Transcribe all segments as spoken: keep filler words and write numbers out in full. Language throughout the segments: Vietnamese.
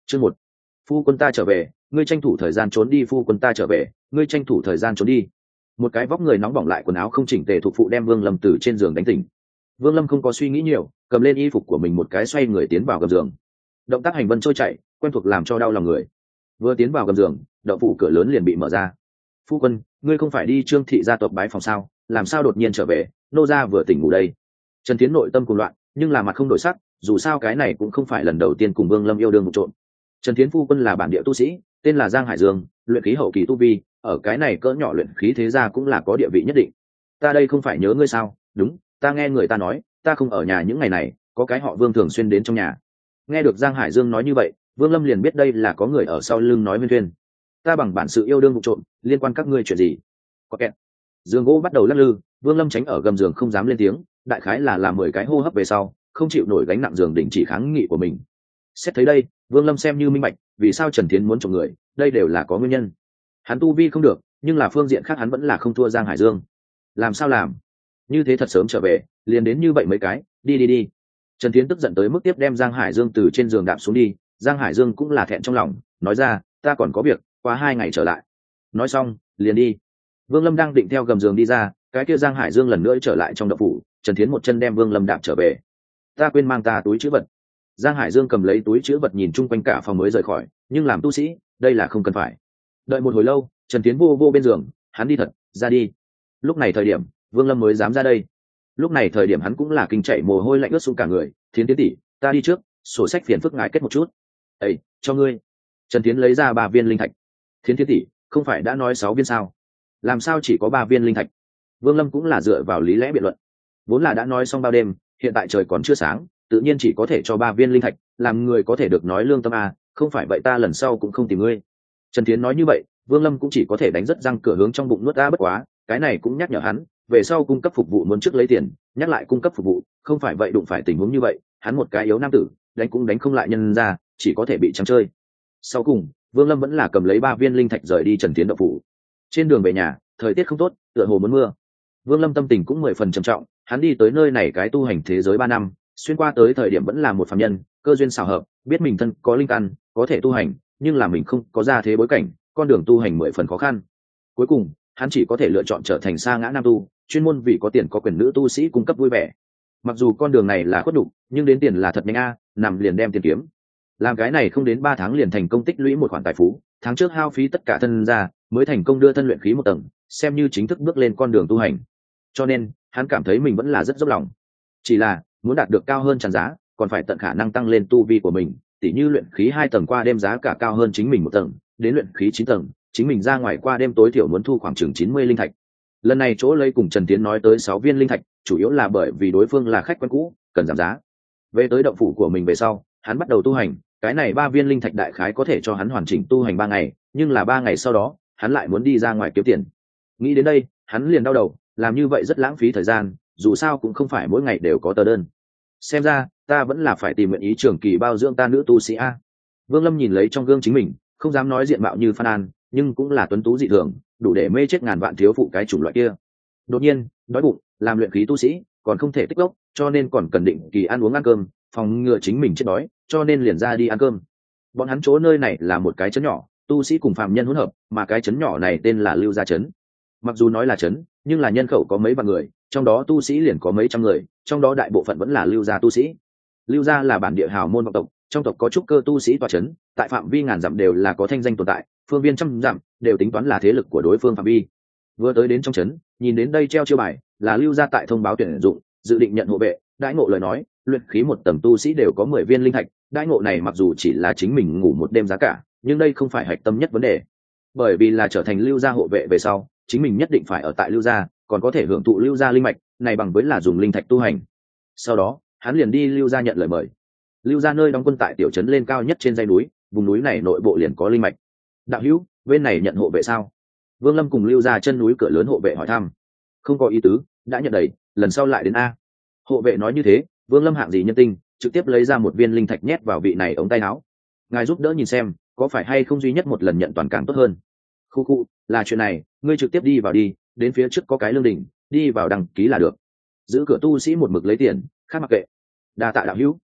Chương một. Phu quân ta trở về, ngươi tranh thủ thời gian trốn đi. Phu quân ta trở về, ngươi tranh thủ thời gian trốn đi. Một cái vóc người nóng bỏng lại quần áo không chỉnh tề thuộc phụ đem Vương Lâm từ trên giường đánh tỉnh. Vương Lâm không có suy nghĩ nhiều, cầm lên y phục của mình một cái xoay người tiến vào gầm giường. Động tác hành vân trôi chảy, quen thuộc làm cho đau lòng người. Vừa tiến vào gầm giường, đậu phủ cửa lớn liền bị mở ra. Phu quân, ngươi không phải đi Trương thị gia tộc bái phòng sao, làm sao đột nhiên trở về? Nô gia vừa tỉnh ngủ đây. Trần Tiến nội tâm cuồng loạn, nhưng là mặt không đổi sắc, dù sao cái này cũng không phải lần đầu tiên cùng Vương Lâm yêu đương một trộn. Trần Tiến phu quân là bản địa tu sĩ, tên là Giang Hải Dương, luyện khí hậu kỳ tu vi, ở cái này cỡ nhỏ luyện khí thế gia cũng là có địa vị nhất định. Ta đây không phải nhớ ngươi sao? Đúng, ta nghe người ta nói, ta không ở nhà những ngày này, có cái họ Vương thường xuyên đến trong nhà. Nghe được Giang Hải Dương nói như vậy, Vương Lâm liền biết đây là có người ở sau lưng nói huyên thuyên. Ta bằng bản sự yêu đương vụ trộm, liên quan các ngươi chuyện gì? Có kẹt. Giường gỗ bắt đầu lắc lư, Vương Lâm tránh ở gầm giường không dám lên tiếng, đại khái là làm mười cái hô hấp về sau, không chịu nổi gánh nặng giường đình chỉ kháng nghị của mình. Xét thấy đây, Vương Lâm xem như minh bạch, vì sao Trần Thiến muốn trộm người, đây đều là có nguyên nhân. Hắn tu vi không được, nhưng là phương diện khác hắn vẫn là không thua Giang Hải Dương. Làm sao làm? Như thế thật sớm trở về, liền đến như vậy mấy cái, đi đi đi. Trần Thiến tức giận tới mức tiếp đem Giang Hải Dương từ trên giường đạp xuống đi. Giang Hải Dương cũng là thẹn trong lòng, nói ra, ta còn có việc, qua hai ngày trở lại. Nói xong, liền đi. Vương Lâm đang định theo gầm giường đi ra, cái kia Giang Hải Dương lần nữa trở lại trong động phủ. Trần Thiến một chân đem Vương Lâm đạp trở về. Ta quên mang ta túi trữ vật. Giang Hải Dương cầm lấy túi trữ vật nhìn chung quanh cả phòng mới rời khỏi, nhưng làm tu sĩ, đây là không cần phải. Đợi một hồi lâu, Trần Thiến vô vô bên giường, hắn đi thật, ra đi. Lúc này thời điểm, Vương Lâm mới dám ra đây. Lúc này thời điểm hắn cũng là kinh chạy mồ hôi lạnh ướt xuống cả người. Thiến Tiến tỷ, ta đi trước, sổ sách phiền phức ngái kết một chút. Ê, cho ngươi. Trần Thiến lấy ra ba viên linh thạch. Thiến Tiến tỷ, không phải đã nói sáu viên sao? Làm sao chỉ có ba viên linh thạch? Vương Lâm cũng là dựa vào lý lẽ biện luận. Vốn là đã nói xong bao đêm, hiện tại trời còn chưa sáng, tự nhiên chỉ có thể cho ba viên linh thạch, làm người có thể được nói lương tâm à, không phải vậy ta lần sau cũng không tìm ngươi. Trần Thiến nói như vậy, Vương Lâm cũng chỉ có thể đánh rất răng cửa hướng trong bụng nuốt ra bất quá, cái này cũng nhắc nhở hắn, về sau cung cấp phục vụ muốn trước lấy tiền, nhắc lại cung cấp phục vụ, không phải vậy đụng phải tình huống như vậy, hắn một cái yếu nam tử, đánh cũng đánh không lại nhân ra, chỉ có thể bị trắng chơi. Sau cùng, Vương Lâm vẫn là cầm lấy ba viên linh thạch rời đi Trần Thiến động phủ. Trên đường về nhà, thời tiết không tốt, tựa hồ muốn mưa. Vương Lâm tâm tình cũng mười phần trầm trọng, hắn đi tới nơi này cái tu hành thế giới ba năm, xuyên qua tới thời điểm vẫn là một phàm nhân, cơ duyên xảo hợp, biết mình thân có linh căn, có thể tu hành, nhưng là mình không có gia thế bối cảnh, con đường tu hành mười phần khó khăn. Cuối cùng, hắn chỉ có thể lựa chọn trở thành sa ngã nam tu, chuyên môn vì có tiền có quyền nữ tu sĩ cung cấp vui vẻ. Mặc dù con đường này là khuất đục, nhưng đến tiền là thật nhanh a, nằm liền đem tiền kiếm. Làm cái này không đến ba tháng liền thành công tích lũy một khoản tài phú, tháng trước hao phí tất cả thân ra, mới thành công đưa thân luyện khí một tầng, xem như chính thức bước lên con đường tu hành. Cho nên, hắn cảm thấy mình vẫn là rất dốc lòng. Chỉ là, muốn đạt được cao hơn tràn giá, còn phải tận khả năng tăng lên tu vi của mình, tỉ như luyện khí hai tầng qua đêm giá cả cao hơn chính mình một tầng, đến luyện khí chín tầng, chính mình ra ngoài qua đêm tối thiểu muốn thu khoảng chừng chín mươi linh thạch. Lần này chỗ lấy cùng Trần Tiến nói tới sáu viên linh thạch, chủ yếu là bởi vì đối phương là khách quen cũ, cần giảm giá. Về tới động phủ của mình về sau, hắn bắt đầu tu hành, cái này ba viên linh thạch đại khái có thể cho hắn hoàn chỉnh tu hành ba ngày, nhưng là ba ngày sau đó, hắn lại muốn đi ra ngoài kiếm tiền. Nghĩ đến đây, hắn liền đau đầu, làm như vậy rất lãng phí thời gian, dù sao cũng không phải mỗi ngày đều có tờ đơn. Xem ra, ta vẫn là phải tìm nguyện ý trường kỳ bao dưỡng ta nữ tu sĩ a. Vương Lâm nhìn lấy trong gương chính mình, không dám nói diện mạo như Phan An, nhưng cũng là tuấn tú dị thường, đủ để mê chết ngàn vạn thiếu phụ cái chủng loại kia. Đột nhiên, đói bụng, làm luyện khí tu sĩ, còn không thể tích gốc, cho nên còn cần định kỳ ăn uống ăn cơm, phòng ngừa chính mình chết đói, cho nên liền ra đi ăn cơm. Bọn hắn chỗ nơi này là một cái trấn nhỏ, tu sĩ cùng phàm nhân hỗn hợp, mà cái trấn nhỏ này tên là Lưu Gia trấn. Mặc dù nói là trấn, nhưng là nhân khẩu có mấy vạn người, trong đó tu sĩ liền có mấy trăm người, trong đó đại bộ phận vẫn là Lưu Gia tu sĩ. Lưu Gia là bản địa hào môn vọng tộc, trong tộc có trúc cơ tu sĩ tọa trấn, tại phạm vi ngàn dặm đều là có thanh danh tồn tại, phương viên trăm dặm đều tính toán là thế lực của đối phương phạm vi. Vừa tới đến trong trấn, nhìn đến đây treo chiêu bài, là Lưu Gia tại thông báo tuyển dụng, dự định nhận hộ vệ, đãi ngộ lời nói, luyện khí một tầng tu sĩ đều có mười viên linh thạch, đãi ngộ này mặc dù chỉ là chính mình ngủ một đêm giá cả, nhưng đây không phải hạch tâm nhất vấn đề. Bởi vì là trở thành Lưu Gia hộ vệ về sau, chính mình nhất định phải ở tại Lưu Gia, còn có thể hưởng thụ Lưu Gia linh mạch, này bằng với là dùng linh thạch tu hành. Sau đó, hắn liền đi Lưu Gia nhận lời mời. Lưu Gia nơi đóng quân tại tiểu trấn lên cao nhất trên dãy núi, vùng núi này nội bộ liền có linh mạch. Đạo hữu, bên này nhận hộ vệ sao? Vương Lâm cùng Lưu Gia chân núi cửa lớn hộ vệ hỏi thăm. Không có ý tứ, đã nhận đầy, lần sau lại đến a. Hộ vệ nói như thế, Vương Lâm hạng gì nhân tinh, trực tiếp lấy ra một viên linh thạch nhét vào vị này ống tay áo. Ngài giúp đỡ nhìn xem, có phải hay không duy nhất một lần nhận toàn càng tốt hơn. Khu khu, là chuyện này, ngươi trực tiếp đi vào đi, đến phía trước có cái lương đỉnh, đi vào đăng ký là được. Giữ cửa tu sĩ một mực lấy tiền, khác mặc kệ. Đa tạ đạo hữu.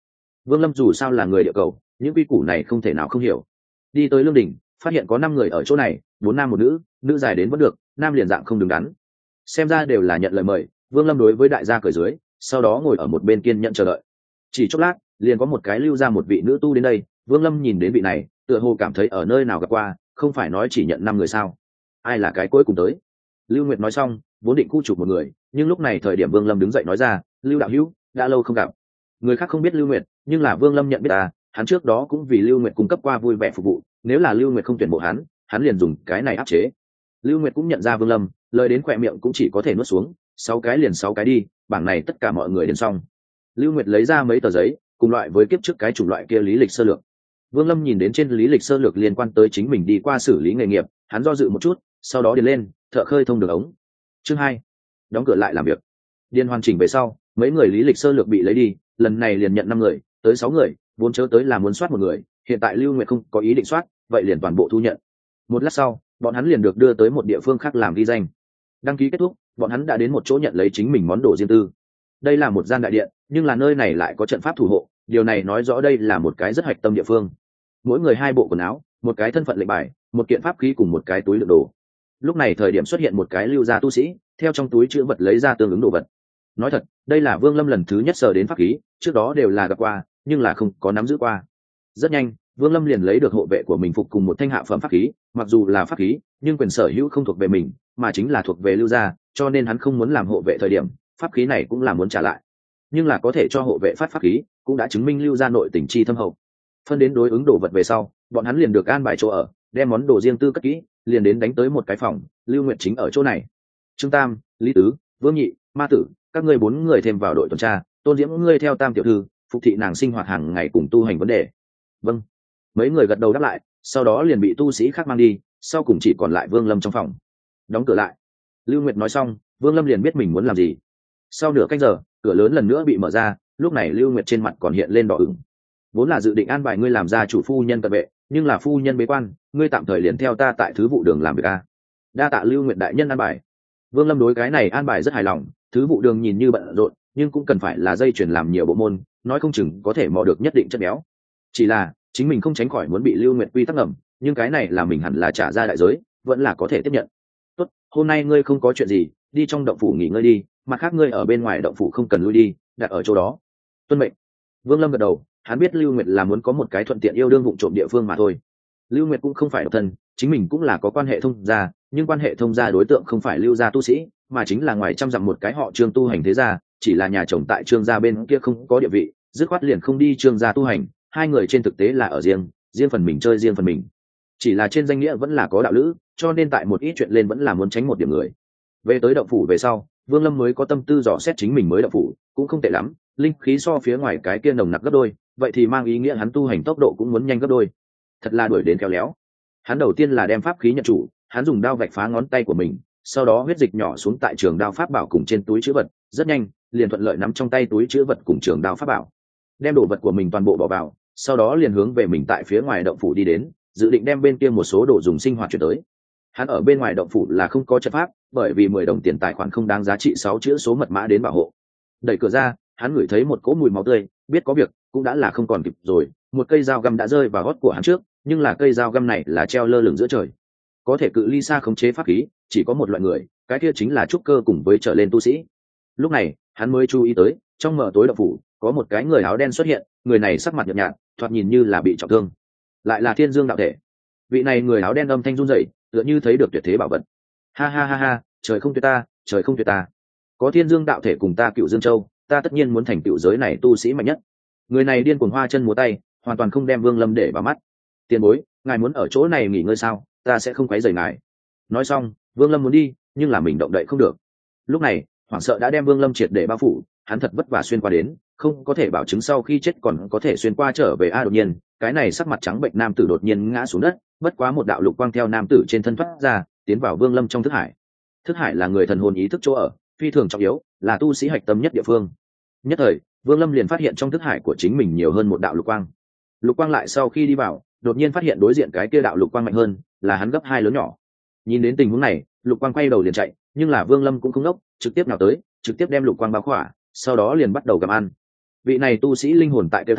Vương Lâm dù sao là người địa cầu, những quy củ này không thể nào không hiểu. Đi tới lương đình, phát hiện có năm người ở chỗ này, bốn nam một nữ, nữ dài đến vẫn được, nam liền dạng không đứng đắn. Xem ra đều là nhận lời mời. Vương Lâm đối với đại gia cởi dưới, sau đó ngồi ở một bên kiên nhận chờ đợi. Chỉ chốc lát, liền có một cái lưu ra một vị nữ tu đến đây. Vương Lâm nhìn đến vị này, tựa hồ cảm thấy ở nơi nào gặp qua, không phải nói chỉ nhận năm người sao? Ai là cái cuối cùng tới? Lưu Nguyệt nói xong, vốn định khu trục một người, nhưng lúc này thời điểm Vương Lâm đứng dậy nói ra, Lưu đạo hữu, đã lâu không gặp. Người khác không biết Lưu Nguyệt, nhưng là Vương Lâm nhận biết ta, hắn trước đó cũng vì Lưu Nguyệt cung cấp qua vui vẻ phục vụ, nếu là Lưu Nguyệt không tuyển mộ hắn, hắn liền dùng cái này áp chế. Lưu Nguyệt cũng nhận ra Vương Lâm, lời đến khỏe miệng cũng chỉ có thể nuốt xuống, sáu cái liền sáu cái đi, bảng này tất cả mọi người đến xong. Lưu Nguyệt lấy ra mấy tờ giấy, cùng loại với kiếp trước cái chủng loại kia lý lịch sơ lược. Vương Lâm nhìn đến trên lý lịch sơ lược liên quan tới chính mình đi qua xử lý nghề nghiệp, hắn do dự một chút, sau đó điền lên, thợ khơi thông đường ống. Chương hai, đóng cửa lại làm việc. Điền hoàn chỉnh về sau, mấy người lý lịch sơ lược bị lấy đi, lần này liền nhận năm người, tới sáu người, vốn chớ tới là muốn soát một người, hiện tại Lưu Nguyệt không có ý định soát, vậy liền toàn bộ thu nhận. Một lát sau, bọn hắn liền được đưa tới một địa phương khác làm ghi danh. Đăng ký kết thúc, bọn hắn đã đến một chỗ nhận lấy chính mình món đồ riêng tư. Đây là một gian đại điện, nhưng là nơi này lại có trận pháp thủ hộ, điều này nói rõ đây là một cái rất hạch tâm địa phương. Mỗi người hai bộ quần áo, một cái thân phận lệnh bài, một kiện pháp khí cùng một cái túi đựng đồ. Lúc này thời điểm xuất hiện một cái lưu gia tu sĩ, theo trong túi chữ vật lấy ra tương ứng đồ vật. Nói thật, đây là Vương Lâm lần thứ nhất sờ đến pháp khí, trước đó đều là gặp qua, nhưng là không có nắm giữ qua. Rất nhanh, Vương Lâm liền lấy được hộ vệ của mình phục cùng một thanh hạ phẩm pháp khí, mặc dù là pháp khí, nhưng quyền sở hữu không thuộc về mình, mà chính là thuộc về lưu gia, cho nên hắn không muốn làm hộ vệ thời điểm, pháp khí này cũng là muốn trả lại. Nhưng là có thể cho hộ vệ phát pháp khí, cũng đã chứng minh lưu gia nội tình chi thâm hậu. Phân đến đối ứng đồ vật về sau, bọn hắn liền được an bài chỗ ở, đem món đồ riêng tư cất kỹ, liền đến đánh tới một cái phòng, Lưu Nguyệt chính ở chỗ này. Trương Tam, Lý Tứ, Vương Nhị, Ma Tử, các ngươi bốn người thêm vào đội tuần tra, Tôn Diễm ngươi theo Tam tiểu thư, phục thị nàng sinh hoạt hàng ngày cùng tu hành vấn đề. Vâng. Mấy người gật đầu đáp lại, sau đó liền bị tu sĩ khác mang đi, sau cùng chỉ còn lại Vương Lâm trong phòng. Đóng cửa lại. Lưu Nguyệt nói xong, Vương Lâm liền biết mình muốn làm gì. Sau nửa canh giờ, cửa lớn lần nữa bị mở ra, lúc này Lưu Nguyệt trên mặt còn hiện lên đỏ ửng. Vốn là dự định an bài ngươi làm gia chủ phu nhân cận vệ, nhưng là phu nhân bế quan, ngươi tạm thời liền theo ta tại thứ vụ đường làm việc a. Đa tạ Lưu Nguyệt đại nhân an bài. Vương Lâm đối cái này an bài rất hài lòng, thứ vụ đường nhìn như bận rộn, nhưng cũng cần phải là dây chuyển làm nhiều bộ môn, nói không chừng có thể mò được nhất định chất béo. Chỉ là chính mình không tránh khỏi muốn bị Lưu Nguyệt quy tắc ngầm, nhưng cái này là mình hẳn là trả ra đại giới, vẫn là có thể tiếp nhận. Tốt, hôm nay ngươi không có chuyện gì, đi trong động phủ nghỉ ngơi đi, mặt khác ngươi ở bên ngoài động phủ không cần lui đi, đặt ở chỗ đó. Tuân mệnh. Vương Lâm gật đầu, hắn biết Lưu Nguyệt là muốn có một cái thuận tiện yêu đương vụng trộm địa phương mà thôi. Lưu Nguyệt cũng không phải độc thân, chính mình cũng là có quan hệ thông gia, nhưng quan hệ thông gia đối tượng không phải Lưu gia tu sĩ, mà chính là ngoài trăm dặm một cái họ Trương tu hành thế gia, chỉ là nhà chồng tại Trương gia bên kia không có địa vị, dứt khoát liền không đi Trương gia tu hành, hai người trên thực tế là ở riêng, riêng phần mình chơi riêng phần mình. Chỉ là trên danh nghĩa vẫn là có đạo lữ, cho nên tại một ít chuyện lên vẫn là muốn tránh một điểm người. Về tới động phủ về sau, Vương Lâm mới có tâm tư dò xét chính mình mới động phủ, cũng không tệ lắm, linh khí so phía ngoài cái kia nồng nặc gấp đôi, vậy thì mang ý nghĩa hắn tu hành tốc độ cũng muốn nhanh gấp đôi. Thật là đuổi đến khéo léo. Hắn đầu tiên là đem pháp khí nhận chủ, hắn dùng đao vạch phá ngón tay của mình, sau đó huyết dịch nhỏ xuống tại trường đao pháp bảo cùng trên túi trữ vật, rất nhanh, liền thuận lợi nắm trong tay túi trữ vật cùng trường đao pháp bảo. Đem đồ vật của mình toàn bộ bỏ vào, sau đó liền hướng về mình tại phía ngoài động phủ đi đến, dự định đem bên kia một số đồ dùng sinh hoạt chuyển tới. Hắn ở bên ngoài động phủ là không có trận pháp, bởi vì mười đồng tiền tài khoản không đáng giá trị sáu chữ số mật mã đến bảo hộ. Đẩy cửa ra, hắn ngửi thấy một cỗ mùi máu tươi, biết có việc, cũng đã là không còn kịp rồi, một cây dao găm đã rơi vào gót của hắn trước, nhưng là cây dao găm này là treo lơ lửng giữa trời. Có thể cự ly xa khống chế pháp khí, chỉ có một loại người, cái kia chính là trúc cơ cùng với trở lên tu sĩ. Lúc này, hắn mới chú ý tới, trong mờ tối động phủ, có một cái người áo đen xuất hiện, người này sắc mặt nhợt nhạt, thoạt nhìn như là bị trọng thương. Lại là Thiên Dương đạo thể. Vị này người áo đen âm thanh run rẩy, tựa như thấy được tuyệt thế bảo vật. Ha ha ha ha, trời không tuyệt ta, trời không tuyệt ta. Có Thiên Dương đạo thể cùng ta Cựu Dương Châu, ta tất nhiên muốn thành tựu giới này tu sĩ mạnh nhất. Người này điên cuồng hoa chân múa tay, hoàn toàn không đem Vương Lâm để vào mắt. Tiền bối, ngài muốn ở chỗ này nghỉ ngơi sao? Ta sẽ không quấy rầy ngài. Nói xong, Vương Lâm muốn đi, nhưng là mình động đậy không được. Lúc này, hoảng sợ đã đem Vương Lâm triệt để bao phủ, hắn thật vất vả xuyên qua đến, không có thể bảo chứng sau khi chết còn có thể xuyên qua trở về. A đột nhiên, cái này sắc mặt trắng bệnh nam tử đột nhiên ngã xuống đất, bất quá một đạo lục quang theo nam tử trên thân thoát ra, tiến vào Vương Lâm trong thức hải. Thức hải là người thần hồn ý thức chỗ ở, phi thường trọng yếu, là tu sĩ hạch tâm nhất địa phương. Nhất thời, Vương Lâm liền phát hiện trong thức hải của chính mình nhiều hơn một đạo lục quang. Lục quang lại sau khi đi vào, đột nhiên phát hiện đối diện cái kia đạo lục quang mạnh hơn, là hắn gấp hai lớn nhỏ. Nhìn đến tình huống này, lục quang quay đầu liền chạy, nhưng là Vương Lâm cũng không ngốc, trực tiếp nào tới, trực tiếp đem lục quang bao khỏa, sau đó liền bắt đầu gặm ăn. Vị này tu sĩ linh hồn tại tiêu thảm,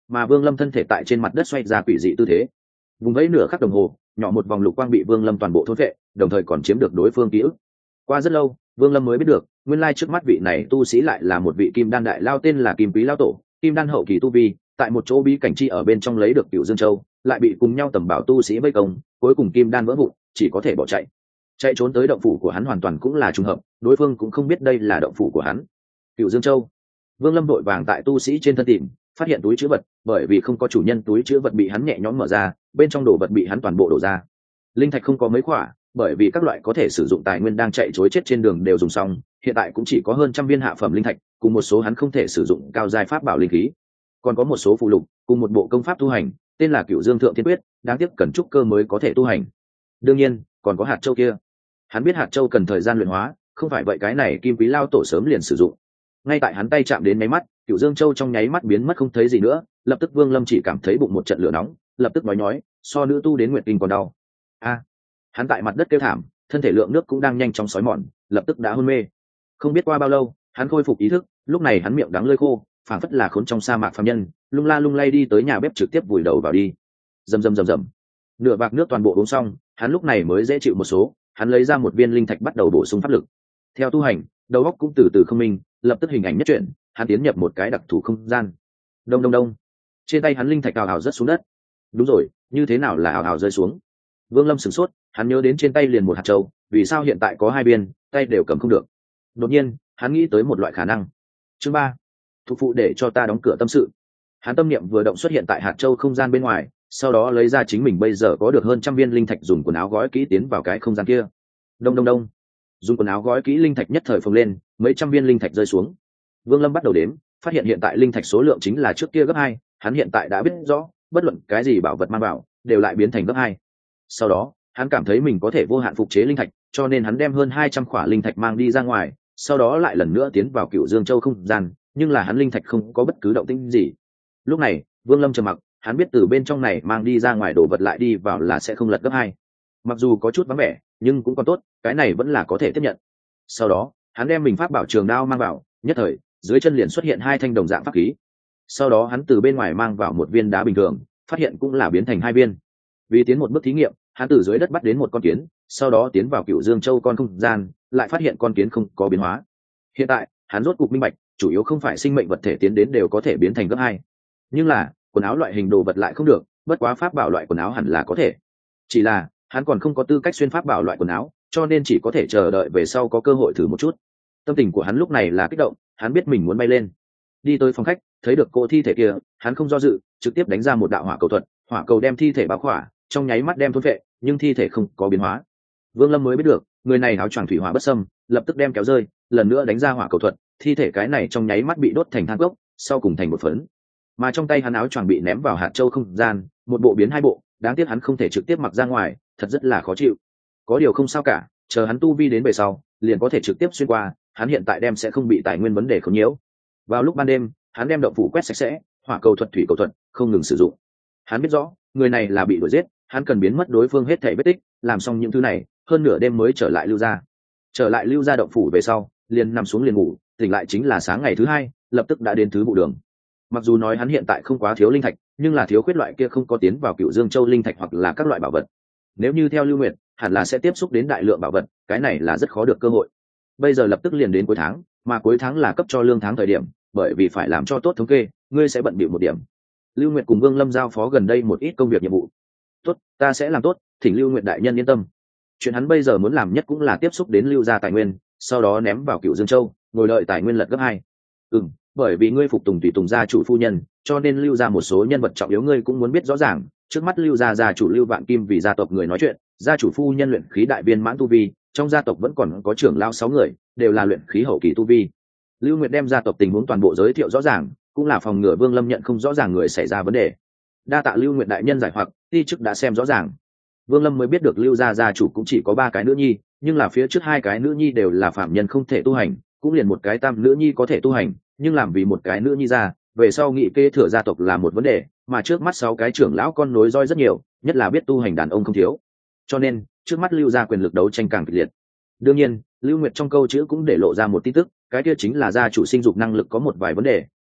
mà Vương Lâm thân thể tại trên mặt đất xoay ra quỷ dị tư thế. Vùng vẫy nửa khắc đồng hồ, nhỏ một vòng lục quang bị Vương Lâm toàn bộ thôn vệ, đồng thời còn chiếm được đối phương ký ức. Qua rất lâu, Vương Lâm mới biết được, nguyên lai trước mắt vị này tu sĩ lại là một vị kim đan đại lao tên là Kim Quý lao tổ, kim đan hậu kỳ tu vi, tại một chỗ bí cảnh chi ở bên trong lấy được Cửu Dương Châu, lại bị cùng nhau tầm bảo tu sĩ vây công, cuối cùng kim đan vỡ vụn, chỉ có thể bỏ chạy. Chạy trốn tới động phủ của hắn hoàn toàn cũng là trùng hợp, đối phương cũng không biết đây là động phủ của hắn. Cửu Dương Châu. Vương Lâm đội vàng tại tu sĩ trên thân tìm, phát hiện túi trữ vật, bởi vì không có chủ nhân túi trữ vật bị hắn nhẹ nhõm mở ra, bên trong đồ vật bị hắn toàn bộ đổ ra. Linh thạch không có mấy khỏa, bởi vì các loại có thể sử dụng tài nguyên đang chạy trối chết trên đường đều dùng xong, hiện tại cũng chỉ có hơn trăm viên hạ phẩm linh thạch, cùng một số hắn không thể sử dụng cao giai pháp bảo linh khí. Còn có một số phụ lục, cùng một bộ công pháp tu hành, tên là Cửu Dương Thượng Thiên Quyết, đáng tiếc cần trúc cơ mới có thể tu hành. Đương nhiên, còn có hạt châu kia. Hắn biết hạt châu cần thời gian luyện hóa, không phải vậy cái này Kim Quý lao tổ sớm liền sử dụng. Ngay tại hắn tay chạm đến máy mắt, Cửu Dương Châu trong nháy mắt biến mất không thấy gì nữa, lập tức Vương Lâm chỉ cảm thấy bụng một trận lửa nóng, lập tức nói nhói, so nữ tu đến nguyệt kinh còn đau. A! Hắn tại mặt đất kêu thảm, thân thể lượng nước cũng đang nhanh chóng sói mòn, lập tức đã hôn mê. Không biết qua bao lâu, hắn khôi phục ý thức, lúc này hắn miệng đắng lưỡi khô, phảng phất là khốn trong sa mạc phàm nhân, lung la lung lay đi tới nhà bếp trực tiếp vùi đầu vào đi. Rầm rầm rầm rầm. Nửa bạc nước toàn bộ uống xong, hắn lúc này mới dễ chịu một số, hắn lấy ra một viên linh thạch bắt đầu bổ sung pháp lực. Theo tu hành, đầu óc cũng từ từ không minh, lập tức hình ảnh nhất chuyển, hắn tiến nhập một cái đặc thù không gian. Đông đông đông. Trên tay hắn linh thạch ào ào rớt xuống đất. Đúng rồi, như thế nào là ào ào rơi xuống? Vương Lâm sửng sốt, hắn nhớ đến trên tay liền một hạt châu, vì sao hiện tại có hai viên, tay đều cầm không được. Đột nhiên, hắn nghĩ tới một loại khả năng. Chương ba, thuộc phụ để cho ta đóng cửa tâm sự. Hắn tâm niệm vừa động xuất hiện tại hạt châu không gian bên ngoài, sau đó lấy ra chính mình bây giờ có được hơn trăm viên linh thạch dùng quần áo gói kỹ tiến vào cái không gian kia. Đông đông đông. Dùng quần áo gói kỹ linh thạch nhất thời phồng lên, mấy trăm viên linh thạch rơi xuống. Vương Lâm bắt đầu đếm, phát hiện hiện tại linh thạch số lượng chính là trước kia gấp hai, hắn hiện tại đã biết rõ, bất luận cái gì bảo vật mang vào, đều lại biến thành gấp hai. Sau đó, hắn cảm thấy mình có thể vô hạn phục chế linh thạch, cho nên hắn đem hơn hai trăm khỏa linh thạch mang đi ra ngoài, sau đó lại lần nữa tiến vào Cửu Dương Châu không gian, nhưng là hắn linh thạch không có bất cứ động tĩnh gì. Lúc này, Vương Lâm trầm mặc, hắn biết từ bên trong này mang đi ra ngoài đồ vật lại đi vào là sẽ không lật gấp hai. Mặc dù có chút vắng vẻ, nhưng cũng còn tốt, cái này vẫn là có thể tiếp nhận. Sau đó, hắn đem mình pháp bảo trường đao mang vào, nhất thời, dưới chân liền xuất hiện hai thanh đồng dạng pháp khí. Sau đó hắn từ bên ngoài mang vào một viên đá bình thường, phát hiện cũng là biến thành hai viên. Vì tiến một bước thí nghiệm, hắn từ dưới đất bắt đến một con kiến, sau đó tiến vào Cửu Dương Châu con không gian, lại phát hiện con kiến không có biến hóa. Hiện tại, hắn rốt cục minh bạch, chủ yếu không phải sinh mệnh vật thể tiến đến đều có thể biến thành gấp hai, nhưng là quần áo loại hình đồ vật lại không được, bất quá pháp bảo loại quần áo hẳn là có thể. Chỉ là hắn còn không có tư cách xuyên pháp bảo loại quần áo, cho nên chỉ có thể chờ đợi về sau có cơ hội thử một chút. Tâm tình của hắn lúc này là kích động, hắn biết mình muốn bay lên. Đi tới phòng khách, thấy được cô thi thể kia, hắn không do dự, trực tiếp đánh ra một đạo hỏa cầu thuật, hỏa cầu đem thi thể bao khỏa, trong nháy mắt đem thôn vệ, nhưng thi thể không có biến hóa. Vương Lâm mới biết được, người này áo choàng thủy hỏa bất xâm, lập tức đem kéo rơi, lần nữa đánh ra hỏa cầu thuật, thi thể cái này trong nháy mắt bị đốt thành than gốc, sau cùng thành một phấn. Mà trong tay hắn áo choàng bị ném vào hạt châu không gian, một bộ biến hai bộ, đáng tiếc hắn không thể trực tiếp mặc ra ngoài, thật rất là khó chịu. Có điều không sao cả, chờ hắn tu vi đến về sau, liền có thể trực tiếp xuyên qua, hắn hiện tại đem sẽ không bị tài nguyên vấn đề khốn nhiễu. Vào lúc ban đêm, hắn đem động phủ quét sạch sẽ, hỏa cầu thuật thủy cầu thuật không ngừng sử dụng. Hắn biết rõ, người này là bị đuổi giết, hắn cần biến mất đối phương hết thảy vết tích, làm xong những thứ này, hơn nửa đêm mới trở lại Lưu gia. Trở lại Lưu gia động phủ về sau, liền nằm xuống liền ngủ, tỉnh lại chính là sáng ngày thứ hai, lập tức đã đến thứ vụ đường. Mặc dù nói hắn hiện tại không quá thiếu linh thạch, nhưng là thiếu khuyết loại kia không có tiến vào Cửu Dương Châu linh thạch hoặc là các loại bảo vật. Nếu như theo Lưu Nguyệt, hẳn là sẽ tiếp xúc đến đại lượng bảo vật, cái này là rất khó được cơ hội. Bây giờ lập tức liền đến cuối tháng, mà cuối tháng là cấp cho lương tháng thời điểm, bởi vì phải làm cho tốt thống kê, ngươi sẽ bận bịu một điểm. Lưu Nguyệt cùng Vương Lâm giao phó gần đây một ít công việc nhiệm vụ. Tốt, ta sẽ làm tốt, thỉnh Lưu Nguyệt đại nhân yên tâm. Chuyện hắn bây giờ muốn làm nhất cũng là tiếp xúc đến Lưu gia tài nguyên, sau đó ném vào Cửu Dương Châu, ngồi đợi tài nguyên lật gấp hai. Ừm, bởi vì ngươi phục tùng tùy tùng gia chủ phu nhân, cho nên Lưu gia một số nhân vật trọng yếu ngươi cũng muốn biết rõ ràng. Trước mắt Lưu gia gia chủ Lưu Vạn Kim vì gia tộc người nói chuyện, gia chủ phu nhân luyện khí đại viên mãn tu vi, trong gia tộc vẫn còn có trưởng lão sáu người, đều là luyện khí hậu kỳ tu vi. Lưu Nguyệt đem gia tộc tình huống toàn bộ giới thiệu rõ ràng, cũng là phòng ngừa Vương Lâm nhận không rõ ràng người xảy ra vấn đề. Đa tạ Lưu Nguyệt đại nhân giải hoặc, ti chức đã xem rõ ràng. Vương Lâm mới biết được Lưu gia gia chủ cũng chỉ có ba cái nữ nhi, nhưng là phía trước hai cái nữ nhi đều là phạm nhân không thể tu hành, cũng liền một cái tam nữ nhi có thể tu hành, nhưng làm vì một cái nữ nhi ra, về sau nghị kế thừa gia tộc là một vấn đề, mà trước mắt sáu cái trưởng lão con nối roi rất nhiều, nhất là biết tu hành đàn ông không thiếu. Cho nên, trước mắt Lưu gia quyền lực đấu tranh càng kịch liệt. Đương nhiên, Lưu Nguyệt trong câu chữ cũng để lộ ra một tin tức, cái kia chính là gia chủ sinh dục năng lực có một vài vấn đề,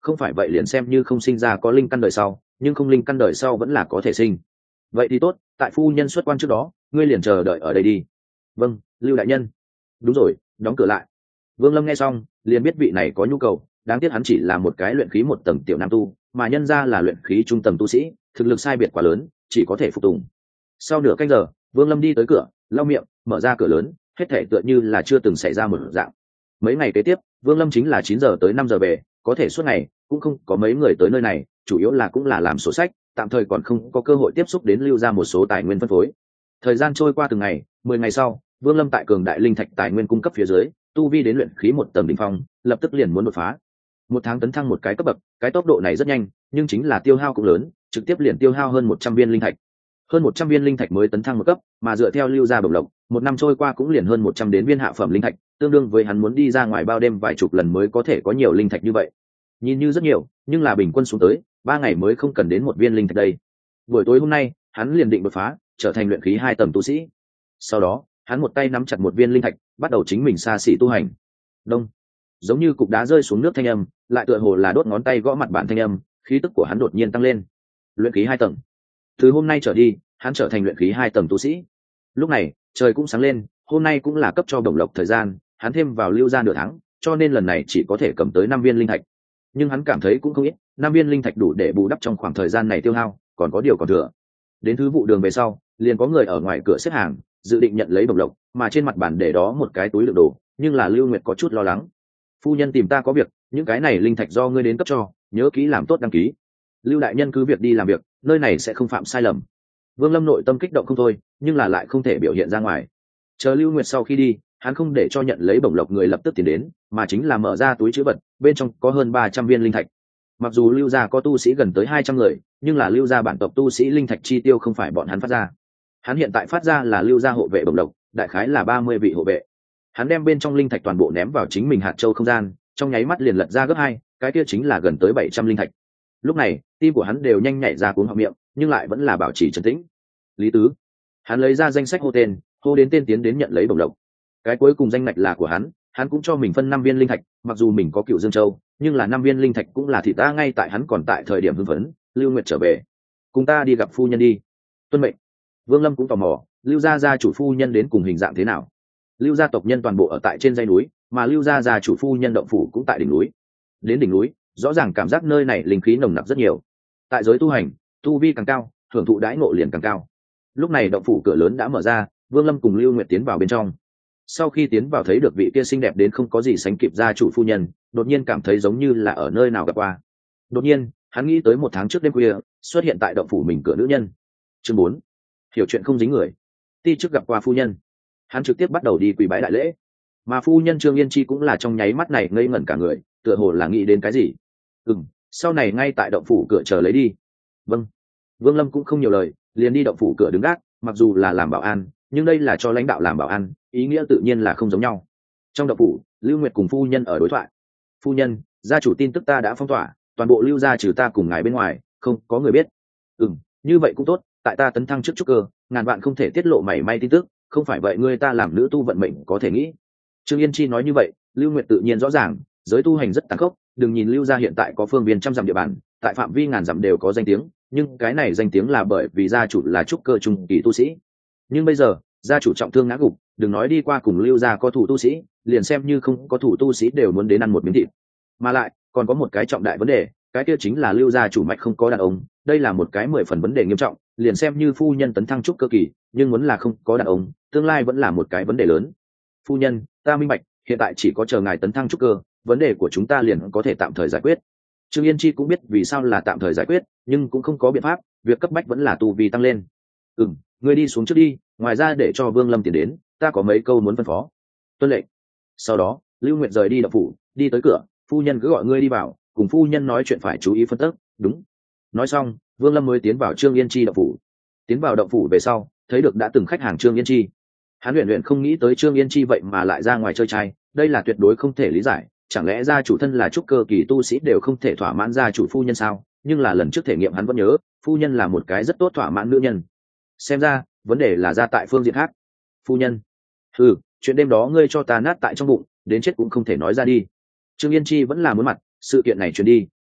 không phải vậy liền xem như không sinh ra có linh căn đời sau, nhưng không linh căn đời sau vẫn là có thể sinh. Vậy thì tốt, tại phu nhân xuất quan trước đó ngươi liền chờ đợi ở đây đi. Vâng, Lưu đại nhân. Đúng rồi, đóng cửa lại. Vương Lâm nghe xong liền biết vị này có nhu cầu, đáng tiếc hắn chỉ là một cái luyện khí một tầng tiểu nam tu, mà nhân ra là luyện khí trung tầng tu sĩ, thực lực sai biệt quá lớn, chỉ có thể phục tùng. Sau nửa canh giờ, Vương Lâm đi tới cửa, lau miệng, mở ra cửa lớn, hết thể tựa như là chưa từng xảy ra một dạng. Mấy ngày kế tiếp, Vương Lâm chính là chín giờ tới năm giờ về, có thể suốt ngày cũng không có mấy người tới nơi này, chủ yếu là cũng là làm sổ sách, tạm thời còn không có cơ hội tiếp xúc đến Lưu ra một số tài nguyên phân phối. Thời gian trôi qua từng ngày, mười ngày sau, Vương Lâm tại cường đại linh thạch tài nguyên cung cấp phía dưới, tu vi đến luyện khí một tầng đỉnh phong, lập tức liền muốn đột phá. Một tháng tấn thăng một cái cấp bậc, cái tốc độ này rất nhanh, nhưng chính là tiêu hao cũng lớn, trực tiếp liền tiêu hao hơn một trăm viên linh thạch. Hơn một trăm viên linh thạch mới tấn thăng một cấp, mà dựa theo Lưu gia bổng lộc, một năm trôi qua cũng liền hơn một trăm đến viên hạ phẩm linh thạch, tương đương với hắn muốn đi ra ngoài bao đêm vài chục lần mới có thể có nhiều linh thạch như vậy. Nhìn như rất nhiều, nhưng là bình quân xuống tới, ba ngày mới không cần đến một viên linh thạch đây. Buổi tối hôm nay, hắn liền định đột phá, trở thành luyện khí hai tầng tu sĩ. Sau đó, hắn một tay nắm chặt một viên linh thạch, bắt đầu chính mình xa xỉ tu hành. Đông, giống như cục đá rơi xuống nước thanh âm, lại tựa hồ là đốt ngón tay gõ mặt bàn thanh âm, khí tức của hắn đột nhiên tăng lên. Luyện khí hai tầng. Từ hôm nay trở đi, hắn trở thành luyện khí hai tầng tu sĩ. Lúc này, trời cũng sáng lên, hôm nay cũng là cấp cho bổng lộc thời gian, hắn thêm vào Lưu gia nửa tháng, cho nên lần này chỉ có thể cầm tới năm viên linh thạch. Nhưng hắn cảm thấy cũng không ít, năm viên linh thạch đủ để bù đắp trong khoảng thời gian này tiêu hao, còn có điều còn thừa. Đến thứ vụ đường về sau, liền có người ở ngoài cửa xếp hàng, dự định nhận lấy bổng lộc, mà trên mặt bàn để đó một cái túi đựng đồ, nhưng là Lưu Nguyệt có chút lo lắng. Phu nhân tìm ta có việc, những cái này linh thạch do ngươi đến cấp cho, nhớ kỹ làm tốt đăng ký. Lưu đại nhân cứ việc đi làm việc, nơi này sẽ không phạm sai lầm. Vương Lâm nội tâm kích động không thôi, nhưng là lại không thể biểu hiện ra ngoài. Chờ Lưu Nguyệt sau khi đi, hắn không để cho nhận lấy bổng lộc người lập tức tiến đến, mà chính là mở ra túi trữ vật, bên trong có hơn ba trăm viên linh thạch. Mặc dù Lưu gia có tu sĩ gần tới hai trăm người, nhưng là Lưu gia bản tộc tu sĩ linh thạch chi tiêu không phải bọn hắn phát ra. Hắn hiện tại phát ra là Lưu gia hộ vệ bổng lộc, đại khái là ba mươi vị hộ vệ. Hắn đem bên trong linh thạch toàn bộ ném vào chính mình hạt châu không gian, trong nháy mắt liền lật ra gấp hai, cái kia chính là gần tới bảy trăm linh thạch. Lúc này, tim của hắn đều nhanh nhảy ra cuống họng miệng, nhưng lại vẫn là bảo trì trấn tĩnh. Lý Tứ. Hắn lấy ra danh sách hô tên, hô đến tên tiến đến nhận lấy bổng lộc. Cái cuối cùng danh ngạch là của hắn, hắn cũng cho mình phân năm viên linh thạch, mặc dù mình có Cựu Dương Châu, nhưng là năm viên linh thạch cũng là thị ta ngay tại hắn còn tại thời điểm hưng phấn. Lưu Nguyệt trở về, cùng ta đi gặp phu nhân đi. Tuân mệnh. Vương Lâm cũng tò mò, Lưu gia gia chủ phu nhân đến cùng hình dạng thế nào. Lưu gia tộc nhân toàn bộ ở tại trên dãy núi, mà Lưu gia gia chủ phu nhân động phủ cũng tại đỉnh núi. Đến đỉnh núi, rõ ràng cảm giác nơi này linh khí nồng nặc rất nhiều. Tại giới tu hành, tu vi càng cao, hưởng thụ đãi ngộ liền càng cao. Lúc này động phủ cửa lớn đã mở ra, Vương Lâm cùng Lưu Nguyệt tiến vào bên trong. Sau khi tiến vào thấy được vị kia xinh đẹp đến không có gì sánh kịp gia chủ phu nhân, đột nhiên cảm thấy giống như là ở nơi nào gặp qua. Đột nhiên, hắn nghĩ tới một tháng trước đêm khuya, xuất hiện tại động phủ mình cửa nữ nhân. Chương bốn. Hiểu chuyện không dính người. Ti trước gặp qua phu nhân, hắn trực tiếp bắt đầu đi quỳ bái đại lễ. Mà phu nhân Trương Yên Chi cũng là trong nháy mắt này ngây ngẩn cả người, tựa hồ là nghĩ đến cái gì. Ừm, sau này ngay tại động phủ cửa chờ lấy đi. Vâng. Vương Lâm cũng không nhiều lời, liền đi động phủ cửa đứng gác, mặc dù là làm bảo an, nhưng đây là cho lãnh đạo làm bảo an, ý nghĩa tự nhiên là không giống nhau. Trong động phủ, Lưu Nguyệt cùng phu nhân ở đối thoại. Phu nhân, gia chủ tin tức ta đã phong tỏa, toàn bộ Lưu gia trừ ta cùng ngài bên ngoài, không có người biết. Ừm, như vậy cũng tốt, tại ta tấn thăng trước trúc cơ, ngàn vạn không thể tiết lộ mảy may tin tức, không phải vậy ngươi ta làm nữ tu vận mệnh có thể nghĩ. Trương Yên Chi nói như vậy, Lưu Nguyệt tự nhiên rõ ràng, giới tu hành rất tàn khốc, đừng nhìn Lưu gia hiện tại có phương viên trăm dặm địa bàn, tại phạm vi ngàn dặm đều có danh tiếng, nhưng cái này danh tiếng là bởi vì gia chủ là trúc cơ trung kỳ tu sĩ. Nhưng bây giờ, gia chủ trọng thương ngã gục, đừng nói đi qua cùng Lưu gia có thủ tu sĩ, liền xem như không có thủ tu sĩ đều muốn đến ăn một miếng thịt. Mà lại, còn có một cái trọng đại vấn đề, cái kia chính là Lưu gia chủ mạch không có đàn ông, đây là một cái mười phần vấn đề nghiêm trọng, liền xem như phu nhân tấn thăng trúc cơ kỳ, nhưng muốn là không có đàn ông, tương lai vẫn là một cái vấn đề lớn. Phu nhân, ta minh bạch, hiện tại chỉ có chờ ngài tấn thăng trúc cơ, vấn đề của chúng ta liền có thể tạm thời giải quyết. Trương Yên Chi cũng biết vì sao là tạm thời giải quyết, nhưng cũng không có biện pháp, việc cấp bách vẫn là tu vi tăng lên. Ừm, ngươi đi xuống trước đi, ngoài ra để cho Vương Lâm tiến đến, ta có mấy câu muốn phân phó. Tuân lệnh. Sau đó, Lưu Nguyệt rời đi động phủ, đi tới cửa, phu nhân cứ gọi ngươi đi vào, cùng phu nhân nói chuyện phải chú ý phân tích, đúng. Nói xong, Vương Lâm mới tiến vào Trương Yên Chi động phủ. Tiến vào động phủ về sau, thấy được đã từng khách hàng Trương Yên Chi. Hắn luyện luyện không nghĩ tới Trương Yên Chi vậy mà lại ra ngoài chơi trai, đây là tuyệt đối không thể lý giải, chẳng lẽ gia chủ thân là trúc cơ kỳ tu sĩ đều không thể thỏa mãn gia chủ phu nhân sao? Nhưng là lần trước thể nghiệm hắn vẫn nhớ, phu nhân là một cái rất tốt thỏa mãn nữ nhân. Xem ra, vấn đề là ra tại phương diện khác. Phu nhân, ừ, chuyện đêm đó ngươi cho ta nát tại trong bụng, đến chết cũng không thể nói ra đi. Trương Yên Chi vẫn là muốn mặt, sự kiện này truyền đi,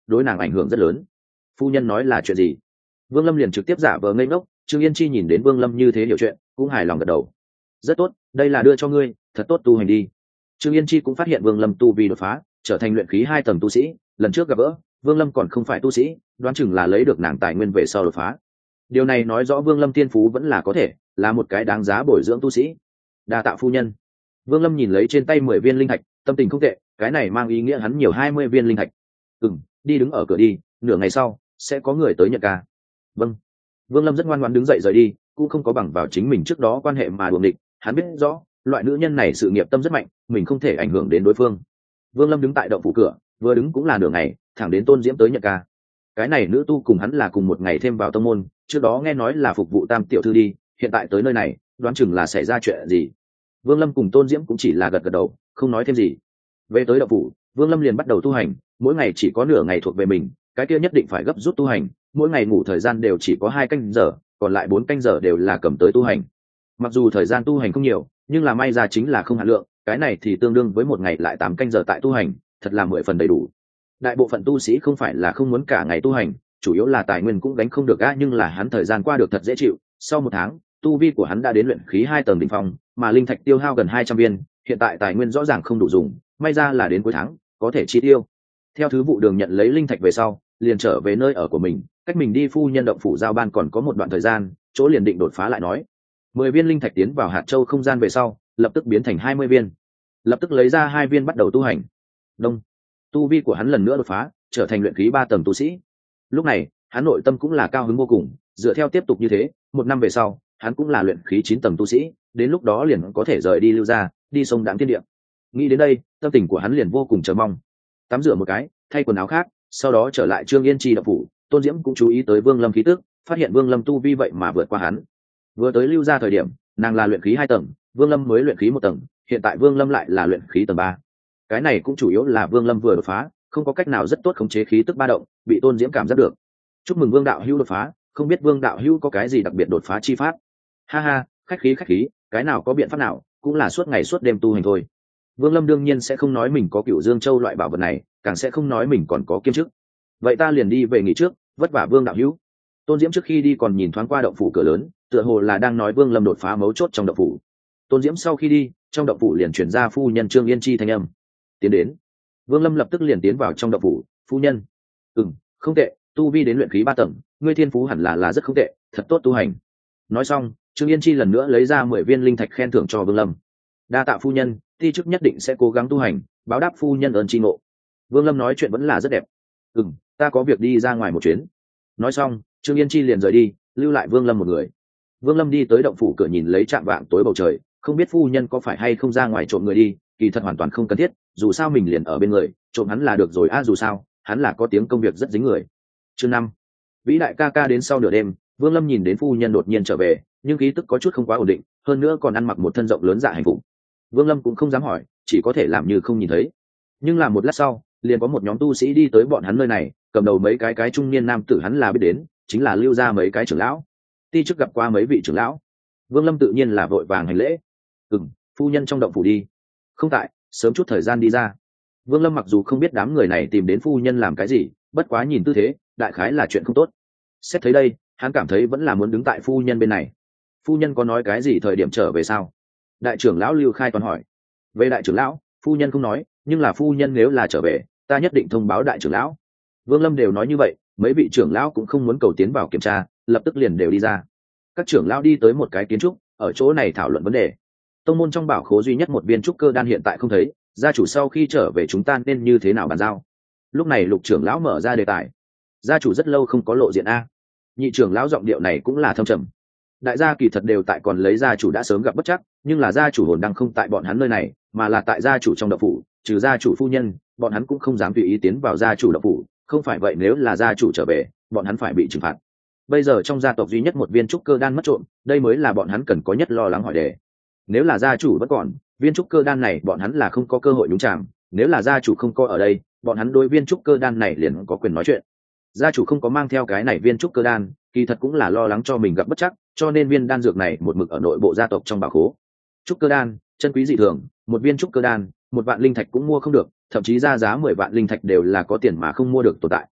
đối nàng ảnh hưởng rất lớn. Phu nhân nói là chuyện gì? Vương Lâm liền trực tiếp giả vờ ngây ngốc. Trương Yên Chi nhìn đến Vương Lâm như thế hiểu chuyện, cũng hài lòng gật đầu. Rất tốt, đây là đưa cho ngươi, thật tốt tu hành đi. Trương Yên Chi cũng phát hiện Vương Lâm tu vi đột phá, trở thành luyện khí hai tầng tu sĩ. Lần trước gặp gỡ, Vương Lâm còn không phải tu sĩ, đoán chừng là lấy được nàng tài nguyên về sau đột phá. Điều này nói rõ Vương Lâm tiên phú vẫn là có thể, là một cái đáng giá bồi dưỡng tu sĩ. Đa tạ phu nhân. Vương Lâm nhìn lấy trên tay mười viên linh thạch, tâm tình không tệ, cái này mang ý nghĩa hắn nhiều hai mươi viên linh thạch. Ừm, đi đứng ở cửa đi, nửa ngày sau sẽ có người tới nhận ca. Vâng. Vương Lâm rất ngoan ngoãn đứng dậy rời đi, cũng không có bằng vào chính mình trước đó quan hệ mà đuổi địch, hắn biết rõ, loại nữ nhân này sự nghiệp tâm rất mạnh, mình không thể ảnh hưởng đến đối phương. Vương Lâm đứng tại động phủ cửa, vừa đứng cũng là nửa ngày, thẳng đến Tôn Diễm tới nhận ca. Cái này nữ tu cùng hắn là cùng một ngày thêm vào tông môn, trước đó nghe nói là phục vụ Tam tiểu thư đi, hiện tại tới nơi này, đoán chừng là xảy ra chuyện gì. Vương Lâm cùng Tôn Diễm cũng chỉ là gật gật đầu, không nói thêm gì. Về tới động phủ, Vương Lâm liền bắt đầu tu hành, mỗi ngày chỉ có nửa ngày thuộc về mình, cái kia nhất định phải gấp rút tu hành, mỗi ngày ngủ thời gian đều chỉ có hai canh giờ, còn lại bốn canh giờ đều là cầm tới tu hành. Mặc dù thời gian tu hành không nhiều, nhưng là may ra chính là không hạn lượng, cái này thì tương đương với một ngày lại tám canh giờ tại tu hành, thật là mười phần đầy đủ. Đại bộ phận tu sĩ không phải là không muốn cả ngày tu hành, chủ yếu là tài nguyên cũng đánh không được a, nhưng là hắn thời gian qua được thật dễ chịu. Sau một tháng, tu vi của hắn đã đến luyện khí hai tầng đỉnh phong, mà linh thạch tiêu hao gần hai trăm viên, hiện tại tài nguyên rõ ràng không đủ dùng, may ra là đến cuối tháng có thể chi tiêu. Theo thứ vụ đường nhận lấy linh thạch về sau, liền trở về nơi ở của mình, cách mình đi phu nhân động phủ giao ban còn có một đoạn thời gian, chỗ liền định đột phá lại nói. Mười viên linh thạch tiến vào hạt châu không gian về sau, lập tức biến thành hai mươi viên, lập tức lấy ra hai viên bắt đầu tu hành. Đông, tu vi của hắn lần nữa đột phá, trở thành luyện khí ba tầng tu sĩ. Lúc này, hắn nội tâm cũng là cao hứng vô cùng, dựa theo tiếp tục như thế, một năm về sau, hắn cũng là luyện khí chín tầng tu sĩ, đến lúc đó liền có thể rời đi lưu ra, đi sông Đãng Thiên Địa. Nghĩ đến đây, tâm tình của hắn liền vô cùng chờ mong. Tắm rửa một cái, thay quần áo khác, sau đó trở lại Trương Yên Chi động phủ. Tôn Diễm cũng chú ý tới Vương Lâm khí tức, phát hiện Vương Lâm tu vi vậy mà vượt qua hắn. Vừa tới lưu ra thời điểm, nàng là luyện khí hai tầng, Vương Lâm mới luyện khí một tầng, hiện tại Vương Lâm lại là luyện khí tầng ba. Cái này cũng chủ yếu là Vương Lâm vừa đột phá, không có cách nào rất tốt khống chế khí tức ba động, bị Tôn Diễm cảm giác được. Chúc mừng Vương đạo hữu đột phá, không biết Vương đạo hữu có cái gì đặc biệt đột phá chi pháp? Ha ha, khách khí khách khí, cái nào có biện pháp nào, cũng là suốt ngày suốt đêm tu hành thôi. Vương Lâm đương nhiên sẽ không nói mình có Cửu Dương Châu loại bảo vật này, càng sẽ không nói mình còn có kiêm chức. Vậy ta liền đi về nghỉ trước, vất vả Vương đạo hữu. Tôn Diễm trước khi đi còn nhìn thoáng qua động phủ cửa lớn, tựa hồ là đang nói Vương Lâm đột phá mấu chốt trong động phủ. Tôn Diễm sau khi đi, trong động phủ liền chuyển ra phu nhân Trương Yên Chi thanh âm. Tiến đến. Vương Lâm lập tức liền tiến vào trong động phủ. Phu nhân. Ừm, không tệ, tu vi đến luyện khí ba tầng, ngươi thiên phú hẳn là là rất không tệ, thật tốt tu hành. Nói xong, Trương Yên Chi lần nữa lấy ra mười viên linh thạch khen thưởng cho Vương Lâm. Đa tạ phu nhân, ti chức nhất định sẽ cố gắng tu hành, báo đáp phu nhân ơn tri ngộ. Vương Lâm nói chuyện vẫn là rất đẹp. Ừm, ta có việc đi ra ngoài một chuyến. Nói xong, Trương Yên Chi liền rời đi, lưu lại Vương Lâm một người. Vương Lâm đi tới động phủ cửa nhìn lấy trạm vạng tối bầu trời, không biết phu nhân có phải hay không ra ngoài trộm người đi, kỳ thật hoàn toàn không cần thiết, dù sao mình liền ở bên người, trộm hắn là được rồi a, à, dù sao hắn là có tiếng công việc rất dính người. Chương năm, vĩ đại ca ca đến sau nửa đêm, Vương Lâm nhìn đến phu nhân đột nhiên trở về, nhưng khí tức có chút không quá ổn định, hơn nữa còn ăn mặc một thân rộng lớn dạ hành phục. Vương Lâm cũng không dám hỏi, chỉ có thể làm như không nhìn thấy. Nhưng là một lát sau, liền có một nhóm tu sĩ đi tới bọn hắn nơi này, cầm đầu mấy cái cái trung niên nam tử hắn là biết đến, chính là lưu ra mấy cái trưởng lão. Ti chức gặp qua mấy vị trưởng lão. Vương Lâm tự nhiên là vội vàng hành lễ. Ừm, phu nhân trong động phủ đi. Không tại, sớm chút thời gian đi ra. Vương Lâm mặc dù không biết đám người này tìm đến phu nhân làm cái gì, bất quá nhìn tư thế, đại khái là chuyện không tốt. Xét thấy đây, hắn cảm thấy vẫn là muốn đứng tại phu nhân bên này. Phu nhân có nói cái gì thời điểm trở về sao? Đại trưởng lão Lưu Khai toàn hỏi. Về đại trưởng lão, phu nhân không nói, nhưng là phu nhân nếu là trở về, ta nhất định thông báo đại trưởng lão. Vương Lâm đều nói như vậy, mấy vị trưởng lão cũng không muốn cầu tiến vào kiểm tra, lập tức liền đều đi ra. Các trưởng lão đi tới một cái kiến trúc, ở chỗ này thảo luận vấn đề. Tông môn trong bảo khố duy nhất một viên trúc cơ đan hiện tại không thấy, gia chủ sau khi trở về chúng ta nên như thế nào bàn giao? Lúc này Lục trưởng lão mở ra đề tài. Gia chủ rất lâu không có lộ diện a. Nhị trưởng lão giọng điệu này cũng là thâm trầm. Đại gia kỳ thật đều tại còn lấy gia chủ đã sớm gặp bất chắc, nhưng là gia chủ hồn đang không tại bọn hắn nơi này, mà là tại gia chủ trong động phủ, trừ gia chủ phu nhân, bọn hắn cũng không dám tùy ý tiến vào gia chủ động phủ, không phải vậy nếu là gia chủ trở về, bọn hắn phải bị trừng phạt. Bây giờ trong gia tộc duy nhất một viên trúc cơ đan mất trộm, đây mới là bọn hắn cần có nhất lo lắng hỏi đề. Nếu là gia chủ vẫn còn, viên trúc cơ đan này bọn hắn là không có cơ hội nhúng chạm, nếu là gia chủ không có ở đây, bọn hắn đối viên trúc cơ đan này liền có quyền nói chuyện. Gia chủ không có mang theo cái này viên trúc cơ đan, kỳ thật cũng là lo lắng cho mình gặp bất chắc, cho nên viên đan dược này một mực ở nội bộ gia tộc trong bảo khố. Trúc cơ đan, chân quý dị thường, một viên trúc cơ đan, một vạn linh thạch cũng mua không được, thậm chí ra giá mười vạn linh thạch đều là có tiền mà không mua được tồn tại.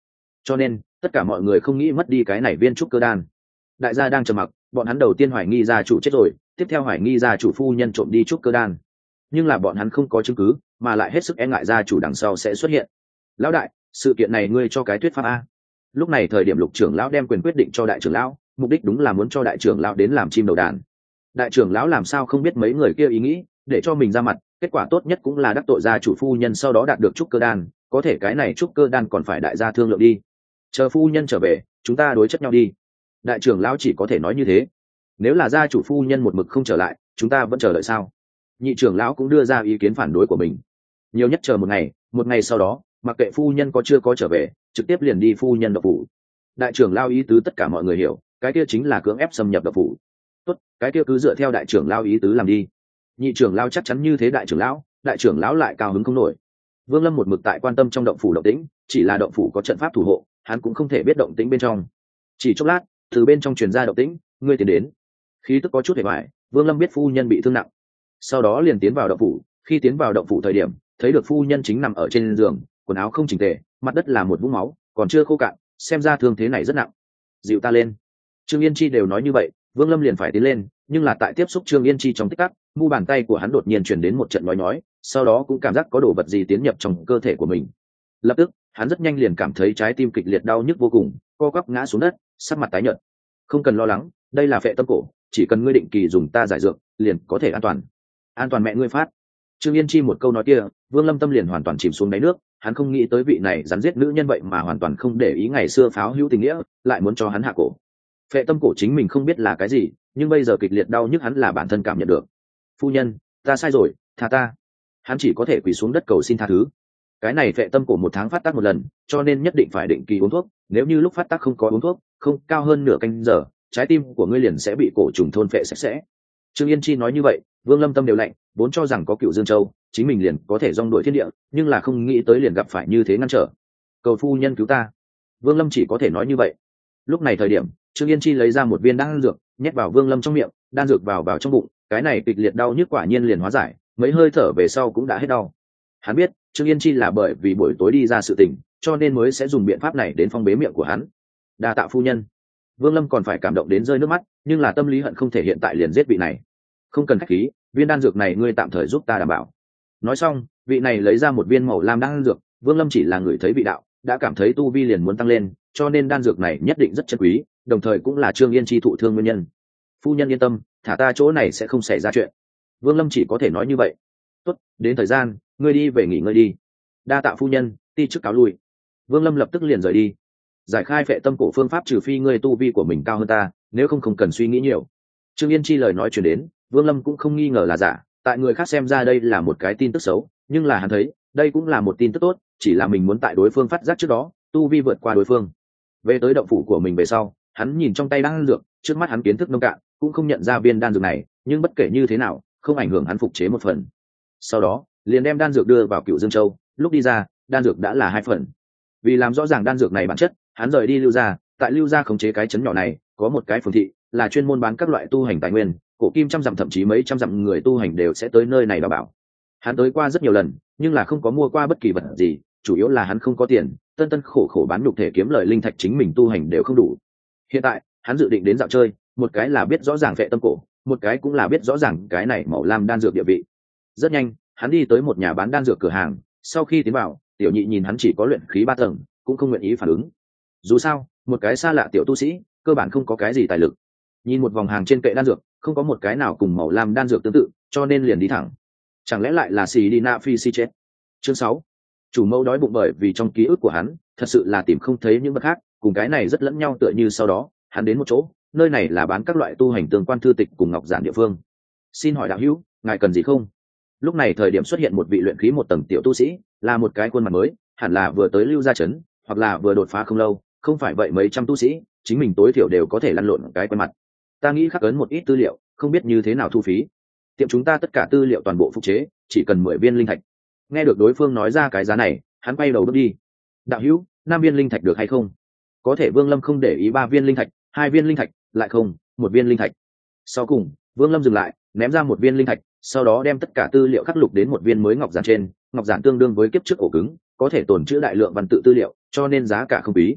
cho nên tất cả mọi người không nghĩ mất đi cái này viên trúc cơ đan. Đại gia đang trầm mặc, bọn hắn đầu tiên hoài nghi gia chủ chết rồi, tiếp theo hoài nghi gia chủ phu nhân trộm đi trúc cơ đan, nhưng là bọn hắn không có chứng cứ, mà lại hết sức e ngại gia chủ đằng sau sẽ xuất hiện. Lão đại, sự kiện này ngươi cho cái thuyết pháp a. Lúc này thời điểm Lục trưởng lão đem quyền quyết định cho đại trưởng lão, mục đích đúng là muốn cho đại trưởng lão đến làm chim đầu đàn. Đại trưởng lão làm sao không biết mấy người kia ý nghĩ, để cho mình ra mặt, kết quả tốt nhất cũng là đắc tội gia chủ phu nhân, sau đó đạt được trúc cơ đan, có thể cái này trúc cơ đan còn phải đại gia thương lượng đi. Chờ phu nhân trở về, chúng ta đối chất nhau đi. Đại trưởng lão chỉ có thể nói như thế. Nếu là gia chủ phu nhân một mực không trở lại, chúng ta vẫn chờ đợi sao? Nhị trưởng lão cũng đưa ra ý kiến phản đối của mình. Nhiều nhất chờ một ngày, một ngày sau đó, mặc kệ phu nhân có chưa có trở về, trực tiếp liền đi phu nhân độc phủ. Đại trưởng lão ý tứ tất cả mọi người hiểu, cái kia chính là cưỡng ép xâm nhập độc phủ. Tốt, cái kia cứ dựa theo đại trưởng lão ý tứ làm đi. Nhị trưởng lão chắc chắn như thế, đại trưởng lão, đại trưởng lão lại cao hứng không nổi. Vương Lâm một mực tại quan tâm trong động phủ động tĩnh, chỉ là động phủ có trận pháp thủ hộ, hắn cũng không thể biết động tĩnh bên trong. Chỉ chốc lát, từ bên trong truyền ra động tĩnh, ngươi tiến đến. Khí tức có chút hề bại, Vương Lâm biết phu nhân bị thương nặng, sau đó liền tiến vào động phủ. Khi tiến vào động phủ thời điểm, thấy được phu nhân chính nằm ở trên giường, quần áo không chỉnh tề, mặt đất là một vũng máu, còn chưa khô cạn, xem ra thương thế này rất nặng. Dịu ta lên. Trương Yên Chi đều nói như vậy, Vương Lâm liền phải tiến lên, nhưng là tại tiếp xúc Trương Yên Chi trong tích tắc, mu bàn tay của hắn đột nhiên truyền đến một trận nhói nhói, sau đó cũng cảm giác có đồ vật gì tiến nhập trong cơ thể của mình. Lập tức, hắn rất nhanh liền cảm thấy trái tim kịch liệt đau nhức vô cùng, co quắp ngã xuống đất, sắc mặt tái nhợt. Không cần lo lắng, đây là phệ tâm cổ, chỉ cần ngươi định kỳ dùng ta giải dược, liền có thể an toàn. An toàn mẹ ngươi phát. Trương Yên Chi một câu nói kia, Vương Lâm tâm liền hoàn toàn chìm xuống đáy nước, hắn không nghĩ tới vị này rắn giết nữ nhân vậy mà hoàn toàn không để ý ngày xưa pháo hữu tình nghĩa, lại muốn cho hắn hạ cổ. Phệ tâm cổ chính mình không biết là cái gì, nhưng bây giờ kịch liệt đau nhức hắn là bản thân cảm nhận được. Phu nhân, ta sai rồi, tha ta. Hắn chỉ có thể quỳ xuống đất cầu xin tha thứ. Cái này phệ tâm cổ một tháng phát tác một lần, cho nên nhất định phải định kỳ uống thuốc, nếu như lúc phát tác không có uống thuốc, không cao hơn nửa canh giờ, trái tim của ngươi liền sẽ bị cổ trùng thôn phệ sạch sẽ. Trương Yên Chi nói như vậy, Vương Lâm tâm đều lạnh, vốn cho rằng có Cựu Dương Châu, chính mình liền có thể dong đuổi thiên địa, nhưng là không nghĩ tới liền gặp phải như thế ngăn trở. Cầu phu nhân cứu ta. Vương Lâm chỉ có thể nói như vậy. Lúc này thời điểm, Trương Yên Chi lấy ra một viên đan dược, nhét vào Vương Lâm trong miệng, đan dược vào vào trong bụng, cái này kịch liệt đau nhức quả nhiên liền hóa giải, mấy hơi thở về sau cũng đã hết đau. Hắn biết, Trương Yên Chi là bởi vì buổi tối đi ra sự tình, cho nên mới sẽ dùng biện pháp này đến phong bế miệng của hắn. Đa tạ phu nhân. Vương Lâm còn phải cảm động đến rơi nước mắt, nhưng là tâm lý hận không thể hiện tại liền giết vị này. Không cần khách khí, viên đan dược này ngươi tạm thời giúp ta đảm bảo. Nói xong, vị này lấy ra một viên màu lam đan dược, Vương Lâm chỉ là người thấy vị đạo, đã cảm thấy tu vi liền muốn tăng lên, cho nên đan dược này nhất định rất chân quý, đồng thời cũng là Trương Yên Chi thụ thương nguyên nhân. Phu nhân yên tâm, thả ta chỗ này sẽ không xảy ra chuyện. Vương Lâm chỉ có thể nói như vậy. Tốt, đến thời gian, ngươi đi về nghỉ ngơi đi. Đa tạ phu nhân, ti chức cáo lui. Vương Lâm lập tức liền rời đi. Giải khai phệ tâm cổ phương pháp trừ phi ngươi tu vi của mình cao hơn ta, nếu không không cần suy nghĩ nhiều. Trương Yên Chi lời nói truyền đến, Vương Lâm cũng không nghi ngờ là giả, tại người khác xem ra đây là một cái tin tức xấu, nhưng là hắn thấy, đây cũng là một tin tức tốt, chỉ là mình muốn tại đối phương phát giác trước đó, tu vi vượt qua đối phương. Về tới động phủ của mình về sau, hắn nhìn trong tay đan dược, trước mắt hắn kiến thức nông cạn, cũng không nhận ra viên đan dược này, nhưng bất kể như thế nào, không ảnh hưởng hắn phục chế một phần. Sau đó, liền đem đan dược đưa vào Cựu Dương Châu, lúc đi ra, đan dược đã là hai phần. Vì làm rõ ràng đan dược này bản chất, hắn rời đi Lưu Gia, tại Lưu Gia khống chế cái trấn nhỏ này, có một cái phường thị, là chuyên môn bán các loại tu hành tài nguyên, cổ kim trăm dặm thậm chí mấy trăm dặm người tu hành đều sẽ tới nơi này đảm bảo. Hắn tới qua rất nhiều lần, nhưng là không có mua qua bất kỳ vật gì, chủ yếu là hắn không có tiền, tân tân khổ khổ bán nhục thể kiếm lời linh thạch chính mình tu hành đều không đủ. Hiện tại, hắn dự định đến dạo chơi, một cái là biết rõ ràng phệ tâm cổ, một cái cũng là biết rõ ràng cái này màu lam đan dược địa vị. Rất nhanh, hắn đi tới một nhà bán đan dược cửa hàng, sau khi tiến vào, tiểu nhị nhìn hắn chỉ có luyện khí ba tầng, cũng không nguyện ý phản ứng. Dù sao, một cái xa lạ tiểu tu sĩ, cơ bản không có cái gì tài lực. Nhìn một vòng hàng trên kệ đan dược, không có một cái nào cùng màu lam đan dược tương tự, cho nên liền đi thẳng. Chẳng lẽ lại là xì đi na phi si chết? Chương sáu. Chủ mẫu đói bụng bởi vì trong ký ức của hắn, thật sự là tìm không thấy những vật khác, cùng cái này rất lẫn nhau tựa như sau đó, hắn đến một chỗ, nơi này là bán các loại tu hành tương quan thư tịch cùng ngọc giản địa phương. Xin hỏi đạo hữu, ngài cần gì không? Lúc này thời điểm xuất hiện một vị luyện khí một tầng tiểu tu sĩ, là một cái khuôn mặt mới, hẳn là vừa tới Lưu Gia trấn, hoặc là vừa đột phá không lâu, không phải vậy mấy trăm tu sĩ, chính mình tối thiểu đều có thể lăn lộn cái quen mặt. Ta nghĩ khắc ấn một ít tư liệu, không biết như thế nào thu phí. Tiệm chúng ta tất cả tư liệu toàn bộ phục chế, chỉ cần mười viên linh thạch. Nghe được đối phương nói ra cái giá này, hắn quay đầu bước đi. Đạo hữu, năm viên linh thạch được hay không? Có thể Vương Lâm không để ý ba viên linh thạch, hai viên linh thạch, lại không, một viên linh thạch. Sau cùng, Vương Lâm dừng lại, ném ra một viên linh thạch, sau đó đem tất cả tư liệu khắc lục đến một viên mới ngọc giản trên. Ngọc giản tương đương với kiếp trước ổ cứng, có thể tồn trữ đại lượng văn tự tư liệu, cho nên giá cả không quý.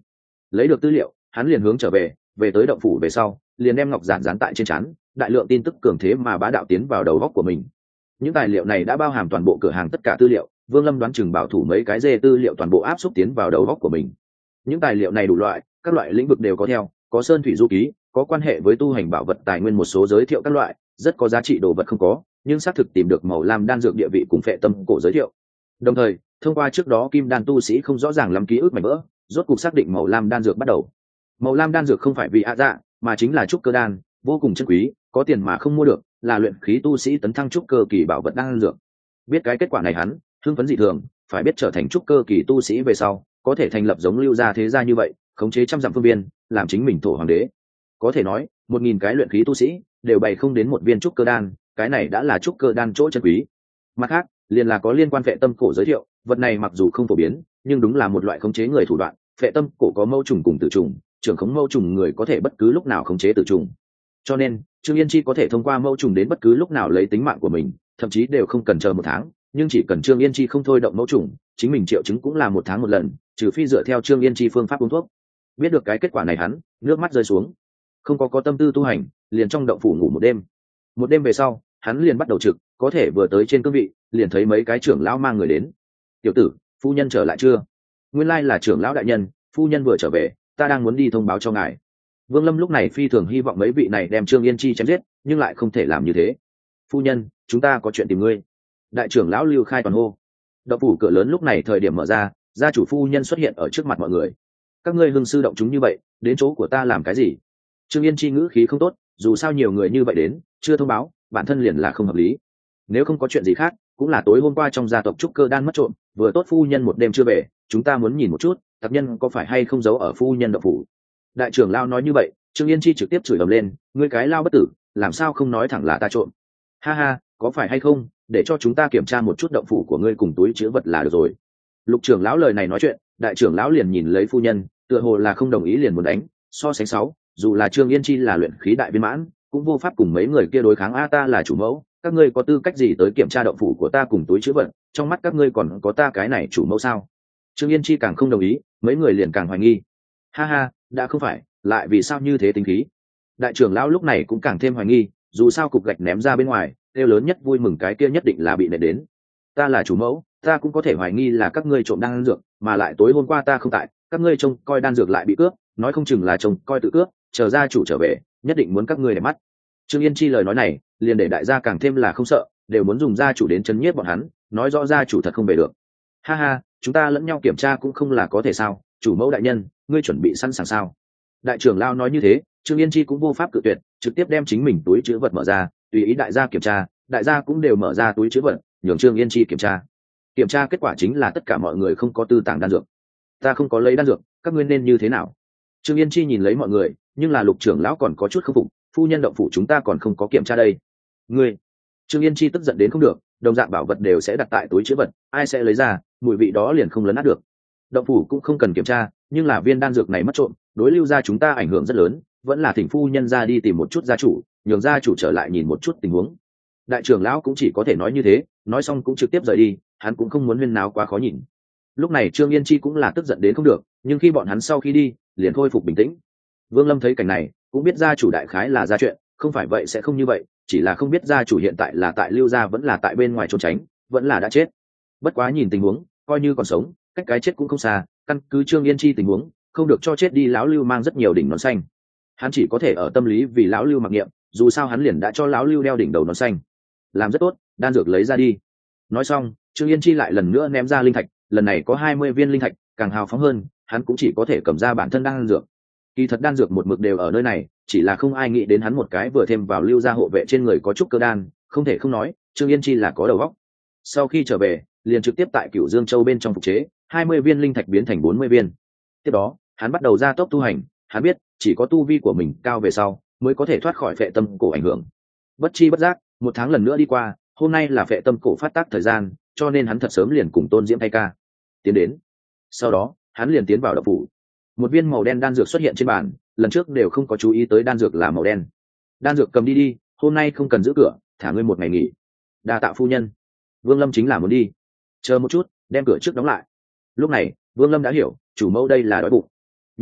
lấy được tư liệu hắn liền hướng trở về về tới động phủ về sau liền đem ngọc giản dán tại trên trán, đại lượng tin tức cường thế mà bá đạo tiến vào đầu góc của mình. Những tài liệu này đã bao hàm toàn bộ cửa hàng tất cả tư liệu, Vương Lâm đoán chừng bảo thủ mấy cái dê tư liệu toàn bộ áp xúc tiến vào đầu góc của mình. Những tài liệu này đủ loại, các loại lĩnh vực đều có theo, có sơn thủy du ký, có quan hệ với tu hành bảo vật tài nguyên một số giới thiệu các loại, rất có giá trị đồ vật không có, nhưng xác thực tìm được màu lam đan dược địa vị cùng phệ tâm cổ giới thiệu. Đồng thời, thông qua trước đó kim đan tu sĩ không rõ ràng lắm ký ức mảnh vỡ, rốt cuộc xác định màu lam đan dược bắt đầu. Màu lam đan dược không phải vì ạ dạ, mà chính là trúc cơ đan, vô cùng chân quý, có tiền mà không mua được, là luyện khí tu sĩ tấn thăng trúc cơ kỳ bảo vật đan dược. Biết cái kết quả này hắn hưng phấn dị thường, phải biết trở thành trúc cơ kỳ tu sĩ về sau có thể thành lập giống Lưu gia thế gia như vậy, khống chế trăm dặm phương viên, làm chính mình thổ hoàng đế. Có thể nói một nghìn cái luyện khí tu sĩ đều bày không đến một viên trúc cơ đan, cái này đã là trúc cơ đan chỗ chân quý. Mặt khác liền là có liên quan phệ tâm cổ giới thiệu, vật này mặc dù không phổ biến nhưng đúng là một loại khống chế người thủ đoạn. Phệ tâm cổ có mâu trùng cùng tử trùng, trưởng khống mâu trùng người có thể bất cứ lúc nào khống chế tử trùng, cho nên Trương Yên Chi có thể thông qua mâu trùng đến bất cứ lúc nào lấy tính mạng của mình, thậm chí đều không cần chờ một tháng, nhưng chỉ cần Trương Yên Chi không thôi động mâu trùng, chính mình triệu chứng cũng là một tháng một lần, trừ phi dựa theo Trương Yên Chi phương pháp uống thuốc. Biết được cái kết quả này hắn nước mắt rơi xuống, không có có tâm tư tu hành, liền trong động phủ ngủ một đêm. Một đêm về sau hắn liền bắt đầu trực, có thể vừa tới trên cương vị liền thấy mấy cái trưởng lão mang người đến. Tiểu tử, phu nhân trở lại chưa? Nguyên lai là trưởng lão đại nhân, phu nhân vừa trở về, ta đang muốn đi thông báo cho ngài. Vương Lâm lúc này phi thường hy vọng mấy vị này đem Trương Yên Chi chém giết, nhưng lại không thể làm như thế. Phu nhân, chúng ta có chuyện tìm ngươi. Đại trưởng lão Lưu Khai toàn hô. Động phủ cửa lớn lúc này thời điểm mở ra, gia chủ phu nhân xuất hiện ở trước mặt mọi người. Các ngươi hưng sư động chúng như vậy, đến chỗ của ta làm cái gì? Trương Yên Chi ngữ khí không tốt, dù sao nhiều người như vậy đến, chưa thông báo, bản thân liền là không hợp lý. Nếu không có chuyện gì khác, cũng là tối hôm qua trong gia tộc trúc cơ đan mất trộm, vừa tốt phu nhân một đêm chưa về, chúng ta muốn nhìn một chút, tặc nhân có phải hay không giấu ở phu nhân động phủ. Đại trưởng lão nói như vậy, Trương Yên Chi trực tiếp chửi ầm lên, ngươi cái lao bất tử, làm sao không nói thẳng là ta trộm? Ha ha, có phải hay không, để cho chúng ta kiểm tra một chút động phủ của ngươi cùng túi chứa vật là được rồi. Lục trưởng lão lời này nói chuyện, đại trưởng lão liền nhìn lấy phu nhân, tựa hồ là không đồng ý liền muốn đánh. So sánh sáu, dù là Trương Yên Chi là luyện khí đại viên mãn, cũng vô pháp cùng mấy người kia đối kháng. A ta là chủ mẫu, các ngươi có tư cách gì tới kiểm tra động phủ của ta cùng túi chứa vật? Trong mắt các ngươi còn có ta cái này chủ mẫu sao? Trương Yên Chi càng không đồng ý, mấy người liền càng hoài nghi. Ha ha, đã không phải, lại vì sao như thế tính khí? Đại trưởng lão lúc này cũng càng thêm hoài nghi, dù sao cục gạch ném ra bên ngoài, tiêu lớn nhất vui mừng cái kia nhất định là bị nện đến. Ta là chủ mẫu, ta cũng có thể hoài nghi là các ngươi trộm đan dược, mà lại tối hôm qua ta không tại, các ngươi trông coi đan dược lại bị cướp, nói không chừng là trông coi tự cướp, chờ gia chủ trở về, nhất định muốn các ngươi để mắt. Trương Yên Chi lời nói này, liền để đại gia càng thêm là không sợ, đều muốn dùng gia chủ đến chấn nhiếp bọn hắn, nói rõ gia chủ thật không về được. Ha ha, chúng ta lẫn nhau kiểm tra cũng không là có thể sao? Chủ mẫu đại nhân, ngươi chuẩn bị sẵn sàng sao? Đại trưởng lão nói như thế, Trương Yên Chi cũng vô pháp cự tuyệt, trực tiếp đem chính mình túi chứa vật mở ra, tùy ý đại gia kiểm tra. Đại gia cũng đều mở ra túi chứa vật, nhường Trương Yên Chi kiểm tra. Kiểm tra kết quả chính là tất cả mọi người không có tư tàng đan dược. Ta không có lấy đan dược, các ngươi nên như thế nào? Trương Yên Chi nhìn lấy mọi người, nhưng là Lục trưởng lão còn có chút không phục, phu nhân động phủ chúng ta còn không có kiểm tra đây. Ngươi! Trương Yên Chi tức giận đến không được, đồng dạng bảo vật đều sẽ đặt tại túi chứa vật, ai sẽ lấy ra, mùi vị đó liền không lấn át được. Động phủ cũng không cần kiểm tra, nhưng là viên đan dược này mất trộm, đối Lưu gia chúng ta ảnh hưởng rất lớn, vẫn là thỉnh phu nhân ra đi tìm một chút gia chủ, nhường gia chủ trở lại nhìn một chút tình huống. Đại trưởng lão cũng chỉ có thể nói như thế, nói xong cũng trực tiếp rời đi, hắn cũng không muốn huyên náo quá khó nhìn. Lúc này Trương Yên Chi cũng là tức giận đến không được, nhưng khi bọn hắn sau khi đi, liền khôi phục bình tĩnh. Vương Lâm thấy cảnh này, cũng biết gia chủ đại khái là ra chuyện, không phải vậy sẽ không như vậy, chỉ là không biết gia chủ hiện tại là tại Lưu gia vẫn là tại bên ngoài trốn tránh, vẫn là đã chết. Bất quá nhìn tình huống, coi như còn sống, cách cái chết cũng không xa, căn cứ Trương Yên Chi tình huống, không được cho chết đi. Lão Lưu mang rất nhiều đỉnh nón xanh, hắn chỉ có thể ở tâm lý vì lão Lưu mặc niệm, dù sao hắn liền đã cho lão Lưu đeo đỉnh đầu nón xanh. Làm rất tốt, đan dược lấy ra đi. Nói xong, Trương Yên Chi lại lần nữa ném ra linh thạch, lần này có hai mươi viên linh thạch, càng hào phóng hơn, hắn cũng chỉ có thể cầm ra bản thân đan dược. Kỳ thật đan dược một mực đều ở nơi này, chỉ là không ai nghĩ đến hắn một cái vừa thêm vào Lưu gia hộ vệ trên người có chút cơ đan, không thể không nói, Trương Yên Chi là có đầu óc. Sau khi trở về, liền trực tiếp tại Cửu Dương Châu bên trong phục chế, hai mươi viên linh thạch biến thành bốn mươi viên. Tiếp đó, hắn bắt đầu ra tốc tu hành, hắn biết, chỉ có tu vi của mình cao về sau, mới có thể thoát khỏi phệ tâm cổ ảnh hưởng. Bất chi bất giác, một tháng lần nữa đi qua, hôm nay là phệ tâm cổ phát tác thời gian, cho nên hắn thật sớm liền cùng Tôn Diễm thay ca tiến đến. Sau đó, hắn liền tiến vào động phủ. Một viên màu đen đan dược xuất hiện trên bàn, lần trước đều không có chú ý tới đan dược là màu đen. Đan dược cầm đi đi, hôm nay không cần giữ cửa, thả ngươi một ngày nghỉ. Đa tạ phu nhân. Vương Lâm chính là muốn đi. Chờ một chút, đem cửa trước đóng lại. Lúc này, Vương Lâm đã hiểu, chủ mẫu đây là đói bụng. Nhìn lại,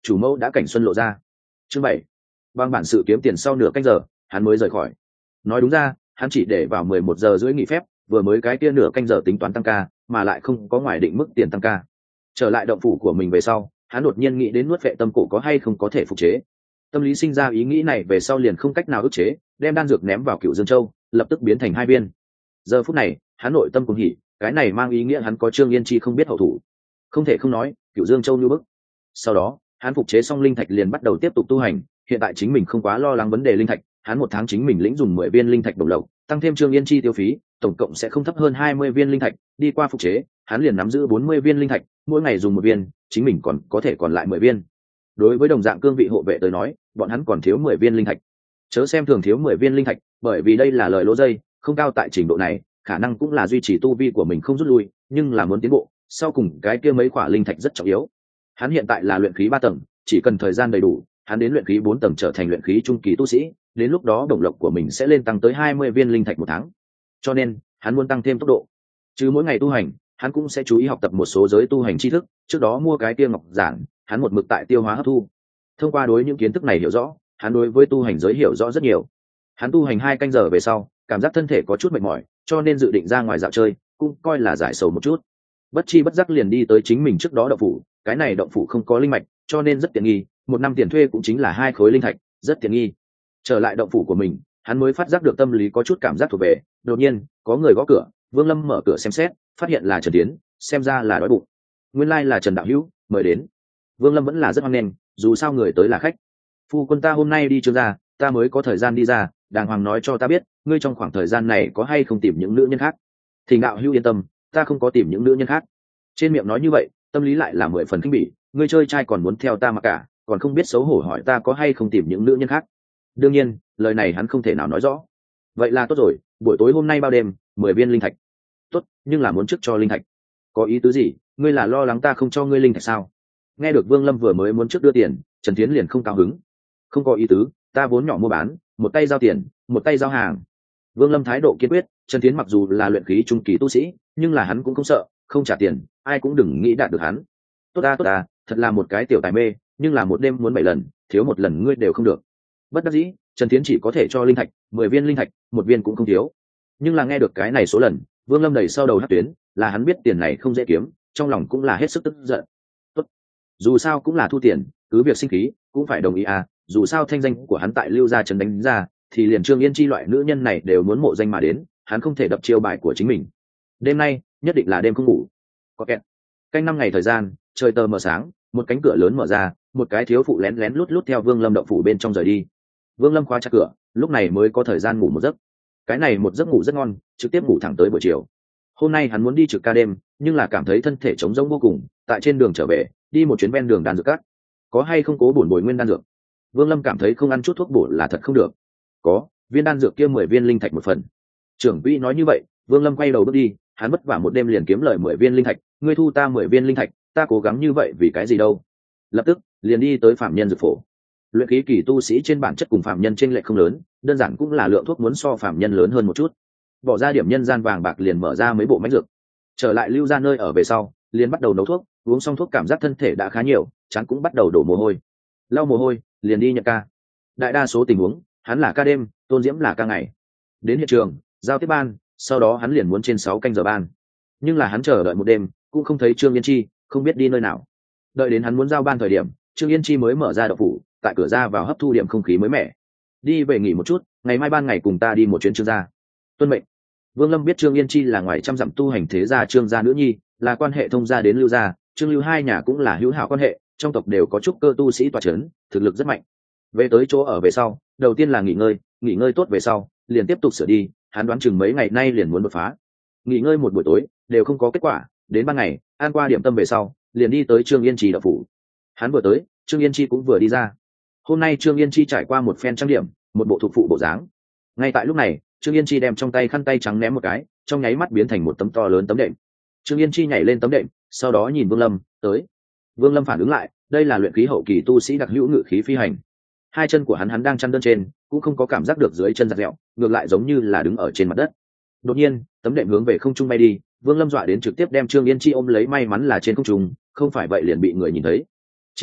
chủ mẫu đã cảnh xuân lộ ra. Chương bảy. Bằng bản sự kiếm tiền sau nửa canh giờ hắn mới rời khỏi. Nói đúng ra hắn chỉ để vào mười một giờ rưỡi nghỉ phép, vừa mới cái kia nửa canh giờ tính toán tăng ca mà lại không có ngoài định mức tiền tăng ca. Trở lại động phủ của mình về sau, hắn đột nhiên nghĩ đến nuốt vệ tâm cổ có hay không có thể phục chế. Tâm lý sinh ra ý nghĩ này về sau liền không cách nào ức chế, đem đan dược ném vào Cựu Dương Châu, lập tức biến thành hai viên. Giờ phút này hắn nội tâm cuồng hỉ, cái này mang ý nghĩa hắn có Trương Yên Chi không biết hậu thủ. Không thể không nói Cựu Dương Châu như bức. Sau đó hắn phục chế xong linh thạch liền bắt đầu tiếp tục tu hành. Hiện tại chính mình không quá lo lắng vấn đề linh thạch, hắn một tháng chính mình lĩnh dùng mười viên linh thạch đồng lộc, tăng thêm Trương Yên Chi tiêu phí, tổng cộng sẽ không thấp hơn hai mươi viên linh thạch. Đi qua phục chế hắn liền nắm giữ bốn mươi viên linh thạch, mỗi ngày dùng một viên, chính mình còn có thể còn lại mười viên. Đối với đồng dạng cương vị hộ vệ tới nói, bọn hắn còn thiếu mười viên linh thạch. Chớ xem thường thiếu mười viên linh thạch, bởi vì đây là lời lỗ dây, không cao tại trình độ này, khả năng cũng là duy trì tu vi của mình không rút lui, nhưng là muốn tiến bộ, sau cùng cái kia mấy quả linh thạch rất trọng yếu. Hắn hiện tại là luyện khí ba tầng, chỉ cần thời gian đầy đủ, hắn đến luyện khí bốn tầng trở thành luyện khí trung kỳ tu sĩ, đến lúc đó đồng lộc của mình sẽ lên tăng tới hai mươi viên linh thạch một tháng. Cho nên, hắn muốn tăng thêm tốc độ. Chứ mỗi ngày tu hành, hắn cũng sẽ chú ý học tập một số giới tu hành tri thức, trước đó mua cái kia ngọc giản, hắn một mực tại tiêu hóa hấp thu. Thông qua đối những kiến thức này hiểu rõ, hắn đối với tu hành giới hiểu rõ rất nhiều. Hắn tu hành hai canh giờ về sau, cảm giác thân thể có chút mệt mỏi, cho nên dự định ra ngoài dạo chơi, cũng coi là giải sầu một chút. Bất chi bất giác liền đi tới chính mình trước đó động phủ, cái này động phủ không có linh mạch, cho nên rất tiện nghi, một năm tiền thuê cũng chính là hai khối linh thạch, rất tiện nghi. Trở lại động phủ của mình, hắn mới phát giác được tâm lý có chút cảm giác thuộc về. Đột nhiên có người gõ cửa, Vương Lâm mở cửa xem xét, phát hiện là Trần Tiến, xem ra là đói bụng. Nguyên lai like là Trần đạo hữu, mời đến. Vương Lâm vẫn là rất hoan nghênh, dù sao người tới là khách. Phu quân ta hôm nay đi Trương gia, ta mới có thời gian đi ra, đàng hoàng nói cho ta biết, ngươi trong khoảng thời gian này có hay không tìm những nữ nhân khác. Thì đạo hữu yên tâm, ta không có tìm những nữ nhân khác. Trên miệng nói như vậy, tâm lý lại là mười phần khinh bỉ, ngươi chơi trai còn muốn theo ta mà cả, còn không biết xấu hổ hỏi ta có hay không tìm những nữ nhân khác. Đương nhiên, lời này hắn không thể nào nói rõ. Vậy là tốt rồi, buổi tối hôm nay bao đêm, mười viên linh thạch. Tốt, nhưng là muốn trước cho linh thạch. Có ý tứ gì, ngươi là lo lắng ta không cho ngươi linh thạch sao? Nghe được Vương Lâm vừa mới muốn trước đưa tiền, Trần Tiến liền không cao hứng. Không có ý tứ, ta vốn nhỏ mua bán, một tay giao tiền, một tay giao hàng. Vương Lâm thái độ kiên quyết. Trần Tiến mặc dù là luyện khí trung kỳ tu sĩ, nhưng là hắn cũng không sợ, không trả tiền, ai cũng đừng nghĩ đạt được hắn. Tốt ta tốt ta, thật là một cái tiểu tài mê, nhưng là một đêm muốn bảy lần, thiếu một lần ngươi đều không được. Bất đắc dĩ, Trần Tiến chỉ có thể cho linh thạch, mười viên linh thạch, một viên cũng không thiếu. Nhưng là nghe được cái này số lần, Vương Lâm đẩy sau đầu hất tuyến, là hắn biết tiền này không dễ kiếm, trong lòng cũng là hết sức tức giận. Tốt, dù sao cũng là thu tiền, cứ việc sinh khí, cũng phải đồng ý à, dù sao thanh danh của hắn tại Lưu gia trấn đánh ra, thì liền Trương Yên Chi loại nữ nhân này đều muốn mộ danh mà đến, hắn không thể đập chiêu bài của chính mình. Đêm nay, nhất định là đêm không ngủ. Có kẹt. Canh năm ngày thời gian, trời tờ mờ sáng, một cánh cửa lớn mở ra, một cái thiếu phụ lén lén lút lút theo Vương Lâm động phủ bên trong rời đi. Vương Lâm khóa chặt cửa, lúc này mới có thời gian ngủ một giấc. Cái này một giấc ngủ rất ngon, trực tiếp ngủ thẳng tới buổi chiều. Hôm nay hắn muốn đi trực ca đêm, nhưng là cảm thấy thân thể trống rỗng vô cùng, tại trên đường trở về, đi một chuyến ven đường đan dược cắt. Có hay không cố bổn bồi nguyên đan dược? Vương Lâm cảm thấy không ăn chút thuốc bổ là thật không được. Có, viên đan dược kia mười viên linh thạch một phần. Trưởng quỹ nói như vậy, Vương Lâm quay đầu bước đi, hắn vất vả một đêm liền kiếm lời mười viên linh thạch, ngươi thu ta mười viên linh thạch, ta cố gắng như vậy vì cái gì đâu? Lập tức, liền đi tới phạm nhân dược phổ. Luyện khí kỳ tu sĩ trên bản chất cùng phạm nhân trên lệch không lớn, đơn giản cũng là lượng thuốc muốn so phạm nhân lớn hơn một chút. Bỏ ra điểm nhân gian vàng bạc liền mở ra mấy bộ máy dược. Trở lại Lưu gia nơi ở về sau, liền bắt đầu nấu thuốc, uống xong thuốc cảm giác thân thể đã khá nhiều, chán cũng bắt đầu đổ mồ hôi. Lau mồ hôi, liền đi nhận ca. Đại đa số tình huống, hắn là ca đêm, Tôn Diễm là ca ngày. Đến hiện trường, giao tiếp ban, sau đó hắn liền muốn trên sáu canh giờ ban. Nhưng là hắn chờ đợi một đêm, cũng không thấy Trương Yên Chi, không biết đi nơi nào. Đợi đến hắn muốn giao ban thời điểm, Trương Yên Chi mới mở ra động phủ, tại cửa ra vào hấp thu điểm không khí mới mẻ. Đi về nghỉ một chút, ngày mai ban ngày cùng ta đi một chuyến Trương gia. Tuân mệnh. Vương Lâm biết Trương Yên Chi là ngoài trăm dặm tu hành thế gia Trương gia nữ nhi, là quan hệ thông gia đến Lưu gia, Trương Lưu hai nhà cũng là hữu hảo quan hệ, trong tộc đều có trúc cơ tu sĩ tọa chấn, thực lực rất mạnh. Về tới chỗ ở về sau, đầu tiên là nghỉ ngơi, nghỉ ngơi tốt về sau, liền tiếp tục sửa đi, hắn đoán chừng mấy ngày nay liền muốn đột phá. Nghỉ ngơi một buổi tối, đều không có kết quả, đến ban ngày, ăn qua điểm tâm về sau, liền đi tới Trương Yên Chi đạo phủ. Hắn vừa tới, Trương Yên Chi cũng vừa đi ra. Hôm nay Trương Yên Chi trải qua một phen trang điểm, một bộ thuộc phụ bộ dáng. Ngay tại lúc này, Trương Yên Chi đem trong tay khăn tay trắng ném một cái, trong nháy mắt biến thành một tấm to lớn tấm đệm. Trương Yên Chi nhảy lên tấm đệm, sau đó nhìn Vương Lâm, tới. Vương Lâm phản ứng lại, đây là luyện khí hậu kỳ tu sĩ đặc hữu ngự khí phi hành. Hai chân của hắn hắn đang chăn đơn trên, cũng không có cảm giác được dưới chân giật giẹo, ngược lại giống như là đứng ở trên mặt đất. Đột nhiên, tấm đệm hướng về không trung bay đi, Vương Lâm dọa đến trực tiếp đem Trương Yên Chi ôm lấy, may mắn là trên không trung, không phải vậy liền bị người nhìn thấy. Chỉ là,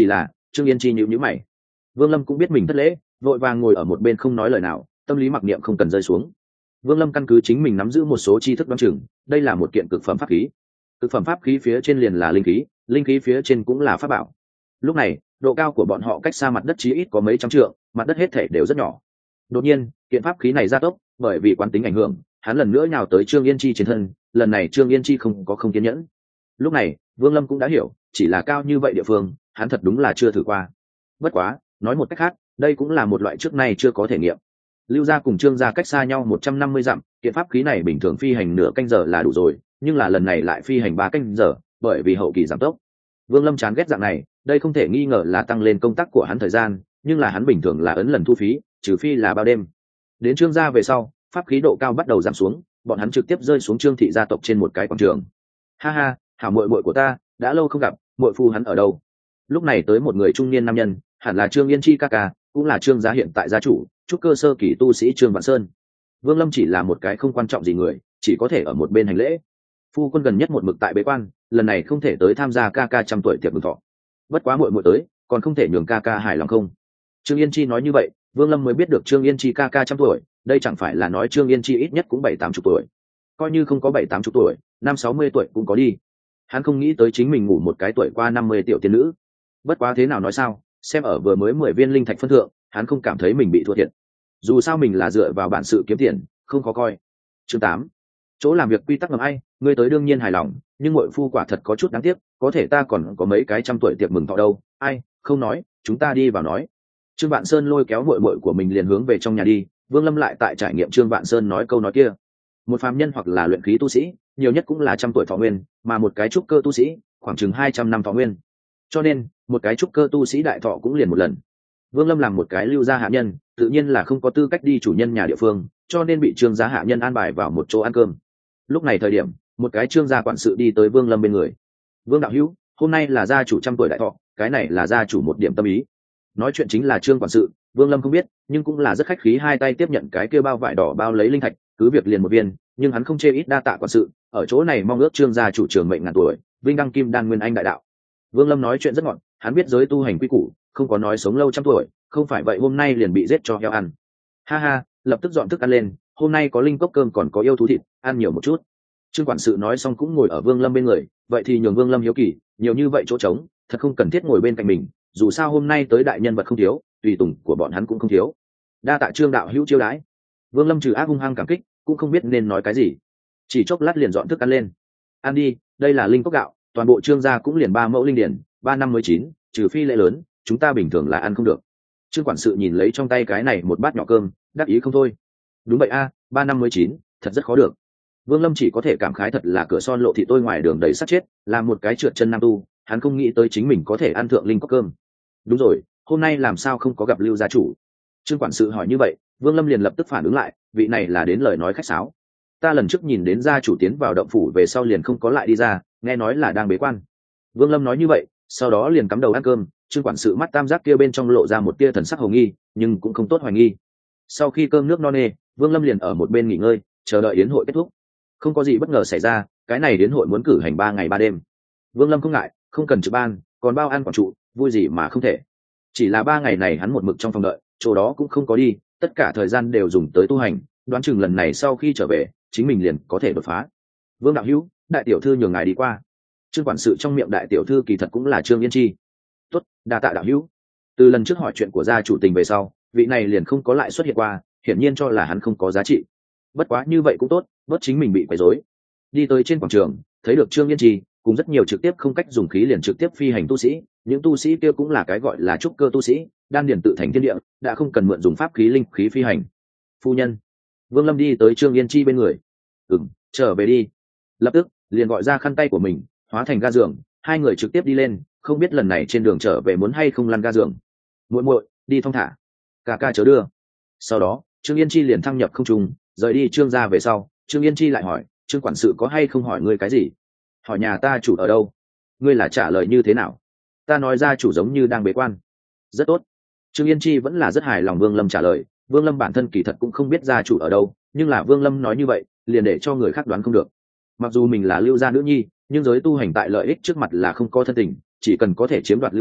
Trương Yên Chi nhíu nhíu mày. Vương Lâm cũng biết mình thất lễ, vội vàng ngồi ở một bên không nói lời nào, tâm lý mặc niệm không cần rơi xuống. Vương Lâm căn cứ chính mình nắm giữ một số tri thức đoán chừng, đây là một kiện cực phẩm pháp khí. Cực phẩm pháp khí phía trên liền là linh khí, linh khí phía trên cũng là pháp bảo. Lúc này, độ cao của bọn họ cách xa mặt đất chí ít có mấy trăm trượng, mặt đất hết thể đều rất nhỏ. Đột nhiên, kiện pháp khí này gia tốc, bởi vì quán tính ảnh hưởng, hắn lần nữa nhào tới Trương Yên Chi trên thân, lần này Trương Yên Chi không có không kiên nhẫn. Lúc này, Vương Lâm cũng đã hiểu, chỉ là cao như vậy địa phương, hắn thật đúng là chưa thử qua. Bất quá, nói một cách khác, đây cũng là một loại trước nay chưa có thể nghiệm. Lưu gia cùng Trương gia cách xa nhau một trăm năm mươi dặm, kiện pháp khí này bình thường phi hành nửa canh giờ là đủ rồi, nhưng là lần này lại phi hành ba canh giờ, bởi vì hậu kỳ giảm tốc. Vương Lâm chán ghét dạng này, đây không thể nghi ngờ là tăng lên công tác của hắn thời gian, nhưng là hắn bình thường là ấn lần thu phí, trừ phi là bao đêm. Đến Trương gia về sau, pháp khí độ cao bắt đầu giảm xuống, bọn hắn trực tiếp rơi xuống Trương thị gia tộc trên một cái quảng trường. Ha ha, hảo muội muội của ta, đã lâu không gặp, muội phu hắn ở đâu? Lúc này tới một người trung niên nam nhân, hẳn là Trương Yên Chi ca ca, cũng là Trương gia hiện tại gia chủ, trúc cơ sơ kỳ tu sĩ Trương Vạn Sơn. Vương Lâm chỉ là một cái không quan trọng gì người, chỉ có thể ở một bên hành lễ. Phu quân gần nhất một mực tại bế quan, lần này không thể tới tham gia ca ca trăm tuổi tiệc mừng thọ. Bất quá muội muội tới, còn không thể nhường ca ca hài lòng không? Trương Yên Chi nói như vậy, Vương Lâm mới biết được Trương Yên Chi ca ca trăm tuổi, đây chẳng phải là nói Trương Yên Chi ít nhất cũng bảy tám chục tuổi. Coi như không có bảy tám chục tuổi, năm sáu mươi tuổi cũng có đi. Hắn không nghĩ tới chính mình ngủ một cái tuổi qua năm mươi tiểu tiên nữ. Bất quá thế nào nói sao, xem ở vừa mới mười viên linh thạch phân thượng, hắn không cảm thấy mình bị thua thiệt. Dù sao mình là dựa vào bản sự kiếm tiền, không khó coi. Chương tám, chỗ làm việc quy tắc ngầm ai, ngươi tới đương nhiên hài lòng, nhưng muội phu quả thật có chút đáng tiếc, có thể ta còn có mấy cái trăm tuổi tiệc mừng thọ đâu. Ai, không nói, chúng ta đi vào nói. Trương Vạn Sơn lôi kéo muội muội của mình liền hướng về trong nhà đi. Vương Lâm lại tại trải nghiệm Trương Vạn Sơn nói câu nói kia. Một phàm nhân hoặc là luyện khí tu sĩ, nhiều nhất cũng là trăm tuổi thọ nguyên, mà một cái trúc cơ tu sĩ, khoảng chừng hai trăm năm thọ nguyên. Cho nên, một cái trúc cơ tu sĩ đại thọ cũng liền một lần. Vương Lâm làm một cái lưu gia hạ nhân, tự nhiên là không có tư cách đi chủ nhân nhà địa phương, cho nên bị Trương gia hạ nhân an bài vào một chỗ ăn cơm. Lúc này thời điểm, một cái Trương gia quản sự đi tới Vương Lâm bên người. Vương đạo hữu, hôm nay là gia chủ trăm tuổi đại thọ, cái này là gia chủ một điểm tâm ý. Nói chuyện chính là Trương quản sự, Vương Lâm không biết, nhưng cũng là rất khách khí, hai tay tiếp nhận cái kia bao vải đỏ bao lấy linh thạch, cứ việc liền một viên, nhưng hắn không chê ít đa tạ quản sự, ở chỗ này mong ước Trương gia chủ trường mệnh ngàn tuổi, vinh đăng kim đan nguyên anh đại đạo. Vương Lâm nói chuyện rất ngọn, hắn biết giới tu hành quy củ, không có nói sống lâu trăm tuổi, không phải vậy hôm nay liền bị giết cho heo ăn. Ha ha, lập tức dọn thức ăn lên, hôm nay có linh cốc cơm còn có yêu thú thịt, ăn nhiều một chút. Trương quản sự nói xong cũng ngồi ở Vương Lâm bên người, vậy thì nhường Vương Lâm hiếu kỳ, nhiều như vậy chỗ trống, thật không cần thiết ngồi bên cạnh mình, dù sao hôm nay tới đại nhân vật không thiếu, tùy tùng của bọn hắn cũng không thiếu. Đa tạ Trương đạo hữu chiêu đãi. Vương Lâm trừ ác hung hăng cảm kích, cũng không biết nên nói cái gì, chỉ chốc lát liền dọn thức ăn lên. Ăn đi, đây là linh cốc gạo, toàn bộ Trương gia cũng liền ba mẫu linh điển, ba năm mới chín, trừ phi lễ lớn, chúng ta bình thường là ăn không được. Trương quản sự nhìn lấy trong tay cái này một bát nhỏ cơm, đắc ý không thôi. Đúng vậy a, ba năm mới chín, thật rất khó được. Vương Lâm chỉ có thể cảm khái thật là cửa son lộ thị tôi ngoài đường đầy sát chết, làm một cái trượt chân nam tu, hắn không nghĩ tới chính mình có thể ăn thượng linh cốc cơm. Đúng rồi, hôm nay làm sao không có gặp Lưu gia chủ? Trương quản sự hỏi như vậy, Vương Lâm liền lập tức phản ứng lại, vị này là đến lời nói khách sáo. Ta lần trước nhìn đến gia chủ tiến vào động phủ về sau liền không có lại đi ra, nghe nói là đang bế quan. Vương Lâm nói như vậy, sau đó liền cắm đầu ăn cơm. Trương quản sự mắt tam giác kia bên trong lộ ra một tia thần sắc hồ nghi, nhưng cũng không tốt hoài nghi. Sau khi cơm nước no nê, Vương Lâm liền ở một bên nghỉ ngơi, chờ đợi yến hội kết thúc. Không có gì bất ngờ xảy ra, cái này yến hội muốn cử hành ba ngày ba đêm. Vương Lâm không ngại, không cần trực ban, còn bao ăn quản trụ, vui gì mà không thể. Chỉ là ba ngày này hắn một mực trong phòng đợi, chỗ đó cũng không có đi, tất cả thời gian đều dùng tới tu hành, đoán chừng lần này sau khi trở về, chính mình liền có thể đột phá. Vương đạo hữu, đại tiểu thư nhường ngài đi qua. Trương quản sự trong miệng đại tiểu thư kỳ thật cũng là Trương Yên Chi. Tốt, đa tạ đạo hữu. Từ lần trước hỏi chuyện của gia chủ tình về sau, vị này liền không có lại xuất hiện qua, hiển nhiên cho là hắn không có giá trị. Bất quá như vậy cũng tốt, bớt chính mình bị quấy rối. Đi tới trên quảng trường, thấy được Trương Yên Chi cùng rất nhiều trực tiếp không cách dùng khí liền trực tiếp phi hành tu sĩ, những tu sĩ kia cũng là cái gọi là trúc cơ tu sĩ, đan điền tự thành thiên địa, đã không cần mượn dùng pháp khí linh khí phi hành. Phu nhân. Vương Lâm đi tới Trương Yên Chi bên người. "Ừm, trở về đi." Lập tức, liền gọi ra khăn tay của mình, hóa thành ga giường, hai người trực tiếp đi lên, không biết lần này trên đường trở về muốn hay không lăn ga giường. "Muội muội, đi thong thả, ca ca chớ đưa." Sau đó, Trương Yên Chi liền thăng nhập không trung, rời đi Trương gia về sau, Trương Yên Chi lại hỏi, "Trương quản sự có hay không hỏi ngươi cái gì?" "Hỏi nhà ta chủ ở đâu." "Ngươi là trả lời như thế nào?" "Ta nói gia chủ giống như đang bế quan." "Rất tốt." Trương Yên Chi vẫn là rất hài lòng Vương Lâm trả lời, Vương Lâm bản thân kỳ thật cũng không biết gia chủ ở đâu, nhưng là Vương Lâm nói như vậy, liền để cho người khác đoán không được. Mặc dù mình là Lưu gia nữ nhi, nhưng giới tu hành tại lợi ích trước mặt là không có thân tình, chỉ cần có thể chiếm đoạt Lưu gia,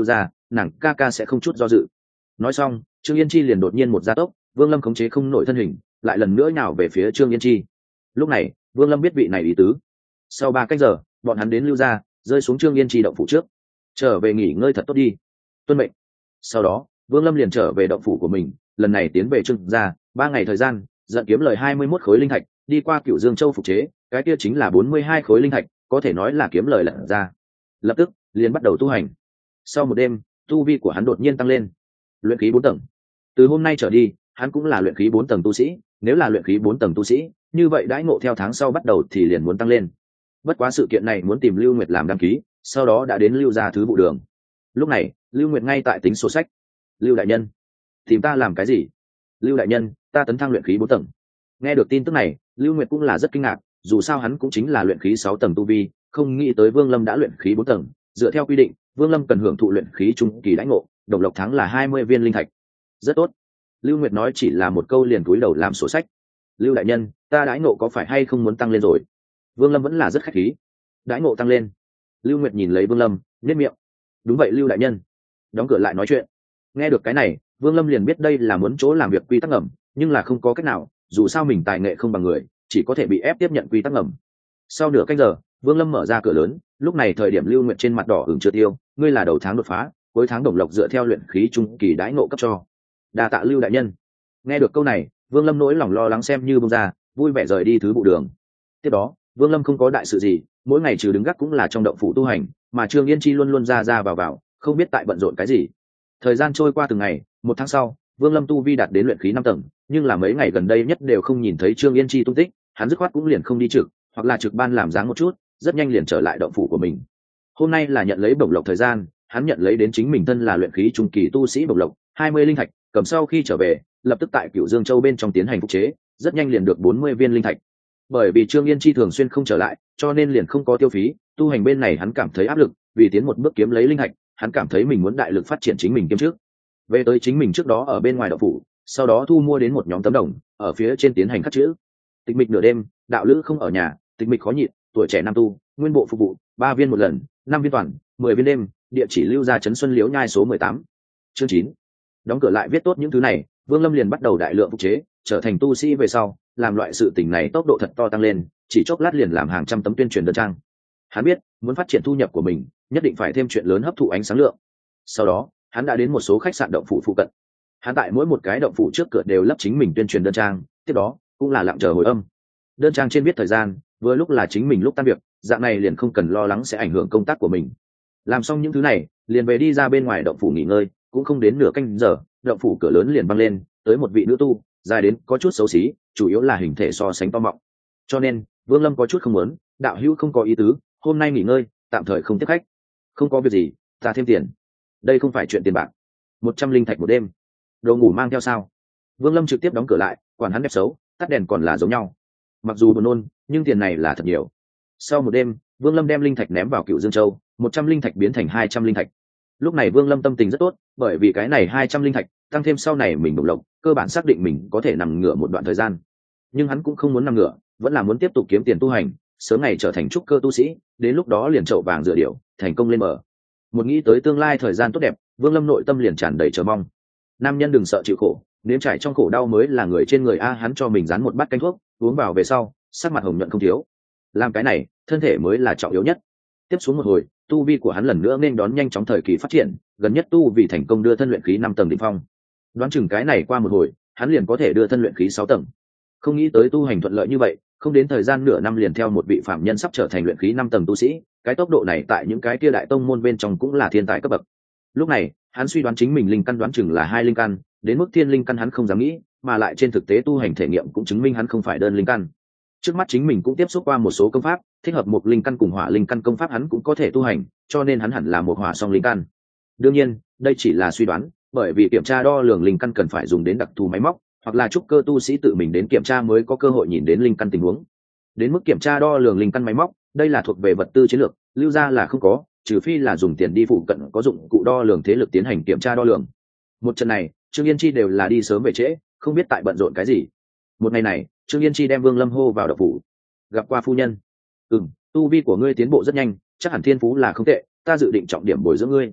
nàng ca ca sẽ không chút do dự. Nói xong, Trương Yên Chi liền đột nhiên một gia tốc, Vương Lâm khống chế không nổi thân hình, lại lần nữa nhào về phía Trương Yên Chi. Lúc này, Vương Lâm biết vị này ý tứ. Sau ba cách giờ, bọn hắn đến lưu gia, rơi xuống Trương Yên Chi động phủ trước. Trở về nghỉ ngơi thật tốt đi. Tuân mệnh. Sau đó, Vương Lâm liền trở về động phủ của mình, lần này tiến về Trương gia, ba ngày thời gian, dẫn kiếm lời hai mươi mốt khối linh thạch, đi qua Cửu Dương Châu phục chế, cái kia chính là bốn mươi hai khối linh thạch, có thể nói là kiếm lời lận ra. Lập tức, liền bắt đầu tu hành. Sau một đêm, tu vi của hắn đột nhiên tăng lên, luyện khí bốn tầng. Từ hôm nay trở đi, hắn cũng là luyện khí bốn tầng tu sĩ, nếu là luyện khí bốn tầng tu sĩ, như vậy đãi ngộ theo tháng sau bắt đầu thì liền muốn tăng lên. Bất quá sự kiện này muốn tìm Lưu Nguyệt làm đăng ký, sau đó đã đến Lưu gia thứ vụ đường. Lúc này, Lưu Nguyệt ngay tại tính sổ sách. Lưu đại nhân, tìm ta làm cái gì? Lưu đại nhân, ta tấn thăng luyện khí bốn tầng. Nghe được tin tức này, Lưu Nguyệt cũng là rất kinh ngạc, dù sao hắn cũng chính là luyện khí sáu tầng tu vi, không nghĩ tới Vương Lâm đã luyện khí bốn tầng. Dựa theo quy định, Vương Lâm cần hưởng thụ luyện khí trung kỳ đãi ngộ, đồng lộc thắng là hai mươi viên linh thạch. Rất tốt. Lưu Nguyệt nói chỉ là một câu liền cúi đầu làm sổ sách. Lưu đại nhân, ta đãi ngộ có phải hay không muốn tăng lên rồi? Vương Lâm vẫn là rất khách khí. Đãi ngộ tăng lên. Lưu Nguyệt nhìn lấy Vương Lâm, nhếch miệng. Đúng vậy Lưu đại nhân. Đóng cửa lại nói chuyện. Nghe được cái này, Vương Lâm liền biết đây là muốn chỗ làm việc quy tắc ngầm, nhưng là không có cách nào, dù sao mình tài nghệ không bằng người, chỉ có thể bị ép tiếp nhận quy tắc ngầm. Sau nửa canh giờ, Vương Lâm mở ra cửa lớn, lúc này thời điểm Lưu Nguyệt trên mặt đỏ ửng chưa tiêu, ngươi là đầu tháng đột phá, cuối tháng đồng lộc dựa theo luyện khí trung kỳ đãi ngộ cấp cho. Đa tạ Lưu đại nhân. Nghe được câu này, Vương Lâm nỗi lòng lo lắng xem như bông ra, vui vẻ rời đi thứ vụ đường. Tiếp đó, Vương Lâm không có đại sự gì, mỗi ngày trừ đứng gác cũng là trong động phủ tu hành, mà Trương Yên Chi luôn luôn ra ra vào vào, không biết tại bận rộn cái gì. Thời gian trôi qua từng ngày, một tháng sau, Vương Lâm tu vi đạt đến luyện khí năm tầng, nhưng là mấy ngày gần đây nhất đều không nhìn thấy Trương Yên Chi tung tích, hắn dứt khoát cũng liền không đi trực, hoặc là trực ban làm dáng một chút, rất nhanh liền trở lại động phủ của mình. Hôm nay là nhận lấy bổng lộc thời gian, hắn nhận lấy đến chính mình thân là luyện khí trung kỳ tu sĩ bổng lộc, hai mươi linh thạch, cầm sau khi trở về, lập tức tại Cửu Dương Châu bên trong tiến hành phục chế, rất nhanh liền được bốn mươi viên linh thạch. Bởi vì Trương Yên Chi thường xuyên không trở lại, cho nên liền không có tiêu phí, tu hành bên này hắn cảm thấy áp lực, vì tiến một bước kiếm lấy linh thạch, hắn cảm thấy mình muốn đại lực phát triển chính mình kiếm trước. Về tới chính mình trước đó ở bên ngoài động phủ, sau đó thu mua đến một nhóm tấm đồng, ở phía trên tiến hành khắc chữ. Tịch mịch nửa đêm, đạo lữ không ở nhà, tịch mịch khó nhịn, tuổi trẻ nam tu, nguyên bộ phục vụ, ba viên một lần, năm viên toàn, mười viên đêm, địa chỉ Lưu gia trấn Xuân Liễu nhai số mười tám. Chương chín. Đóng cửa lại viết tốt những thứ này, Vương Lâm liền bắt đầu đại lượng phục chế, trở thành tu sĩ về sau, làm loại sự tình này tốc độ thật to tăng lên, chỉ chốc lát liền làm hàng trăm tấm tuyên truyền đơn trang. Hắn biết, muốn phát triển thu nhập của mình, nhất định phải thêm chuyện lớn hấp thụ ánh sáng lượng. Sau đó, hắn đã đến một số khách sạn động phủ phụ cận. Hắn tại mỗi một cái động phủ trước cửa đều lắp chính mình tuyên truyền đơn trang, tiếp đó cũng là lặng chờ hồi âm. Đơn trang trên viết thời gian, vừa lúc là chính mình lúc tan việc, dạng này liền không cần lo lắng sẽ ảnh hưởng công tác của mình. Làm xong những thứ này, liền về đi ra bên ngoài động phủ nghỉ ngơi, cũng không đến nửa canh giờ, động phủ cửa lớn liền văng lên, tới một vị nữ tu, dài đến có chút xấu xí, chủ yếu là hình thể so sánh to mọng. Cho nên, Vương Lâm có chút không muốn, đạo hữu không có ý tứ, hôm nay nghỉ ngơi, tạm thời không tiếp khách. Không có việc gì, ta thêm tiền. Đây không phải chuyện tiền bạc. Một trăm linh thạch một đêm. Đồ ngủ mang theo sao? Vương Lâm trực tiếp đóng cửa lại, quản hắn đẹp xấu, tắt đèn còn là giống nhau. Mặc dù buồn nôn, nhưng tiền này là thật nhiều. Sau một đêm, Vương Lâm đem linh thạch ném vào Cửu Dương Châu, một trăm linh thạch biến thành hai trăm linh thạch. Lúc này Vương Lâm tâm tình rất tốt, bởi vì cái này hai trăm linh thạch, tăng thêm sau này mình đồng lộc, cơ bản xác định mình có thể nằm ngửa một đoạn thời gian. Nhưng hắn cũng không muốn nằm ngửa, vẫn là muốn tiếp tục kiếm tiền tu hành, sớm ngày trở thành trúc cơ tu sĩ, đến lúc đó liền chậu vàng rửa điểu, thành công lên mở. Một nghĩ tới tương lai thời gian tốt đẹp, Vương Lâm nội tâm liền tràn đầy chờ mong. Nam nhân đừng sợ chịu khổ, nếm trải trong khổ đau mới là người trên người a. Hắn cho mình dán một bát canh thuốc, uống vào về sau, sắc mặt hồng nhuận không thiếu. Làm cái này, thân thể mới là trọng yếu nhất. Tiếp xuống một hồi, tu vi của hắn lần nữa nên đón nhanh chóng thời kỳ phát triển, gần nhất tu vì thành công đưa thân luyện khí năm tầng đỉnh phong. Đoán chừng cái này qua một hồi, hắn liền có thể đưa thân luyện khí sáu tầng. Không nghĩ tới tu hành thuận lợi như vậy, không đến thời gian nửa năm liền theo một vị phạm nhân sắp trở thành luyện khí năm tầng tu sĩ, cái tốc độ này tại những cái kia đại tông môn bên trong cũng là thiên tài cấp bậc. Lúc này, hắn suy đoán chính mình linh căn đoán chừng là hai linh căn, đến mức thiên linh căn hắn không dám nghĩ, mà lại trên thực tế tu hành thể nghiệm cũng chứng minh hắn không phải đơn linh căn. Trước mắt chính mình cũng tiếp xúc qua một số công pháp, thích hợp một linh căn cùng hỏa linh căn công pháp hắn cũng có thể tu hành, cho nên hắn hẳn là một hỏa song linh căn. Đương nhiên, đây chỉ là suy đoán, bởi vì kiểm tra đo lường linh căn cần phải dùng đến đặc thù máy móc, hoặc là trúc cơ tu sĩ tự mình đến kiểm tra mới có cơ hội nhìn đến linh căn tình huống. Đến mức kiểm tra đo lường linh căn máy móc, đây là thuộc về vật tư chiến lược, Lưu gia là không có, trừ phi là dùng tiền đi phụ cận có dụng cụ đo lường thế lực tiến hành kiểm tra đo lường. Một trận này, Trương Yên Chi đều là đi sớm về trễ, không biết tại bận rộn cái gì. Một ngày này, Trương Yên Chi đem Vương Lâm hô vào động phủ. Gặp qua phu nhân. Ừm, tu vi của ngươi tiến bộ rất nhanh, chắc hẳn thiên phú là không tệ, ta dự định trọng điểm bồi dưỡng ngươi.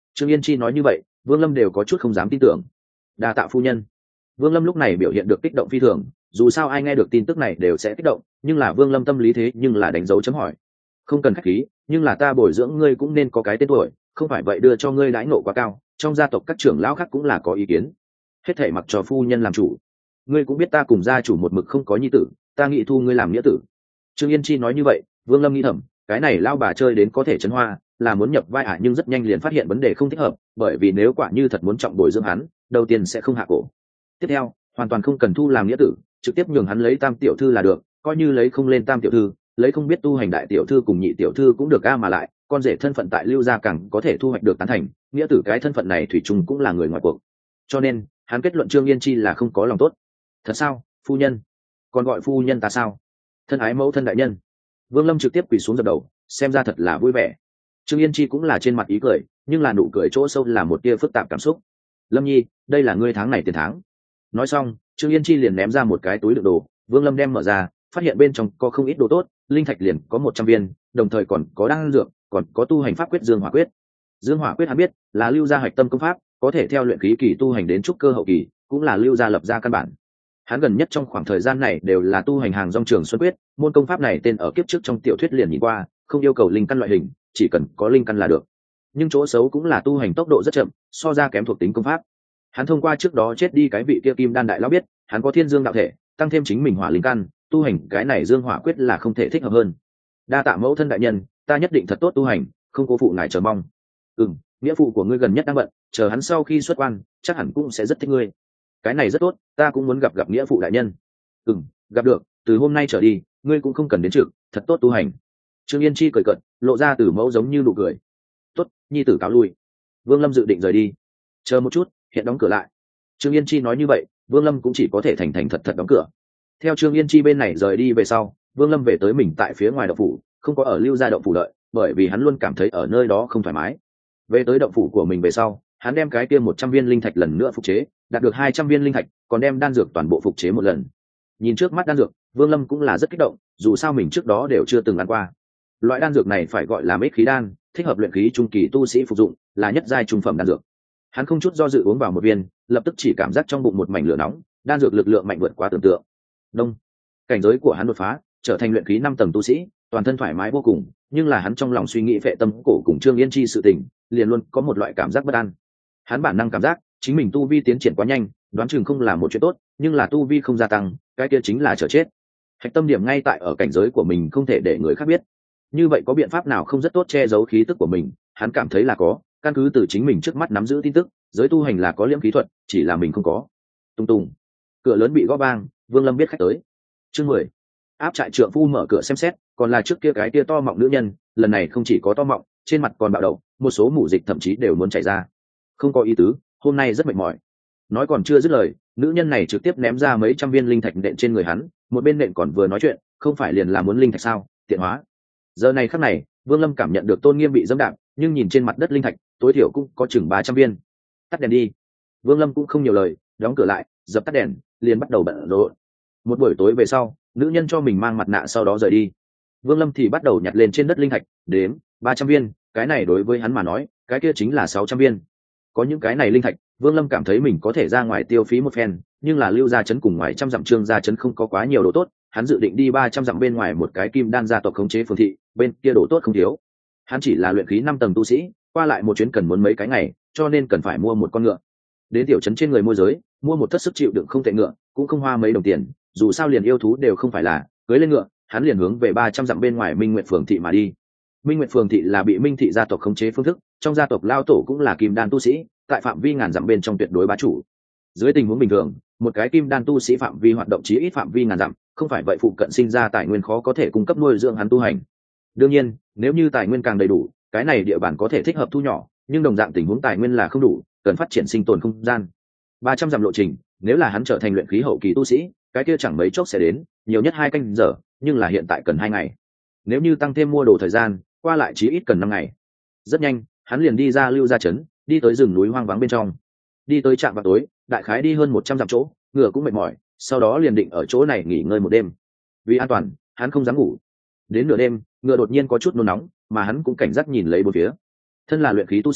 Trương Yên Chi nói như vậy, Vương Lâm đều có chút không dám tin tưởng. Đa tạ phu nhân. Vương Lâm lúc này biểu hiện được kích động phi thường, dù sao ai nghe được tin tức này đều sẽ kích động, nhưng là Vương Lâm tâm lý thế nhưng là đánh dấu chấm hỏi. Không cần khách khí, nhưng là ta bồi dưỡng ngươi cũng nên có cái tên tuổi, không phải vậy đưa cho ngươi đãi ngộ quá cao, trong gia tộc các trưởng lão khác cũng là có ý kiến. Hết thảy mặc cho phu nhân làm chủ. Ngươi cũng biết ta cùng gia chủ một mực không có nhi tử, ta nghĩ thu ngươi làm nghĩa tử. Trương Yên Chi nói như vậy, Vương Lâm nghĩ thầm, cái này lao bà chơi đến có thể chấn hoa, là muốn nhập vai ả nhưng rất nhanh liền phát hiện vấn đề không thích hợp, bởi vì nếu quả như thật muốn trọng bồi dưỡng hắn, đầu tiên sẽ không hạ cổ. Tiếp theo, hoàn toàn không cần thu làm nghĩa tử, trực tiếp nhường hắn lấy tam tiểu thư là được, coi như lấy không lên tam tiểu thư, lấy không biết tu hành đại tiểu thư cùng nhị tiểu thư cũng được a, mà lại con rể thân phận tại Lưu gia càng có thể thu hoạch được tán thành, nghĩa tử cái thân phận này thủy chung cũng là người ngoài cuộc. Cho nên, hắn kết luận Trương Yên Chi là không có lòng tốt. Thật sao, phu nhân? Còn gọi phu nhân ta sao? Thân ái mẫu thân đại nhân. Vương Lâm trực tiếp quỳ xuống dập đầu, xem ra thật là vui vẻ. Trương Yên Chi cũng là trên mặt ý cười, nhưng là nụ cười chỗ sâu là một tia phức tạp cảm xúc. Lâm Nhi, đây là ngươi tháng này tiền tháng. Nói xong, Trương Yên Chi liền ném ra một cái túi đựng đồ, Vương Lâm đem mở ra, phát hiện bên trong có không ít đồ tốt, linh thạch liền có một trăm viên, đồng thời còn có đan dược, còn có tu hành pháp quyết Dương Hỏa quyết. Dương Hỏa quyết hắn biết, là Lưu gia hạch tâm công pháp, có thể theo luyện khí kỳ tu hành đến trúc cơ hậu kỳ, cũng là Lưu gia lập ra căn bản. Hắn gần nhất trong khoảng thời gian này đều là tu hành hàng dòng trường xuân quyết, môn công pháp này tên ở kiếp trước trong tiểu thuyết liền nhìn qua, không yêu cầu linh căn loại hình, chỉ cần có linh căn là được. Nhưng chỗ xấu cũng là tu hành tốc độ rất chậm, so ra kém thuộc tính công pháp. Hắn thông qua trước đó chết đi cái vị kia kim đan đại lão biết, hắn có thiên dương đạo thể, tăng thêm chính mình hỏa linh căn, tu hành cái này dương hỏa quyết là không thể thích hợp hơn. Đa tạ mẫu thân đại nhân, ta nhất định thật tốt tu hành, không cố phụ ngài chờ mong. Ừm, nghĩa phụ của ngươi gần nhất đang bận, chờ hắn sau khi xuất quan, chắc hẳn cũng sẽ rất thích ngươi. Cái này rất tốt, ta cũng muốn gặp gặp nghĩa phụ đại nhân. Ừm, gặp được, từ hôm nay trở đi, ngươi cũng không cần đến trực, thật tốt tu hành. Trương Yên Chi cười cợt, lộ ra từ mẫu giống như nụ cười. Tốt, nhi tử cáo lui. Vương Lâm dự định rời đi. Chờ một chút, hiện đóng cửa lại. Trương Yên Chi nói như vậy, Vương Lâm cũng chỉ có thể thành thành thật thật đóng cửa. Theo Trương Yên Chi bên này rời đi về sau, Vương Lâm về tới mình tại phía ngoài động phủ, không có ở Lưu gia động phủ đợi, bởi vì hắn luôn cảm thấy ở nơi đó không thoải mái. Về tới động phủ của mình về sau, hắn đem cái kia một trăm viên linh thạch lần nữa phục chế, đạt được hai trăm viên linh thạch, còn đem đan dược toàn bộ phục chế một lần. Nhìn trước mắt đan dược, Vương Lâm cũng là rất kích động, dù sao mình trước đó đều chưa từng ăn qua. Loại đan dược này phải gọi là ích khí đan, thích hợp luyện khí trung kỳ tu sĩ phục dụng, là nhất giai trung phẩm đan dược. Hắn không chút do dự uống vào một viên, lập tức chỉ cảm giác trong bụng một mảnh lửa nóng, đan dược lực lượng mạnh vượt quá tưởng tượng. Đông, cảnh giới của hắn đột phá, trở thành luyện khí năm tầng tu sĩ, toàn thân thoải mái vô cùng, nhưng là hắn trong lòng suy nghĩ phệ tâm cổ cùng Trương Yên Chi sự tình, liền luôn có một loại cảm giác bất an. Hắn bản năng cảm giác chính mình tu vi tiến triển quá nhanh, đoán chừng không là một chuyện tốt, nhưng là tu vi không gia tăng, cái kia chính là chờ chết. Hạch tâm điểm ngay tại ở cảnh giới của mình không thể để người khác biết. Như vậy có biện pháp nào không rất tốt che giấu khí tức của mình? Hắn cảm thấy là có, căn cứ từ chính mình trước mắt nắm giữ tin tức, giới tu hành là có liễm khí thuật, chỉ là mình không có. Tung tùng, cửa lớn bị gõ vang, Vương Lâm biết khách tới. Chương mười, áp trại trượng phu mở cửa xem xét, còn là trước kia cái kia to mọng nữ nhân, lần này không chỉ có to mọng, trên mặt còn bạo đầu, một số mủ dịch thậm chí đều muốn chảy ra. Không có ý tứ, hôm nay rất mệt mỏi. Nói còn chưa dứt lời, nữ nhân này trực tiếp ném ra mấy trăm viên linh thạch nện trên người hắn, một bên nện còn vừa nói chuyện, không phải liền là muốn linh thạch sao, tiện hóa. Giờ này khắc này, Vương Lâm cảm nhận được tôn nghiêm bị dẫm đạp, nhưng nhìn trên mặt đất linh thạch, tối thiểu cũng có chừng ba trăm viên. Tắt đèn đi. Vương Lâm cũng không nhiều lời, đóng cửa lại, dập tắt đèn, liền bắt đầu bận rộn. Một buổi tối về sau, nữ nhân cho mình mang mặt nạ sau đó rời đi. Vương Lâm thì bắt đầu nhặt lên trên đất linh thạch, đếm, ba trăm viên, cái này đối với hắn mà nói, cái kia chính là sáu trăm viên. Có những cái này linh thạch, Vương Lâm cảm thấy mình có thể ra ngoài tiêu phí một phen, nhưng là Lưu gia trấn cùng ngoài trăm dặm Trương gia trấn không có quá nhiều đồ tốt, hắn dự định đi ba trăm dặm bên ngoài một cái kim đan gia tộc khống chế phường thị, bên kia đồ tốt không thiếu. Hắn chỉ là luyện khí năm tầng tu sĩ, qua lại một chuyến cần muốn mấy cái ngày, cho nên cần phải mua một con ngựa. Đến tiểu trấn trên người môi giới, mua một thất sức chịu đựng không tệ ngựa, cũng không hoa mấy đồng tiền, dù sao liền yêu thú đều không phải là, cưới lên ngựa, hắn liền hướng về ba trăm dặm bên ngoài Minh Nguyệt phường thị mà đi. Minh Nguyệt phường thị là bị Minh thị gia tộc khống chế phương thức, trong gia tộc lao tổ cũng là kim đan tu sĩ, tại phạm vi ngàn dặm bên trong tuyệt đối bá chủ. Dưới tình huống bình thường, một cái kim đan tu sĩ phạm vi hoạt động chí ít phạm vi ngàn dặm, không phải vậy phụ cận sinh ra tài nguyên khó có thể cung cấp nuôi dưỡng hắn tu hành. Đương nhiên, nếu như tài nguyên càng đầy đủ, cái này địa bàn có thể thích hợp thu nhỏ, nhưng đồng dạng tình huống tài nguyên là không đủ, cần phát triển sinh tồn không gian. ba trăm dặm lộ trình, nếu là hắn trở thành luyện khí hậu kỳ tu sĩ, cái kia chẳng mấy chốc sẽ đến, nhiều nhất hai canh giờ, nhưng là hiện tại cần hai ngày. Nếu như tăng thêm mua đồ thời gian, qua lại chí ít cần năm ngày. Rất nhanh, hắn liền đi ra Lưu gia trấn, đi tới rừng núi hoang vắng bên trong. Đi tới trạm vào tối, đại khái đi hơn một trăm dặm chỗ, ngựa cũng mệt mỏi, sau đó liền định ở chỗ này nghỉ ngơi một đêm. Vì an toàn, hắn không dám ngủ. Đến nửa đêm, ngựa đột nhiên có chút nôn nóng, mà hắn cũng cảnh giác nhìn lấy bốn phía. Thân là luyện khí tu sĩ,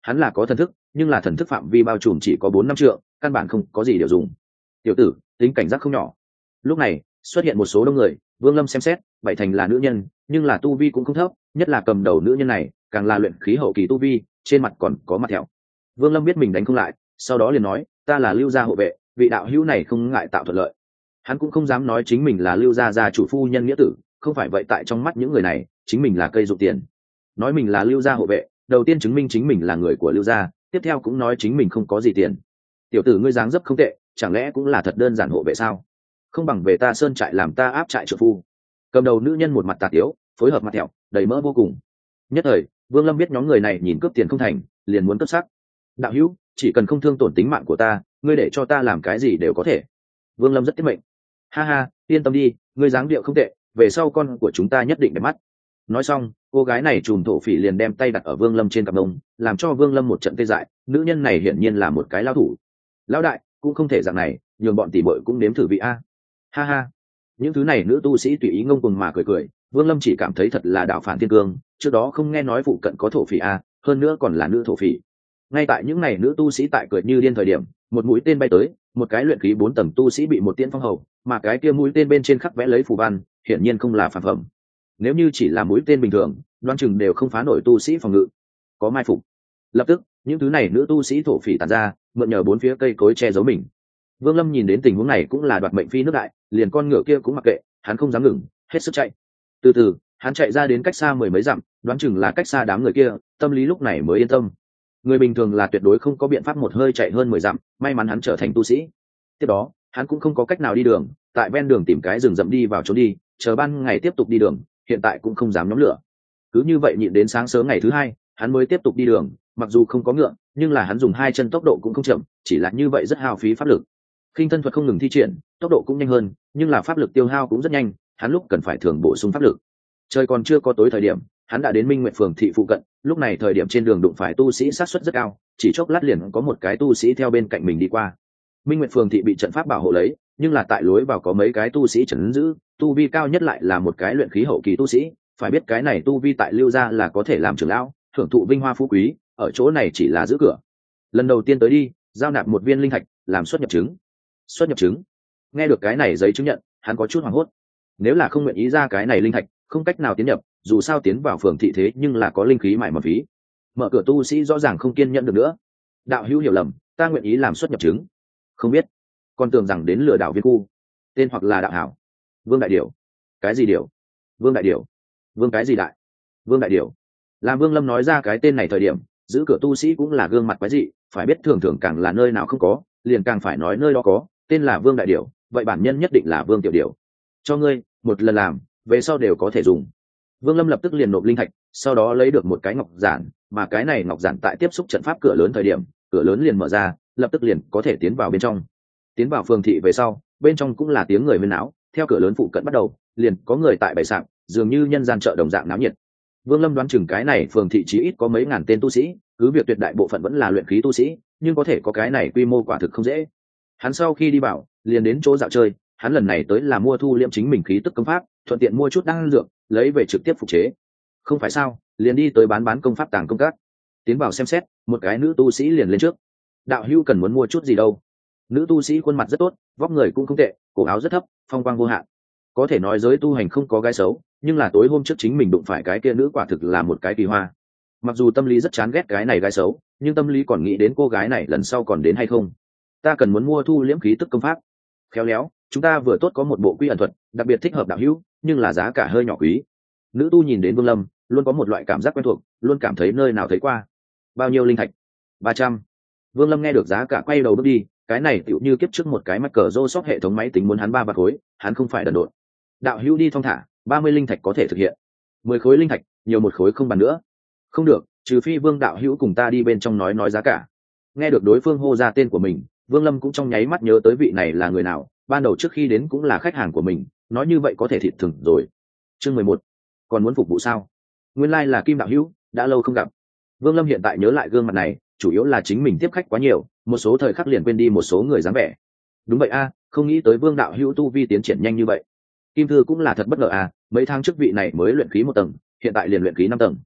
hắn là có thần thức nhưng là thần thức phạm vi bao trùm chỉ có bốn năm trượng, căn bản không có gì điều dùng. Tiểu tử tính cảnh giác không nhỏ. Lúc này xuất hiện một số đông người, Vương Lâm xem xét bảy thành là nữ nhân, nhưng là tu vi cũng không thấp, nhất là cầm đầu nữ nhân này càng là luyện khí hậu kỳ tu vi, trên mặt còn có mặt thẹo. Vương Lâm biết mình đánh không lại, sau đó liền nói, ta là Lưu gia hộ vệ, vị đạo hữu này không ngại tạo thuận lợi. Hắn cũng không dám nói chính mình là Lưu gia gia chủ phu nhân nghĩa tử, không phải vậy tại trong mắt những người này chính mình là cây dụng tiền. Nói mình là Lưu gia hộ vệ, đầu tiên chứng minh chính mình là người của Lưu gia, tiếp theo cũng nói chính mình không có gì tiền. Tiểu tử ngươi dáng dấp không tệ, chẳng lẽ cũng là thật đơn giản hộ vệ sao? Không bằng về ta sơn trại làm ta áp trại trợ phu. Cầm đầu nữ nhân một mặt tà tiếu, phối hợp mặt thẹo, đầy mỡ vô cùng. Nhất thời Vương Lâm biết nhóm người này nhìn cướp tiền không thành, liền muốn cướp sắc. Đạo hữu, chỉ cần không thương tổn tính mạng của ta, ngươi để cho ta làm cái gì đều có thể. Vương Lâm rất tiết mệnh. Ha ha, yên tâm đi, ngươi dáng điệu không tệ, về sau con của chúng ta nhất định đẹp mắt. Nói xong cô gái này trùm thổ phỉ liền đem tay đặt ở Vương Lâm trên cặp mông, làm cho Vương Lâm một trận tê dại. Nữ nhân này hiển nhiên là một cái lao thủ. Lão đại cũng không thể dạng này, nhường bọn tỷ muội cũng nếm thử vị a. Ha ha, những thứ này nữ tu sĩ tùy ý ngông cuồng mà cười cười. Vương Lâm chỉ cảm thấy thật là đạo phản thiên cương, trước đó không nghe nói phụ cận có thổ phỉ a, hơn nữa còn là nữ thổ phỉ. Ngay tại những ngày nữ tu sĩ tại cười như điên thời điểm, một mũi tên bay tới, một cái luyện khí bốn tầng tu sĩ bị một tiễn phong hầu, mà cái kia mũi tên bên trên khắc vẽ lấy phù văn, hiển nhiên không là phản phẩm. Nếu như chỉ là mũi tên bình thường, đoán chừng đều không phá nổi tu sĩ phòng ngự. Có mai phục. Lập tức những thứ này nữ tu sĩ thổ phỉ tản ra, mượn nhờ bốn phía cây cối che giấu mình. Vương Lâm nhìn đến tình huống này cũng là đoạt mệnh phi nước đại, liền con ngựa kia cũng mặc kệ, hắn không dám ngừng, hết sức chạy. Từ từ hắn chạy ra đến cách xa mười mấy dặm, đoán chừng là cách xa đám người kia, tâm lý lúc này mới yên tâm. Người bình thường là tuyệt đối không có biện pháp một hơi chạy hơn mười dặm, may mắn hắn trở thành tu sĩ. Tiếp đó hắn cũng không có cách nào đi đường, tại ven đường tìm cái rừng rậm đi vào trốn đi, chờ ban ngày tiếp tục đi đường, hiện tại cũng không dám nhóm lửa. Cứ như vậy nhịn đến sáng sớm ngày thứ hai, hắn mới tiếp tục đi đường, mặc dù không có ngựa, nhưng là hắn dùng hai chân tốc độ cũng không chậm, chỉ là như vậy rất hao phí pháp lực. Khinh thân thuật không ngừng thi triển, tốc độ cũng nhanh hơn, nhưng là pháp lực tiêu hao cũng rất nhanh, hắn lúc cần phải thường bổ sung pháp lực. Trời còn chưa có tối thời điểm, hắn đã đến Minh Nguyệt phường thị phụ cận, lúc này thời điểm trên đường đụng phải tu sĩ sát suất rất cao, chỉ chốc lát liền có một cái tu sĩ theo bên cạnh mình đi qua. Minh Nguyệt phường thị bị trận pháp bảo hộ lấy, nhưng là tại lối vào có mấy cái tu sĩ trấn giữ, tu vi cao nhất lại là một cái luyện khí hậu kỳ tu sĩ, phải biết cái này tu vi tại Lưu gia là có thể làm trưởng lão, hưởng thụ vinh hoa phú quý, ở chỗ này chỉ là giữ cửa. Lần đầu tiên tới đi, giao nạp một viên linh thạch, làm xuất nhập chứng. Xuất nhập chứng? Nghe được cái này giấy chứng nhận, hắn có chút hoảng hốt. Nếu là không nguyện ý ra cái này linh thạch, không cách nào tiến nhập, dù sao tiến vào phường thị thế nhưng là có linh khí mải mà phí. Mở cửa tu sĩ rõ ràng không kiên nhẫn được nữa. Đạo hữu hiểu lầm, ta nguyện ý làm xuất nhập chứng. Không biết, còn tưởng rằng đến lừa đảo viên khu. Tên hoặc là đạo hảo. Vương đại điểu. Cái gì điểu? Vương đại điểu. Vương cái gì đại? Vương đại điểu. Làm Vương Lâm nói ra cái tên này thời điểm, giữ cửa tu sĩ cũng là gương mặt quái dị, phải biết thường thường càng là nơi nào không có, liền càng phải nói nơi đó có, tên là Vương đại điểu, vậy bản nhân nhất định là Vương tiểu điểu. Cho ngươi, một lần làm, về sau đều có thể dùng. Vương Lâm lập tức liền nộp linh thạch, sau đó lấy được một cái ngọc giản, mà cái này ngọc giản tại tiếp xúc trận pháp cửa lớn thời điểm, cửa lớn liền mở ra, lập tức liền có thể tiến vào bên trong. Tiến vào phường thị về sau, bên trong cũng là tiếng người huyên náo, theo cửa lớn phụ cận bắt đầu, liền có người tại bày sạp, dường như nhân gian chợ đồng dạng náo nhiệt. Vương Lâm đoán chừng cái này phường thị chí ít có mấy ngàn tên tu sĩ, cứ việc tuyệt đại bộ phận vẫn là luyện khí tu sĩ, nhưng có thể có cái này quy mô quả thực không dễ. Hắn sau khi đi vào, liền đến chỗ dạo chơi, hắn lần này tới là mua thu liễm chính mình khí tức công pháp, thuận tiện mua chút đan dược, lấy về trực tiếp phục chế. Không phải sao, liền đi tới bán bán công pháp tàng công các. Tiến vào xem xét, một cái nữ tu sĩ liền lên trước. Đạo hữu cần muốn mua chút gì đâu? Nữ tu sĩ khuôn mặt rất tốt, vóc người cũng không tệ, cổ áo rất thấp, phong quang vô hạn. Có thể nói giới tu hành không có gái xấu, nhưng là tối hôm trước chính mình đụng phải cái kia nữ quả thực là một cái kỳ hoa. Mặc dù tâm lý rất chán ghét cái này gái xấu, nhưng tâm lý còn nghĩ đến cô gái này lần sau còn đến hay không. Ta cần muốn mua thu liễm khí tức công pháp. Khéo léo, chúng ta vừa tốt có một bộ quy ẩn thuật, đặc biệt thích hợp đạo hữu, nhưng là giá cả hơi nhỏ quý. Nữ tu nhìn đến Vương Lâm, luôn có một loại cảm giác quen thuộc, luôn cảm thấy nơi nào thấy qua. Bao nhiêu linh thạch? Ba trăm. Vương Lâm nghe được giá cả quay đầu bước đi, cái này tựu như kiếp trước một cái mắc cờ rô sóc hệ thống máy tính muốn hắn ba bạc khối, hắn không phải đần độn. Đạo hữu đi thong thả, ba mươi linh thạch có thể thực hiện. Mười khối linh thạch, nhiều một khối không bàn nữa. Không được, trừ phi Vương đạo hữu cùng ta đi bên trong nói nói giá cả. Nghe được đối phương hô ra tên của mình, Vương Lâm cũng trong nháy mắt nhớ tới vị này là người nào, ban đầu trước khi đến cũng là khách hàng của mình, nói như vậy có thể thịt thừng rồi. Chương mười một, còn muốn phục vụ sao? Nguyên lai like là Kim đạo hữu, đã lâu không gặp. Vương Lâm hiện tại nhớ lại gương mặt này, chủ yếu là chính mình tiếp khách quá nhiều, một số thời khắc liền quên đi một số người dáng vẻ. Đúng vậy a, không nghĩ tới Vương đạo hữu tu vi tiến triển nhanh như vậy. Kim Thư cũng là thật bất ngờ à, mấy tháng trước vị này mới luyện khí một tầng, hiện tại liền luyện khí năm tầng.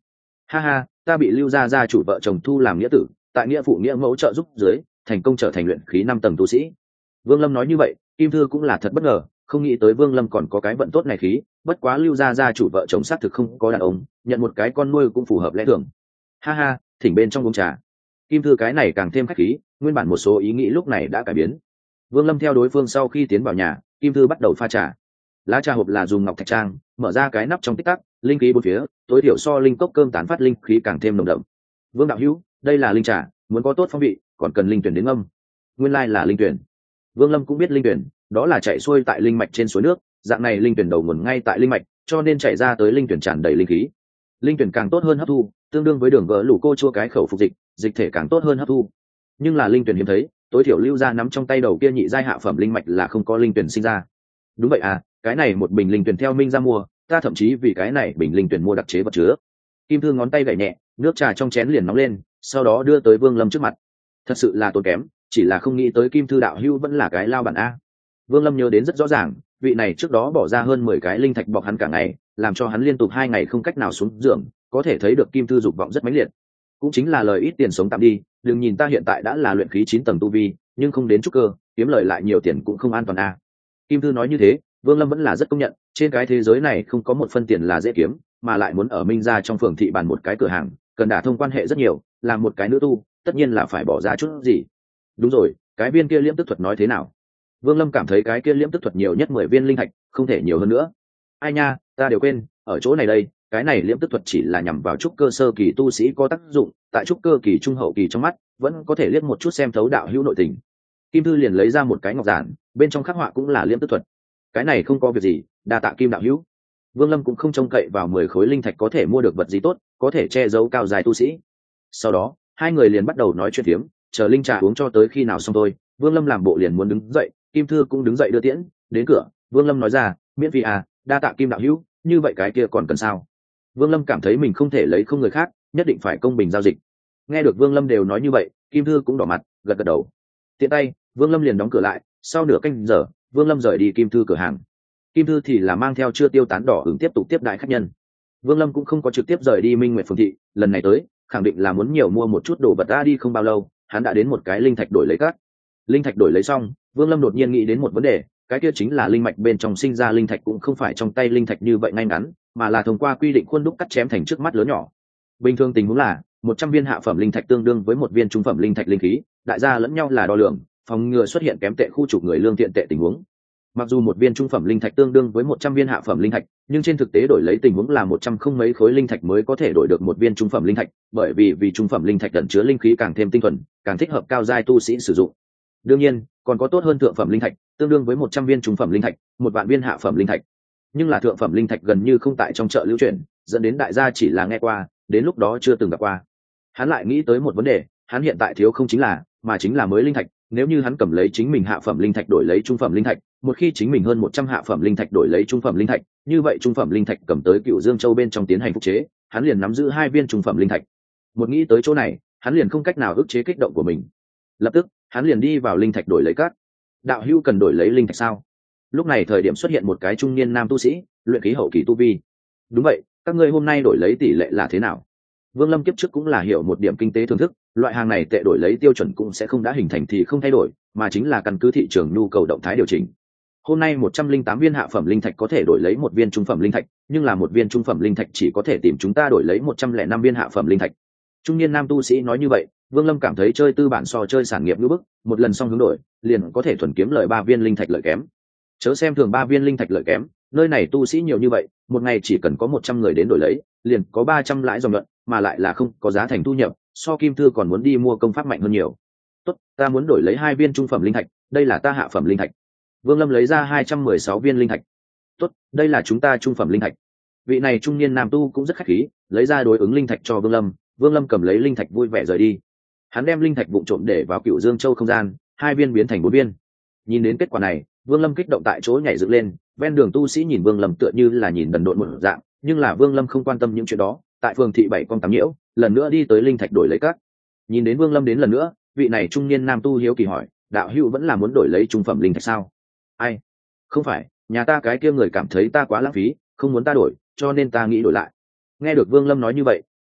Ha ha, ta bị lưu gia gia chủ vợ chồng thu làm nghĩa tử, tại nghĩa phụ nghĩa mẫu trợ giúp dưới thành công trở thành luyện khí năm tầng tu sĩ. Vương Lâm nói như vậy, Kim Thư cũng là thật bất ngờ, không nghĩ tới Vương Lâm còn có cái vận tốt này khí. Bất quá lưu gia gia chủ vợ chồng xác thực không có đàn ông, nhận một cái con nuôi cũng phù hợp lẽ thường. Ha ha, thỉnh bên trong uống trà. Kim Thư cái này càng thêm khách khí, nguyên bản một số ý nghĩ lúc này đã cải biến. Vương Lâm theo đối phương sau khi tiến vào nhà, Kim Thư bắt đầu pha trà. Lá trà hộp là dùng ngọc thạch trang, mở ra cái nắp trong tích tắc, linh khí bốn phía, tối thiểu so linh cốc cơm tán phát linh khí càng thêm nồng đậm. Vương đạo hữu, đây là linh trà, muốn có tốt phong vị, còn cần linh tuyển đến ngâm. Nguyên lai là linh tuyển. Vương Lâm cũng biết linh tuyển, đó là chảy xuôi tại linh mạch trên suối nước, dạng này linh tuyển đầu nguồn ngay tại linh mạch, cho nên chảy ra tới linh tuyển tràn đầy linh khí. Linh tuyển càng tốt hơn hấp thu, tương đương với đường gỡ lũ cô chua cái khẩu phục dịch, dịch thể càng tốt hơn hấp thu. Nhưng là linh tuyển hiếm thấy, tối thiểu lưu ra nắm trong tay đầu kia nhị giai hạ phẩm linh mạch là không có linh tuyển sinh ra. Đúng vậy à, cái này một bình linh tuyển theo Minh ra mua, ta thậm chí vì cái này bình linh tuyển mua đặc chế vật chứa. Kim Thư ngón tay gảy nhẹ, nước trà trong chén liền nóng lên, sau đó đưa tới Vương Lâm trước mặt. Thật sự là tốn kém, chỉ là không nghĩ tới Kim Thư đạo hữu vẫn là cái lao bản a. Vương Lâm nhớ đến rất rõ ràng, vị này trước đó bỏ ra hơn mười cái linh thạch bọc hắn cả ngày, làm cho hắn liên tục hai ngày không cách nào xuống giường, có thể thấy được Kim Thư dục vọng rất mãnh liệt. Cũng chính là lời ít tiền sống tạm đi, đừng nhìn ta hiện tại đã là luyện khí chín tầng tu vi, nhưng không đến trúc cơ, kiếm lời lại nhiều tiền cũng không an toàn a. Kim Thư nói như thế, Vương Lâm vẫn là rất công nhận, trên cái thế giới này không có một phân tiền là dễ kiếm, mà lại muốn ở Minh gia trong phường thị bàn một cái cửa hàng, cần đả thông quan hệ rất nhiều, làm một cái nữ tu, tất nhiên là phải bỏ ra chút gì. Đúng rồi, cái viên kia liễm tức thuật nói thế nào? Vương Lâm cảm thấy cái kia liễm tức thuật nhiều nhất mười viên linh thạch, không thể nhiều hơn nữa. Ai nha, ta đều quên, ở chỗ này đây, cái này liễm tức thuật chỉ là nhằm vào trúc cơ sơ kỳ tu sĩ có tác dụng, tại trúc cơ kỳ trung hậu kỳ trong mắt, vẫn có thể liếc một chút xem thấu đạo hữu nội tình. Kim Thư liền lấy ra một cái ngọc giản, bên trong khắc họa cũng là liễm tức thuật. Cái này không có việc gì, đa tạ Kim đạo hữu. Vương Lâm cũng không trông cậy vào mười khối linh thạch có thể mua được vật gì tốt, có thể che giấu cao dài tu sĩ. Sau đó, hai người liền bắt đầu nói chuyện phiếm, chờ linh trà uống cho tới khi nào xong thôi, Vương Lâm làm bộ liền muốn đứng dậy, Kim Thư cũng đứng dậy đưa tiễn, đến cửa, Vương Lâm nói ra, miễn phí à, đa tạ Kim đạo hữu, như vậy cái kia còn cần sao? Vương Lâm cảm thấy mình không thể lấy không người khác, nhất định phải công bình giao dịch. Nghe được Vương Lâm đều nói như vậy, Kim Thư cũng đỏ mặt, gật gật đầu. Tiện tay, Vương Lâm liền đóng cửa lại, sau nửa canh giờ, Vương Lâm rời đi Kim Thư cửa hàng. Kim Thư thì là mang theo chưa tiêu tán đỏ hứng tiếp tục tiếp đại khách nhân. Vương Lâm cũng không có trực tiếp rời đi Minh Nguyệt phường thị, lần này tới, khẳng định là muốn nhiều mua một chút đồ vật. Đã đi không bao lâu, hắn đã đến một cái linh thạch đổi lấy cát. Linh thạch đổi lấy xong, Vương Lâm đột nhiên nghĩ đến một vấn đề, cái kia chính là linh mạch bên trong sinh ra linh thạch cũng không phải trong tay linh thạch như vậy ngay ngắn, mà là thông qua quy định khuôn đúc cắt chém thành trước mắt lớn nhỏ. Bình thường tình huống là, một trăm viên hạ phẩm linh thạch tương đương với một viên trung phẩm linh thạch linh khí, đại gia lẫn nhau là đo lường, phòng ngừa xuất hiện kém tệ khu trục người lương thiện tệ tình huống. Mặc dù một viên trung phẩm linh thạch tương đương với một trăm viên hạ phẩm linh thạch, nhưng trên thực tế đổi lấy tình huống là một trăm không mấy khối linh thạch mới có thể đổi được một viên trung phẩm linh thạch, bởi vì vì trung phẩm linh thạch ẩn chứa linh khí càng thêm tinh thuần, càng thích hợp cao giai tu sĩ sử dụng. Đương nhiên, còn có tốt hơn thượng phẩm linh thạch, tương đương với một trăm viên trung phẩm linh thạch, một vạn viên hạ phẩm linh thạch. Nhưng là thượng phẩm linh thạch gần như không tại trong chợ lưu truyền, dẫn đến đại gia chỉ là nghe qua, đến lúc đó chưa từng gặp qua. Hắn lại nghĩ tới một vấn đề, hắn hiện tại thiếu không chính là, mà chính là mới linh thạch. Nếu như hắn cầm lấy chính mình hạ phẩm linh thạch đổi lấy trung phẩm linh thạch, một khi chính mình hơn một trăm hạ phẩm linh thạch đổi lấy trung phẩm linh thạch, như vậy trung phẩm linh thạch cầm tới Cựu Dương Châu bên trong tiến hành phục chế, hắn liền nắm giữ hai viên trung phẩm linh thạch. Một nghĩ tới chỗ này, hắn liền không cách nào ức chế kích động của mình. Lập tức, hắn liền đi vào linh thạch đổi lấy cát. Đạo hữu cần đổi lấy linh thạch sao? Lúc này thời điểm xuất hiện một cái trung niên nam tu sĩ, luyện khí hậu kỳ tu vi. Đúng vậy, các ngươi hôm nay đổi lấy tỷ lệ là thế nào? Vương Lâm kiếp trước cũng là hiểu một điểm kinh tế thưởng thức, loại hàng này tệ đổi lấy tiêu chuẩn cũng sẽ không đã hình thành thì không thay đổi, mà chính là căn cứ thị trường nhu cầu động thái điều chỉnh. Hôm nay một trăm linh tám viên hạ phẩm linh thạch có thể đổi lấy một viên trung phẩm linh thạch, nhưng là một viên trung phẩm linh thạch chỉ có thể tìm chúng ta đổi lấy một trăm lẻ năm viên hạ phẩm linh thạch. Trung niên nam tu sĩ nói như vậy, Vương Lâm cảm thấy chơi tư bản so chơi sản nghiệp như bức, một lần xong hướng đổi, liền có thể thuần kiếm lợi ba viên linh thạch lợi kém. Chớ xem thường ba viên linh thạch lợi kém, nơi này tu sĩ nhiều như vậy, một ngày chỉ cần có một trăm người đến đổi lấy, liền có ba trăm lãi dòng nhuận, mà lại là không có giá thành thu nhập, so Kim Thư còn muốn đi mua công pháp mạnh hơn nhiều. Tốt, ta muốn đổi lấy hai viên trung phẩm linh thạch, đây là ta hạ phẩm linh thạch. Vương Lâm lấy ra hai trăm mười sáu viên linh thạch. Tốt, đây là chúng ta trung phẩm linh thạch. Vị này trung niên nam tu cũng rất khách khí, lấy ra đối ứng linh thạch cho Vương Lâm, Vương Lâm cầm lấy linh thạch vui vẻ rời đi. Hắn đem linh thạch vụng trộm để vào Cựu Dương Châu không gian, hai viên biến thành bốn viên. Nhìn đến kết quả này, Vương Lâm kích động tại chỗ nhảy dựng lên, ven đường tu sĩ nhìn Vương Lâm tựa như là nhìn đần độn một dạng, nhưng là Vương Lâm không quan tâm những chuyện đó, tại phường thị bảy con tám nhiễu, lần nữa đi tới linh thạch đổi lấy cát. Nhìn đến Vương Lâm đến lần nữa, vị này trung niên nam tu hiếu kỳ hỏi, đạo hữu vẫn là muốn đổi lấy trung phẩm linh thạch sao? Ai? Không phải, nhà ta cái kia người cảm thấy ta quá lãng phí, không muốn ta đổi, cho nên ta nghĩ đổi lại. Nghe được Vương Lâm nói như vậy,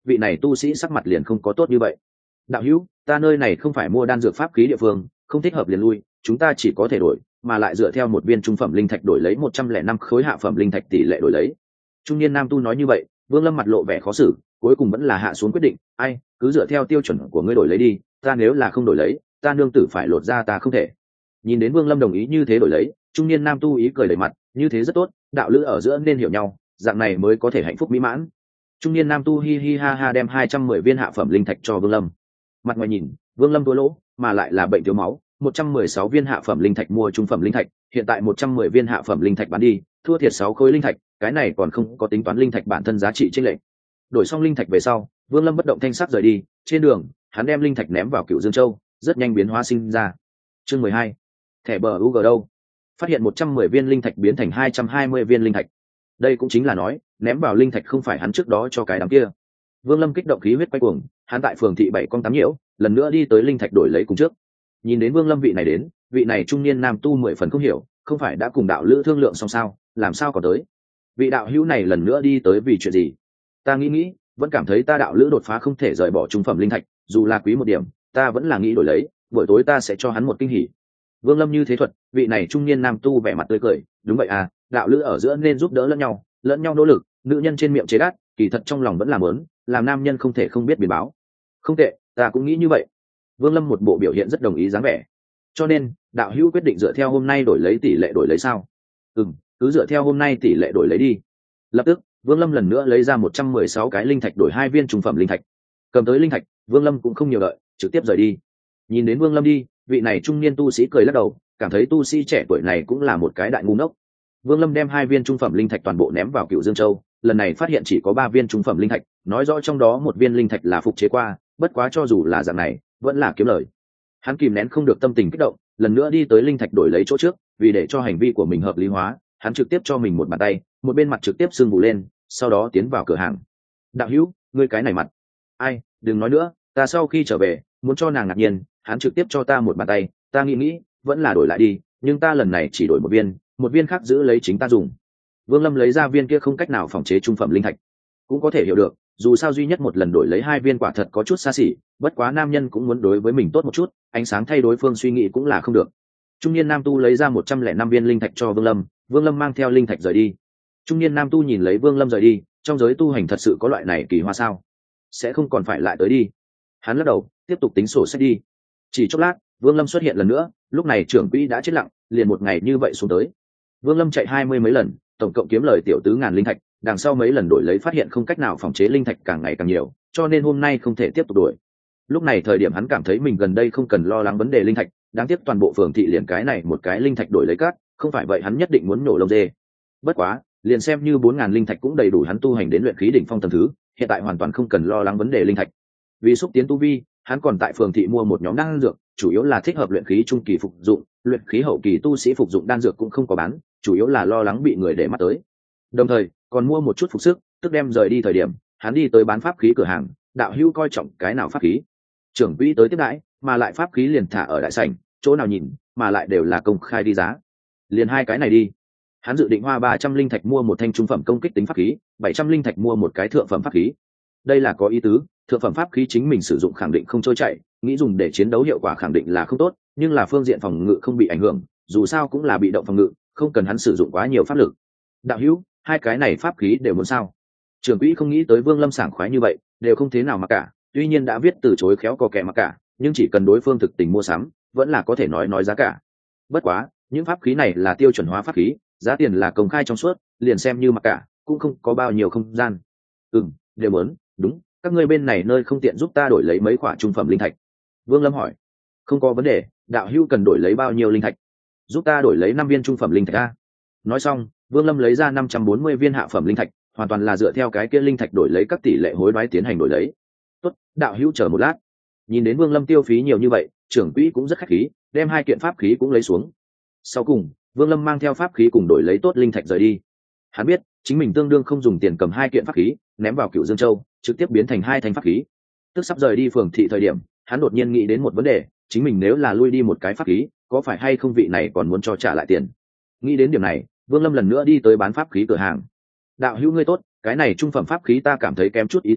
vị này tu sĩ sắc mặt liền không có tốt như vậy. Đạo hữu, ta nơi này không phải mua đan dược pháp khí địa phương, không thích hợp liền lui, chúng ta chỉ có thể đổi, mà lại dựa theo một viên trung phẩm linh thạch đổi lấy một trăm lẻ năm khối hạ phẩm linh thạch tỷ lệ đổi lấy. Trung niên nam tu nói như vậy, Vương Lâm mặt lộ vẻ khó xử, cuối cùng vẫn là hạ xuống quyết định, ai, cứ dựa theo tiêu chuẩn của ngươi đổi lấy đi, ta nếu là không đổi lấy, ta nương tử phải lột ra ta không thể. Nhìn đến Vương Lâm đồng ý như thế đổi lấy, trung niên nam tu ý cười đầy mặt, như thế rất tốt, đạo lữ ở giữa nên hiểu nhau, dạng này mới có thể hạnh phúc mỹ mãn. Trung niên nam tu hi hi ha ha đem hai trăm mười viên hạ phẩm linh thạch cho Vương Lâm. Mặt ngoài nhìn, Vương Lâm thua lỗ, mà lại là bệnh thiếu máu, một trăm mười sáu viên hạ phẩm linh thạch mua trung phẩm linh thạch, hiện tại một trăm mười viên hạ phẩm linh thạch bán đi, thua thiệt sáu khối linh thạch, cái này còn không có tính toán linh thạch bản thân giá trị chênh lệch. Đổi xong linh thạch về sau, Vương Lâm bất động thanh sắc rời đi, trên đường, hắn đem linh thạch ném vào Cựu Dương Châu, rất nhanh biến hóa sinh ra. Chương mười hai, thẻ bờ u giê đâu? Phát hiện một trăm mười viên linh thạch biến thành hai trăm hai mươi viên linh thạch. Đây cũng chính là nói, ném vào linh thạch không phải hắn trước đó cho cái đám kia. Vương Lâm kích động khí huyết quay cuồng, hắn tại phường thị bảy con tám nhiễu, lần nữa đi tới linh thạch đổi lấy cùng trước. Nhìn đến Vương Lâm vị này đến, vị này trung niên nam tu mười phần không hiểu, không phải đã cùng đạo lữ thương lượng xong sao, làm sao còn tới? Vị đạo hữu này lần nữa đi tới vì chuyện gì? Ta nghĩ nghĩ, vẫn cảm thấy ta đạo lữ đột phá không thể rời bỏ trung phẩm linh thạch, dù là quý một điểm, ta vẫn là nghĩ đổi lấy, buổi tối ta sẽ cho hắn một kinh hỉ. Vương Lâm như thế thuật, vị này trung niên nam tu vẻ mặt tươi cười, đúng vậy à, đạo lữ ở giữa nên giúp đỡ lẫn nhau, lẫn nhau nỗ lực, nữ nhân trên miệng chế đát, kỳ thật trong lòng vẫn là muốn, làm nam nhân không thể không biết biến báo. Không tệ, ta cũng nghĩ như vậy. Vương Lâm một bộ biểu hiện rất đồng ý dáng vẻ. Cho nên, đạo hữu quyết định dựa theo hôm nay đổi lấy tỷ lệ đổi lấy sao? Ừm, cứ dựa theo hôm nay tỷ lệ đổi lấy đi. Lập tức, Vương Lâm lần nữa lấy ra một trăm mười sáu cái linh thạch đổi hai viên trung phẩm linh thạch. Cầm tới linh thạch, Vương Lâm cũng không nhiều đợi, trực tiếp rời đi. Nhìn đến Vương Lâm đi, vị này trung niên tu sĩ cười lắc đầu, cảm thấy tu sĩ trẻ tuổi này cũng là một cái đại ngu ngốc. Vương Lâm đem hai viên trung phẩm linh thạch toàn bộ ném vào Cựu Dương Châu, lần này phát hiện chỉ có ba viên trung phẩm linh thạch, nói rõ trong đó một viên linh thạch là phục chế qua, bất quá cho dù là dạng này, vẫn là kiếm lời. Hắn kìm nén không được tâm tình kích động, lần nữa đi tới linh thạch đổi lấy chỗ trước, vì để cho hành vi của mình hợp lý hóa, hắn trực tiếp cho mình một bàn tay, một bên mặt trực tiếp sưng vù lên, sau đó tiến vào cửa hàng. Đạo hữu, ngươi cái này mặt. Ai, đừng nói nữa, ta sau khi trở về, muốn cho nàng ngạc nhiên, hắn trực tiếp cho ta một bàn tay, ta nghĩ nghĩ, vẫn là đổi lại đi, nhưng ta lần này chỉ đổi một viên, một viên khác giữ lấy chính ta dùng. Vương Lâm lấy ra viên kia không cách nào phòng chế trung phẩm linh thạch, cũng có thể hiểu được, dù sao duy nhất một lần đổi lấy hai viên quả thật có chút xa xỉ, bất quá nam nhân cũng muốn đối với mình tốt một chút, ánh sáng thay đối phương suy nghĩ cũng là không được. Trung niên nam tu lấy ra một trăm lẻ năm viên linh thạch cho Vương Lâm, Vương Lâm mang theo linh thạch rời đi. Trung niên nam tu nhìn lấy Vương Lâm rời đi, trong giới tu hành thật sự có loại này kỳ hoa sao? Sẽ không còn phải lại tới đi. Hắn lắc đầu, tiếp tục tính sổ sách đi. Chỉ chốc lát, Vương Lâm xuất hiện lần nữa, lúc này trưởng quỹ đã chết lặng, liền một ngày như vậy xuống tới. Vương Lâm chạy hai mươi mấy lần, tổng cộng kiếm lời tiểu tứ ngàn linh thạch, đằng sau mấy lần đổi lấy phát hiện không cách nào phòng chế linh thạch càng ngày càng nhiều, cho nên hôm nay không thể tiếp tục đổi. Lúc này thời điểm hắn cảm thấy mình gần đây không cần lo lắng vấn đề linh thạch, đáng tiếc toàn bộ phường thị liền cái này một cái linh thạch đổi lấy cát, không phải vậy hắn nhất định muốn nổ lông dê. Bất quá, liền xem như bốn ngàn linh thạch cũng đầy đủ hắn tu hành đến luyện khí đỉnh phong tầng thứ, hiện tại hoàn toàn không cần lo lắng vấn đề linh thạch. Vì xúc tiến tu vi, hắn còn tại phường thị mua một nhóm đan dược, chủ yếu là thích hợp luyện khí trung kỳ phục dụng, luyện khí hậu kỳ tu sĩ phục dụng đan dược cũng không có bán, chủ yếu là lo lắng bị người để mắt tới. Đồng thời, còn mua một chút phục sức, tức đem rời đi thời điểm, hắn đi tới bán pháp khí cửa hàng, đạo hữu coi trọng cái nào pháp khí? Trưởng quỹ tới tiếp đãi, mà lại pháp khí liền thả ở đại sảnh, chỗ nào nhìn, mà lại đều là công khai đi giá. Liền hai cái này đi. Hắn dự định hoa ba trăm linh thạch mua một thanh trung phẩm công kích tính pháp khí, bảy trăm linh thạch mua một cái thượng phẩm pháp khí. Đây là có ý tứ, thượng phẩm pháp khí chính mình sử dụng khẳng định không trôi chảy, nghĩ dùng để chiến đấu hiệu quả khẳng định là không tốt, nhưng là phương diện phòng ngự không bị ảnh hưởng, dù sao cũng là bị động phòng ngự, không cần hắn sử dụng quá nhiều pháp lực. Đạo hữu, hai cái này pháp khí đều muốn sao? Trưởng quỹ không nghĩ tới Vương Lâm sảng khoái như vậy, đều không thế nào mà cả, tuy nhiên đã viết từ chối khéo có kẻ mà cả, nhưng chỉ cần đối phương thực tình mua sắm, vẫn là có thể nói nói giá cả. Bất quá, những pháp khí này là tiêu chuẩn hóa pháp khí, giá tiền là công khai trong suốt, liền xem như mà cả, cũng không có bao nhiêu không gian. Ừm, đều muốn, đúng, các ngươi bên này nơi không tiện giúp ta đổi lấy mấy quả trung phẩm linh thạch. Vương Lâm hỏi. Không có vấn đề, đạo hữu cần đổi lấy bao nhiêu linh thạch? Giúp ta đổi lấy năm viên trung phẩm linh thạch a. Nói xong, Vương Lâm lấy ra năm trăm bốn mươi viên hạ phẩm linh thạch, hoàn toàn là dựa theo cái kia linh thạch đổi lấy các tỷ lệ hối đoái tiến hành đổi lấy. Tốt, đạo hữu chờ một lát. Nhìn đến Vương Lâm tiêu phí nhiều như vậy, trưởng quỹ cũng rất khách khí, đem hai kiện pháp khí cũng lấy xuống. Sau cùng, Vương Lâm mang theo pháp khí cùng đổi lấy tốt linh thạch rời đi. Hắn biết, chính mình tương đương không dùng tiền cầm hai kiện pháp khí, ném vào Cựu Dương Châu, trực tiếp biến thành hai thanh pháp khí. Tức sắp rời đi phường thị thời điểm, hắn đột nhiên nghĩ đến một vấn đề, chính mình nếu là lui đi một cái pháp khí, có phải hay không vị này còn muốn cho trả lại tiền? Nghĩ đến điểm này, Vương Lâm lần nữa đi tới bán pháp khí cửa hàng. Đạo hữu ngươi tốt, cái này trung phẩm pháp khí ta cảm thấy kém chút ý tứ,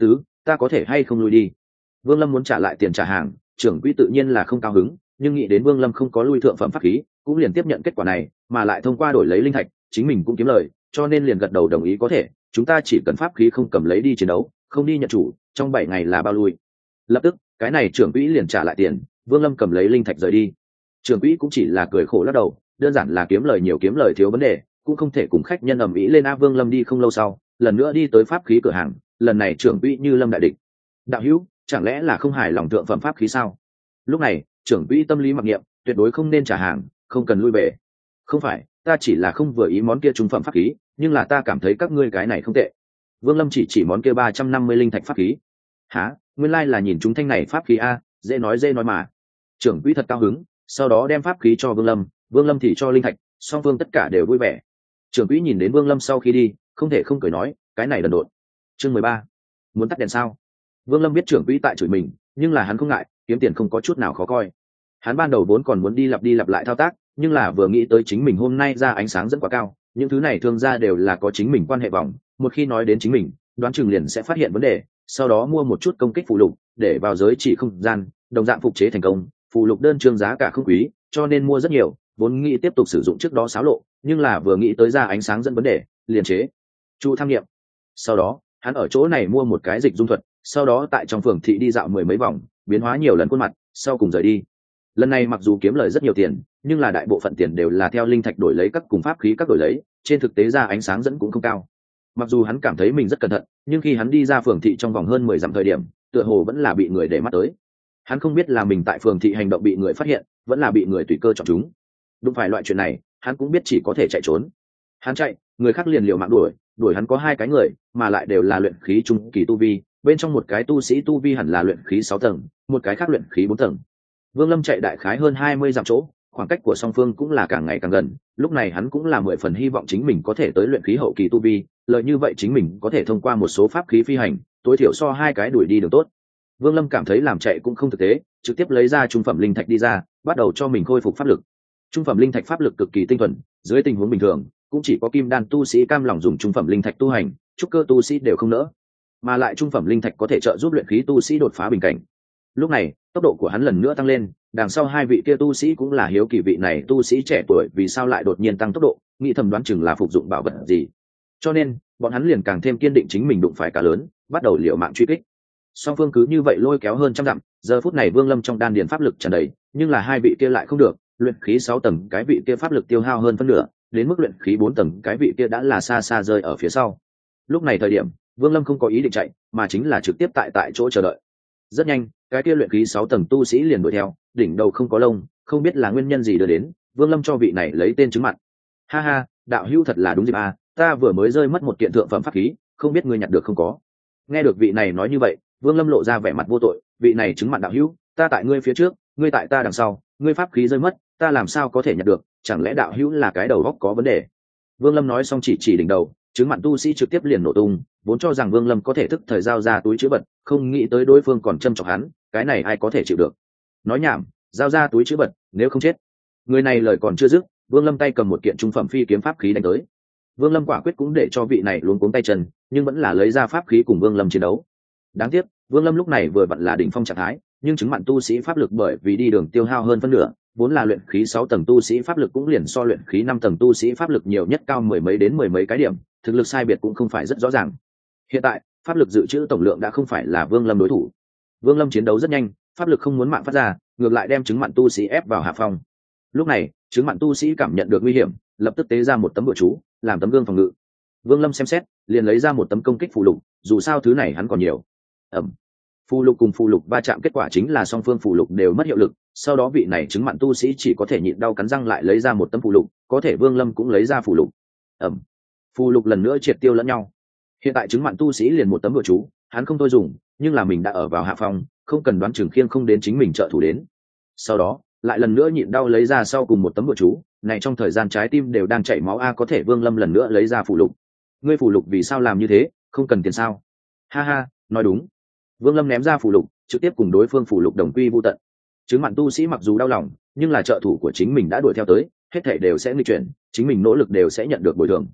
ta có thể hay không lui đi? Vương Lâm muốn trả lại tiền trả hàng, trưởng quỹ tự nhiên là không cao hứng, nhưng nghĩ đến Vương Lâm không có lui thượng phẩm pháp khí, cũng liền tiếp nhận kết quả này, mà lại thông qua đổi lấy linh thạch, chính mình cũng kiếm lời, cho nên liền gật đầu đồng ý có thể, chúng ta chỉ cần pháp khí không cầm lấy đi chiến đấu, không đi nhận chủ, trong bảy ngày là bao lui. Lập tức, cái này trưởng quỹ liền trả lại tiền, Vương Lâm cầm lấy linh thạch rời đi. Trưởng quỹ cũng chỉ là cười khổ lắc đầu, đơn giản là kiếm lời nhiều kiếm lời thiếu vấn đề, cũng không thể cùng khách nhân ầm ĩ lên. A Vương Lâm đi không lâu sau, lần nữa đi tới pháp khí cửa hàng, lần này trưởng quỹ như lâm đại địch. Đạo hữu, chẳng lẽ là không hài lòng thượng phẩm pháp khí sao? Lúc này, trưởng quỹ tâm lý mặc niệm, tuyệt đối không nên trả hàng, không cần lui về. Không phải, ta chỉ là không vừa ý món kia trung phẩm pháp khí, nhưng là ta cảm thấy các ngươi cái này không tệ. Vương Lâm chỉ chỉ món kia ba trăm năm mươi linh thạch pháp khí. Hả? Nguyên lai là nhìn chúng thanh này pháp khí a, dễ nói dễ nói mà. Trưởng quỹ thật cao hứng, sau đó đem pháp khí cho Vương Lâm, Vương Lâm thì cho linh thạch, song phương tất cả đều vui vẻ. Trưởng quỹ nhìn đến Vương Lâm sau khi đi, không thể không cười nói, cái này đần độn. Chương mười ba, muốn tắt đèn sao? Vương Lâm biết trưởng quỹ tại chửi mình, nhưng là hắn không ngại, kiếm tiền không có chút nào khó coi. Hắn ban đầu vốn còn muốn đi lặp đi lặp lại thao tác, nhưng là vừa nghĩ tới chính mình hôm nay ra ánh sáng rất quá cao, những thứ này thương gia đều là có chính mình quan hệ vòng, một khi nói đến chính mình, đoán chừng liền sẽ phát hiện vấn đề, sau đó mua một chút công kích phụ lục để vào giới chỉ không gian, đồng dạng phục chế thành công, phụ lục đơn chương giá cả không quý, cho nên mua rất nhiều, vốn nghĩ tiếp tục sử dụng trước đó xáo lộ, nhưng là vừa nghĩ tới ra ánh sáng dẫn vấn đề, liền chế chu tham nghiệm. Sau đó, hắn ở chỗ này mua một cái dịch dung thuật, sau đó tại trong phường thị đi dạo mười mấy vòng, biến hóa nhiều lần khuôn mặt, sau cùng rời đi. Lần này mặc dù kiếm lời rất nhiều tiền, nhưng là đại bộ phận tiền đều là theo linh thạch đổi lấy các cùng pháp khí các đổi lấy, trên thực tế ra ánh sáng dẫn cũng không cao. Mặc dù hắn cảm thấy mình rất cẩn thận, nhưng khi hắn đi ra phường thị trong vòng hơn mười dặm thời điểm, tựa hồ vẫn là bị người để mắt tới. Hắn không biết là mình tại phường thị hành động bị người phát hiện, vẫn là bị người tùy cơ chọn chúng. Đúng phải loại chuyện này, hắn cũng biết chỉ có thể chạy trốn. Hắn chạy, người khác liền liều mạng đuổi, đuổi hắn có hai cái người, mà lại đều là luyện khí trung kỳ tu vi, bên trong một cái tu sĩ tu vi hẳn là luyện khí sáu tầng, một cái khác luyện khí bốn tầng. Vương Lâm chạy đại khái hơn hai mươi dặm chỗ, khoảng cách của song phương cũng là càng ngày càng gần, lúc này hắn cũng là mười phần hy vọng chính mình có thể tới luyện khí hậu kỳ tu vi, lợi như vậy chính mình có thể thông qua một số pháp khí phi hành, tối thiểu so hai cái đuổi đi đường tốt. Vương Lâm cảm thấy làm chạy cũng không thực tế, trực tiếp lấy ra trung phẩm linh thạch đi ra, bắt đầu cho mình khôi phục pháp lực. Trung phẩm linh thạch pháp lực cực kỳ tinh thuần, dưới tình huống bình thường, cũng chỉ có kim đan tu sĩ cam lòng dùng trung phẩm linh thạch tu hành, trúc cơ tu sĩ đều không nỡ. Mà lại trung phẩm linh thạch có thể trợ giúp luyện khí tu sĩ đột phá bình cảnh. Lúc này, tốc độ của hắn lần nữa tăng lên, đằng sau hai vị kia tu sĩ cũng là hiếu kỳ vị này tu sĩ trẻ tuổi vì sao lại đột nhiên tăng tốc độ, nghĩ thầm đoán chừng là phục dụng bảo vật gì. Cho nên, bọn hắn liền càng thêm kiên định chính mình đụng phải cá lớn, bắt đầu liều mạng truy kích. Song phương cứ như vậy lôi kéo hơn trăm dặm, giờ phút này Vương Lâm trong đan điền pháp lực tràn đầy, nhưng là hai vị kia lại không được, luyện khí sáu tầng cái vị kia pháp lực tiêu hao hơn phân nửa, đến mức luyện khí bốn tầng cái vị kia đã là xa xa rơi ở phía sau. Lúc này thời điểm, Vương Lâm không có ý định chạy, mà chính là trực tiếp tại tại chỗ chờ đợi. Rất nhanh, cái kia luyện khí sáu tầng tu sĩ liền đuổi theo, đỉnh đầu không có lông, không biết là nguyên nhân gì đưa đến, Vương Lâm cho vị này lấy tên chứng mặt. Ha ha, đạo hữu thật là đúng dịp à, ta vừa mới rơi mất một kiện thượng phẩm pháp khí, không biết ngươi nhặt được không có. Nghe được vị này nói như vậy, Vương Lâm lộ ra vẻ mặt vô tội, vị này chứng mặt đạo hữu, ta tại ngươi phía trước, ngươi tại ta đằng sau, ngươi pháp khí rơi mất, ta làm sao có thể nhặt được, chẳng lẽ đạo hữu là cái đầu óc có vấn đề? Vương Lâm nói xong chỉ chỉ đỉnh đầu, chứng mặt tu sĩ trực tiếp liền nổ tung, vốn cho rằng Vương Lâm có thể thức thời giao ra túi chữ vật, không nghĩ tới đối phương còn châm chọc hắn, cái này ai có thể chịu được? Nói nhảm, giao ra túi chữ vật, nếu không chết. Người này lời còn chưa dứt, Vương Lâm tay cầm một kiện trung phẩm phi kiếm pháp khí đánh tới. Vương Lâm quả quyết cũng để cho vị này luống cuống tay chân, nhưng vẫn là lấy ra pháp khí cùng Vương Lâm chiến đấu. Đáng tiếc, Vương Lâm lúc này vừa vặn là đỉnh phong trạng thái, nhưng chứng mặn tu sĩ pháp lực bởi vì đi đường tiêu hao hơn phân nửa, vốn là luyện khí sáu tầng tu sĩ pháp lực cũng liền so luyện khí năm tầng tu sĩ pháp lực nhiều nhất cao mười mấy đến mười mấy cái điểm, thực lực sai biệt cũng không phải rất rõ ràng. Hiện tại, pháp lực dự trữ tổng lượng đã không phải là Vương Lâm đối thủ. Vương Lâm chiến đấu rất nhanh, pháp lực không muốn mạng phát ra, ngược lại đem chứng mặn tu sĩ ép vào hạ phong. Lúc này, chứng mặn tu sĩ cảm nhận được nguy hiểm, lập tức tế ra một tấm bùa chú, làm tấm gương phòng ngự. Vương Lâm xem xét, liền lấy ra một tấm công kích phù lục, dù sao thứ này hắn còn nhiều. Ẩm. Phù lục cùng phù lục va chạm, kết quả chính là song phương phù lục đều mất hiệu lực, sau đó vị này chứng mặn tu sĩ chỉ có thể nhịn đau cắn răng lại lấy ra một tấm phù lục, có thể Vương Lâm cũng lấy ra phù lục. Ẩm. Phù lục lần nữa triệt tiêu lẫn nhau. Hiện tại chứng mặn tu sĩ liền một tấm bùa chú, hắn không thôi dùng, nhưng là mình đã ở vào hạ phong, không cần đoán chừng khiêng không đến chính mình trợ thủ đến. Sau đó, lại lần nữa nhịn đau lấy ra sau cùng một tấm bùa chú, này trong thời gian trái tim đều đang chảy máu a, có thể Vương Lâm lần nữa lấy ra phù lục. Ngươi phù lục vì sao làm như thế, không cần tiền sao? Ha ha, nói đúng. Vương Lâm ném ra phù lục, trực tiếp cùng đối phương phù lục đồng quy vu tận. Chứng mặn tu sĩ mặc dù đau lòng, nhưng là trợ thủ của chính mình đã đuổi theo tới, hết thảy đều sẽ nghịch chuyển, chính mình nỗ lực đều sẽ nhận được bồi thường.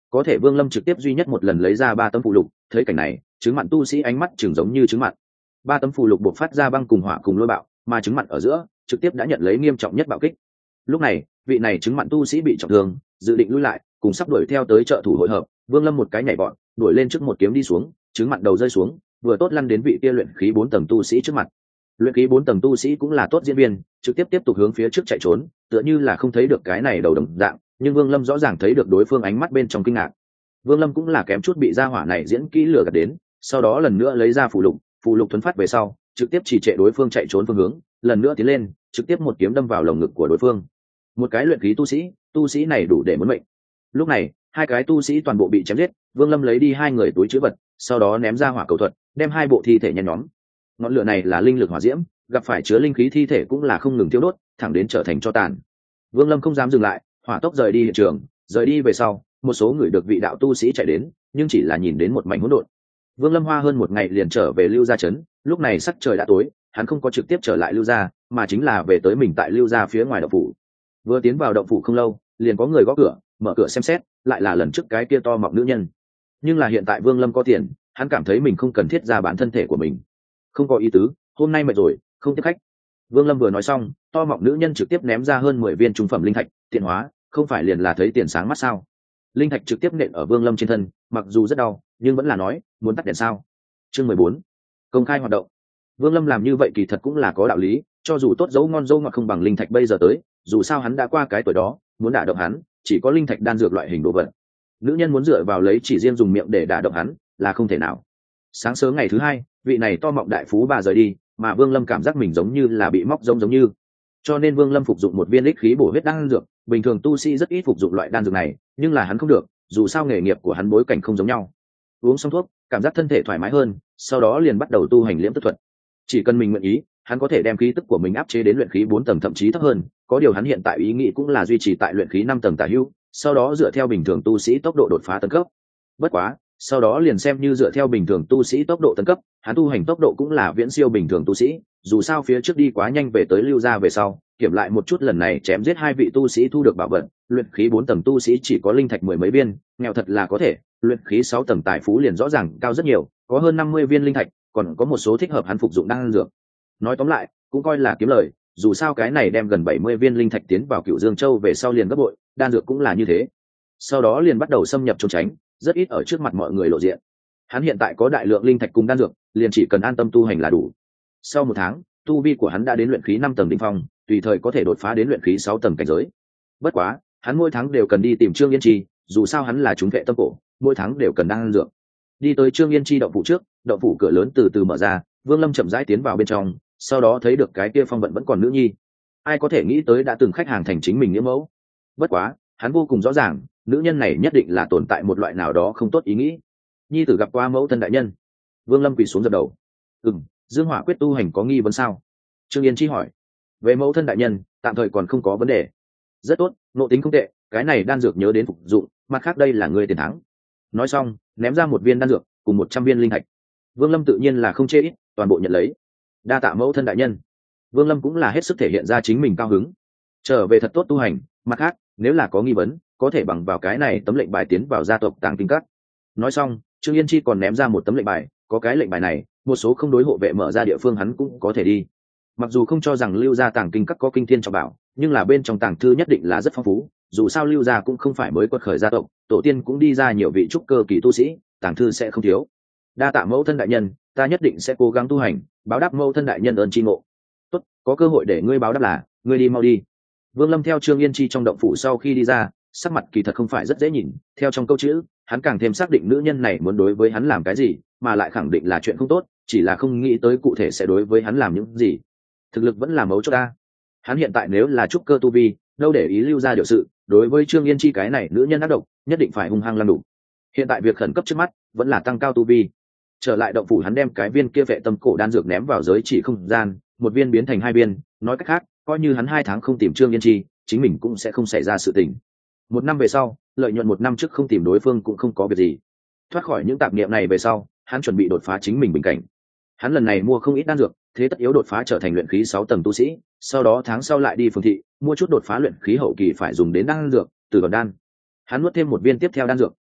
có thể Vương Lâm trực tiếp duy nhất một lần lấy ra ba tấm phụ lục, thấy cảnh này chứng mặn tu sĩ ánh mắt chừng giống như chứng mặn. Ba tấm phụ lục bộc phát ra băng cùng hỏa cùng lôi bạo, mà chứng mặn ở giữa trực tiếp đã nhận lấy nghiêm trọng nhất bạo kích. Lúc này vị này chứng mặn tu sĩ bị trọng thương, dự định lui lại, cùng sắp đuổi theo tới trợ thủ hội hợp. Vương Lâm một cái nhảy vọt, đuổi lên trước một kiếm đi xuống, chứng mặn đầu rơi xuống, vừa tốt lăn đến vị kia luyện khí bốn tầng tu sĩ trước mặt. Luyện khí bốn tầng tu sĩ cũng là tốt diễn viên, trực tiếp tiếp tục hướng phía trước chạy trốn, tựa như là không thấy được cái này đầu đồng dạng, nhưng Vương Lâm rõ ràng thấy được đối phương ánh mắt bên trong kinh ngạc. Vương Lâm cũng là kém chút bị gia hỏa này diễn kỹ lừa gạt đến, sau đó lần nữa lấy ra phù lục, phù lục thuấn phát về sau, trực tiếp chỉ trệ đối phương chạy trốn phương hướng, lần nữa tiến lên, trực tiếp một kiếm đâm vào lồng ngực của đối phương. Một cái luyện khí tu sĩ, tu sĩ này đủ để muốn mệnh. Lúc này, hai cái tu sĩ toàn bộ bị chém giết, Vương Lâm lấy đi hai người túi trữ vật, sau đó ném ra hỏa cầu thuật, đem hai bộ thi thể nhen nhóm. Ngọn lửa này là linh lực hỏa diễm, gặp phải chứa linh khí thi thể cũng là không ngừng thiêu đốt, thẳng đến trở thành tro tàn. Vương Lâm không dám dừng lại, hỏa tốc rời đi hiện trường. Rời đi về sau, một số người được vị đạo tu sĩ chạy đến, nhưng chỉ là nhìn đến một mảnh hỗn độn. Vương Lâm hoa hơn một ngày liền trở về Lưu Gia trấn, lúc này sắc trời đã tối, hắn không có trực tiếp trở lại Lưu Gia, mà chính là về tới mình tại Lưu Gia phía ngoài động phủ. Vừa tiến vào động phủ không lâu, liền có người gõ cửa, mở cửa xem xét, lại là lần trước cái kia to mọng nữ nhân. Nhưng là hiện tại Vương Lâm có tiền, hắn cảm thấy mình không cần thiết ra bản thân thể của mình. Không có ý tứ, hôm nay mệt rồi, không tiếp khách. Vương Lâm vừa nói xong, to mọng nữ nhân trực tiếp ném ra hơn mười viên trung phẩm linh thạch, tiện hóa, không phải liền là thấy tiền sáng mắt sao? Linh thạch trực tiếp nện ở Vương Lâm trên thân, mặc dù rất đau, nhưng vẫn là nói, muốn tắt đèn sao? Chương mười bốn, công khai hoạt động. Vương Lâm làm như vậy kỳ thật cũng là có đạo lý, cho dù tốt dấu ngon dâu ngọt không bằng linh thạch bây giờ tới, dù sao hắn đã qua cái tuổi đó, muốn đả động hắn, chỉ có linh thạch đan dược loại hình đồ vật. Nữ nhân muốn dựa vào lấy chỉ riêng dùng miệng để đả động hắn, là không thể nào. Sáng sớm ngày thứ hai, vị này to mọng đại phú bà rời đi, mà Vương Lâm cảm giác mình giống như là bị móc giống giống như. Cho nên Vương Lâm phục dụng một viên linh khí bổ huyết đan dược, bình thường tu sĩ rất ít phục dụng loại đan dược này, nhưng là hắn không được, dù sao nghề nghiệp của hắn bối cảnh không giống nhau. Uống xong thuốc, cảm giác thân thể thoải mái hơn, sau đó liền bắt đầu tu hành liễm tức thuật. Chỉ cần mình nguyện ý, hắn có thể đem khí tức của mình áp chế đến luyện khí bốn tầng thậm chí thấp hơn, có điều hắn hiện tại ý nghĩ cũng là duy trì tại luyện khí năm tầng tả hữu, sau đó dựa theo bình thường tu sĩ tốc độ đột phá tấn cấp. Bất quá, sau đó liền xem như dựa theo bình thường tu sĩ tốc độ tấn cấp, hắn tu hành tốc độ cũng là viễn siêu bình thường tu sĩ, dù sao phía trước đi quá nhanh về tới Lưu Gia về sau, kiểm lại một chút lần này chém giết hai vị tu sĩ thu được bảo vật, luyện khí bốn tầng tu sĩ chỉ có linh thạch mười mấy viên, nghèo thật là có thể, luyện khí sáu tầng tài phú liền rõ ràng cao rất nhiều, có hơn năm mươi viên linh thạch, còn có một số thích hợp hắn phục dụng đan dược. Nói tóm lại, cũng coi là kiếm lời, dù sao cái này đem gần bảy mươi viên linh thạch tiến vào Cửu Dương Châu về sau liền gấp bội, đan dược cũng là như thế. Sau đó liền bắt đầu xâm nhập trốn tránh, rất ít ở trước mặt mọi người lộ diện. Hắn hiện tại có đại lượng linh thạch cùng đan dược, liền chỉ cần an tâm tu hành là đủ. Sau một tháng, tu vi của hắn đã đến luyện khí năm tầng đỉnh phong, tùy thời có thể đột phá đến luyện khí sáu tầng cảnh giới. Bất quá, hắn mỗi tháng đều cần đi tìm Trương Yên Chi, dù sao hắn là chúng vệ tâm cổ, mỗi tháng đều cần đan dược. Đi tới Trương Yên Chi động phủ trước, động phủ cửa lớn từ từ mở ra, Vương Lâm chậm rãi tiến vào bên trong, sau đó thấy được cái kia phong vận vẫn còn nữ nhi. Ai có thể nghĩ tới đã từng khách hàng thành chính mình nghĩa mẫu. Bất quá, hắn vô cùng rõ ràng, nữ nhân này nhất định là tồn tại một loại nào đó không tốt ý nghĩ. Nhi tử gặp qua mẫu thân đại nhân. Vương Lâm quỳ xuống dập đầu. Ừm, Dương Hỏa quyết tu hành có nghi vấn sao? Trương Yên Chi hỏi. Về mẫu thân đại nhân, tạm thời còn không có vấn đề. Rất tốt, nội tính không tệ, cái này đan dược nhớ đến phục dụng, mặt khác đây là người tiền thắng. Nói xong, ném ra một viên đan dược cùng một trăm viên linh thạch. Vương Lâm tự nhiên là không chê ít, toàn bộ nhận lấy. Đa tạ mẫu thân đại nhân. Vương Lâm cũng là hết sức thể hiện ra chính mình cao hứng. Trở về thật tốt tu hành, mặt khác, nếu là có nghi vấn, có thể bằng vào cái này tấm lệnh bài tiến vào gia tộc Tàng Kinh Các. Nói xong, Trương Yên Chi còn ném ra một tấm lệnh bài, có cái lệnh bài này, một số không đối hộ vệ mở ra địa phương hắn cũng có thể đi. Mặc dù không cho rằng Lưu Gia Tàng Kinh Các có kinh thiên trọng bảo, nhưng là bên trong tàng thư nhất định là rất phong phú, dù sao Lưu Gia cũng không phải mới quật khởi gia tộc, tổ tiên cũng đi ra nhiều vị trúc cơ kỳ tu sĩ, tàng thư sẽ không thiếu. Đa tạ mẫu thân đại nhân, ta nhất định sẽ cố gắng tu hành, báo đáp mẫu thân đại nhân ơn tri ngộ. Tốt, có cơ hội để ngươi báo đáp là, ngươi đi mau đi. Vương Lâm theo Trương Yên Chi trong động phủ sau khi đi ra, sắc mặt kỳ thật không phải rất dễ nhìn, theo trong câu chữ, hắn càng thêm xác định nữ nhân này muốn đối với hắn làm cái gì, mà lại khẳng định là chuyện không tốt, chỉ là không nghĩ tới cụ thể sẽ đối với hắn làm những gì. Thực lực vẫn là mấu chốt ta. Hắn hiện tại nếu là trúc cơ tu vi, đâu để ý Lưu Gia điều sự, đối với Trương Yên Chi cái này nữ nhân ác độc, nhất định phải hung hăng làm đủ. Hiện tại việc khẩn cấp trước mắt vẫn là tăng cao tu vi. Trở lại động phủ, hắn đem cái viên kia vệ tâm cổ đan dược ném vào giới chỉ không gian, một viên biến thành hai viên, nói cách khác, coi như hắn hai tháng không tìm Trương Yên Chi, chính mình cũng sẽ không xảy ra sự tình. Một năm về sau, lợi nhuận một năm trước không tìm đối phương cũng không có việc gì. Thoát khỏi những tạp niệm này về sau, hắn chuẩn bị đột phá chính mình bình cảnh. Hắn lần này mua không ít đan dược, thế tất yếu đột phá trở thành luyện khí sáu tầng tu sĩ, sau đó tháng sau lại đi phường thị, mua chút đột phá luyện khí hậu kỳ phải dùng đến đan dược, từ còn đan. Hắn nuốt thêm một viên tiếp theo đan dược,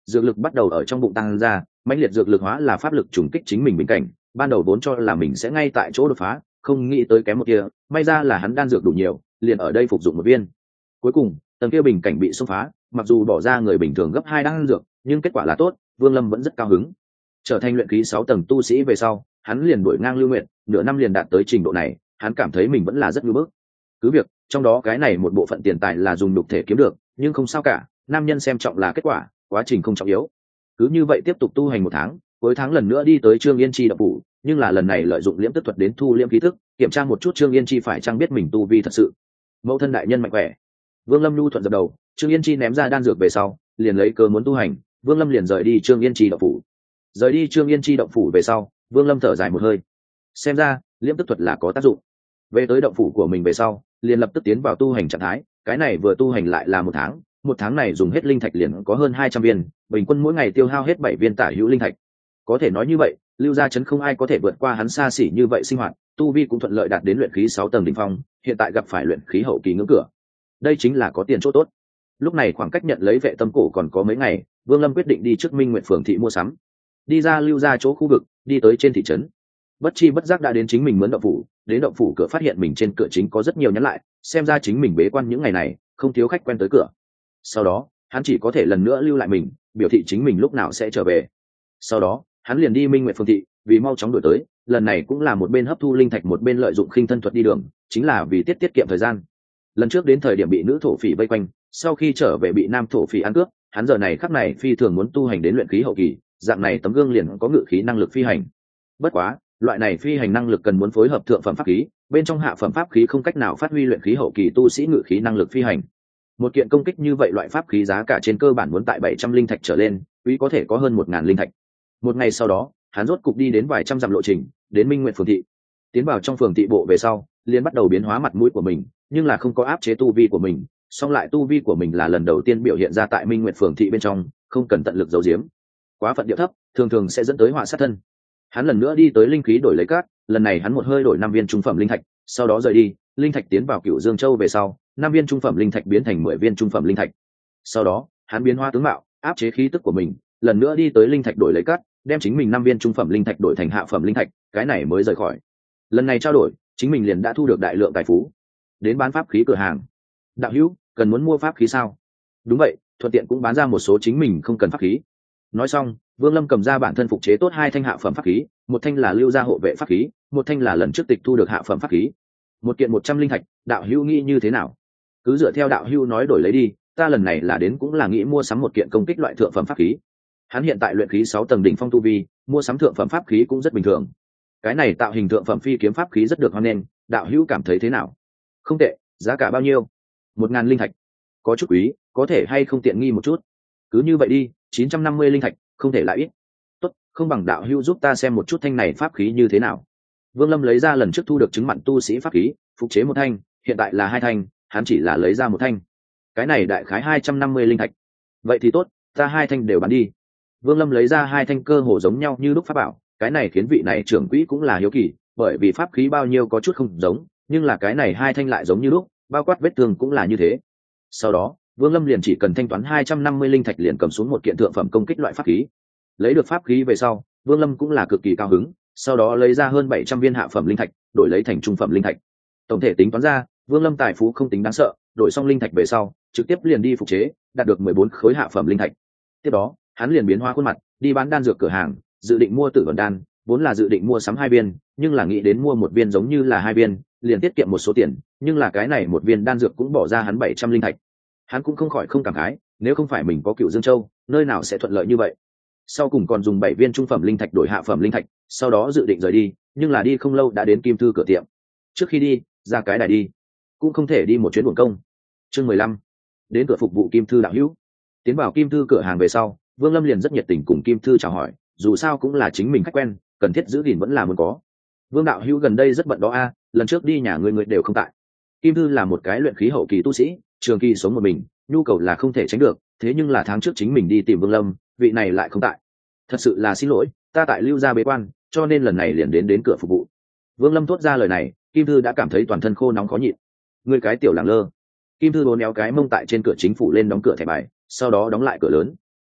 dược lực bắt đầu ở trong bụng tăng ra, mãnh liệt dược lực hóa là pháp lực trùng kích chính mình bình cảnh, ban đầu vốn cho là mình sẽ ngay tại chỗ đột phá, không nghĩ tới kém một kia, may ra là hắn đan dược đủ nhiều, liền ở đây phục dụng một viên. Cuối cùng, tầng kia bình cảnh bị xông phá, mặc dù bỏ ra người bình thường gấp hai đan dược, nhưng kết quả là tốt, Vương Lâm vẫn rất cao hứng. Trở thành luyện khí sáu tầng tu sĩ về sau, hắn liền đuổi ngang Lưu Nguyệt, nửa năm liền đạt tới trình độ này, hắn cảm thấy mình vẫn là rất ngưỡng bức. Cứ việc, trong đó cái này một bộ phận tiền tài là dùng nhục thể kiếm được, nhưng không sao cả, nam nhân xem trọng là kết quả, quá trình không trọng yếu. Cứ như vậy tiếp tục tu hành một tháng, cuối tháng lần nữa đi tới Trương Yên Chi đập phủ, nhưng là lần này lợi dụng liễm tức thuật đến thu liễm khí tức, kiểm tra một chút Trương Yên Chi phải chăng biết mình tu vi thật sự. Mẫu thân đại nhân mạnh khỏe. Vương Lâm nhu thuận dập đầu, Trương Yên Chi ném ra đan dược về sau, liền lấy cơ muốn tu hành, Vương Lâm liền rời đi Trương Yên Chi động phủ. Rời đi Trương Yên Chi động phủ về sau, Vương Lâm thở dài một hơi. Xem ra, liễm tức thuật là có tác dụng. Về tới động phủ của mình về sau, liền lập tức tiến vào tu hành trạng thái, cái này vừa tu hành lại là một tháng, một tháng này dùng hết linh thạch liền có hơn hai trăm viên, bình quân mỗi ngày tiêu hao hết bảy viên tả hữu linh thạch. Có thể nói như vậy, Lưu Gia Trấn không ai có thể vượt qua hắn xa xỉ như vậy sinh hoạt, tu vi cũng thuận lợi đạt đến luyện khí sáu tầng đỉnh phong, hiện tại gặp phải luyện khí hậu kỳ ngưỡng cửa. Đây chính là có tiền chỗ tốt. Lúc này khoảng cách nhận lấy vệ tâm cổ còn có mấy ngày, Vương Lâm quyết định đi trước Minh Nguyệt phường thị mua sắm. Đi ra Lưu Gia chỗ khu vực, đi tới trên thị trấn. Bất chi bất giác đã đến chính mình mướn động phủ, đến động phủ cửa phát hiện mình trên cửa chính có rất nhiều nhắn lại, xem ra chính mình bế quan những ngày này, không thiếu khách quen tới cửa. Sau đó, hắn chỉ có thể lần nữa lưu lại mình, biểu thị chính mình lúc nào sẽ trở về. Sau đó, hắn liền đi Minh Nguyệt phường thị, vì mau chóng đuổi tới, lần này cũng là một bên hấp thu linh thạch một bên lợi dụng khinh thân thuật đi đường, chính là vì tiết tiết kiệm thời gian. Lần trước đến thời điểm bị nữ thổ phỉ vây quanh, sau khi trở về bị nam thổ phỉ ăn cướp, hắn giờ này khắc này phi thường muốn tu hành đến luyện khí hậu kỳ, dạng này tấm gương liền có ngự khí năng lực phi hành. Bất quá, loại này phi hành năng lực cần muốn phối hợp thượng phẩm pháp khí, bên trong hạ phẩm pháp khí không cách nào phát huy luyện khí hậu kỳ tu sĩ ngự khí năng lực phi hành. Một kiện công kích như vậy loại pháp khí giá cả trên cơ bản muốn tại bảy trăm linh thạch trở lên, quý có thể có hơn một ngàn linh thạch. Một ngày sau đó, hắn rốt cục đi đến vài trăm dặm lộ trình, đến Minh Nguyệt phường thị. Tiến vào trong phường thị bộ về sau, liền bắt đầu biến hóa mặt mũi của mình, nhưng là không có áp chế tu vi của mình, song lại tu vi của mình là lần đầu tiên biểu hiện ra tại Minh Nguyệt phường thị bên trong, không cần tận lực giấu giếm. Quá phận điệu thấp, thường thường sẽ dẫn tới họa sát thân. Hắn lần nữa đi tới linh khí đổi lấy cát, lần này hắn một hơi đổi năm viên trung phẩm linh thạch, sau đó rời đi, linh thạch tiến vào Cửu Dương Châu về sau, năm viên trung phẩm linh thạch biến thành mười viên trung phẩm linh thạch. Sau đó, hắn biến hóa tướng mạo, áp chế khí tức của mình, lần nữa đi tới linh thạch đổi lấy cát, đem chính mình năm viên trung phẩm linh thạch đổi thành hạ phẩm linh thạch, cái này mới rời khỏi. Lần này trao đổi, chính mình liền đã thu được đại lượng tài phú. Đến bán pháp khí cửa hàng. Đạo hữu, cần muốn mua pháp khí sao? Đúng vậy, thuận tiện cũng bán ra một số chính mình không cần pháp khí. Nói xong, Vương Lâm cầm ra bản thân phục chế tốt hai thanh hạ phẩm pháp khí, một thanh là Lưu Gia hộ vệ pháp khí, một thanh là lần trước tịch thu được hạ phẩm pháp khí. Một kiện một trăm linh thạch, đạo hữu nghĩ như thế nào? Cứ dựa theo đạo hữu nói đổi lấy đi, ta lần này là đến cũng là nghĩ mua sắm một kiện công kích loại thượng phẩm pháp khí. Hắn hiện tại luyện khí sáu tầng đỉnh phong tu vi, mua sắm thượng phẩm pháp khí cũng rất bình thường. Cái này tạo hình thượng phẩm phi kiếm pháp khí rất được hoan nghênh, đạo hữu cảm thấy thế nào? Không tệ, giá cả bao nhiêu? Một ngàn linh thạch. Có chút quý, có thể hay không tiện nghi một chút? Cứ như vậy đi, chín trăm năm mươi linh thạch, không thể lại ít. Tốt, không bằng đạo hữu giúp ta xem một chút thanh này pháp khí như thế nào. Vương Lâm lấy ra lần trước thu được chứng mặn tu sĩ pháp khí, phục chế một thanh, hiện tại là hai thanh, hắn chỉ là lấy ra một thanh. Cái này đại khái hai trăm năm mươi linh thạch. Vậy thì tốt, ta hai thanh đều bán đi. Vương Lâm lấy ra hai thanh cơ hồ giống nhau như lúc pháp bảo, cái này khiến vị này trưởng quỹ cũng là hiếu kỳ, bởi vì pháp khí bao nhiêu có chút không giống, nhưng là cái này hai thanh lại giống như lúc, bao quát vết thương cũng là như thế. Sau đó, Vương Lâm liền chỉ cần thanh toán hai trăm năm mươi linh thạch liền cầm xuống một kiện thượng phẩm công kích loại pháp khí. Lấy được pháp khí về sau, Vương Lâm cũng là cực kỳ cao hứng, sau đó lấy ra hơn bảy trăm viên hạ phẩm linh thạch, đổi lấy thành trung phẩm linh thạch. Tổng thể tính toán ra, Vương Lâm tài phú không tính đáng sợ, đổi xong linh thạch về sau, trực tiếp liền đi phục chế, đạt được mười bốn khối hạ phẩm linh thạch. Tiếp đó, hắn liền biến hóa khuôn mặt, đi bán đan dược cửa hàng, dự định mua tử vận đan, vốn là dự định mua sắm hai viên, nhưng là nghĩ đến mua một viên giống như là hai viên, liền tiết kiệm một số tiền, nhưng là cái này một viên đan dược cũng bỏ ra hắn bảy trăm linh thạch. Hắn cũng không khỏi không cảm khái, nếu không phải mình có Cửu Dương Châu, nơi nào sẽ thuận lợi như vậy. Sau cùng còn dùng bảy viên trung phẩm linh thạch đổi hạ phẩm linh thạch, sau đó dự định rời đi, nhưng là đi không lâu đã đến Kim Thư cửa tiệm. Trước khi đi, ra cái đài đi, cũng không thể đi một chuyến uổng công. Chương mười lăm, đến cửa phục vụ Kim Thư đạo hữu. Tiến vào Kim Thư cửa hàng về sau, Vương Lâm liền rất nhiệt tình cùng Kim Thư chào hỏi, dù sao cũng là chính mình khách quen, cần thiết giữ gìn vẫn là muốn có. Vương đạo hữu gần đây rất bận đó a, lần trước đi nhà người người đều không tại. Kim Thư là một cái luyện khí hậu kỳ tu sĩ, trường kỳ sống một mình, nhu cầu là không thể tránh được, thế nhưng là tháng trước chính mình đi tìm Vương Lâm, vị này lại không tại. Thật sự là xin lỗi, ta tại Lưu Gia bế quan, cho nên lần này liền đến đến cửa phục vụ. Vương Lâm thốt ra lời này, Kim Thư đã cảm thấy toàn thân khô nóng khó nhịn. Ngươi cái tiểu lẳng lơ. Kim Thư đốn éo cái mông tại trên cửa chính phủ lên đóng cửa thẻ bài, sau đó đóng lại cửa lớn.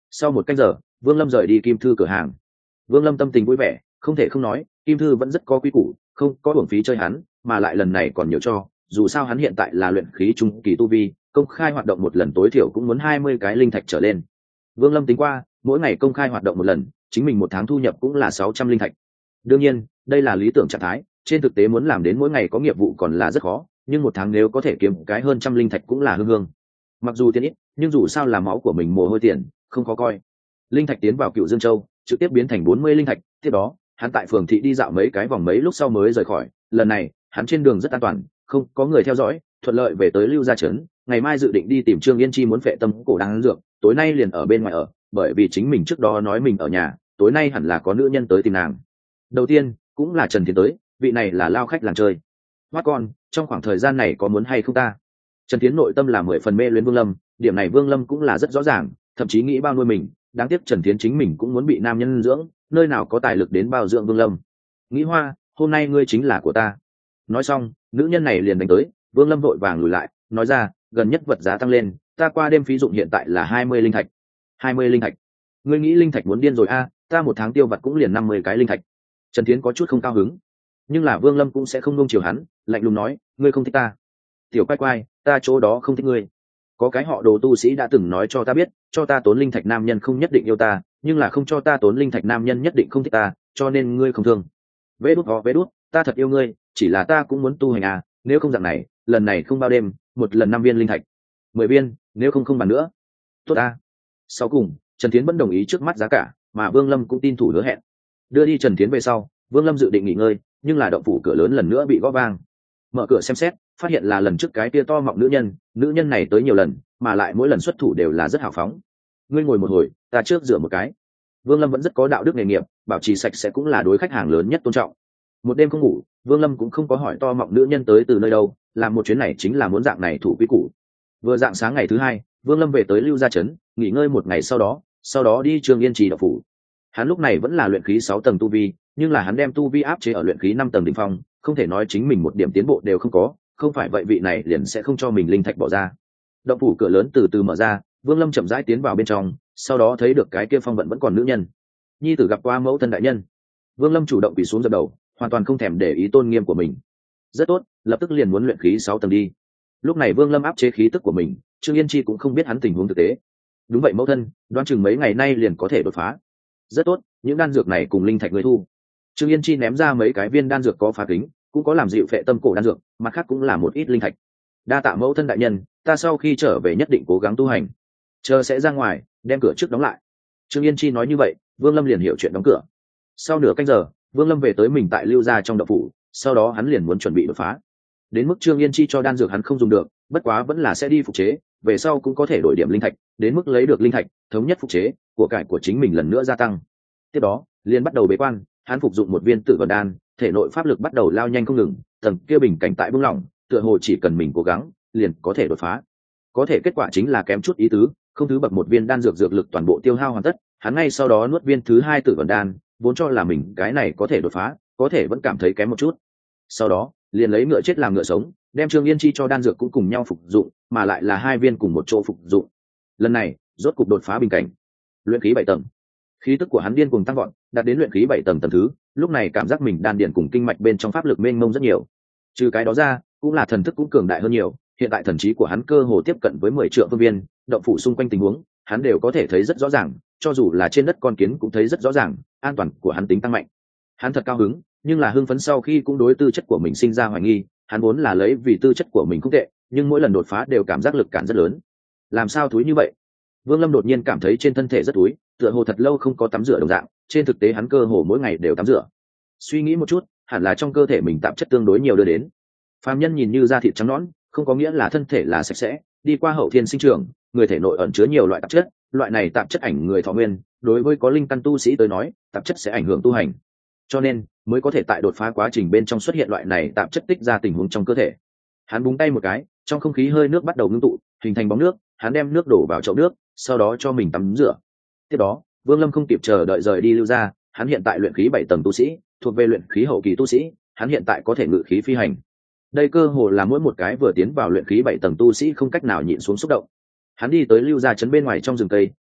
Sau một canh giờ, Vương Lâm rời đi Kim Thư cửa hàng. Vương Lâm tâm tình vui vẻ, không thể không nói, Kim Thư vẫn rất có quý củ, không có uổng phí chơi hắn, mà lại lần này còn nhiều cho, dù sao hắn hiện tại là luyện khí trung kỳ tu vi, công khai hoạt động một lần tối thiểu cũng muốn hai mươi cái linh thạch trở lên. Vương Lâm tính qua, mỗi ngày công khai hoạt động một lần, chính mình một tháng thu nhập cũng là sáu trăm linh thạch. Đương nhiên, đây là lý tưởng trạng thái, trên thực tế muốn làm đến mỗi ngày có nghiệp vụ còn là rất khó, nhưng một tháng nếu có thể kiếm cái hơn trăm linh thạch cũng là hương hương. Mặc dù tiền ít, nhưng dù sao là máu của mình mồ hôi tiền, không khó coi. Linh thạch tiến vào Cựu Dương Châu, trực tiếp biến thành bốn mươi linh thạch, tiếp đó, hắn tại phường thị đi dạo mấy cái vòng mấy lúc sau mới rời khỏi, lần này, hắn trên đường rất an toàn, không có người theo dõi, thuận lợi về tới Lưu Gia trấn, ngày mai dự định đi tìm Trương Yên Chi muốn phệ tâm cổ đan dược, tối nay liền ở bên ngoài ở, bởi vì chính mình trước đó nói mình ở nhà, tối nay hẳn là có nữ nhân tới tìm nàng. Đầu tiên, cũng là Trần Thiến tới, vị này là lao khách làng chơi. Hoát con, trong khoảng thời gian này có muốn hay không ta? Trần Thiến nội tâm là mười phần mê luyến Vương Lâm, điểm này Vương Lâm cũng là rất rõ ràng, thậm chí nghĩ bao nuôi mình, đáng tiếc Trần Thiến chính mình cũng muốn bị nam nhân dưỡng, nơi nào có tài lực đến bao dưỡng Vương Lâm. Nghĩ hoa, hôm nay ngươi chính là của ta. Nói xong, nữ nhân này liền đánh tới, Vương Lâm vội vàng lùi lại, nói ra, gần nhất vật giá tăng lên, ta qua đêm phí dụng hiện tại là hai mươi linh thạch. hai mươi linh thạch? Ngươi nghĩ linh thạch muốn điên rồi a, à, ta một tháng tiêu vặt cũng liền năm mươi cái linh thạch. Trần Thiến có chút không cao hứng, nhưng là Vương Lâm cũng sẽ không nuông chiều hắn, lạnh lùng nói, ngươi không thích ta. Tiểu quay quay, ta chỗ đó không thích ngươi. Có cái họ Đồ tu sĩ đã từng nói cho ta biết, cho ta tốn linh thạch nam nhân không nhất định yêu ta, nhưng là không cho ta tốn linh thạch nam nhân nhất định không thích ta, cho nên ngươi không thương. Vế đút ho vế đút, ta thật yêu ngươi, chỉ là ta cũng muốn tu hành à, nếu không dạng này, lần này không bao đêm, một lần năm viên linh thạch, mười viên, nếu không không bàn nữa. Tốt ta. Sau cùng, Trần Thiến vẫn đồng ý trước mắt giá cả, mà Vương Lâm cũng tin thủ hứa hẹn. Đưa đi Trần Thiến về sau, Vương Lâm dự định nghỉ ngơi, nhưng là động phủ cửa lớn lần nữa bị gõ vang. Mở cửa xem xét, phát hiện là lần trước cái tia to mọng nữ nhân, nữ nhân này tới nhiều lần, mà lại mỗi lần xuất thủ đều là rất hào phóng. Ngươi ngồi một hồi, ta trước rửa một cái. Vương Lâm vẫn rất có đạo đức nghề nghiệp, bảo trì sạch sẽ cũng là đối khách hàng lớn nhất tôn trọng. Một đêm không ngủ, Vương Lâm cũng không có hỏi to mọng nữ nhân tới từ nơi đâu, làm một chuyến này chính là muốn dạng này thủ quy củ. Vừa dạng sáng ngày thứ hai, Vương Lâm về tới Lưu Gia trấn, nghỉ ngơi một ngày sau đó, sau đó đi Trường Yên Trì đạo phủ. Hắn lúc này vẫn là luyện khí sáu tầng tu vi, nhưng là hắn đem tu vi áp chế ở luyện khí năm tầng đỉnh phong, không thể nói chính mình một điểm tiến bộ đều không có, không phải vậy vị này liền sẽ không cho mình linh thạch bỏ ra. Động phủ cửa lớn từ từ mở ra, Vương Lâm chậm rãi tiến vào bên trong, sau đó thấy được cái kia phong vận vẫn còn nữ nhân. Nhi tử gặp qua mẫu thân đại nhân. Vương Lâm chủ động quỳ xuống dập đầu, hoàn toàn không thèm để ý tôn nghiêm của mình. Rất tốt, lập tức liền muốn luyện khí sáu tầng đi. Lúc này Vương Lâm áp chế khí tức của mình, Trương Yên Chi cũng không biết hắn tình huống thực tế. Đúng vậy mẫu thân, đoán chừng mấy ngày nay liền có thể đột phá. Rất tốt, những đan dược này cùng linh thạch người thu. Trương Yên Chi ném ra mấy cái viên đan dược có phá kính, cũng có làm dịu phệ tâm cổ đan dược, mặt khác cũng là một ít linh thạch. Đa tạ mẫu thân đại nhân, ta sau khi trở về nhất định cố gắng tu hành. Chờ sẽ ra ngoài, đem cửa trước đóng lại. Trương Yên Chi nói như vậy, Vương Lâm liền hiểu chuyện đóng cửa. Sau nửa canh giờ, Vương Lâm về tới mình tại Lưu Gia trong động phủ, sau đó hắn liền muốn chuẩn bị đột phá. Đến mức Trương Yên Chi cho đan dược hắn không dùng được, bất quá vẫn là sẽ đi phục chế, về sau cũng có thể đổi điểm linh thạch, đến mức lấy được linh thạch, thống nhất phục chế, của cải của chính mình lần nữa gia tăng. Tiếp đó, liền bắt đầu bế quan, hắn phục dụng một viên tử vận đan, thể nội pháp lực bắt đầu lao nhanh không ngừng, tầng kia bình cảnh tại buông lỏng, tựa hồ chỉ cần mình cố gắng, liền có thể đột phá. Có thể kết quả chính là kém chút ý tứ, không thứ bậc một viên đan dược dược lực toàn bộ tiêu hao hoàn tất, hắn ngay sau đó nuốt viên thứ hai tử vận đan, vốn cho là mình cái này có thể đột phá, có thể vẫn cảm thấy kém một chút. Sau đó, liền lấy ngựa chết làm ngựa sống, đem Trương Yên Chi cho đan dược cũng cùng nhau phục dụng, mà lại là hai viên cùng một chỗ phục dụng. Lần này, rốt cục đột phá bình cảnh, luyện khí bảy tầng. Khí tức của hắn điên cuồng tăng vọt, đạt đến luyện khí bảy tầng tầng thứ, lúc này cảm giác mình đan điền cùng kinh mạch bên trong pháp lực mênh mông rất nhiều. Trừ cái đó ra, cũng là thần thức cũng cường đại hơn nhiều, hiện tại thần trí của hắn cơ hồ tiếp cận với mười triệu phương viên, động phủ xung quanh tình huống, hắn đều có thể thấy rất rõ ràng, cho dù là trên đất con kiến cũng thấy rất rõ ràng, an toàn của hắn tính tăng mạnh. Hắn thật cao hứng, nhưng là hưng phấn sau khi cũng đối tư chất của mình sinh ra hoài nghi, hắn vốn là lấy vì tư chất của mình không tệ, nhưng mỗi lần đột phá đều cảm giác lực cản rất lớn. Làm sao thúi như vậy? Vương Lâm đột nhiên cảm thấy trên thân thể rất thúi, tựa hồ thật lâu không có tắm rửa đồng dạng, trên thực tế hắn cơ hồ mỗi ngày đều tắm rửa. Suy nghĩ một chút, hẳn là trong cơ thể mình tạp chất tương đối nhiều đưa đến. Phàm nhân nhìn như da thịt trắng nõn, không có nghĩa là thân thể là sạch sẽ, đi qua hậu thiên sinh trưởng, người thể nội ẩn chứa nhiều loại tạp chất, loại này tạp chất ảnh người thọ nguyên, đối với có linh căn tu sĩ tới nói, tạp chất sẽ ảnh hưởng tu hành. Cho nên, mới có thể tại đột phá quá trình bên trong xuất hiện loại này tạp chất tích ra tình huống trong cơ thể. Hắn búng tay một cái, trong không khí hơi nước bắt đầu ngưng tụ, hình thành bóng nước, hắn đem nước đổ vào chậu nước, sau đó cho mình tắm rửa. Tiếp đó, Vương Lâm không kịp chờ đợi rời đi Lưu Gia, hắn hiện tại luyện khí bảy tầng tu sĩ, thuộc về luyện khí hậu kỳ tu sĩ, hắn hiện tại có thể ngự khí phi hành. Đây cơ hồ là mỗi một cái vừa tiến vào luyện khí bảy tầng tu sĩ không cách nào nhịn xuống xúc động. Hắn đi tới Lưu Gia trấn bên ngoài trong rừng cây,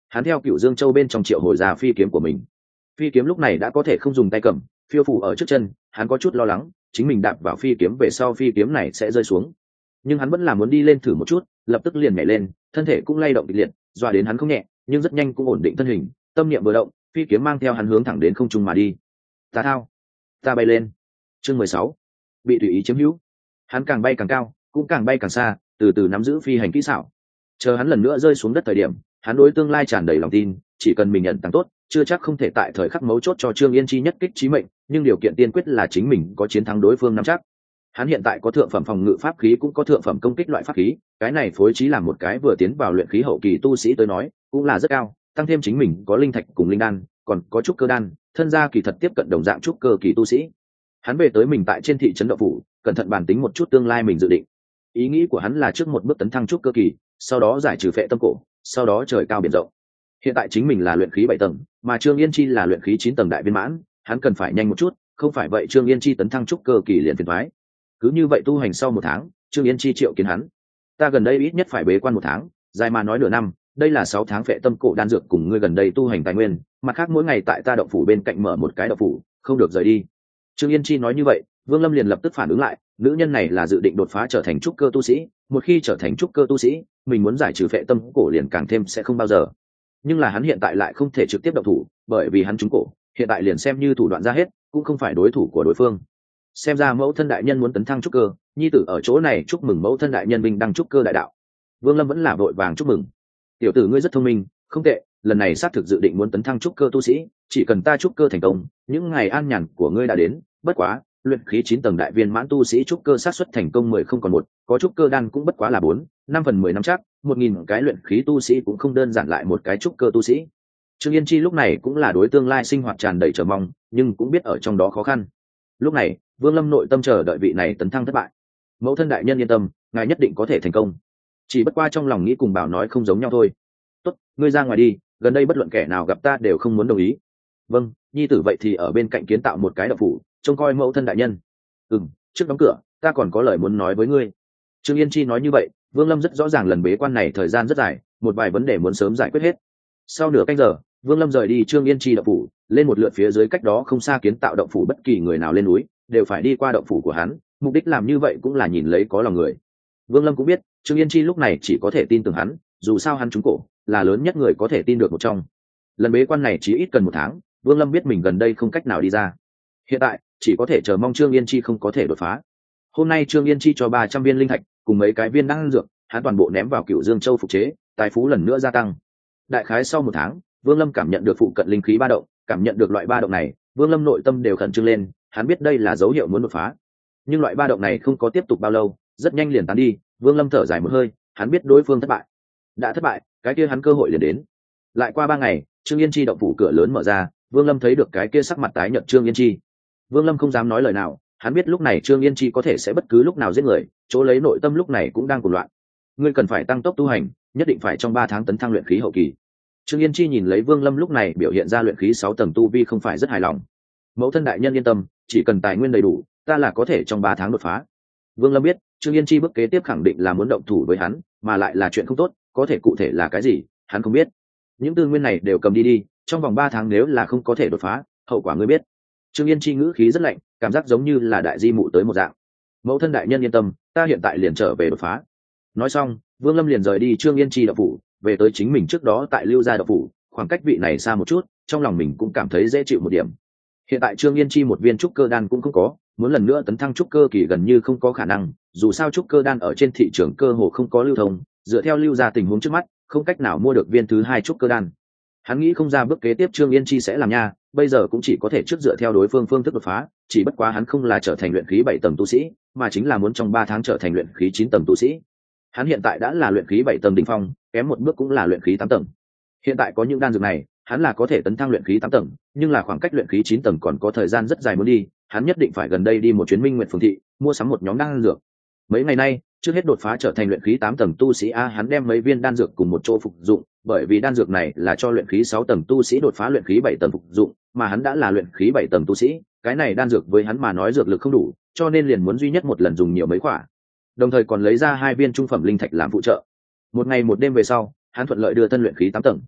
hắn theo Cửu Dương Châu bên trong triệu hồi ra phi kiếm của mình. Phi kiếm lúc này đã có thể không dùng tay cầm, phiêu phù ở trước chân, hắn có chút lo lắng chính mình đạp vào phi kiếm về sau phi kiếm này sẽ rơi xuống, nhưng hắn vẫn là muốn đi lên thử một chút, lập tức liền nhảy lên, thân thể cũng lay động kịch liệt, dọa đến hắn không nhẹ, nhưng rất nhanh cũng ổn định thân hình, tâm niệm vừa động, phi kiếm mang theo hắn hướng thẳng đến không trung mà đi. Ta thao, ta bay lên. Chương mười sáu, bị tùy ý chiếm hữu. Hắn càng bay càng cao, cũng càng bay càng xa, từ từ nắm giữ phi hành kỹ xảo. Chờ hắn lần nữa rơi xuống đất thời điểm, hắn đối tương lai tràn đầy lòng tin, chỉ cần mình nhận tăng tốt, chưa chắc không thể tại thời khắc mấu chốt cho Trương Yên Chi nhất kích chí mệnh, nhưng điều kiện tiên quyết là chính mình có chiến thắng đối phương nắm chắc. Hắn hiện tại có thượng phẩm phòng ngự pháp khí cũng có thượng phẩm công kích loại pháp khí, cái này phối trí làm một cái vừa tiến vào luyện khí hậu kỳ tu sĩ tới nói, cũng là rất cao, tăng thêm chính mình có linh thạch cùng linh đan, còn có trúc cơ đan, thân gia kỳ thật tiếp cận đồng dạng trúc cơ kỳ tu sĩ. Hắn về tới mình tại trên thị trấn Đậu Phủ, cẩn thận bàn tính một chút tương lai mình dự định. Ý nghĩ của hắn là trước một bước tấn thăng trúc cơ kỳ, sau đó giải trừ phệ tâm cổ, sau đó trời cao biển rộng. Hiện tại chính mình là luyện khí bảy tầng, mà Trương Yên Chi là luyện khí chín tầng đại viên mãn, hắn cần phải nhanh một chút, không phải vậy Trương Yên Chi tấn thăng trúc cơ kỳ liền phiền toái. Cứ như vậy tu hành sau một tháng, Trương Yên Chi triệu kiến hắn. Ta gần đây ít nhất phải bế quan một tháng, dài mà nói nửa năm, đây là sáu tháng phệ tâm cổ đan dược cùng ngươi gần đây tu hành tài nguyên, mặt khác mỗi ngày tại ta động phủ bên cạnh mở một cái động phủ, không được rời đi. Trương Yên Chi nói như vậy, Vương Lâm liền lập tức phản ứng lại, nữ nhân này là dự định đột phá trở thành trúc cơ tu sĩ, một khi trở thành trúc cơ tu sĩ, mình muốn giải trừ phệ tâm cổ liền càng thêm sẽ không bao giờ. Nhưng là hắn hiện tại lại không thể trực tiếp động thủ, bởi vì hắn trúng cổ, hiện tại liền xem như thủ đoạn ra hết, cũng không phải đối thủ của đối phương. Xem ra mẫu thân đại nhân muốn tấn thăng trúc cơ, nhi tử ở chỗ này chúc mừng mẫu thân đại nhân vinh đăng trúc cơ đại đạo. Vương Lâm vẫn là vội vàng chúc mừng. Tiểu tử ngươi rất thông minh, không tệ, lần này xác thực dự định muốn tấn thăng trúc cơ tu sĩ, chỉ cần ta trúc cơ thành công, những ngày an nhàn của ngươi đã đến. Bất quá, luyện khí chín tầng đại viên mãn tu sĩ trúc cơ xác suất thành công mười không còn một, có trúc cơ đan cũng bất quá là bốn, năm phần mười năm chắc, một nghìn cái luyện khí tu sĩ cũng không đơn giản lại một cái trúc cơ tu sĩ. Trương Yên Chi lúc này cũng là đối tương lai sinh hoạt tràn đầy chờ mong, nhưng cũng biết ở trong đó khó khăn. Lúc này, Vương Lâm nội tâm chờ đợi vị này tấn thăng thất bại. Mẫu thân đại nhân yên tâm, ngài nhất định có thể thành công. Chỉ bất qua trong lòng nghĩ cùng Bảo nói không giống nhau thôi. Tốt, ngươi ra ngoài đi, gần đây bất luận kẻ nào gặp ta đều không muốn đồng ý. Vâng, nhi tử vậy thì ở bên cạnh kiến tạo một cái động phủ, trông coi mẫu thân đại nhân. Ừm, trước đóng cửa, ta còn có lời muốn nói với ngươi. Trương Yên Chi nói như vậy, Vương Lâm rất rõ ràng lần bế quan này thời gian rất dài, một vài vấn đề muốn sớm giải quyết hết. Sau nửa canh giờ, Vương Lâm rời đi Trương Yên Chi động phủ, lên một lượt phía dưới cách đó không xa kiến tạo động phủ, bất kỳ người nào lên núi đều phải đi qua động phủ của hắn, mục đích làm như vậy cũng là nhìn lấy có lòng người. Vương Lâm cũng biết, Trương Yên Chi lúc này chỉ có thể tin tưởng hắn, dù sao hắn trúng cổ, là lớn nhất người có thể tin được một trong. Lần bế quan này chỉ ít cần một tháng, Vương Lâm biết mình gần đây không cách nào đi ra. Hiện tại, chỉ có thể chờ mong Trương Yên Chi không có thể đột phá. Hôm nay Trương Yên Chi cho ba trăm viên linh thạch, cùng mấy cái viên đan dược, hắn toàn bộ ném vào Cửu Dương Châu phục chế, tài phú lần nữa gia tăng. Đại khái sau một tháng, Vương Lâm cảm nhận được phụ cận linh khí ba động, cảm nhận được loại ba động này, Vương Lâm nội tâm đều khẩn trương lên, hắn biết đây là dấu hiệu muốn đột phá. Nhưng loại ba động này không có tiếp tục bao lâu, rất nhanh liền tán đi, Vương Lâm thở dài một hơi, hắn biết đối phương thất bại. Đã thất bại, cái kia hắn cơ hội liền đến. Lại qua ba ngày, Trương Yên Chi động phủ cửa lớn mở ra, Vương Lâm thấy được cái kia sắc mặt tái nhợt Trương Yên Chi. Vương Lâm không dám nói lời nào, hắn biết lúc này Trương Yên Chi có thể sẽ bất cứ lúc nào giết người, chỗ lấy nội tâm lúc này cũng đang cuồng loạn. Ngươi cần phải tăng tốc tu hành, nhất định phải trong ba tháng tấn thăng luyện khí hậu kỳ. Trương Yên Chi nhìn lấy Vương Lâm lúc này biểu hiện ra luyện khí sáu tầng tu vi không phải rất hài lòng. Mẫu thân đại nhân yên tâm, chỉ cần tài nguyên đầy đủ, ta là có thể trong ba tháng đột phá. Vương Lâm biết, Trương Yên Chi bước kế tiếp khẳng định là muốn động thủ với hắn, mà lại là chuyện không tốt, có thể cụ thể là cái gì, hắn không biết. Những tư nguyên này đều cầm đi đi, trong vòng ba tháng nếu là không có thể đột phá, hậu quả ngươi biết. Trương Yên Chi ngữ khí rất lạnh, cảm giác giống như là đại di mụ tới một dạng. Mẫu thân đại nhân yên tâm, ta hiện tại liền trở về đột phá. Nói xong, Vương Lâm liền rời đi Trương Yên Chi động phủ, về tới chính mình trước đó tại Lưu Gia động phủ, khoảng cách vị này xa một chút, trong lòng mình cũng cảm thấy dễ chịu một điểm. Hiện tại Trương Yên Chi một viên trúc cơ đan cũng không có, muốn lần nữa tấn thăng trúc cơ kỳ gần như không có khả năng, dù sao trúc cơ đan ở trên thị trường cơ hồ không có lưu thông, dựa theo Lưu Gia tình huống trước mắt, không cách nào mua được viên thứ hai trúc cơ đan. Hắn nghĩ không ra bước kế tiếp Trương Yên Chi sẽ làm nha, bây giờ cũng chỉ có thể trước dựa theo đối phương phương thức đột phá, chỉ bất quá hắn không là trở thành luyện khí bảy tầng tu sĩ, mà chính là muốn trong ba tháng trở thành luyện khí chín tầng tu sĩ. Hắn hiện tại đã là luyện khí bảy tầng đỉnh phong, kém một bước cũng là luyện khí tám tầng. Hiện tại có những đan dược này, hắn là có thể tấn thăng luyện khí tám tầng, nhưng là khoảng cách luyện khí chín tầng còn có thời gian rất dài muốn đi, hắn nhất định phải gần đây đi một chuyến Minh Nguyệt Phường thị, mua sắm một nhóm đan dược. Mấy ngày nay, trước hết đột phá trở thành luyện khí tám tầng tu sĩ a, hắn đem mấy viên đan dược cùng một chỗ phục dụng, bởi vì đan dược này là cho luyện khí sáu tầng tu sĩ đột phá luyện khí bảy tầng phục dụng, mà hắn đã là luyện khí bảy tầng tu sĩ, cái này đan dược với hắn mà nói dược lực không đủ, cho nên liền muốn duy nhất một lần dùng nhiều mấy quả. Đồng thời còn lấy ra hai viên trung phẩm linh thạch làm phụ trợ. Một ngày một đêm về sau, hắn thuận lợi đưa thân luyện khí tám tầng.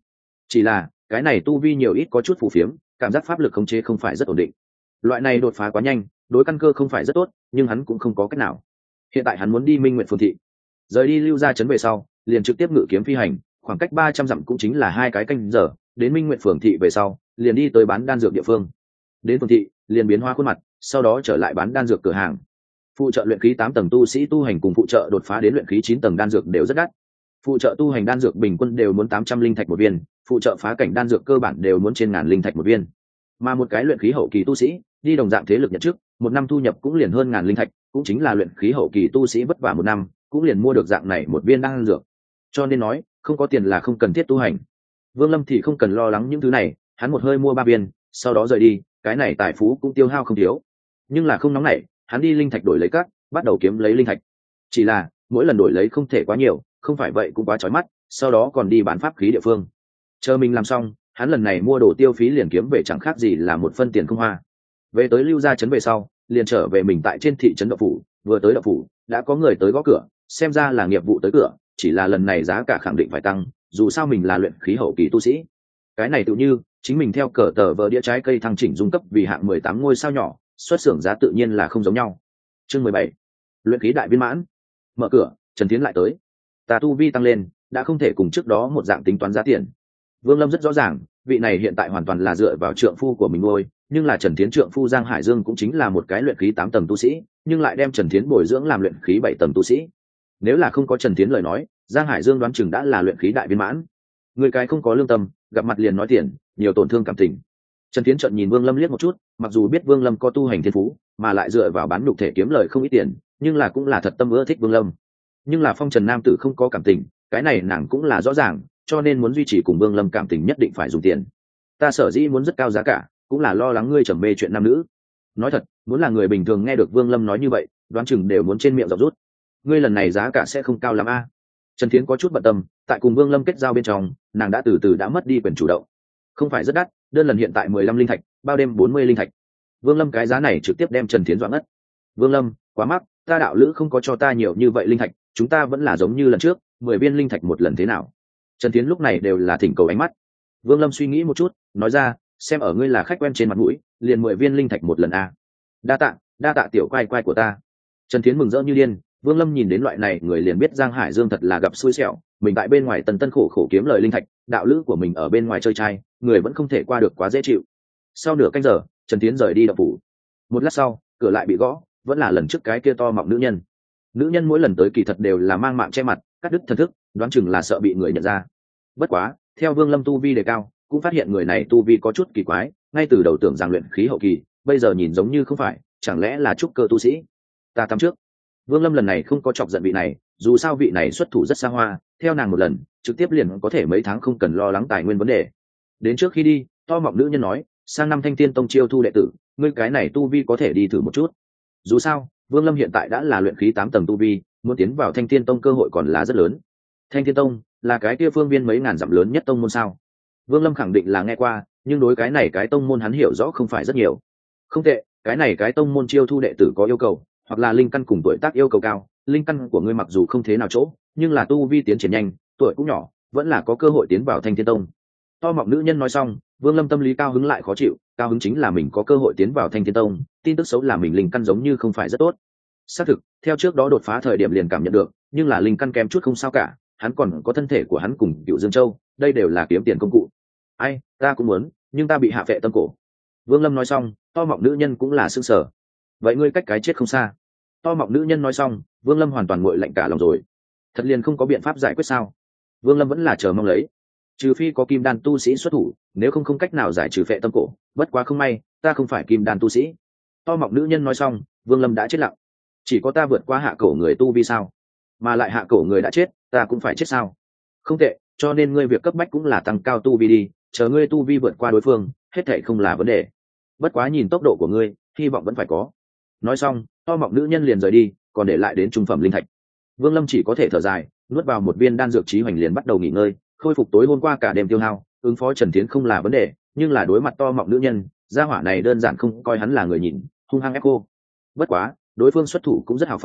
chỉ là cái này tu vi nhiều ít có chút phù phiếm, cảm giác pháp lực khống chế không phải rất ổn định. Loại này đột phá quá nhanh, đối căn cơ không phải rất tốt, nhưng hắn cũng không có cách nào. Hiện tại hắn muốn đi Minh Nguyện Phường thị, rời đi Lưu Gia trấn về sau, liền trực tiếp ngự kiếm phi hành, khoảng cách ba trăm dặm cũng chính là hai cái canh giờ, đến Minh Nguyện Phường thị về sau, liền đi tới bán đan dược địa phương. Đến phường thị, liền biến hóa khuôn mặt, sau đó trở lại bán đan dược cửa hàng. Phụ trợ luyện khí tám tầng tu sĩ tu hành cùng phụ trợ đột phá đến luyện khí chín tầng đan dược đều rất đắt. Phụ trợ tu hành đan dược bình quân đều muốn tám trăm linh thạch một viên, phụ trợ phá cảnh đan dược cơ bản đều muốn trên ngàn linh thạch một viên. Mà một cái luyện khí hậu kỳ tu sĩ, đi đồng dạng thế lực nhận trước, một năm thu nhập cũng liền hơn ngàn linh thạch, cũng chính là luyện khí hậu kỳ tu sĩ vất vả một năm, cũng liền mua được dạng này một viên đan dược. Cho nên nói, không có tiền là không cần thiết tu hành. Vương Lâm thì không cần lo lắng những thứ này, hắn một hơi mua ba viên, sau đó rời đi, cái này tài phú cũng tiêu hao không thiếu. Nhưng là không nóng nảy, hắn đi linh thạch đổi lấy các, bắt đầu kiếm lấy linh thạch. Chỉ là, mỗi lần đổi lấy không thể quá nhiều, không phải vậy cũng quá chói mắt, sau đó còn đi bán pháp khí địa phương. Chờ mình làm xong, hắn lần này mua đồ tiêu phí liền kiếm về chẳng khác gì là một phân tiền không hoa. Về tới Lưu Gia trấn về sau, liền trở về mình tại trên thị trấn Đậu Phủ, vừa tới Đậu Phủ, đã có người tới gõ cửa, xem ra là nghiệp vụ tới cửa, chỉ là lần này giá cả khẳng định phải tăng, dù sao mình là luyện khí hậu kỳ tu sĩ. Cái này tự như chính mình theo cờ tờ vờ đĩa trái cây thăng chỉnh dung cấp vì hạng mười tám ngôi sao nhỏ, xuất xưởng giá tự nhiên là không giống nhau. Chương mười bảy, luyện khí đại viên mãn. Mở cửa, Trần Tiến lại tới. Ta tu vi tăng lên, đã không thể cùng trước đó một dạng tính toán giá tiền. Vương Lâm rất rõ ràng, vị này hiện tại hoàn toàn là dựa vào trượng phu của mình nuôi, nhưng là Trần Tiến trượng phu Giang Hải Dương cũng chính là một cái luyện khí tám tầng tu sĩ, nhưng lại đem Trần Tiến bồi dưỡng làm luyện khí bảy tầng tu sĩ. Nếu là không có Trần Tiến lời nói, Giang Hải Dương đoán chừng đã là luyện khí đại viên mãn. Người cái không có lương tâm, gặp mặt liền nói tiền, nhiều tổn thương cảm tình. Trần Tiến trợn nhìn Vương Lâm liếc một chút, mặc dù biết Vương Lâm có tu hành thiên phú, mà lại dựa vào bán nhục thể kiếm lời không ít tiền, nhưng là cũng là thật tâm ưa thích Vương Lâm. Nhưng là phong trần nam tử không có cảm tình, cái này nàng cũng là rõ ràng, cho nên muốn duy trì cùng Vương Lâm cảm tình nhất định phải dùng tiền. Ta sở dĩ muốn rất cao giá cả, cũng là lo lắng ngươi trầm mê chuyện nam nữ. Nói thật, muốn là người bình thường nghe được Vương Lâm nói như vậy, đoán chừng đều muốn trên miệng giọt rút. Ngươi lần này giá cả sẽ không cao lắm a? À? Trần Thiến có chút bận tâm, tại cùng Vương Lâm kết giao bên trong, nàng đã từ từ đã mất đi quyền chủ động. Không phải rất đắt, đơn lần hiện tại mười lăm linh thạch, bao đêm bốn mươi linh thạch. Vương Lâm cái giá này trực tiếp đem Trần Thiến dọa ngất. Vương Lâm, quá mắc, ta đạo lữ không có cho ta nhiều như vậy linh thạch, chúng ta vẫn là giống như lần trước, mười viên linh thạch một lần thế nào? Trần Thiến lúc này đều là thỉnh cầu ánh mắt. Vương Lâm suy nghĩ một chút, nói ra, xem ở ngươi là khách quen trên mặt mũi, liền mười viên linh thạch một lần a. Đa tạ, đa tạ tiểu quay quay của ta. Trần Thiến mừng rỡ như điên. Vương Lâm nhìn đến loại này người liền biết Giang Hải Dương thật là gặp xui xẻo, mình tại bên ngoài tần tân khổ khổ kiếm lời linh thạch, đạo lữ của mình ở bên ngoài chơi trai, người vẫn không thể qua được quá dễ chịu. Sau nửa canh giờ, Trần Thiến rời đi động phủ. Một lát sau, cửa lại bị gõ, vẫn là lần trước cái kia to mọng nữ nhân. Nữ nhân mỗi lần tới kỳ thật đều là mang mạng che mặt, cắt đứt thần thức, đoán chừng là sợ bị người nhận ra. Bất quá, theo Vương Lâm tu vi đề cao, cũng phát hiện người này tu vi có chút kỳ quái, ngay từ đầu tưởng rằng luyện khí hậu kỳ, bây giờ nhìn giống như không phải, chẳng lẽ là trúc cơ tu sĩ? Ta tắm trước. Vương Lâm lần này không có chọc giận vị này, dù sao vị này xuất thủ rất xa hoa, theo nàng một lần, trực tiếp liền có thể mấy tháng không cần lo lắng tài nguyên vấn đề. Đến trước khi đi, to mọng nữ nhân nói, sang năm Thanh Thiên Tông chiêu thu đệ tử, ngươi cái này tu vi có thể đi thử một chút. Dù sao, Vương Lâm hiện tại đã là luyện khí tám tầng tu vi, muốn tiến vào Thanh Thiên Tông cơ hội còn là rất lớn. Thanh Thiên Tông là cái kia phương viên mấy ngàn dặm lớn nhất tông môn sao? Vương Lâm khẳng định là nghe qua, nhưng đối cái này cái tông môn hắn hiểu rõ không phải rất nhiều. Không tệ, cái này cái tông môn chiêu thu đệ tử có yêu cầu, hoặc là linh căn cùng tuổi tác yêu cầu cao, linh căn của ngươi mặc dù không thế nào chỗ, nhưng là tu vi tiến triển nhanh, tuổi cũng nhỏ, vẫn là có cơ hội tiến vào Thanh Thiên Tông. To mọng nữ nhân nói xong, Vương Lâm tâm lý cao hứng lại khó chịu, cao hứng chính là mình có cơ hội tiến vào Thanh Thiên Tông, tin tức xấu là mình linh căn giống như không phải rất tốt. Xác thực, theo trước đó đột phá thời điểm liền cảm nhận được, nhưng là linh căn kém chút không sao cả, hắn còn có thân thể của hắn cùng Cựu Dương Châu, đây đều là kiếm tiền công cụ. Ai, ta cũng muốn, nhưng ta bị hạ phệ tâm cổ. Vương Lâm nói xong, to mọng nữ nhân cũng là sững sờ. Vậy ngươi cách cái chết không xa. To mọng nữ nhân nói xong, Vương Lâm hoàn toàn nguội lạnh cả lòng rồi. Thật liền không có biện pháp giải quyết sao? Vương Lâm vẫn là chờ mong lấy, trừ phi có kim đan tu sĩ xuất thủ, nếu không không cách nào giải trừ phệ tâm cổ. Bất quá không may, ta không phải kim đan tu sĩ. To mọng nữ nhân nói xong, Vương Lâm đã chết lặng. Chỉ có ta vượt qua hạ cổ người tu vi sao? Mà lại hạ cổ người đã chết, ta cũng phải chết sao? Không tệ, cho nên ngươi việc cấp bách cũng là tăng cao tu vi đi, chờ ngươi tu vi vượt qua đối phương, hết thảy không là vấn đề. Bất quá nhìn tốc độ của ngươi, hy vọng vẫn phải có. Nói xong, to mọng nữ nhân liền rời đi, còn để lại đến trung phẩm linh thạch. Vương Lâm chỉ có thể thở dài, nuốt vào một viên đan dược chí hoành liền bắt đầu nghỉ ngơi, khôi phục tối hôm qua cả đêm tiêu hao, ứng phó Trần Thiến không là vấn đề, nhưng là đối mặt to mọng nữ nhân, gia hỏa này đơn giản không coi hắn là người nhìn, hung hăng ép cô. Bất quá, đối phương xuất thủ cũng rất hào phóng,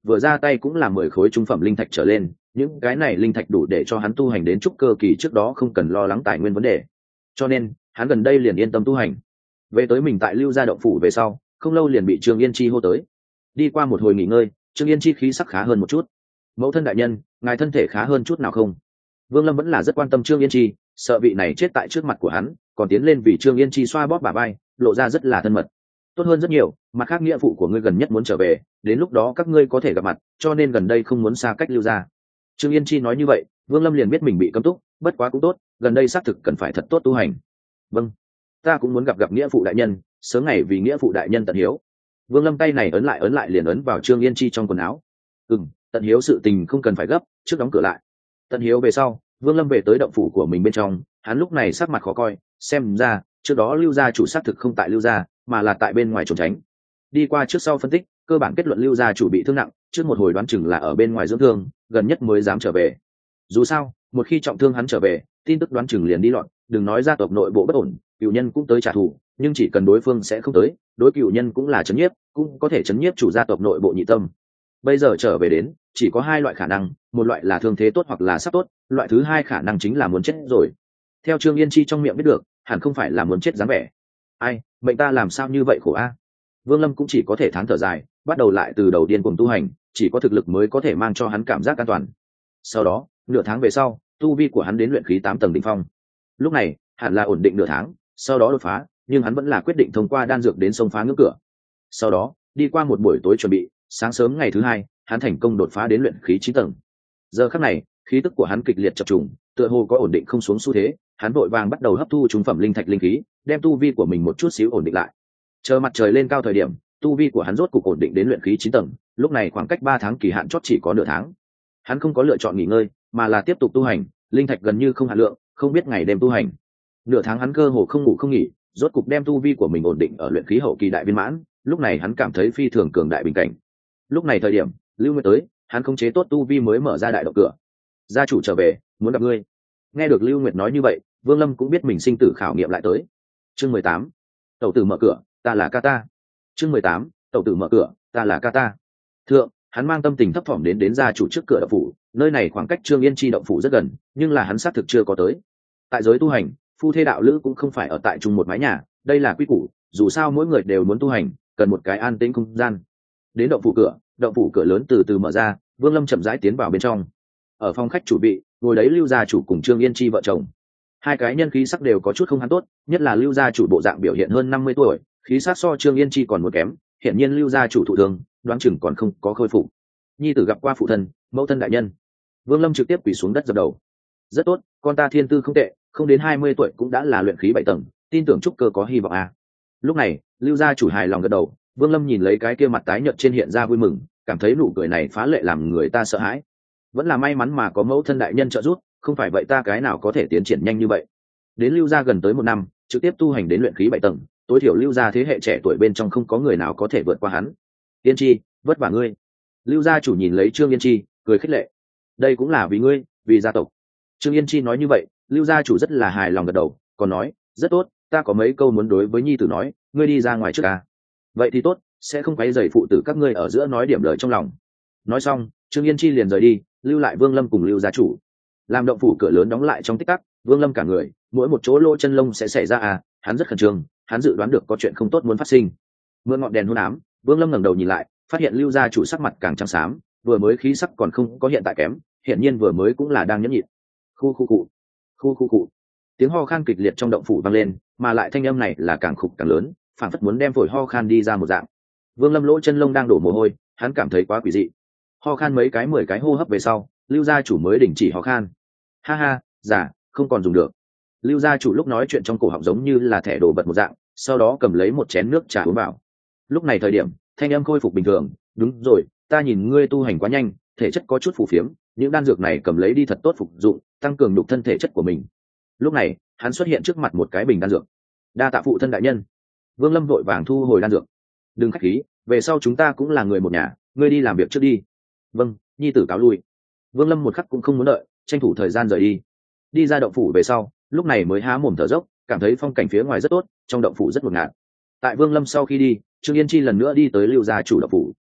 vừa ra tay cũng là mười khối trung phẩm linh thạch trở lên, những cái này linh thạch đủ để cho hắn tu hành đến trúc cơ kỳ trước đó không cần lo lắng tài nguyên vấn đề, cho nên hắn gần đây liền yên tâm tu hành. Về tới mình tại Lưu Gia động phủ về sau, không lâu liền bị Trương Yên Chi hô tới. Đi qua một hồi nghỉ ngơi, Trương Yên Chi khí sắc khá hơn một chút. Mẫu thân đại nhân, ngài thân thể khá hơn chút nào không? Vương Lâm vẫn là rất quan tâm Trương Yên Chi, sợ vị này chết tại trước mặt của hắn, còn tiến lên vì Trương Yên Chi xoa bóp bả vai, lộ ra rất là thân mật. Tốt hơn rất nhiều, mặt khác nghĩa phụ của ngươi gần nhất muốn trở về, đến lúc đó các ngươi có thể gặp mặt, cho nên gần đây không muốn xa cách Lưu Gia. Trương Yên Chi nói như vậy, Vương Lâm liền biết mình bị cấm túc, bất quá cũng tốt, gần đây xác thực cần phải thật tốt tu hành. Vâng, ta cũng muốn gặp gặp nghĩa phụ đại nhân, sớm ngày vì nghĩa phụ đại nhân tận hiếu. Vương Lâm tay này ấn lại ấn lại liền ấn vào Trương Yên Chi trong quần áo. Ừm, tận hiếu sự tình không cần phải gấp, trước đóng cửa lại. Tận hiếu về sau, Vương Lâm về tới động phủ của mình bên trong, hắn lúc này sắc mặt khó coi, xem ra trước đó Lưu Gia chủ xác thực không tại Lưu Gia, mà là tại bên ngoài trốn tránh. Đi qua trước sau phân tích, cơ bản kết luận Lưu Gia chủ bị thương nặng, trước một hồi đoán chừng là ở bên ngoài dưỡng thương, gần nhất mới dám trở về. Dù sao, một khi trọng thương hắn trở về, tin tức đoán chừng liền đi loạn, đừng nói gia tộc nội bộ bất ổn, cựu nhân cũng tới trả thù, nhưng chỉ cần đối phương sẽ không tới, đối cựu nhân cũng là chấn nhiếp, cũng có thể chấn nhiếp chủ gia tộc nội bộ nhị tâm. Bây giờ trở về đến, chỉ có hai loại khả năng, một loại là thương thế tốt hoặc là sắp tốt, loại thứ hai khả năng chính là muốn chết rồi. Theo Trương Yên Chi trong miệng biết được, hẳn không phải là muốn chết dáng vẻ. Ai, mệnh ta làm sao như vậy khổ a. Vương Lâm cũng chỉ có thể thán thở dài, bắt đầu lại từ đầu điên cuồng tu hành, chỉ có thực lực mới có thể mang cho hắn cảm giác an toàn. Sau đó, nửa tháng về sau, tu vi của hắn đến luyện khí tám tầng đỉnh phong. Lúc này, hẳn là ổn định nửa tháng, sau đó đột phá, nhưng hắn vẫn là quyết định thông qua đan dược đến xông phá ngưỡng cửa. Sau đó, đi qua một buổi tối chuẩn bị, sáng sớm ngày thứ hai, hắn thành công đột phá đến luyện khí chín tầng. Giờ khắc này, khí tức của hắn kịch liệt chập trùng, tựa hồ có ổn định không xuống xu thế, hắn vội vàng bắt đầu hấp thu trung phẩm linh thạch linh khí, đem tu vi của mình một chút xíu ổn định lại. Chờ mặt trời lên cao thời điểm, tu vi của hắn rốt cục ổn định đến luyện khí chín tầng, lúc này khoảng cách ba tháng kỳ hạn chót chỉ có nửa tháng. Hắn không có lựa chọn nghỉ ngơi, mà là tiếp tục tu hành, linh thạch gần như không hạn lượng, không biết ngày đêm tu hành. Nửa tháng hắn cơ hồ không ngủ không nghỉ, rốt cục đem tu vi của mình ổn định ở luyện khí hậu kỳ đại viên mãn, lúc này hắn cảm thấy phi thường cường đại bình cảnh. Lúc này thời điểm, Lưu Nguyệt tới, hắn khống chế tốt tu vi mới mở ra đại động cửa. Gia chủ trở về, muốn gặp ngươi. Nghe được Lưu Nguyệt nói như vậy, Vương Lâm cũng biết mình sinh tử khảo nghiệm lại tới. Chương mười tám, tẩu tử mở cửa, ta là Kata. Chương mười tám, tẩu tử mở cửa, ta là Kata. Thượng, hắn mang tâm tình thấp thỏm đến đến gia chủ trước cửa động phủ, nơi này khoảng cách Trương Yên Chi động phủ rất gần, nhưng là hắn xác thực chưa có tới. Tại giới tu hành, phu thê đạo lữ cũng không phải ở tại chung một mái nhà, đây là quy củ, dù sao mỗi người đều muốn tu hành, cần một cái an tĩnh không gian. Đến động phủ cửa, động phủ cửa lớn từ từ mở ra, Vương Lâm chậm rãi tiến vào bên trong. Ở phòng khách chủ vị, ngồi đấy Lưu gia chủ cùng Trương Yên Chi vợ chồng. Hai cái nhân khí sắc đều có chút không hắn tốt, nhất là Lưu gia chủ bộ dạng biểu hiện hơn năm mươi tuổi, khí sắc so Trương Yên Chi còn một kém, hiển nhiên Lưu gia chủ thụ thương, đoán chừng còn không có khôi phục. Nhi tử gặp qua phụ thân, mẫu thân đại nhân. Vương Lâm trực tiếp quỳ xuống đất dập đầu. Rất tốt, con ta thiên tư không tệ, không đến hai mươi tuổi cũng đã là luyện khí bảy tầng, tin tưởng trúc cơ có hy vọng à. Lúc này, Lưu gia chủ hài lòng gật đầu, Vương Lâm nhìn lấy cái kia mặt tái nhợt trên hiện ra vui mừng, cảm thấy nụ cười này phá lệ làm người ta sợ hãi. Vẫn là may mắn mà có mẫu thân đại nhân trợ giúp, không phải vậy ta cái nào có thể tiến triển nhanh như vậy. Đến Lưu gia gần tới một năm, trực tiếp tu hành đến luyện khí bảy tầng, tối thiểu Lưu gia thế hệ trẻ tuổi bên trong không có người nào có thể vượt qua hắn. Yên Chi, vất vả ngươi. Lưu gia chủ nhìn lấy Trương Yên Chi, cười khích lệ. Đây cũng là vì ngươi, vì gia tộc. Trương Yên Chi nói như vậy, Lưu gia chủ rất là hài lòng gật đầu, còn nói, rất tốt, ta có mấy câu muốn đối với nhi tử nói, ngươi đi ra ngoài trước à. Vậy thì tốt, sẽ không quấy rầy phụ tử các ngươi ở giữa nói điểm lời trong lòng. Nói xong, Trương Yên Chi liền rời đi, lưu lại Vương Lâm cùng Lưu gia chủ. Làm động phủ cửa lớn đóng lại trong tích tắc, Vương Lâm cả người, mỗi một chỗ lỗ chân lông sẽ xảy ra à, hắn rất khẩn trương, hắn dự đoán được có chuyện không tốt muốn phát sinh. Mượn ngọn đèn hôn ám, Vương Lâm ngẩng đầu nhìn lại, phát hiện Lưu gia chủ sắc mặt càng trắng xám, vừa mới khí sắc còn không có hiện tại kém, hiện nhiên vừa mới cũng là đang nhẫn nhịn. Khu khu cụ, khu khu cụ. Tiếng ho khan kịch liệt trong động phủ vang lên, mà lại thanh âm này là càng khục càng lớn, phản phất muốn đem phổi ho khan đi ra một dạng. Vương Lâm lỗ chân lông đang đổ mồ hôi, hắn cảm thấy quá quỷ dị. Ho khan mấy cái mười cái hô hấp về sau, Lưu gia chủ mới đình chỉ ho khan. Ha ha, giả, không còn dùng được. Lưu gia chủ lúc nói chuyện trong cổ họng giống như là thẻ đồ vật một dạng, sau đó cầm lấy một chén nước trà uống vào. Lúc này thời điểm, thanh âm khôi phục bình thường. Đúng rồi, ta nhìn ngươi tu hành quá nhanh, thể chất có chút phù phiếm, những đan dược này cầm lấy đi thật tốt phục dụng, tăng cường nhục thân thể chất của mình. Lúc này, hắn xuất hiện trước mặt một cái bình đan dược. Đa tạ phụ thân đại nhân. Vương Lâm vội vàng thu hồi đan dược. Đừng khách khí, về sau chúng ta cũng là người một nhà, ngươi đi làm việc trước đi. Vâng, nhi tử cáo lui. Vương Lâm một khắc cũng không muốn đợi, tranh thủ thời gian rời đi. Đi ra động phủ về sau, lúc này mới há mồm thở dốc, cảm thấy phong cảnh phía ngoài rất tốt, trong động phủ rất ngột ngạt. Tại Vương Lâm sau khi đi, Trương Yên Chi lần nữa đi tới Lưu gia chủ động phủ.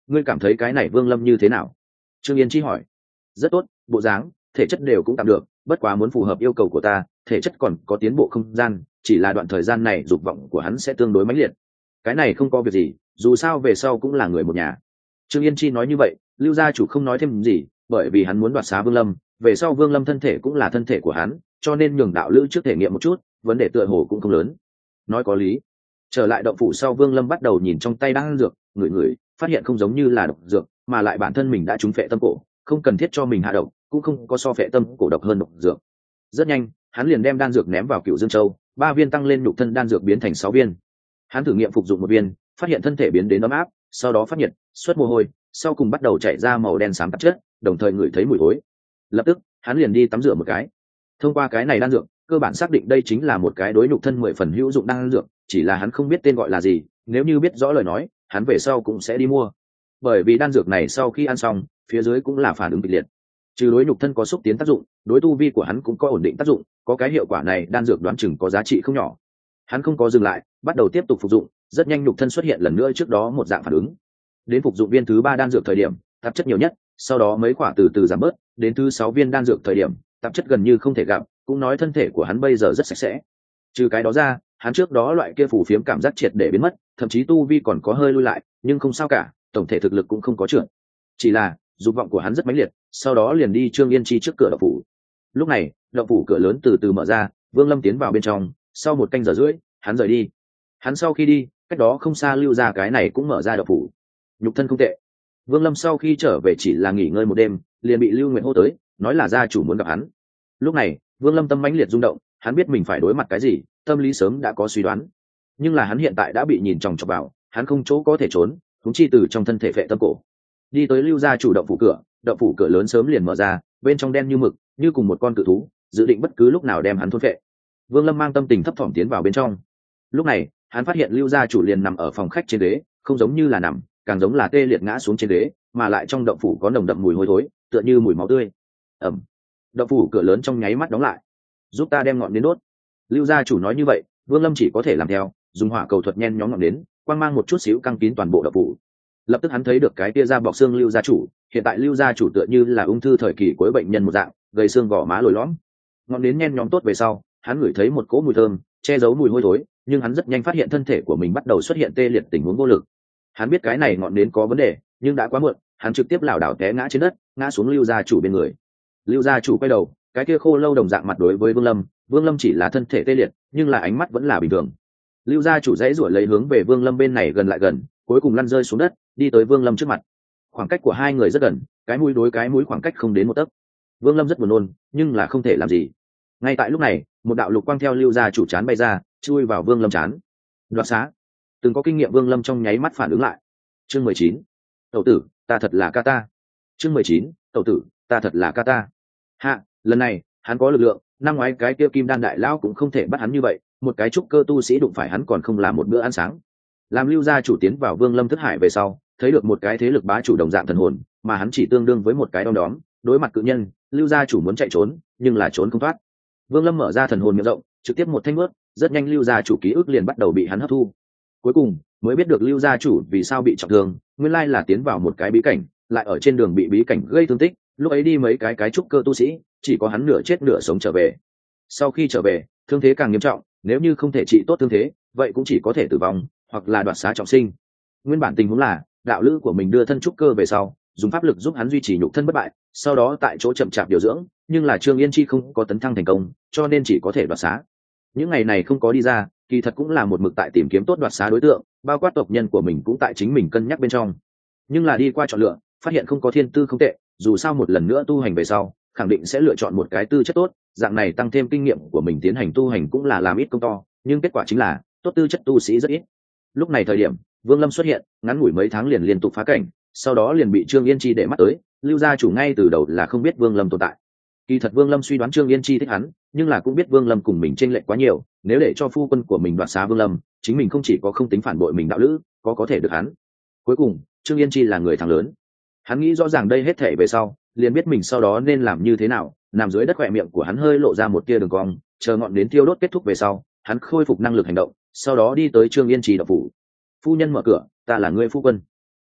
ngươi cảm thấy cái này Vương Lâm như thế nào? Trương Yên Chi hỏi. Rất tốt, bộ dáng thể chất đều cũng tạm được, bất quá muốn phù hợp yêu cầu của ta, thể chất còn có tiến bộ không gian, chỉ là đoạn thời gian này dục vọng của hắn sẽ tương đối mãnh liệt. Cái này không có việc gì, dù sao về sau cũng là người một nhà. Trương Yên Chi nói như vậy, Lưu gia chủ không nói thêm gì, bởi vì hắn muốn đoạt xá Vương Lâm, về sau Vương Lâm thân thể cũng là thân thể của hắn, cho nên nhường đạo lữ trước thể nghiệm một chút, vấn đề tựa hồ cũng không lớn. Nói có lý. Trở lại động phủ sau, Vương Lâm bắt đầu nhìn trong tay đan dược, ngửi ngửi, phát hiện không giống như là độc dược, mà lại bản thân mình đã trúng phệ tâm cổ, không cần thiết cho mình hạ độc, cũng không có so phệ tâm cổ độc hơn độc dược. Rất nhanh, hắn liền đem đan dược ném vào Cựu Dương Châu, ba viên tăng lên nhục thân đan dược biến thành sáu viên. Hắn thử nghiệm phục dụng một viên, phát hiện thân thể biến đến ấm áp, sau đó phát nhiệt, xuất mồ hôi, sau cùng bắt đầu chảy ra màu đen xám tạp chất, đồng thời ngửi thấy mùi thối. Lập tức, hắn liền đi tắm rửa một cái. Thông qua cái này đan dược, cơ bản xác định đây chính là một cái đối nhục thân mười phần hữu dụng đan dược, chỉ là hắn không biết tên gọi là gì, nếu như biết rõ lời nói, hắn về sau cũng sẽ đi mua. Bởi vì đan dược này sau khi ăn xong, phía dưới cũng là phản ứng kịch liệt. Trừ đối nhục thân có xúc tiến tác dụng, đối tu vi của hắn cũng có ổn định tác dụng, có cái hiệu quả này đan dược đoán chừng có giá trị không nhỏ. Hắn không có dừng lại, bắt đầu tiếp tục phục dụng, rất nhanh nhục thân xuất hiện lần nữa trước đó một dạng phản ứng. Đến phục dụng viên thứ ba đan dược thời điểm, tạp chất nhiều nhất, sau đó mấy quả từ từ giảm bớt, đến thứ sáu viên đan dược thời điểm, tạp chất gần như không thể gặp, cũng nói thân thể của hắn bây giờ rất sạch sẽ. Trừ cái đó ra, hắn trước đó loại kia phù phiếm cảm giác triệt để biến mất, thậm chí tu vi còn có hơi lui lại, nhưng không sao cả, tổng thể thực lực cũng không có trượt. Chỉ là dục vọng của hắn rất mãnh liệt, sau đó liền đi Trương Yên Chi trước cửa động phủ. Lúc này, động phủ cửa lớn từ từ mở ra, Vương Lâm tiến vào bên trong, sau một canh giờ rưỡi, hắn rời đi. Hắn sau khi đi, cách đó không xa Lưu gia cái này cũng mở ra động phủ. Nhục thân không tệ. Vương Lâm sau khi trở về chỉ là nghỉ ngơi một đêm, liền bị Lưu Nguyệt hô tới, nói là gia chủ muốn gặp hắn. Lúc này, Vương Lâm tâm mãnh liệt rung động, hắn biết mình phải đối mặt cái gì, tâm lý sớm đã có suy đoán. Nhưng là hắn hiện tại đã bị nhìn chòng chọc vào, hắn không chỗ có thể trốn, huống chi từ trong thân thể phệ tâm cổ. Đi tới Lưu gia chủ động phủ cửa, động phủ cửa lớn sớm liền mở ra, bên trong đen như mực, như cùng một con cự thú, dự định bất cứ lúc nào đem hắn thôn phệ. Vương Lâm mang tâm tình thấp thỏm tiến vào bên trong. Lúc này, hắn phát hiện Lưu gia chủ liền nằm ở phòng khách trên ghế, không giống như là nằm, càng giống là tê liệt ngã xuống trên ghế, mà lại trong động phủ có nồng đậm mùi hôi thối, tựa như mùi máu tươi. Ẩm. Động phủ cửa lớn trong nháy mắt đóng lại. Giúp ta đem ngọn nến đốt. Lưu gia chủ nói như vậy, Vương Lâm chỉ có thể làm theo, dùng hỏa cầu thuật nhen nhóm ngọn nến, quang mang một chút xíu căng kín toàn bộ động phủ. Lập tức hắn thấy được cái tia da bọc xương Lưu gia chủ, hiện tại Lưu gia chủ tựa như là ung thư thời kỳ cuối bệnh nhân một dạng, gầy xương gò má lồi lõm. Ngọn nến nhen nhóm tốt về sau, hắn ngửi thấy một cỗ mùi thơm, che giấu mùi hôi thối, nhưng hắn rất nhanh phát hiện thân thể của mình bắt đầu xuất hiện tê liệt tình huống vô lực. Hắn biết cái này ngọn nến có vấn đề, nhưng đã quá muộn, hắn trực tiếp lảo đảo té ngã trên đất, ngã xuống Lưu gia chủ bên người. Lưu gia chủ quay đầu, cái kia khô lâu đồng dạng mặt đối với Vương Lâm, Vương Lâm chỉ là thân thể tê liệt, nhưng là ánh mắt vẫn là bình thường. Lưu gia chủ dãy rủa lấy hướng về Vương Lâm bên này gần lại gần, cuối cùng lăn rơi xuống đất, đi tới Vương Lâm trước mặt. Khoảng cách của hai người rất gần, cái mũi đối cái mũi khoảng cách không đến một tấc. Vương Lâm rất buồn nôn, nhưng là không thể làm gì. Ngay tại lúc này, một đạo lục quang theo Lưu gia chủ chán bay ra, chui vào Vương Lâm chán. Đoạt xá. Từng có kinh nghiệm Vương Lâm trong nháy mắt phản ứng lại. Chương mười chín. Tẩu tử, ta thật là ca ta. Chương mười chín. Tẩu tử, ta thật là ca ta. Hạ, lần này, hắn có lực lượng, năm ngoái cái kia Kim Đan đại lão cũng không thể bắt hắn như vậy, một cái trúc cơ tu sĩ đụng phải hắn còn không làm một bữa ăn sáng. Làm Lưu gia chủ tiến vào Vương Lâm thức hải về sau, thấy được một cái thế lực bá chủ đồng dạng thần hồn, mà hắn chỉ tương đương với một cái đom đóm, đối mặt cự nhân, Lưu gia chủ muốn chạy trốn, nhưng là trốn không thoát. Vương Lâm mở ra thần hồn miệng rộng, trực tiếp một thanh nuốt, rất nhanh Lưu gia chủ ký ức liền bắt đầu bị hắn hấp thu. Cuối cùng, mới biết được Lưu gia chủ vì sao bị trọng thương, nguyên lai là tiến vào một cái bí cảnh, lại ở trên đường bị bí cảnh gây thương tích, lúc ấy đi mấy cái cái trúc cơ tu sĩ, chỉ có hắn nửa chết nửa sống trở về. Sau khi trở về, thương thế càng nghiêm trọng, nếu như không thể trị tốt thương thế, vậy cũng chỉ có thể tử vong, hoặc là đoạt xá trọng sinh. Nguyên bản tình huống là, đạo lữ của mình đưa thân trúc cơ về sau, dùng pháp lực giúp hắn duy trì nhục thân bất bại, sau đó tại chỗ chậm chạp điều dưỡng, nhưng là Trương Yên Chi không có tấn thăng thành công, cho nên chỉ có thể đoạt xá. Những ngày này không có đi ra, kỳ thật cũng là một mực tại tìm kiếm tốt đoạt xá đối tượng, bao quát tộc nhân của mình cũng tại chính mình cân nhắc bên trong. Nhưng là đi qua chọn lựa, phát hiện không có thiên tư không tệ, dù sao một lần nữa tu hành về sau, khẳng định sẽ lựa chọn một cái tư chất tốt, dạng này tăng thêm kinh nghiệm của mình tiến hành tu hành cũng là làm ít công to, nhưng kết quả chính là tốt tư chất tu sĩ rất ít. Lúc này thời điểm, Vương Lâm xuất hiện, ngắn ngủi mấy tháng liền liên tục phá cảnh, sau đó liền bị Trương Yên Chi để mắt tới, Lưu gia chủ ngay từ đầu là không biết Vương Lâm tồn tại. Kỳ thật Vương Lâm suy đoán Trương Yên Chi thích hắn, nhưng là cũng biết Vương Lâm cùng mình chênh lệch quá nhiều, nếu để cho phu quân của mình đoạt xá Vương Lâm, chính mình không chỉ có không tính phản bội mình đạo lữ, có có thể được hắn. Cuối cùng, Trương Yên Chi là người thắng lớn. Hắn nghĩ rõ ràng đây hết thể về sau, liền biết mình sau đó nên làm như thế nào, nằm dưới đất khỏe miệng của hắn hơi lộ ra một tia đường cong, chờ ngọn nến tiêu đốt kết thúc về sau, hắn khôi phục năng lực hành động, sau đó đi tới Trương Yên Chi động phủ. Phu nhân mở cửa, ta là người phu quân.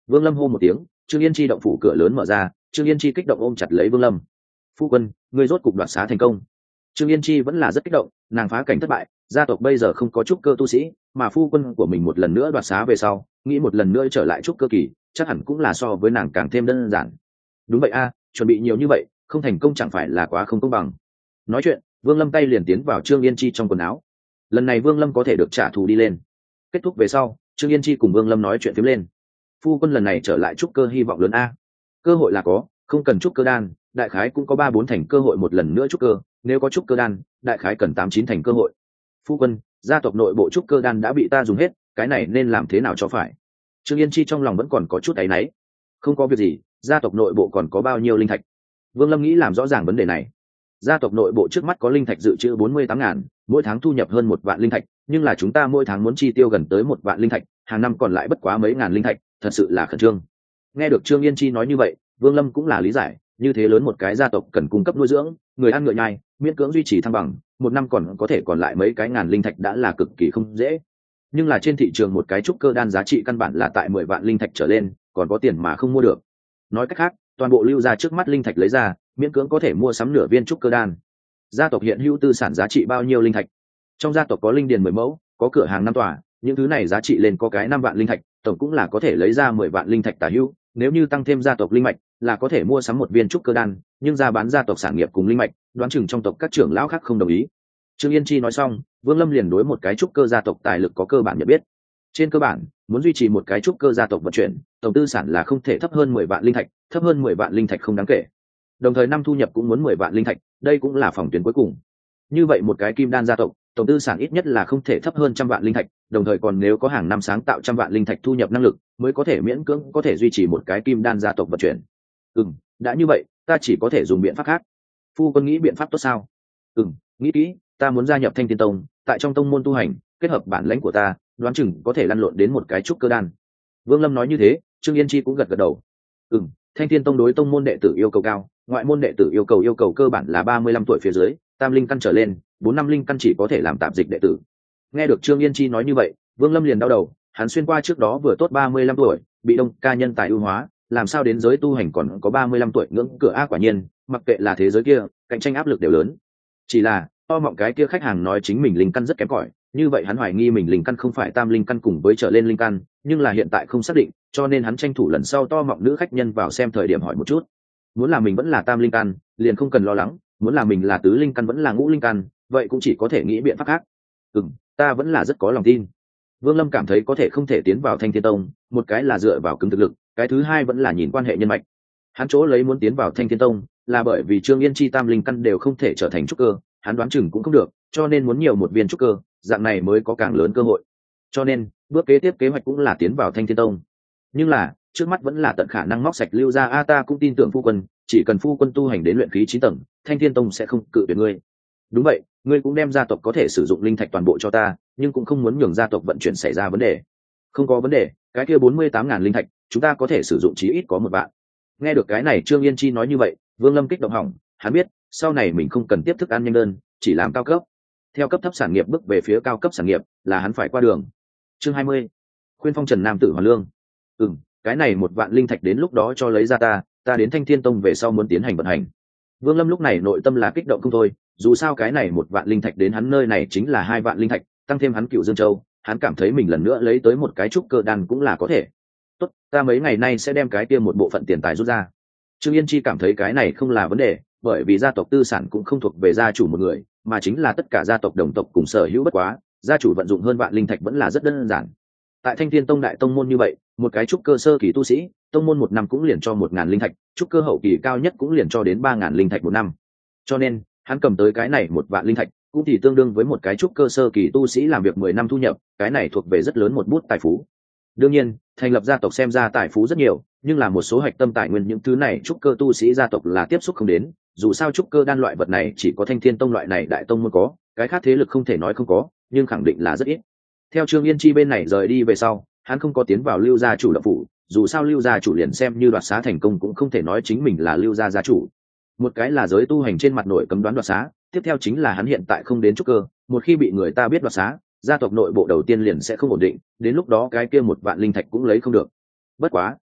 Vương Lâm hô một tiếng, Trương Yên Chi động phủ cửa lớn mở ra, Trương Yên Chi kích động ôm chặt lấy Vương Lâm. Phu quân, ngươi rốt cục đoạt xá thành công. Trương Yên Chi vẫn là rất kích động, nàng phá cảnh thất bại, gia tộc bây giờ không có trúc cơ tu sĩ, mà phu quân của mình một lần nữa đoạt xá về sau, nghĩ một lần nữa trở lại trúc cơ kỳ, chắc hẳn cũng là so với nàng càng thêm đơn giản. Đúng vậy a, chuẩn bị nhiều như vậy, không thành công chẳng phải là quá không công bằng. Nói chuyện, Vương Lâm tay liền tiến vào Trương Yên Chi trong quần áo. Lần này Vương Lâm có thể được trả thù đi lên. Kết thúc về sau, Trương Yên Chi cùng Vương Lâm nói chuyện phím lên. Phu quân lần này trở lại trúc cơ hy vọng lớn a. Cơ hội là có, không cần trúc cơ đan, đại khái cũng có ba bốn thành cơ hội một lần nữa trúc cơ, nếu có trúc cơ đan, đại khái cần tám chín thành cơ hội. Phu quân, gia tộc nội bộ trúc cơ đan đã bị ta dùng hết, cái này nên làm thế nào cho phải? Trương Yên Chi trong lòng vẫn còn có chút áy náy. Không có việc gì, gia tộc nội bộ còn có bao nhiêu linh thạch? Vương Lâm nghĩ làm rõ ràng vấn đề này. Gia tộc nội bộ trước mắt có linh thạch dự trữ bốn mươi tám ngàn, mỗi tháng thu nhập hơn một vạn linh thạch, nhưng là chúng ta mỗi tháng muốn chi tiêu gần tới một vạn linh thạch, hàng năm còn lại bất quá mấy ngàn linh thạch, thật sự là khẩn trương. Nghe được Trương Yên Chi nói như vậy, Vương Lâm cũng là lý giải, như thế lớn một cái gia tộc cần cung cấp nuôi dưỡng, người ăn ngựa nhai, miễn cưỡng duy trì thăng bằng, một năm còn có thể còn lại mấy cái ngàn linh thạch đã là cực kỳ không dễ. Nhưng là trên thị trường một cái trúc cơ đan giá trị căn bản là tại mười vạn linh thạch trở lên, còn có tiền mà không mua được. Nói cách khác, toàn bộ lưu ra trước mắt linh thạch lấy ra, miễn cưỡng có thể mua sắm nửa viên trúc cơ đan. Gia tộc hiện hữu tư sản giá trị bao nhiêu linh thạch? Trong gia tộc có linh điền mười mẫu, có cửa hàng năm tòa, những thứ này giá trị lên có cái năm vạn linh thạch, tổng cũng là có thể lấy ra mười vạn linh thạch tả hữu. Nếu như tăng thêm gia tộc linh mạch, là có thể mua sắm một viên trúc cơ đan, nhưng ra bán gia tộc sản nghiệp cùng linh mạch, đoán chừng trong tộc các trưởng lão khác không đồng ý. Trương Yên Chi nói xong, Vương Lâm liền đối một cái trúc cơ gia tộc tài lực có cơ bản nhận biết. Trên cơ bản, muốn duy trì một cái trúc cơ gia tộc vận chuyển, tổng tư sản là không thể thấp hơn mười vạn linh thạch, thấp hơn mười vạn linh thạch không đáng kể. Đồng thời năm thu nhập cũng muốn mười vạn linh thạch, đây cũng là phòng tuyến cuối cùng. Như vậy một cái kim đan gia tộc, tổng tư sản ít nhất là không thể thấp hơn trăm vạn linh thạch, đồng thời còn nếu có hàng năm sáng tạo trăm vạn linh thạch thu nhập năng lực, mới có thể miễn cưỡng có thể duy trì một cái kim đan gia tộc vận chuyển. Ừm, đã như vậy, ta chỉ có thể dùng biện pháp khác. Phu quân nghĩ biện pháp tốt sao? Ừm, nghĩ kỹ, ta muốn gia nhập Thanh Thiên Tông, tại trong tông môn tu hành, kết hợp bản lãnh của ta, đoán chừng có thể lăn lộn đến một cái trúc cơ đan. Vương Lâm nói như thế, Trương Yên Chi cũng gật gật đầu. Ừm, Thanh Thiên Tông đối tông môn đệ tử yêu cầu cao, ngoại môn đệ tử yêu cầu yêu cầu cơ bản là ba mươi lăm tuổi phía dưới, tam linh căn trở lên, bốn năm linh căn chỉ có thể làm tạp dịch đệ tử. Nghe được Trương Yên Chi nói như vậy, Vương Lâm liền đau đầu, hắn xuyên qua trước đó vừa tốt ba mươi lăm tuổi, bị đông ca nhân tài ưu hóa, làm sao đến giới tu hành còn có ba mươi lăm tuổi ngưỡng cửa ác quả nhiên, mặc kệ là thế giới kia, cạnh tranh áp lực đều lớn. Chỉ là, to mọng cái kia khách hàng nói chính mình linh căn rất kém cỏi, như vậy hắn hoài nghi mình linh căn không phải tam linh căn cùng với trở lên linh căn, nhưng là hiện tại không xác định, cho nên hắn tranh thủ lần sau to mọng nữ khách nhân vào xem thời điểm hỏi một chút. Muốn là mình vẫn là tam linh căn, liền không cần lo lắng, muốn là mình là tứ linh căn vẫn là ngũ linh căn, vậy cũng chỉ có thể nghĩ biện pháp khác. Ừm, ta vẫn là rất có lòng tin. Vương Lâm cảm thấy có thể không thể tiến vào Thanh Thiên Tông, một cái là dựa vào cứng thực lực, cái thứ hai vẫn là nhìn quan hệ nhân mạch. Hắn chỗ lấy muốn tiến vào Thanh Thiên Tông, là bởi vì Trương Yên Chi tam linh căn đều không thể trở thành trúc cơ, hắn đoán chừng cũng không được, cho nên muốn nhiều một viên trúc cơ, dạng này mới có càng lớn cơ hội. Cho nên, bước kế tiếp kế hoạch cũng là tiến vào Thanh Thiên Tông. Nhưng là, trước mắt vẫn là tận khả năng móc sạch lưu ra a ta cũng tin tưởng phu quân, chỉ cần phu quân tu hành đến luyện khí chín tầng, Thanh Thiên Tông sẽ không cự tuyệt ngươi. Đúng vậy, ngươi cũng đem gia tộc có thể sử dụng linh thạch toàn bộ cho ta, nhưng cũng không muốn nhường gia tộc vận chuyển xảy ra vấn đề. Không có vấn đề, cái kia bốn mươi tám ngàn linh thạch, chúng ta có thể sử dụng chí ít có một vạn. Nghe được cái này Trương Yên Chi nói như vậy, Vương Lâm kích động hỏng, hắn biết, sau này mình không cần tiếp thức ăn nhanh đơn, chỉ làm cao cấp. Theo cấp thấp sản nghiệp bước về phía cao cấp sản nghiệp, là hắn phải qua đường. Chương hai mươi. Khuyên phong trần nam tử hoàn lương. Ừm, cái này một vạn linh thạch đến lúc đó cho lấy ra ta, ta đến Thanh Thiên Tông về sau muốn tiến hành vận hành. Vương Lâm lúc này nội tâm là kích động không thôi, dù sao cái này một vạn linh thạch đến hắn nơi này chính là hai vạn linh thạch, tăng thêm hắn Cựu Dương Châu, hắn cảm thấy mình lần nữa lấy tới một cái trúc cơ đan cũng là có thể. Tốt, ta mấy ngày nay sẽ đem cái kia một bộ phận tiền tài rút ra. Trương Yên Chi cảm thấy cái này không là vấn đề, bởi vì gia tộc tư sản cũng không thuộc về gia chủ một người, mà chính là tất cả gia tộc đồng tộc cùng sở hữu, bất quá, gia chủ vận dụng hơn vạn linh thạch vẫn là rất đơn giản. Tại Thanh Thiên Tông đại tông môn như vậy, một cái trúc cơ sơ kỳ tu sĩ, tông môn một năm cũng liền cho một ngàn linh thạch, trúc cơ hậu kỳ cao nhất cũng liền cho đến ba ngàn linh thạch một năm. Cho nên, hắn cầm tới cái này một vạn linh thạch, cũng thì tương đương với một cái trúc cơ sơ kỳ tu sĩ làm việc mười năm thu nhập, cái này thuộc về rất lớn một bút tài phú. Đương nhiên, thành lập gia tộc xem ra tài phú rất nhiều, nhưng là một số hạch tâm tài nguyên những thứ này trúc cơ tu sĩ gia tộc là tiếp xúc không đến, dù sao trúc cơ đan loại vật này chỉ có Thanh Thiên Tông loại này đại tông môn có, cái khác thế lực không thể nói không có, nhưng khẳng định là rất ít. Theo Trương Yên Chi bên này rời đi về sau, hắn không có tiến vào Lưu gia chủ động phủ, dù sao Lưu gia chủ liền xem như đoạt xá thành công cũng không thể nói chính mình là Lưu gia gia chủ. Một cái là giới tu hành trên mặt nội cấm đoán đoạt xá, tiếp theo chính là hắn hiện tại không đến trúc cơ, một khi bị người ta biết đoạt xá, gia tộc nội bộ đầu tiên liền sẽ không ổn định, đến lúc đó cái kia một vạn linh thạch cũng lấy không được. Bất quá,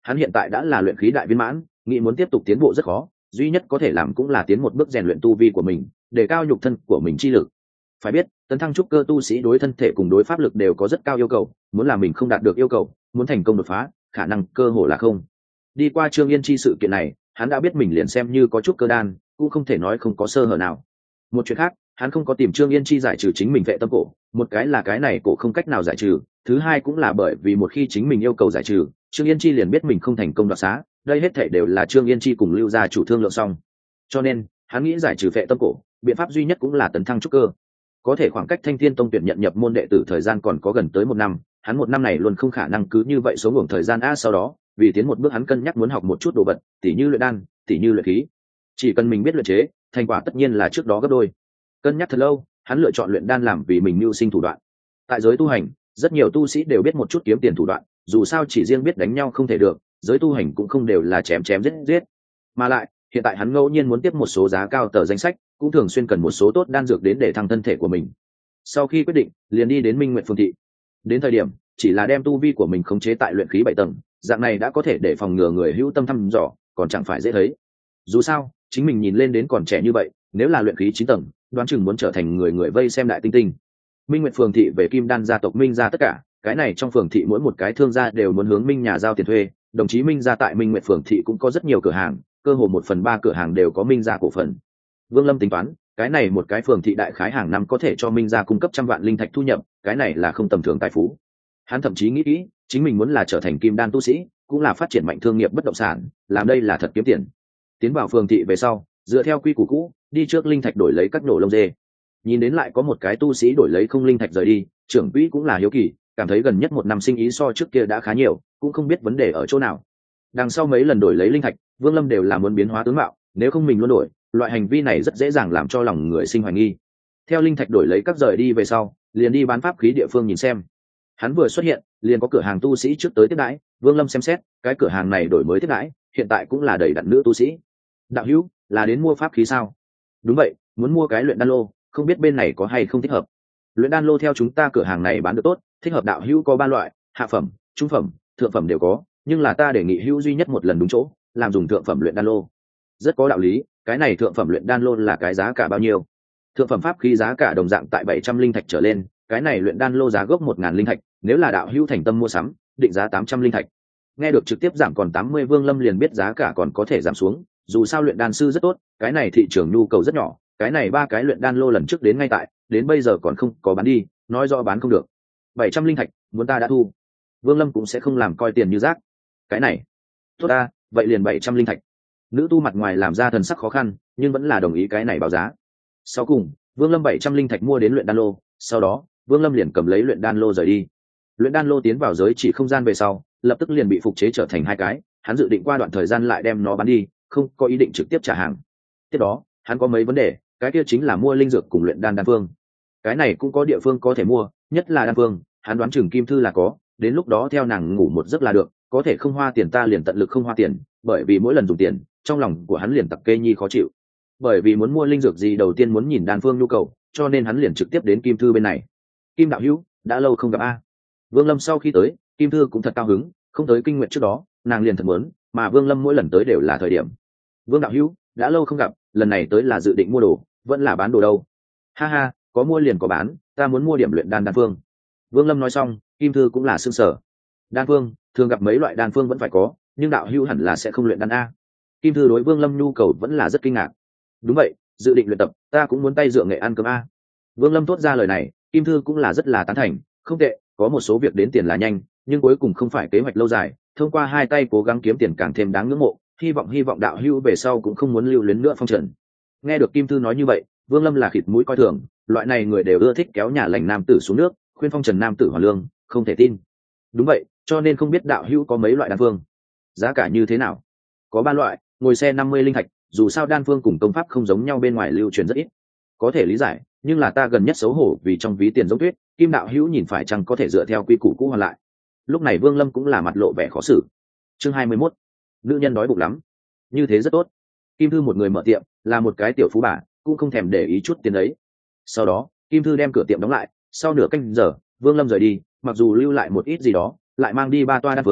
hắn hiện tại đã là luyện khí đại viên mãn, nghĩ muốn tiếp tục tiến bộ rất khó, duy nhất có thể làm cũng là tiến một bước rèn luyện tu vi của mình, để cao nhục thân của mình chi lực. Phải biết, tấn thăng trúc cơ tu sĩ đối thân thể cùng đối pháp lực đều có rất cao yêu cầu, muốn làm mình không đạt được yêu cầu, muốn thành công đột phá, khả năng cơ hồ là không. Đi qua Trương Yên Chi sự kiện này, hắn đã biết mình liền xem như có trúc cơ đan, cũng không thể nói không có sơ hở nào. Một chuyện khác, hắn không có tìm Trương Yên Chi giải trừ chính mình vệ tâm cổ, một cái là cái này cổ không cách nào giải trừ, thứ hai cũng là bởi vì một khi chính mình yêu cầu giải trừ, Trương Yên Chi liền biết mình không thành công đoạt xá, đây hết thảy đều là Trương Yên Chi cùng Lưu gia chủ thương lượng xong. Cho nên, hắn nghĩ giải trừ vệ tâm cổ, biện pháp duy nhất cũng là tấn thăng trúc cơ. Có thể khoảng cách Thanh Thiên Tông tuyển nhận nhập môn đệ tử thời gian còn có gần tới một năm, hắn một năm này luôn không khả năng cứ như vậy số ngủ thời gian a sau đó, vì tiến một bước hắn cân nhắc muốn học một chút đồ vật, tỉ như luyện đan, tỉ như luyện khí. Chỉ cần mình biết luyện chế, thành quả tất nhiên là trước đó gấp đôi. Cân nhắc thật lâu, hắn lựa chọn luyện đan làm vì mình mưu sinh thủ đoạn. Tại giới tu hành, rất nhiều tu sĩ đều biết một chút kiếm tiền thủ đoạn, dù sao chỉ riêng biết đánh nhau không thể được, giới tu hành cũng không đều là chém chém giết giết. Mà lại, hiện tại hắn ngẫu nhiên muốn tiếp một số giá cao tờ danh sách, cũng thường xuyên cần một số tốt đan dược đến để thăng thân thể của mình. Sau khi quyết định, liền đi đến Minh Nguyệt Phường thị. Đến thời điểm, chỉ là đem tu vi của mình khống chế tại luyện khí bảy tầng, dạng này đã có thể để phòng ngừa người hữu tâm thăm dò, còn chẳng phải dễ thấy. Dù sao, chính mình nhìn lên đến còn trẻ như vậy, nếu là luyện khí chín tầng, đoán chừng muốn trở thành người người vây xem đại tinh tinh. Minh Nguyệt Phường thị về Kim Đan gia tộc Minh gia tất cả, cái này trong phường thị mỗi một cái thương gia đều muốn hướng Minh nhà giao tiền thuê, đồng chí Minh gia tại Minh Nguyệt Phường thị cũng có rất nhiều cửa hàng, cơ hồ một phần ba cửa hàng đều có Minh gia cổ phần. Vương Lâm tính toán, cái này một cái phường thị đại khái hàng năm có thể cho Minh gia cung cấp trăm vạn linh thạch thu nhập, cái này là không tầm thường tài phú. Hắn thậm chí nghĩ kỹ, chính mình muốn là trở thành kim đan tu sĩ, cũng là phát triển mạnh thương nghiệp bất động sản, làm đây là thật kiếm tiền. Tiến vào phường thị về sau, dựa theo quy củ cũ, đi trước linh thạch đổi lấy các nổ lông dê. Nhìn đến lại có một cái tu sĩ đổi lấy không linh thạch rời đi, trưởng quỹ cũng là hiếu kỳ, cảm thấy gần nhất một năm sinh ý so trước kia đã khá nhiều, cũng không biết vấn đề ở chỗ nào. Đằng sau mấy lần đổi lấy linh thạch, Vương Lâm đều là muốn biến hóa tướng mạo, nếu không mình luôn đổi, loại hành vi này rất dễ dàng làm cho lòng người sinh hoài nghi. Theo linh thạch đổi lấy các rời đi về sau, liền đi bán pháp khí địa phương nhìn xem. Hắn vừa xuất hiện, liền có cửa hàng tu sĩ trước tới tiếp đãi, Vương Lâm xem xét, cái cửa hàng này đổi mới tiếp đãi, hiện tại cũng là đầy đặn nữ tu sĩ. Đạo hữu, là đến mua pháp khí sao? Đúng vậy, muốn mua cái luyện đan lô, không biết bên này có hay không thích hợp. Luyện đan lô theo chúng ta cửa hàng này bán được tốt, thích hợp đạo hữu có ba loại, hạ phẩm, trung phẩm, thượng phẩm đều có, nhưng là ta đề nghị hữu duy nhất một lần đúng chỗ, làm dùng thượng phẩm luyện đan lô. Rất có đạo lý, cái này thượng phẩm luyện đan lô là cái giá cả bao nhiêu? Thượng phẩm pháp khí giá cả đồng dạng tại bảy trăm linh thạch trở lên, cái này luyện đan lô giá gốc một ngàn linh thạch, nếu là đạo hữu thành tâm mua sắm, định giá tám trăm linh thạch. Nghe được trực tiếp giảm còn tám mươi, Vương Lâm liền biết giá cả còn có thể giảm xuống, dù sao luyện đan sư rất tốt, cái này thị trường nhu cầu rất nhỏ, cái này ba cái luyện đan lô lần trước đến ngay tại, đến bây giờ còn không có bán đi, nói rõ bán không được. bảy trăm linh thạch, muốn ta đã thu. Vương Lâm cũng sẽ không làm coi tiền như rác. Cái này, tốt ta, vậy liền bảy trăm linh thạch. Nữ tu mặt ngoài làm ra thần sắc khó khăn, nhưng vẫn là đồng ý cái này báo giá. Sau cùng, Vương Lâm bảy trăm linh thạch mua đến luyện đan lô, sau đó, Vương Lâm liền cầm lấy luyện đan lô rời đi. Luyện đan lô tiến vào giới chỉ không gian về sau, lập tức liền bị phục chế trở thành hai cái, hắn dự định qua đoạn thời gian lại đem nó bán đi, không có ý định trực tiếp trả hàng. Tiếp đó, hắn có mấy vấn đề, cái kia chính là mua linh dược cùng luyện đan đan phương. Cái này cũng có địa phương có thể mua, nhất là đan phương, hắn đoán chừng Kim Thư là có, đến lúc đó theo nàng ngủ một giấc là được, có thể không hoa tiền ta liền tận lực không hoa tiền, bởi vì mỗi lần dùng tiền, trong lòng của hắn liền tặc kê nhi khó chịu. Bởi vì muốn mua linh dược gì đầu tiên muốn nhìn đan phương nhu cầu, cho nên hắn liền trực tiếp đến Kim Thư bên này. Kim đạo hữu, đã lâu không gặp a. Vương Lâm sau khi tới, Kim Thư cũng thật cao hứng, không tới kinh nguyệt trước đó, nàng liền thật muốn, mà Vương Lâm mỗi lần tới đều là thời điểm. Vương đạo hữu, đã lâu không gặp, lần này tới là dự định mua đồ, vẫn là bán đồ đâu? Ha ha, có mua liền có bán, ta muốn mua điểm luyện đan đan phương. Vương Lâm nói xong, Kim Thư cũng là sương sở. Đan phương, thường gặp mấy loại đan phương vẫn phải có, nhưng đạo hữu hẳn là sẽ không luyện đan a. Kim Thư đối Vương Lâm nhu cầu vẫn là rất kinh ngạc. Đúng vậy, dự định luyện tập, ta cũng muốn tay dựa nghệ ăn cơm a. Vương Lâm thốt ra lời này, Kim Thư cũng là rất là tán thành, không tệ, có một số việc đến tiền là nhanh, nhưng cuối cùng không phải kế hoạch lâu dài, thông qua hai tay cố gắng kiếm tiền càng thêm đáng ngưỡng mộ, hy vọng hy vọng đạo hữu về sau cũng không muốn lưu luyến nữa phong trần. Nghe được Kim Thư nói như vậy, Vương Lâm là khịt mũi coi thường, loại này người đều ưa thích kéo nhà lành nam tử xuống nước, khuyên phong trần nam tử hoàn lương, không thể tin. Đúng vậy, cho nên không biết đạo hữu có mấy loại đan phương, giá cả như thế nào? Có ba loại, ngồi xe năm mươi linh thạch, dù sao đan phương cùng công pháp không giống nhau bên ngoài lưu truyền rất ít. Có thể lý giải, nhưng là ta gần nhất xấu hổ vì trong ví tiền giống tuyết, Kim đạo hữu nhìn phải chăng có thể dựa theo quy củ cũ hoàn lại. Lúc này Vương Lâm cũng là mặt lộ vẻ khó xử. Chương hai mươi mốt, nữ nhân đói bụng lắm, như thế rất tốt. Kim Thư một người mở tiệm, là một cái tiểu phú bà, cũng không thèm để ý chút tiền ấy. Sau đó, Kim Thư đem cửa tiệm đóng lại, sau nửa canh giờ, Vương Lâm rời đi, mặc dù lưu lại một ít gì đó, lại mang đi ba toa đan phương,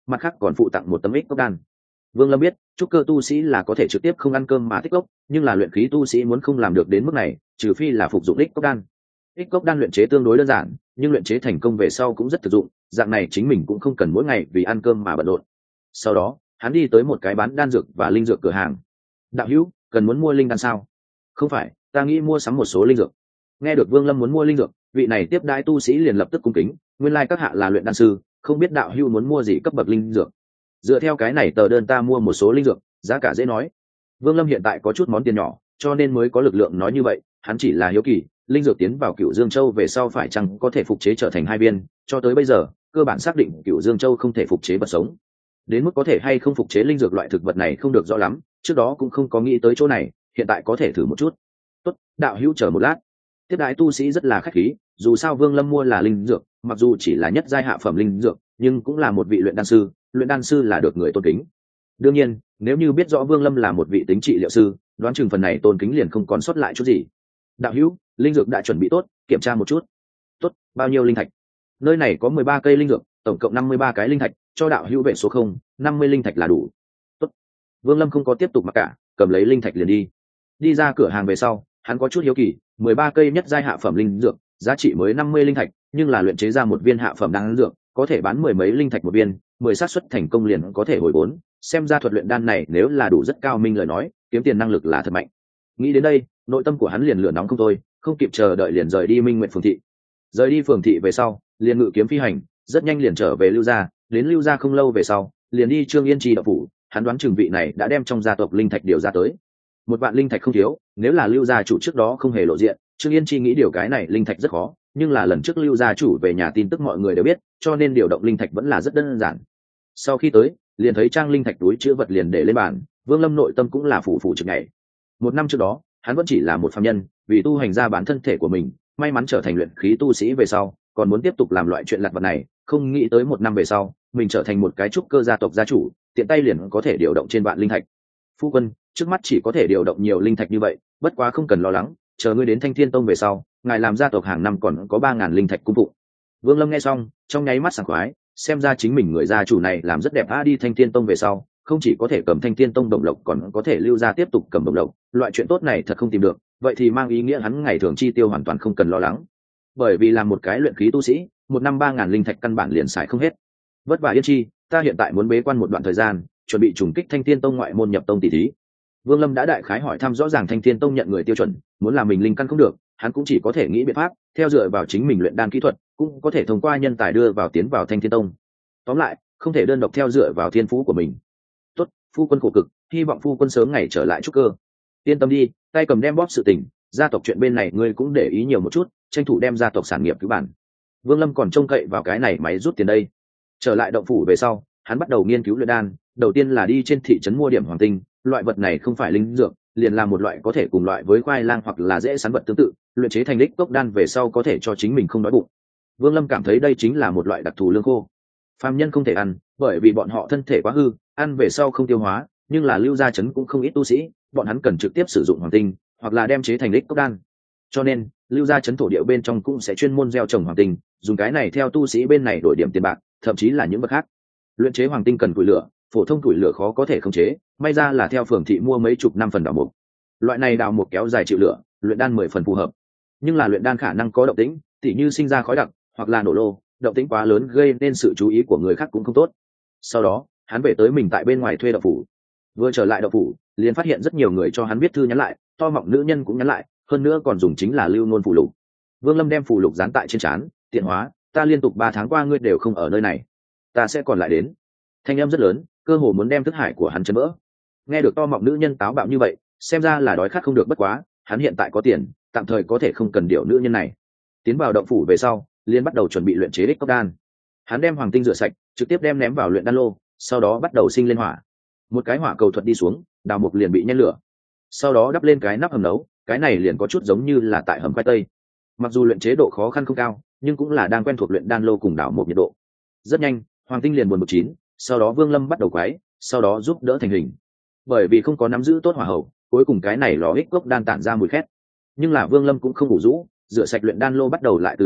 mặt khác còn phụ tặng một tấm ích cốc đan. Vương Lâm biết trúc cơ tu sĩ là có thể trực tiếp không ăn cơm mà tích cốc, nhưng là luyện khí tu sĩ muốn không làm được đến mức này, trừ phi là phục dụng ích cốc đan. Ích cốc đan luyện chế tương đối đơn giản, nhưng luyện chế thành công về sau cũng rất thực dụng, dạng này chính mình cũng không cần mỗi ngày vì ăn cơm mà bận rộn. Sau đó hắn đi tới một cái bán đan dược và linh dược cửa hàng. Đạo hữu, cần muốn mua linh đan sao? Không phải, ta nghĩ mua sắm một số linh dược. Nghe được Vương Lâm muốn mua linh dược, vị này tiếp đãi tu sĩ liền lập tức cung kính, nguyên lai các hạ là luyện đan sư, không biết đạo hữu muốn mua gì cấp bậc linh dược. Dựa theo cái này tờ đơn ta mua một số linh dược, giá cả dễ nói. Vương Lâm hiện tại có chút món tiền nhỏ, cho nên mới có lực lượng nói như vậy, hắn chỉ là hiếu kỳ, linh dược tiến vào Cửu Dương Châu về sau phải chăng có thể phục chế trở thành hai viên, cho tới bây giờ, cơ bản xác định Cửu Dương Châu không thể phục chế vật sống. Đến mức có thể hay không phục chế linh dược loại thực vật này không được rõ lắm, trước đó cũng không có nghĩ tới chỗ này, hiện tại có thể thử một chút. Tốt, đạo hữu chờ một lát. Tiếp đãi tu sĩ rất là khách khí, dù sao Vương Lâm mua là linh dược, mặc dù chỉ là nhất giai hạ phẩm linh dược, nhưng cũng là một vị luyện đan sư, luyện đan sư là được người tôn kính. Đương nhiên, nếu như biết rõ Vương Lâm là một vị tính trị liệu sư, đoán chừng phần này tôn kính liền không còn sót lại chút gì. Đạo hữu, linh dược đã chuẩn bị tốt, kiểm tra một chút. Tốt, bao nhiêu linh thạch? Nơi này có mười ba cây linh dược, tổng cộng năm mươi ba cái linh thạch, cho đạo hữu vệ số không, năm mươi linh thạch là đủ. Tốt. Vương Lâm không có tiếp tục mặc cả, cầm lấy linh thạch liền đi. Đi ra cửa hàng về sau, hắn có chút hiếu kỳ, mười ba cây nhất giai hạ phẩm linh dược, giá trị mới năm mươi linh thạch, nhưng là luyện chế ra một viên hạ phẩm đan dược, có thể bán mười mấy linh thạch một viên, mười xác suất thành công liền có thể hồi vốn, xem ra thuật luyện đan này nếu là đủ rất cao minh lời nói, kiếm tiền năng lực là thật mạnh. Nghĩ đến đây, nội tâm của hắn liền lửa nóng không thôi, không kịp chờ đợi liền rời đi Minh Nguyệt phường thị. Rời đi phường thị về sau, liền ngự kiếm phi hành, rất nhanh liền trở về Lưu gia, đến Lưu gia không lâu về sau, liền đi Trương Yên Chi đạo phủ, hắn đoán chừng vị này đã đem trong gia tộc linh thạch điều ra tới. Một vạn linh thạch không thiếu, nếu là Lưu gia chủ trước đó không hề lộ diện, Trương Yên Chi nghĩ điều cái này linh thạch rất khó, nhưng là lần trước Lưu gia chủ về nhà tin tức mọi người đều biết, cho nên điều động linh thạch vẫn là rất đơn giản. Sau khi tới, liền thấy trang linh thạch túi chứa vật liền để lên bàn, Vương Lâm nội tâm cũng là phủ phủ trực nhảy. Một năm trước đó, hắn vẫn chỉ là một phàm nhân, vì tu hành ra bản thân thể của mình, may mắn trở thành luyện khí tu sĩ về sau, còn muốn tiếp tục làm loại chuyện lặt vặt này, không nghĩ tới một năm về sau, mình trở thành một cái trúc cơ gia tộc gia chủ, tiện tay liền có thể điều động trên vạn linh thạch. Phu quân, trước mắt chỉ có thể điều động nhiều linh thạch như vậy, bất quá không cần lo lắng, chờ ngươi đến Thanh Thiên Tông về sau, ngài làm gia tộc hàng năm còn có ba ngàn linh thạch cung phụng. Vương Lâm nghe xong, trong nháy mắt sảng khoái, xem ra chính mình người gia chủ này làm rất đẹp. A đi Thanh Thiên Tông về sau, không chỉ có thể cầm Thanh Thiên Tông đồng lộc, còn có thể Lưu gia tiếp tục cầm đồng lộc, loại chuyện tốt này thật không tìm được, vậy thì mang ý nghĩa hắn ngày thường chi tiêu hoàn toàn không cần lo lắng. Bởi vì làm một cái luyện khí tu sĩ, một năm ba ngàn linh thạch căn bản liền xài không hết. Vất vả Yên Chi, ta hiện tại muốn bế quan một đoạn thời gian, chuẩn bị trùng kích Thanh Thiên Tông ngoại môn nhập tông tỷ thí. Vương Lâm đã đại khái hỏi thăm rõ ràng Thanh Thiên Tông nhận người tiêu chuẩn, muốn làm mình linh căn không được, hắn cũng chỉ có thể nghĩ biện pháp, theo dựa vào chính mình luyện đan kỹ thuật, cũng có thể thông qua nhân tài đưa vào tiến vào Thanh Thiên Tông. Tóm lại, không thể đơn độc theo dựa vào thiên phú của mình. Tốt, phu quân khổ cực, hy vọng phu quân sớm ngày trở lại trúc cơ. Yên tâm đi, tay cầm đem bóp sự tình, gia tộc chuyện bên này ngươi cũng để ý nhiều một chút, tranh thủ đem gia tộc sản nghiệp cứu bản. Vương Lâm còn trông cậy vào cái này máy rút tiền đây. Trở lại động phủ về sau, hắn bắt đầu nghiên cứu luyện đan, đầu tiên là đi trên thị trấn mua điểm hoàng tinh, loại vật này không phải linh dược, liền là một loại có thể cùng loại với khoai lang hoặc là dễ sắn vật tương tự, luyện chế thành đích cốc đan về sau có thể cho chính mình không đói bụng. Vương Lâm cảm thấy đây chính là một loại đặc thù lương khô. Phàm nhân không thể ăn, bởi vì bọn họ thân thể quá hư, ăn về sau không tiêu hóa, nhưng là Lưu gia trấn cũng không ít tu sĩ, bọn hắn cần trực tiếp sử dụng hoàng tinh, hoặc là đem chế thành đích cốc đan. Cho nên, Lưu gia trấn thổ địa bên trong cũng sẽ chuyên môn gieo trồng hoàng tinh, dùng cái này theo tu sĩ bên này đổi điểm tiền bạc, thậm chí là những bậc khác. Luyện chế hoàng tinh cần củi lửa, phổ thông củi lửa khó có thể khống chế, may ra là theo phường thị mua mấy chục năm phần đào mục. Loại này đào mục kéo dài chịu lửa, luyện đan mười phần phù hợp. Nhưng là luyện đan khả năng có động tĩnh, tỉ như sinh ra khói đặc, hoặc là nổ lô, động tĩnh quá lớn gây nên sự chú ý của người khác cũng không tốt. Sau đó, hắn về tới mình tại bên ngoài thuê đậu phủ. Vừa trở lại đậu phủ, liền phát hiện rất nhiều người cho hắn viết thư nhắn lại, to mọng nữ nhân cũng nhắn lại, hơn nữa còn dùng chính là lưu ngôn phù lục. Vương Lâm đem phù lục dán tại trên trán, tiện hóa, ta liên tục ba tháng qua ngươi đều không ở nơi này, ta sẽ còn lại đến. Thanh âm rất lớn, cơ hồ muốn đem thức hải của hắn chấn vỡ. Nghe được to mọng nữ nhân táo bạo như vậy, xem ra là đói khát không được, bất quá hắn hiện tại có tiền, tạm thời có thể không cần điều nữ nhân này. Tiến vào động phủ về sau, liên bắt đầu chuẩn bị luyện chế đích cốc đan. Hắn đem hoàng tinh rửa sạch, trực tiếp đem ném vào luyện đan lô, sau đó bắt đầu sinh lên hỏa. Một cái hỏa cầu thuật đi xuống, đào mục liền bị nhen lửa. Sau đó đắp lên cái nắp hầm nấu, cái này liền có chút giống như là tại hầm khoai tây. Mặc dù luyện chế độ khó khăn không cao, nhưng cũng là đang quen thuộc luyện đan lô cùng đào mục nhiệt độ. Rất nhanh, hoàng tinh liền buồn bực chín, sau đó Vương Lâm bắt đầu quấy, sau đó giúp đỡ thành hình. Bởi vì không có nắm giữ tốt hỏa hậu, cuối cùng cái này lò ích cốc đan tản ra mùi khét. Nhưng là Vương Lâm cũng không ngủ rũ, rửa sạch luyện đan lô bắt đầu lại từ đầu,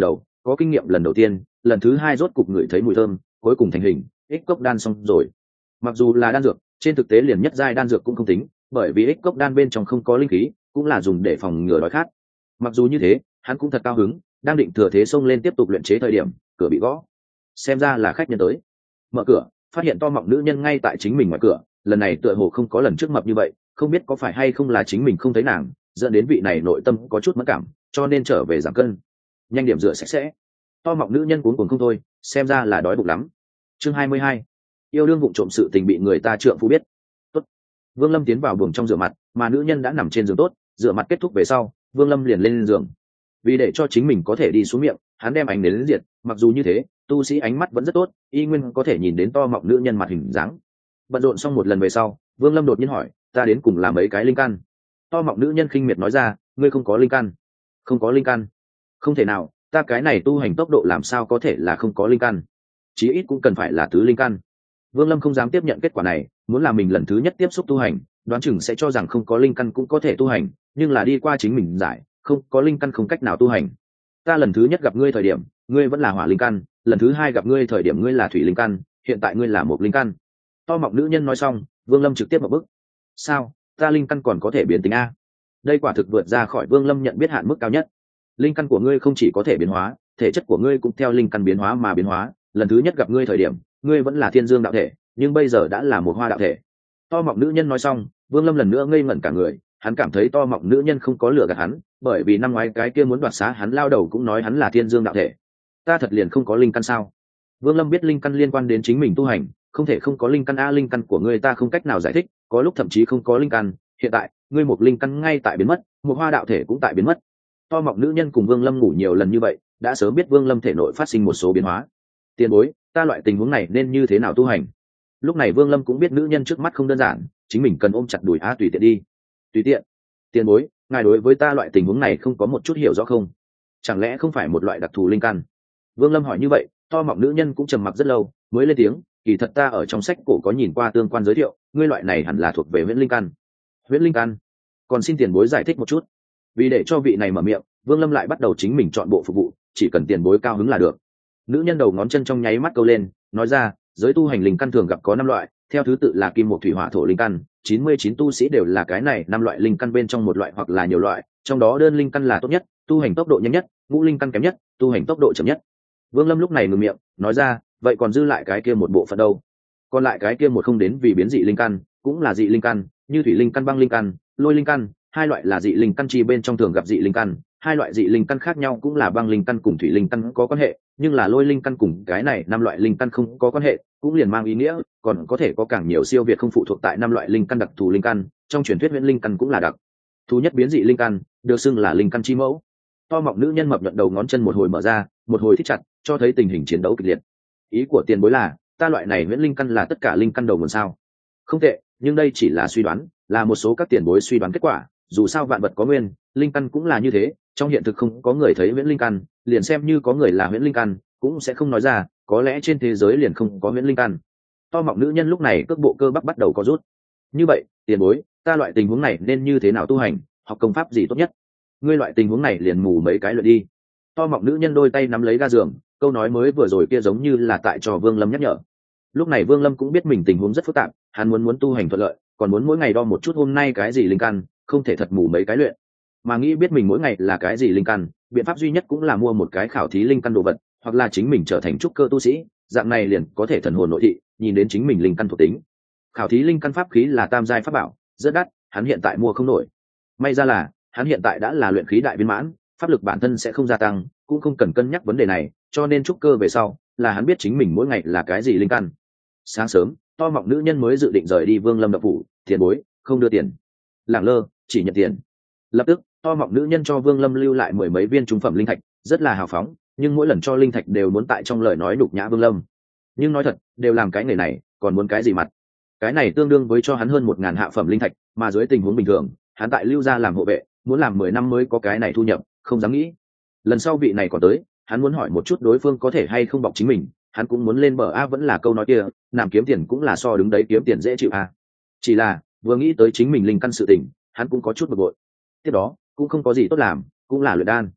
có kinh nghiệm lần đầu tiên, lần thứ hai rốt cục ngửi thấy mùi thơm, cuối cùng thành hình, ích cốc đan xong rồi. Mặc dù là đan dược, trên thực tế liền nhất giai đan dược cũng không tính, bởi vì ích cốc đan bên trong không có linh khí, cũng là dùng để phòng ngừa đói khát. Mặc dù như thế, hắn cũng thật cao hứng, đang định thừa thế xông lên tiếp tục luyện chế thời điểm, cửa bị gõ. Xem ra là khách nhân tới. Mở cửa, phát hiện to mọng nữ nhân ngay tại chính mình ngoài cửa, lần này tựa hồ không có lần trước mập như vậy, không biết có phải hay không là chính mình không thấy nàng, dẫn đến vị này nội tâm có chút mất cảm, cho nên trở về giảm cân. Nhanh điểm rửa sạch sẽ. To mọng nữ nhân cuống cuồng không thôi, xem ra là đói bụng lắm. Chương hai mươi hai, yêu đương vụng trộm sự tình bị người ta trượng phu biết. Tốt. Vương Lâm tiến vào buồng trong rửa mặt, mà nữ nhân đã nằm trên giường tốt, rửa mặt kết thúc về sau, Vương Lâm liền lên giường. Vì để cho chính mình có thể đi xuống miệng, hắn đem ánh đến, đến diệt, mặc dù như thế, tu sĩ ánh mắt vẫn rất tốt, y nguyên có thể nhìn đến to mọng nữ nhân mặt hình dáng. Bận rộn xong một lần về sau, Vương Lâm đột nhiên hỏi, ta đến cùng làm mấy cái linh căn? To mọng nữ nhân khinh miệt nói ra, ngươi không có linh căn? Không có linh căn? Không thể nào, ta cái này tu hành tốc độ làm sao có thể là không có linh căn? Chí ít cũng cần phải là tứ linh căn. Vương Lâm không dám tiếp nhận kết quả này, muốn là mình lần thứ nhất tiếp xúc tu hành, đoán chừng sẽ cho rằng không có linh căn cũng có thể tu hành, nhưng là đi qua chính mình giải, không có linh căn không cách nào tu hành. Ta lần thứ nhất gặp ngươi thời điểm, ngươi vẫn là hỏa linh căn, lần thứ hai gặp ngươi thời điểm ngươi là thủy linh căn, hiện tại ngươi là một linh căn. To mọng nữ nhân nói xong, Vương Lâm trực tiếp một bức. Sao, ta linh căn còn có thể biến tính a? Đây quả thực vượt ra khỏi Vương Lâm nhận biết hạn mức cao nhất. Linh căn của ngươi không chỉ có thể biến hóa, thể chất của ngươi cũng theo linh căn biến hóa mà biến hóa, lần thứ nhất gặp ngươi thời điểm, ngươi vẫn là thiên dương đạo thể, nhưng bây giờ đã là một hoa đạo thể. To mọng nữ nhân nói xong, Vương Lâm lần nữa ngây ngẩn cả người, hắn cảm thấy to mọng nữ nhân không có lừa gạt hắn, bởi vì năm ngoái cái kia muốn đoạt xá hắn lao đầu cũng nói hắn là thiên dương đạo thể. Ta thật liền không có linh căn sao? Vương Lâm biết linh căn liên quan đến chính mình tu hành, không thể không có linh căn a, linh căn của ngươi ta không cách nào giải thích, có lúc thậm chí không có linh căn, hiện tại, ngươi một linh căn ngay tại biến mất, một hoa đạo thể cũng tại biến mất. To mọng nữ nhân cùng Vương Lâm ngủ nhiều lần như vậy, đã sớm biết Vương Lâm thể nội phát sinh một số biến hóa. Tiền bối, ta loại tình huống này nên như thế nào tu hành? Lúc này Vương Lâm cũng biết nữ nhân trước mắt không đơn giản, chính mình cần ôm chặt đùi a, tùy tiện đi. Tùy tiện? Tiền bối, ngài đối với ta loại tình huống này không có một chút hiểu rõ không? Chẳng lẽ không phải một loại đặc thù linh căn? Vương Lâm hỏi như vậy, to mọng nữ nhân cũng trầm mặc rất lâu, mới lên tiếng, kỳ thật ta ở trong sách cổ có nhìn qua tương quan giới thiệu, ngươi loại này hẳn là thuộc về huyễn linh căn. Huyễn linh căn? Còn xin tiền bối giải thích một chút. Vì để cho vị này mở miệng, Vương Lâm lại bắt đầu chính mình chọn bộ phục vụ, chỉ cần tiền bối cao hứng là được. Nữ nhân đầu ngón chân trong nháy mắt câu lên, nói ra, giới tu hành linh căn thường gặp có năm loại, theo thứ tự là kim mộc thủy hỏa thổ linh căn, chín mươi chín tu sĩ đều là cái này năm loại linh căn bên trong một loại hoặc là nhiều loại, trong đó đơn linh căn là tốt nhất, tu hành tốc độ nhanh nhất, ngũ linh căn kém nhất, tu hành tốc độ chậm nhất. Vương Lâm lúc này ngừng miệng, nói ra, vậy còn dư lại cái kia một bộ phận đâu? Còn lại cái kia một không đến vì biến dị linh căn, cũng là dị linh căn, như thủy linh căn, băng linh căn, lôi linh căn, hai loại là dị linh căn chi bên trong thường gặp dị linh căn, hai loại dị linh căn khác nhau cũng là băng linh căn cùng thủy linh căn có quan hệ, nhưng là lôi linh căn cùng cái này năm loại linh căn không có quan hệ, cũng liền mang ý nghĩa còn có thể có càng nhiều siêu việt không phụ thuộc tại năm loại linh căn đặc thù linh căn, trong truyền thuyết huyễn linh căn cũng là đặc thù nhất biến dị linh căn, được xưng là linh căn chi mẫu. To mọng nữ nhân mập nhuận đầu ngón chân một hồi mở ra, một hồi thích chặt, cho thấy tình hình chiến đấu kịch liệt. Ý của tiền bối là, ta loại này huyễn linh căn là tất cả linh căn đầu nguồn sao? Không tệ, nhưng đây chỉ là suy đoán, là một số các tiền bối suy đoán kết quả, dù sao vạn vật có nguyên, linh căn cũng là như thế, trong hiện thực không có người thấy huyễn linh căn, liền xem như có người là huyễn linh căn, cũng sẽ không nói ra, có lẽ trên thế giới liền không có huyễn linh căn. To mọng nữ nhân lúc này cước bộ cơ bắp bắt đầu có rút. Như vậy, tiền bối, ta loại tình huống này nên như thế nào tu hành, học công pháp gì tốt nhất? Ngươi loại tình huống này liền mù mấy cái lượt đi. To mọng nữ nhân đôi tay nắm lấy ga giường, câu nói mới vừa rồi kia giống như là tại trò Vương Lâm nhắc nhở. Lúc này Vương Lâm cũng biết mình tình huống rất phức tạp, hắn muốn muốn tu hành thuận lợi, còn muốn mỗi ngày đo một chút hôm nay cái gì linh căn, không thể thật mù mấy cái luyện. Mà nghĩ biết mình mỗi ngày là cái gì linh căn, biện pháp duy nhất cũng là mua một cái khảo thí linh căn đồ vật, hoặc là chính mình trở thành trúc cơ tu sĩ, dạng này liền có thể thần hồn nội thị, nhìn đến chính mình linh căn thuộc tính. Khảo thí linh căn pháp khí là tam giai pháp bảo, rất đắt, hắn hiện tại mua không nổi. May ra là, hắn hiện tại đã là luyện khí đại viên mãn, pháp lực bản thân sẽ không gia tăng, cũng không cần cân nhắc vấn đề này, cho nên trúc cơ về sau, là hắn biết chính mình mỗi ngày là cái gì linh căn. Sáng sớm, to mọng nữ nhân mới dự định rời đi Vương Lâm đậu phủ, tiền bối, không đưa tiền. Lẳng lơ, chỉ nhận tiền. Lập tức, to mọng nữ nhân cho Vương Lâm lưu lại mười mấy viên trung phẩm linh thạch, rất là hào phóng, nhưng mỗi lần cho linh thạch đều muốn tại trong lời nói đục nhã Vương Lâm. Nhưng nói thật, đều làm cái nghề này, còn muốn cái gì mặt? Cái này tương đương với cho hắn hơn một ngàn hạ phẩm linh thạch, mà dưới tình huống bình thường, hắn tại lưu gia làm hộ vệ, muốn làm mười năm mới có cái này thu nhập, không dám nghĩ. Lần sau vị này còn tới, hắn muốn hỏi một chút đối phương có thể hay không bọc chính mình, hắn cũng muốn lên bờ a, vẫn là câu nói kia, làm kiếm tiền cũng là so đứng đấy kiếm tiền dễ chịu a. Chỉ là, vừa nghĩ tới chính mình linh căn sự tình, hắn cũng có chút bực bội. Tiếp đó, cũng không có gì tốt làm, cũng là luyện đan.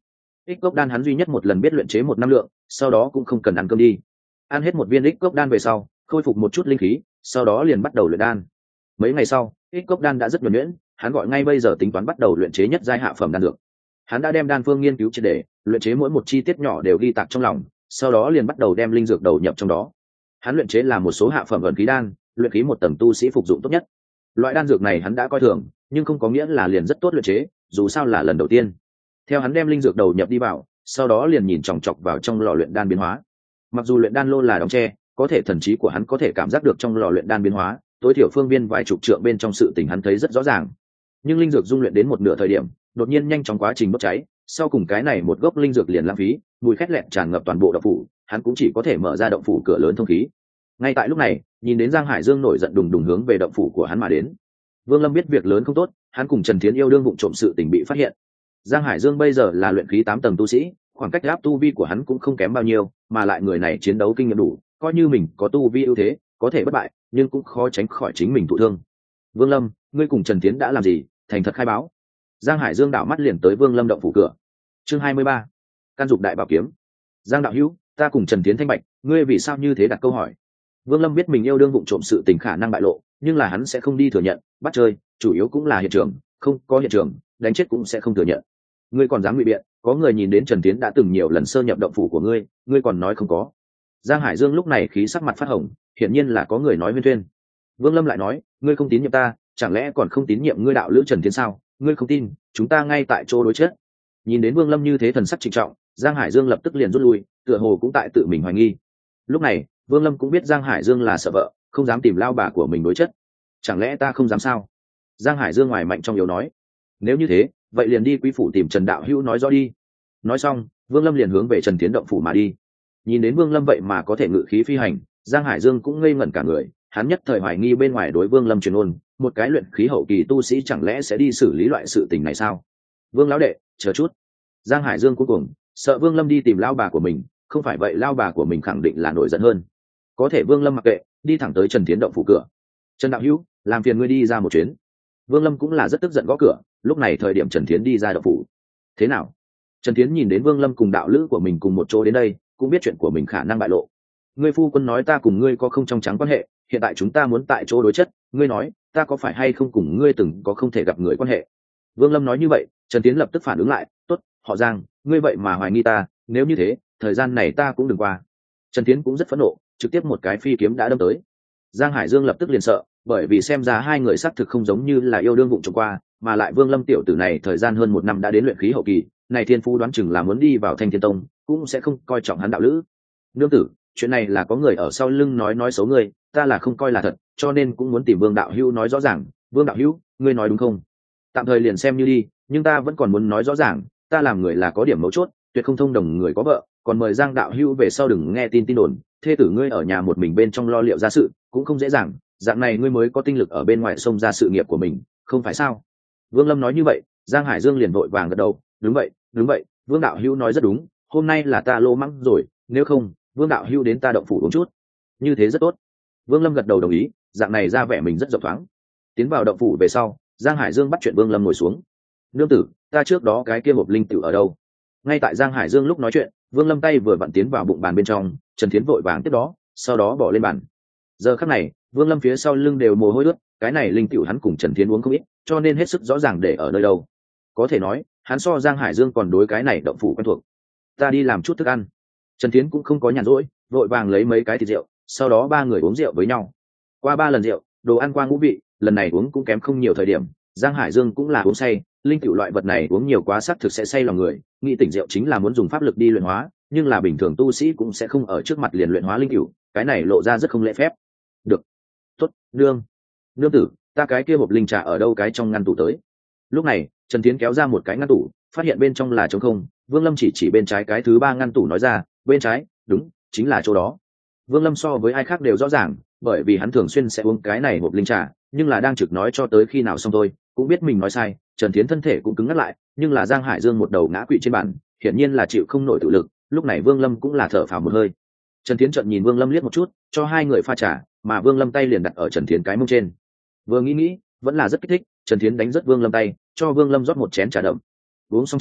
ích cốc đan hắn duy nhất một lần biết luyện chế một năm lượng, sau đó cũng không cần ăn cơm đi. Ăn hết một viên ích cốc đan về sau, khôi phục một chút linh khí, sau đó liền bắt đầu luyện đan. Mấy ngày sau, ích cốc đan đã rất nhuần nhuyễn, hắn gọi ngay bây giờ tính toán bắt đầu luyện chế nhất giai hạ phẩm đan dược. Hắn đã đem đan phương nghiên cứu triệt để, luyện chế mỗi một chi tiết nhỏ đều ghi tạc trong lòng, sau đó liền bắt đầu đem linh dược đầu nhập trong đó. Hắn luyện chế là một số hạ phẩm ẩn khí đan, luyện khí một tầng tu sĩ phục dụng tốt nhất. Loại đan dược này hắn đã coi thường, nhưng không có nghĩa là liền rất tốt luyện chế, dù sao là lần đầu tiên. Theo hắn đem linh dược đầu nhập đi vào, sau đó liền nhìn chòng chọc vào trong lò luyện đan biến hóa. Mặc dù luyện đan lô là đóng tre, có thể thần trí của hắn có thể cảm giác được trong lò luyện đan biến hóa, tối thiểu phương viên vài chục trượng bên trong sự tình hắn thấy rất rõ ràng. Nhưng linh dược dung luyện đến một nửa thời điểm, đột nhiên nhanh chóng quá trình bốc cháy, sau cùng cái này một gốc linh dược liền lãng phí, mùi khét lẹn tràn ngập toàn bộ động phủ, hắn cũng chỉ có thể mở ra động phủ cửa lớn thông khí. Ngay tại lúc này, nhìn đến Giang Hải Dương nổi giận đùng đùng hướng về động phủ của hắn mà đến. Vương Lâm biết việc lớn không tốt, hắn cùng Trần Thiến yêu đương vụng trộm sự tình bị phát hiện. Giang Hải Dương bây giờ là luyện khí tám tầng tu sĩ, khoảng cách áp tu vi của hắn cũng không kém bao nhiêu, mà lại người này chiến đấu kinh nghiệm đủ, coi như mình có tu vi ưu thế, có thể bất bại, nhưng cũng khó tránh khỏi chính mình thụ thương. Vương Lâm, ngươi cùng Trần Thiến đã làm gì? Thành thật khai báo. Giang Hải Dương đảo mắt liền tới Vương Lâm động phủ cửa. Chương hai mươi ba, Can dục đại bảo kiếm. Giang đạo hữu, ta cùng Trần Thiến thanh bạch, ngươi vì sao như thế đặt câu hỏi? Vương Lâm biết mình yêu đương vụng trộm sự tình khả năng bại lộ, nhưng là hắn sẽ không đi thừa nhận, bắt chơi, chủ yếu cũng là hiện trường, không có hiện trường, đánh chết cũng sẽ không thừa nhận. Ngươi còn dám ngụy biện, có người nhìn đến Trần Thiến đã từng nhiều lần sơ nhập động phủ của ngươi, ngươi còn nói không có. Giang Hải Dương lúc này khí sắc mặt phát hồng, hiển nhiên là có người nói huyên thuyên. Vương Lâm lại nói, ngươi không tín nhiệm ta, chẳng lẽ còn không tín nhiệm ngươi đạo lữ Trần Thiến sao? Ngươi không tin, chúng ta ngay tại chỗ đối chết. Nhìn đến Vương Lâm như thế thần sắc trịnh trọng, Giang Hải Dương lập tức liền rút lui, tựa hồ cũng tại tự mình hoài nghi. Lúc này, Vương Lâm cũng biết Giang Hải Dương là sợ vợ, không dám tìm lao bà của mình đối chất. Chẳng lẽ ta không dám sao? Giang Hải Dương ngoài mạnh trong yếu nói. Nếu như thế, vậy liền đi quý phủ tìm Trần đạo hữu nói rõ đi. Nói xong, Vương Lâm liền hướng về Trần Thiến động phủ mà đi. Nhìn đến Vương Lâm vậy mà có thể ngự khí phi hành, Giang Hải Dương cũng ngây ngẩn cả người, hắn nhất thời hoài nghi bên ngoài đối Vương Lâm truyền ôn, một cái luyện khí hậu kỳ tu sĩ chẳng lẽ sẽ đi xử lý loại sự tình này sao? Vương lão đệ, chờ chút. Giang Hải Dương cuối cùng sợ Vương Lâm đi tìm lao bà của mình, không phải vậy lao bà của mình khẳng định là nổi giận hơn. Có thể Vương Lâm mặc kệ, đi thẳng tới Trần Thiến động phủ cửa. Trần đạo hữu, làm phiền ngươi đi ra một chuyến. Vương Lâm cũng là rất tức giận gõ cửa, lúc này thời điểm Trần Thiến đi ra động phủ. Thế nào? Trần Thiến nhìn đến Vương Lâm cùng đạo lữ của mình cùng một chỗ đến đây, cũng biết chuyện của mình khả năng bại lộ. Ngươi phu quân nói ta cùng ngươi có không trong trắng quan hệ, hiện tại chúng ta muốn tại chỗ đối chất, ngươi nói, ta có phải hay không cùng ngươi từng có không thể gặp người quan hệ? Vương Lâm nói như vậy, Trần Thiến lập tức phản ứng lại, tốt, họ Giang, ngươi vậy mà hoài nghi ta, nếu như thế, thời gian này ta cũng đừng qua. Trần Thiến cũng rất phẫn nộ, trực tiếp một cái phi kiếm đã đâm tới. Giang Hải Dương lập tức liền sợ, bởi vì xem ra hai người xác thực không giống như là yêu đương vụng trộm qua, mà lại Vương Lâm tiểu tử này thời gian hơn một năm đã đến luyện khí hậu kỳ, này thiên phú đoán chừng là muốn đi vào Thanh Thiên Tông, cũng sẽ không coi trọng hắn đạo lữ. Nương tử, chuyện này là có người ở sau lưng nói nói xấu ngươi, ta là không coi là thật, cho nên cũng muốn tìm Vương đạo hữu nói rõ ràng. Vương đạo hữu, ngươi nói đúng không? Tạm thời liền xem như đi, nhưng ta vẫn còn muốn nói rõ ràng, ta làm người là có điểm mấu chốt, tuyệt không thông đồng người có vợ, còn mời Giang đạo hữu về sau đừng nghe tin tin đồn, thê tử ngươi ở nhà một mình bên trong lo liệu gia sự, cũng không dễ dàng, dạng này ngươi mới có tinh lực ở bên ngoài xông ra sự nghiệp của mình, không phải sao? Vương Lâm nói như vậy, Giang Hải Dương liền vội vàng gật đầu, đúng vậy, đúng vậy, Vương đạo hữu nói rất đúng, hôm nay là ta lô mắng rồi, nếu không, Vương đạo hữu đến ta động phủ uống chút, như thế rất tốt. Vương Lâm gật đầu đồng ý, dạng này ra vẻ mình rất rộng thoáng. Tiến vào động phủ về sau, Giang Hải Dương bắt chuyện Vương Lâm ngồi xuống. Nương tử, ta trước đó cái kia hộp linh tử ở đâu? Ngay tại Giang Hải Dương lúc nói chuyện, Vương Lâm tay vừa vặn tiến vào bụng bàn bên trong, Trần Thiến vội vàng tiếp đó, sau đó bỏ lên bàn. Giờ khắc này, Vương Lâm phía sau lưng đều mồ hôi ướt, cái này linh tiểu hắn cùng Trần Thiến uống không ít, cho nên hết sức rõ ràng để ở nơi đâu. Có thể nói, hắn so Giang Hải Dương còn đối cái này động phủ quen thuộc. Ta đi làm chút thức ăn. Trần Thiến cũng không có nhàn rỗi, vội vàng lấy mấy cái thịt rượu, sau đó ba người uống rượu với nhau. Qua ba lần rượu, đồ ăn qua ngũ vị, lần này uống cũng kém không nhiều thời điểm, Giang Hải Dương cũng là uống say, linh tiểu loại vật này uống nhiều quá xác thực sẽ say lòng người, nghĩ tỉnh rượu chính là muốn dùng pháp lực đi luyện hóa, nhưng là bình thường tu sĩ cũng sẽ không ở trước mặt liền luyện hóa linh tiểu, cái này lộ ra rất không lễ phép. Được, tốt, nương, nương tử, ta cái kia hộp linh trà ở đâu cái trong ngăn tủ tới. Lúc này, Trần Thiến kéo ra một cái ngăn tủ, phát hiện bên trong là trống không, Vương Lâm chỉ chỉ bên trái cái thứ ba ngăn tủ nói ra, bên trái, đúng, chính là chỗ đó. Vương Lâm so với ai khác đều rõ ràng, bởi vì hắn thường xuyên sẽ uống cái này hộp linh trà, nhưng là đang trực nói cho tới khi nào xong thôi, cũng biết mình nói sai. Trần Thiến thân thể cũng cứng ngắt lại, nhưng là Giang Hải Dương một đầu ngã quỵ trên bàn, hiển nhiên là chịu không nổi tự lực. Lúc này Vương Lâm cũng là thở phào một hơi. Trần Thiến trợn nhìn Vương Lâm liếc một chút, cho hai người pha trà, mà Vương Lâm tay liền đặt ở Trần Thiến cái mông trên. Vừa nghĩ nghĩ, vẫn là rất kích thích, Trần Thiến đánh rất Vương Lâm tay, cho Vương Lâm rót một chén trà đậm. Uống xong trà,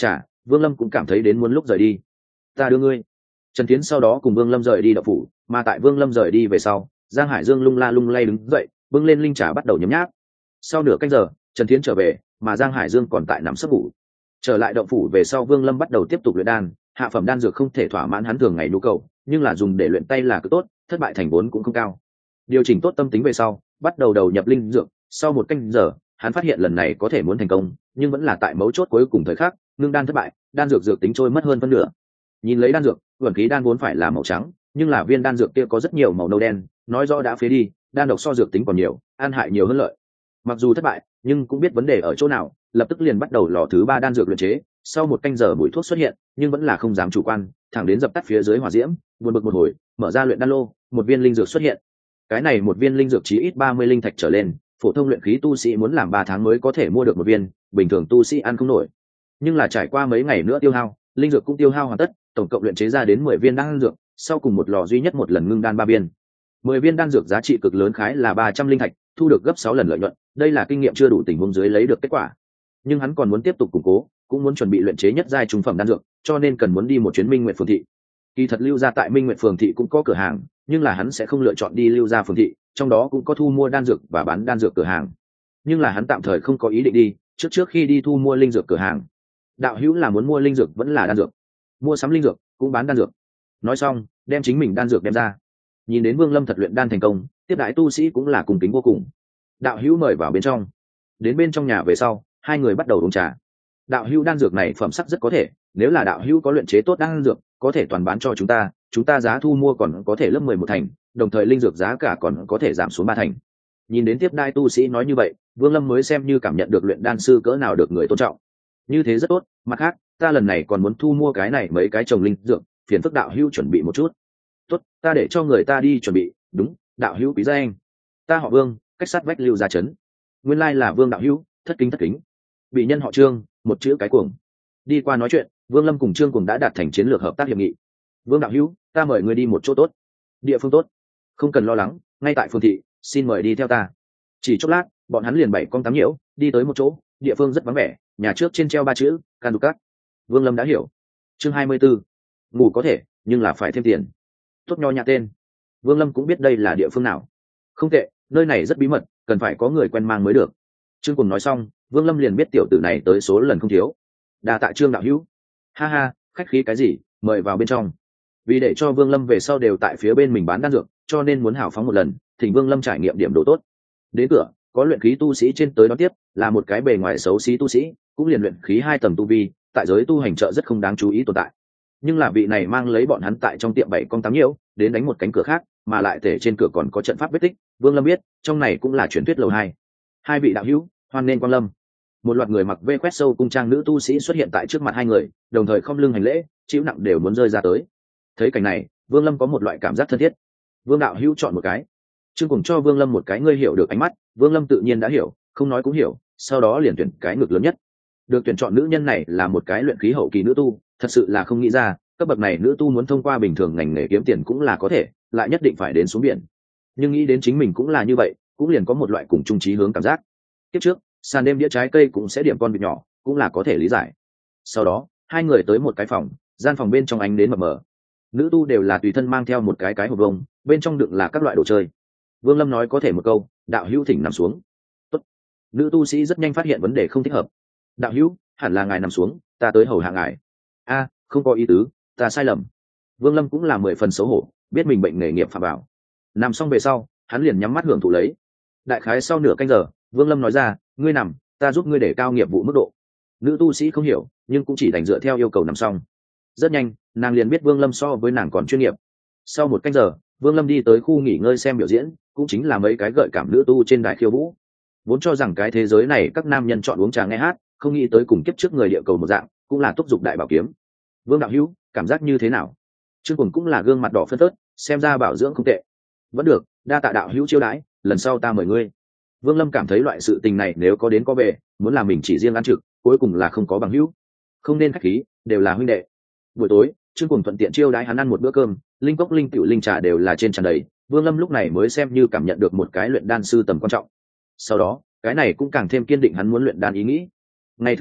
Vương Lâm cũng cảm thấy đến muốn lúc rời đi. Ta đưa ngươi. Trần Tiến sau đó cùng Vương Lâm rời đi đậu phủ, mà tại Vương Lâm rời đi về sau, Giang Hải Dương lung la lung lay đứng dậy, bưng lên linh trà bắt đầu nhấm nháp. Sau nửa canh giờ, Trần Tiến trở về, mà Giang Hải Dương còn tại nằm sấp ngủ. Trở lại động phủ về sau, Vương Lâm bắt đầu tiếp tục luyện đan. Hạ phẩm đan dược không thể thỏa mãn hắn thường ngày nhu cầu, nhưng là dùng để luyện tay là cực tốt, thất bại thành vốn cũng không cao. Điều chỉnh tốt tâm tính về sau, bắt đầu đầu nhập linh dược. Sau một canh giờ, hắn phát hiện lần này có thể muốn thành công, nhưng vẫn là tại mấu chốt cuối cùng thời khắc, ngưng đan thất bại, đan dược dược tính trôi mất hơn phân nửa. Nhìn lấy đan dược, vận khí đan vốn phải là màu trắng, nhưng là viên đan dược kia có rất nhiều màu nâu đen, nói rõ đã phế đi, đan độc so dược tính còn nhiều, an hại nhiều hơn lợi. Mặc dù thất bại, nhưng cũng biết vấn đề ở chỗ nào, lập tức liền bắt đầu lò thứ ba đan dược luyện chế. Sau một canh giờ mùi thuốc xuất hiện, nhưng vẫn là không dám chủ quan, thẳng đến dập tắt phía dưới hỏa diễm, buồn bực một hồi, mở ra luyện đan lô, một viên linh dược xuất hiện. Cái này một viên linh dược chí ít ba mươi linh thạch trở lên, phổ thông luyện khí tu sĩ muốn làm ba tháng mới có thể mua được một viên, bình thường tu sĩ ăn không nổi. Nhưng là trải qua mấy ngày nữa tiêu hao, linh dược cũng tiêu hao hoàn tất, tổng cộng luyện chế ra đến mười viên đan dược, sau cùng một lò duy nhất một lần ngưng đan ba viên. mười viên đan dược giá trị cực lớn khái là ba trăm linh thạch, thu được gấp sáu lần lợi nhuận, đây là kinh nghiệm chưa đủ tình huống dưới lấy được kết quả. Nhưng hắn còn muốn tiếp tục củng cố, cũng muốn chuẩn bị luyện chế nhất giai trung phẩm đan dược, cho nên cần muốn đi một chuyến Minh Nguyệt Phường thị. Kỳ thật Lưu gia tại Minh Nguyệt Phường thị cũng có cửa hàng, nhưng là hắn sẽ không lựa chọn đi Lưu gia phường thị, trong đó cũng có thu mua đan dược và bán đan dược cửa hàng. Nhưng là hắn tạm thời không có ý định đi, trước trước khi đi thu mua linh dược cửa hàng. Đạo hữu là muốn mua linh dược vẫn là đan dược? Mua sắm linh dược, cũng bán đan dược. Nói xong, đem chính mình đan dược đem ra. Nhìn đến Vương Lâm thật luyện đan thành công, tiếp đại tu sĩ cũng là cùng kính vô cùng. Đạo hữu mời vào bên trong. Đến bên trong nhà về sau, hai người bắt đầu uống trà. Đạo hữu đan dược này phẩm sắc rất có thể, nếu là đạo hữu có luyện chế tốt đan dược, có thể toàn bán cho chúng ta, chúng ta giá thu mua còn có thể lớp mười một thành, đồng thời linh dược giá cả còn có thể giảm xuống ba thành. Nhìn đến tiếp đai tu sĩ nói như vậy, Vương Lâm mới xem như cảm nhận được luyện đan sư cỡ nào được người tôn trọng. Như thế rất tốt, mặt khác, ta lần này còn muốn thu mua cái này mấy cái trồng linh dược, phiền phức đạo hữu chuẩn bị một chút. Tốt, ta để cho người ta đi chuẩn bị. Đúng, đạo hữu quý gia anh. Ta họ Vương, cách sát vách Lưu gia trấn. Nguyên lai là Vương đạo hữu, thất kính thất kính. Bị nhân họ Trương, một chữ cái cuồng. Đi qua nói chuyện, Vương Lâm cùng Trương Cuồng đã đạt thành chiến lược hợp tác hiệp nghị. Vương đạo hữu, ta mời ngươi đi một chỗ tốt, địa phương tốt, không cần lo lắng, ngay tại phường thị, xin mời đi theo ta. Chỉ chốc lát, bọn hắn liền bảy con tám nhiễu đi tới một chỗ, địa phương rất vắng vẻ, nhà trước trên treo ba chữ Can Du Cát. Vương Lâm đã hiểu. Chương hai mươi 24. Ngủ có thể, nhưng là phải thêm tiền. Tốt nho nhã tên. Vương Lâm cũng biết đây là địa phương nào. Không tệ, nơi này rất bí mật, cần phải có người quen mang mới được. Trương Cuồng nói xong, Vương Lâm liền biết tiểu tử này tới số lần không thiếu. Đa tạ Trương đạo hữu. Ha ha, khách khí cái gì, mời vào bên trong. Vì để cho Vương Lâm về sau đều tại phía bên mình bán đan dược, cho nên muốn hào phóng một lần, thỉnh Vương Lâm trải nghiệm điểm đồ tốt. Đến cửa, có luyện khí tu sĩ trên tới đón tiếp, là một cái bề ngoài xấu xí tu sĩ, cũng liền luyện khí hai tầng tu vi, tại giới tu hành trợ rất không đáng chú ý tồn tại. Nhưng là vị này mang lấy bọn hắn tại trong tiệm bảy con tám nhiễu, đến đánh một cánh cửa khác, mà lại thể trên cửa còn có trận pháp vết tích, Vương Lâm biết, trong này cũng là truyền thuyết lầu hai. Hai vị đạo hữu, hoan nên quang lâm. Một loạt người mặc vê quét sâu cung trang nữ tu sĩ xuất hiện tại trước mặt hai người, đồng thời khom lưng hành lễ, chịu nặng đều muốn rơi ra tới. Thấy cảnh này, Vương Lâm có một loại cảm giác thân thiết. Vương đạo hữu chọn một cái. Trương Cuồng cho Vương Lâm một cái ngươi hiểu được ánh mắt, Vương Lâm tự nhiên đã hiểu, không nói cũng hiểu, sau đó liền tuyển cái ngực lớn nhất. Được tuyển chọn nữ nhân này là một cái luyện khí hậu kỳ nữ tu, thật sự là không nghĩ ra, cấp bậc này nữ tu muốn thông qua bình thường ngành nghề kiếm tiền cũng là có thể, lại nhất định phải đến xuống biển. Nhưng nghĩ đến chính mình cũng là như vậy, cũng liền có một loại cùng chung chí hướng cảm giác. Tiếp trước, sàn đêm đĩa trái cây cũng sẽ điểm con vịt nhỏ, cũng là có thể lý giải. Sau đó, hai người tới một cái phòng, gian phòng bên trong ánh đến mờ mờ. Nữ tu đều là tùy thân mang theo một cái cái hộp vông, bên trong đựng là các loại đồ chơi. Vương Lâm nói có thể một câu, đạo hữu thỉnh nằm xuống. Tốt. Nữ tu sĩ rất nhanh phát hiện vấn đề không thích hợp. Đạo hữu, hẳn là ngài nằm xuống, ta tới hầu hạ ngài. A, không có ý tứ, ta sai lầm. Vương Lâm cũng là mười phần xấu hổ, biết mình bệnh nghề nghiệp phạm vào. Nằm xong về sau, hắn liền nhắm mắt hưởng thụ lấy. Đại khái sau nửa canh giờ, Vương Lâm nói ra, ngươi nằm, ta giúp ngươi để cao nghiệp vụ mức độ. Nữ tu sĩ không hiểu, nhưng cũng chỉ đành dựa theo yêu cầu nằm xong. Rất nhanh, nàng liền biết Vương Lâm so với nàng còn chuyên nghiệp. Sau một canh giờ, Vương Lâm đi tới khu nghỉ ngơi xem biểu diễn, cũng chính là mấy cái gợi cảm nữ tu trên đài khiêu vũ. Vốn cho rằng cái thế giới này các nam nhân chọn uống trà nghe hát, không nghĩ tới cùng kiếp trước người địa cầu một dạng, cũng là túc dục đại bảo kiếm. Vương đạo hữu, cảm giác như thế nào? Trương Cuồng cũng là gương mặt đỏ phân phớt, xem ra bảo dưỡng không tệ. Vẫn được, đa tạ đạo hữu chiêu đãi, lần sau ta mời ngươi. Vương Lâm cảm thấy loại sự tình này nếu có đến có về, muốn làm mình chỉ riêng ăn trực, cuối cùng là không có bằng hữu. Không nên khách khí, đều là huynh đệ. Buổi tối, Trương Cuồng thuận tiện chiêu đãi hắn ăn một bữa cơm, linh cốc linh tiểu linh trà đều là trên tràn đầy, Vương Lâm lúc này mới xem như cảm nhận được một cái luyện đan sư tầm quan trọng. Sau đó, cái này cũng càng thêm kiên định hắn muốn luyện đan ý nghĩ. Ngày thứ hai,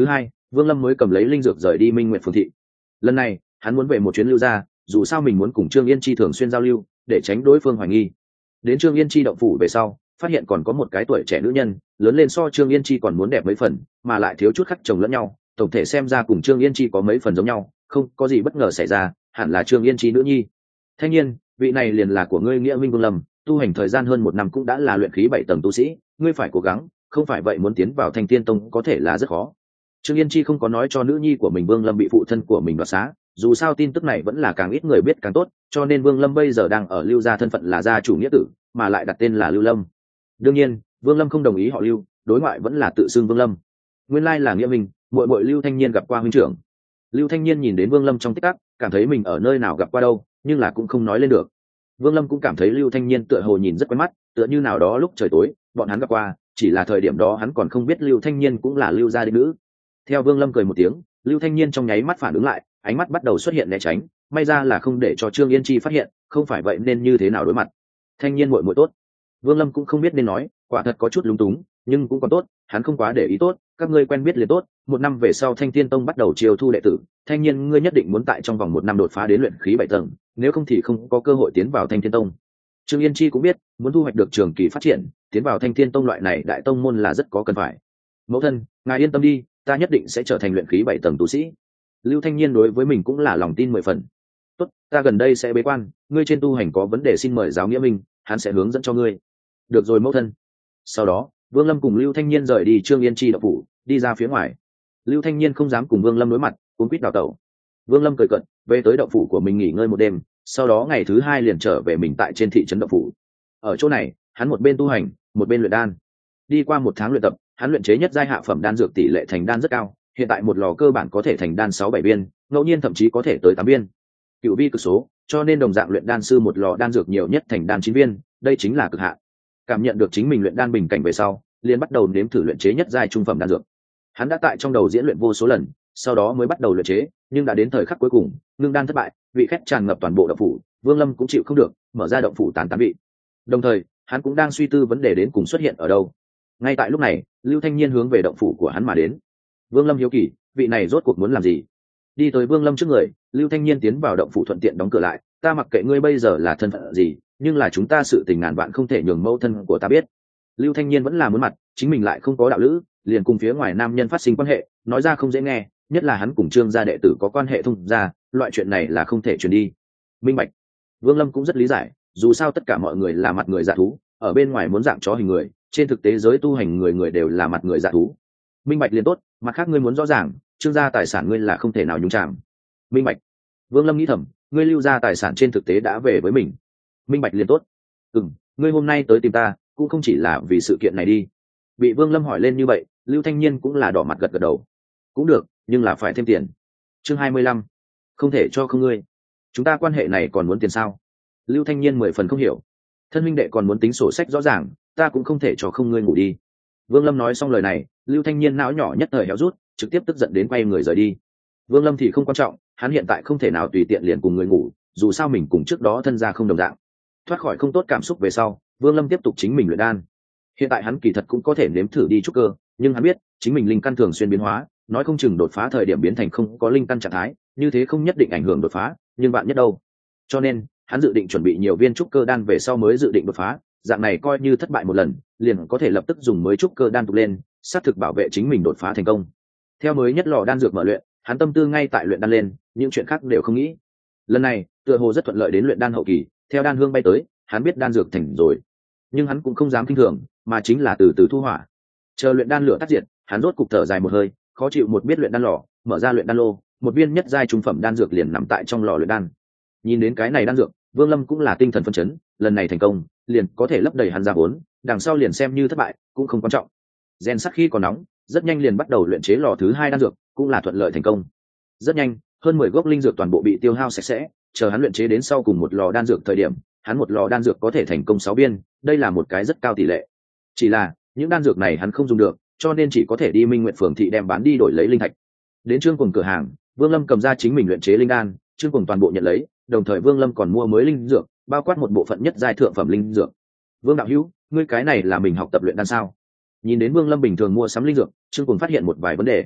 Vương Lâm mới cầm lấy linh dược rời đi Minh Nguyệt Phường thị. Lần này hắn muốn về một chuyến lưu gia, dù sao mình muốn cùng Trương Yên Chi thường xuyên giao lưu, để tránh đối phương hoài nghi. Đến Trương Yên Chi động phủ về sau, phát hiện còn có một cái tuổi trẻ nữ nhân, lớn lên so Trương Yên Chi còn muốn đẹp mấy phần, mà lại thiếu chút khắc chồng lẫn nhau, tổng thể xem ra cùng Trương Yên Chi có mấy phần giống nhau, không có gì bất ngờ xảy ra, hẳn là Trương Yên Chi nữ nhi. Thanh niên, vị này liền là của ngươi Nghĩa Minh Vương Lâm, tu hành thời gian hơn một năm cũng đã là luyện khí bảy tầng tu sĩ, ngươi phải cố gắng, không phải vậy muốn tiến vào Thanh Tiên Tông có thể là rất khó. Trương Yên Chi không có nói cho nữ nhi của mình Vương Lâm bị phụ thân của mình đoạt xá, dù sao tin tức này vẫn là càng ít người biết càng tốt, cho nên Vương Lâm bây giờ đang ở Lưu gia thân phận là gia chủ nghĩa tử, mà lại đặt tên là Lưu Lâm. Đương nhiên, Vương Lâm không đồng ý họ Lưu, đối ngoại vẫn là tự xưng Vương Lâm. Nguyên lai là Nghĩa Minh, muội muội Lưu Thanh Niên gặp qua huynh trưởng. Lưu Thanh Niên nhìn đến Vương Lâm trong tích tắc, cảm thấy mình ở nơi nào gặp qua đâu, nhưng là cũng không nói lên được. Vương Lâm cũng cảm thấy Lưu Thanh Niên tựa hồ nhìn rất quen mắt, tựa như nào đó lúc trời tối, bọn hắn gặp qua, chỉ là thời điểm đó hắn còn không biết Lưu Thanh Niên cũng là Lưu gia đích nữ. Theo Vương Lâm cười một tiếng, Lưu Thanh Niên trong nháy mắt phản ứng lại, ánh mắt bắt đầu xuất hiện né tránh, may ra là không để cho Trương Yên Chi phát hiện, không phải vậy nên như thế nào đối mặt. Thanh Niên muội muội tốt. Vương Lâm cũng không biết nên nói, quả thật có chút lúng túng, nhưng cũng còn tốt, hắn không quá để ý tốt, các ngươi quen biết liền tốt, một năm về sau Thanh Tiên Tông bắt đầu chiêu thu đệ tử, Thanh Niên ngươi nhất định muốn tại trong vòng một năm đột phá đến luyện khí bảy tầng, nếu không thì không có cơ hội tiến vào Thanh Tiên Tông. Trương Yên Chi cũng biết, muốn thu hoạch được trường kỳ phát triển, tiến vào Thanh Tiên Tông loại này đại tông môn là rất có cần phải. Mẫu thân, ngài yên tâm đi, ta nhất định sẽ trở thành luyện khí bảy tầng tu sĩ. Lưu Thanh Niên đối với mình cũng là lòng tin mười phần. Tốt, ta gần đây sẽ bế quan, ngươi trên tu hành có vấn đề xin mời giáo nghĩa minh, hắn sẽ hướng dẫn cho ngươi. Được rồi mẫu thân. Sau đó, Vương Lâm cùng Lưu Thanh Niên rời đi Trương Yên Chi động phủ, đi ra phía ngoài. Lưu Thanh Niên không dám cùng Vương Lâm đối mặt, cuống quýt đào tẩu. Vương Lâm cười cợt, về tới động phủ của mình nghỉ ngơi một đêm, sau đó ngày thứ hai liền trở về mình tại trên thị trấn động phủ. Ở chỗ này, hắn một bên tu hành, một bên luyện đan. Đi qua một tháng luyện tập, hắn luyện chế nhất giai hạ phẩm đan dược tỷ lệ thành đan rất cao, hiện tại một lò cơ bản có thể thành đan sáu bảy viên, ngẫu nhiên thậm chí có thể tới tám viên. Cựu vi cực số, cho nên đồng dạng luyện đan sư một lò đan dược nhiều nhất thành đan chín viên, đây chính là cực hạn. Cảm nhận được chính mình luyện đan bình cảnh về sau, liền bắt đầu nếm thử luyện chế nhất giai trung phẩm đan dược. Hắn đã tại trong đầu diễn luyện vô số lần, sau đó mới bắt đầu luyện chế, nhưng đã đến thời khắc cuối cùng, ngưng đan thất bại, vị khét tràn ngập toàn bộ động phủ, Vương Lâm cũng chịu không được, mở ra động phủ tán tán vị. Đồng thời, hắn cũng đang suy tư vấn đề đến cùng xuất hiện ở đâu. Ngay tại lúc này, Lưu Thanh Niên hướng về động phủ của hắn mà đến. Vương Lâm hiếu kỳ, vị này rốt cuộc muốn làm gì? Đi tới Vương Lâm trước người, Lưu Thanh Niên tiến vào động phủ thuận tiện đóng cửa lại, ta mặc kệ ngươi bây giờ là thân phận gì, nhưng là chúng ta sự tình ngàn vạn không thể nhường mẫu thân của ta biết. Lưu Thanh Niên vẫn là muốn mặt, chính mình lại không có đạo lữ, liền cùng phía ngoài nam nhân phát sinh quan hệ, nói ra không dễ nghe, nhất là hắn cùng Trương gia đệ tử có quan hệ thông gia, loại chuyện này là không thể truyền đi. Minh bạch. Vương Lâm cũng rất lý giải, dù sao tất cả mọi người là mặt người dạ thú, ở bên ngoài muốn dạng chó hình người, trên thực tế giới tu hành người người đều là mặt người dạ thú. Minh bạch liền tốt, mặt khác ngươi muốn rõ ràng, Trương gia tài sản ngươi là không thể nào nhúng chạm. Minh bạch. Vương Lâm nghĩ thầm, ngươi Lưu gia tài sản trên thực tế đã về với mình. Minh bạch liền tốt. Ừm, ngươi hôm nay tới tìm ta, cũng không chỉ là vì sự kiện này đi. Bị Vương Lâm hỏi lên như vậy, Lưu Thanh Niên cũng là đỏ mặt gật gật đầu. Cũng được, nhưng là phải thêm tiền. Chương hai mươi lăm, không thể cho không ngươi. Chúng ta quan hệ này còn muốn tiền sao? Lưu Thanh Niên mười phần không hiểu. Thân huynh đệ còn muốn tính sổ sách rõ ràng, ta cũng không thể cho không ngươi ngủ đi. Vương Lâm nói xong lời này, Lưu Thanh Niên não nhỏ nhất thời héo rút, trực tiếp tức giận đến quay người rời đi. Vương Lâm thì không quan trọng, hắn hiện tại không thể nào tùy tiện liền cùng người ngủ, dù sao mình cùng trước đó thân gia không đồng dạng. Thoát khỏi không tốt cảm xúc về sau, Vương Lâm tiếp tục chính mình luyện đan. Hiện tại hắn kỳ thật cũng có thể nếm thử đi trúc cơ, nhưng hắn biết chính mình linh căn thường xuyên biến hóa, nói không chừng đột phá thời điểm biến thành không có linh căn trạng thái, như thế không nhất định ảnh hưởng đột phá, nhưng bạn nhất đâu. Cho nên, hắn dự định chuẩn bị nhiều viên trúc cơ đan về sau mới dự định đột phá, dạng này coi như thất bại một lần, liền có thể lập tức dùng mới trúc cơ đan tục lên, xác thực bảo vệ chính mình đột phá thành công. Theo mới nhất lò đan dược mở luyện, hắn tâm tư ngay tại luyện đan lên, những chuyện khác đều không nghĩ. Lần này, tựa hồ rất thuận lợi đến luyện đan hậu kỳ, theo đan hương bay tới, hắn biết đan dược thành rồi, nhưng hắn cũng không dám kinh thường, mà chính là từ từ thu hỏa. Chờ luyện đan lửa tắt diệt, hắn rốt cục thở dài một hơi, khó chịu một biết luyện đan lò, mở ra luyện đan lô, một viên nhất giai trung phẩm đan dược liền nằm tại trong lò luyện đan. Nhìn đến cái này đan dược, Vương Lâm cũng là tinh thần phấn chấn, lần này thành công, liền có thể lấp đầy hắn ra vốn, đằng sau liền xem như thất bại, cũng không quan trọng. Gen sắt khi còn nóng, rất nhanh liền bắt đầu luyện chế lò thứ hai đan dược, cũng là thuận lợi thành công. Rất nhanh, hơn mười gốc linh dược toàn bộ bị tiêu hao sạch sẽ, chờ hắn luyện chế đến sau cùng một lò đan dược thời điểm, hắn một lò đan dược có thể thành công sáu viên, đây là một cái rất cao tỷ lệ. Chỉ là, những đan dược này hắn không dùng được, cho nên chỉ có thể đi Minh Nguyệt Phường thị đem bán đi đổi lấy linh thạch. Đến Trương Cuồng cửa hàng, Vương Lâm cầm ra chính mình luyện chế linh đan, Trương Cuồng toàn bộ nhận lấy, đồng thời Vương Lâm còn mua mới linh dược, bao quát một bộ phận nhất giai thượng phẩm linh dược. Vương đạo hữu, ngươi cái này là mình học tập luyện đan sao? Nhìn đến Vương Lâm bình thường mua sắm linh dược, Trương Cuồng phát hiện một vài vấn đề.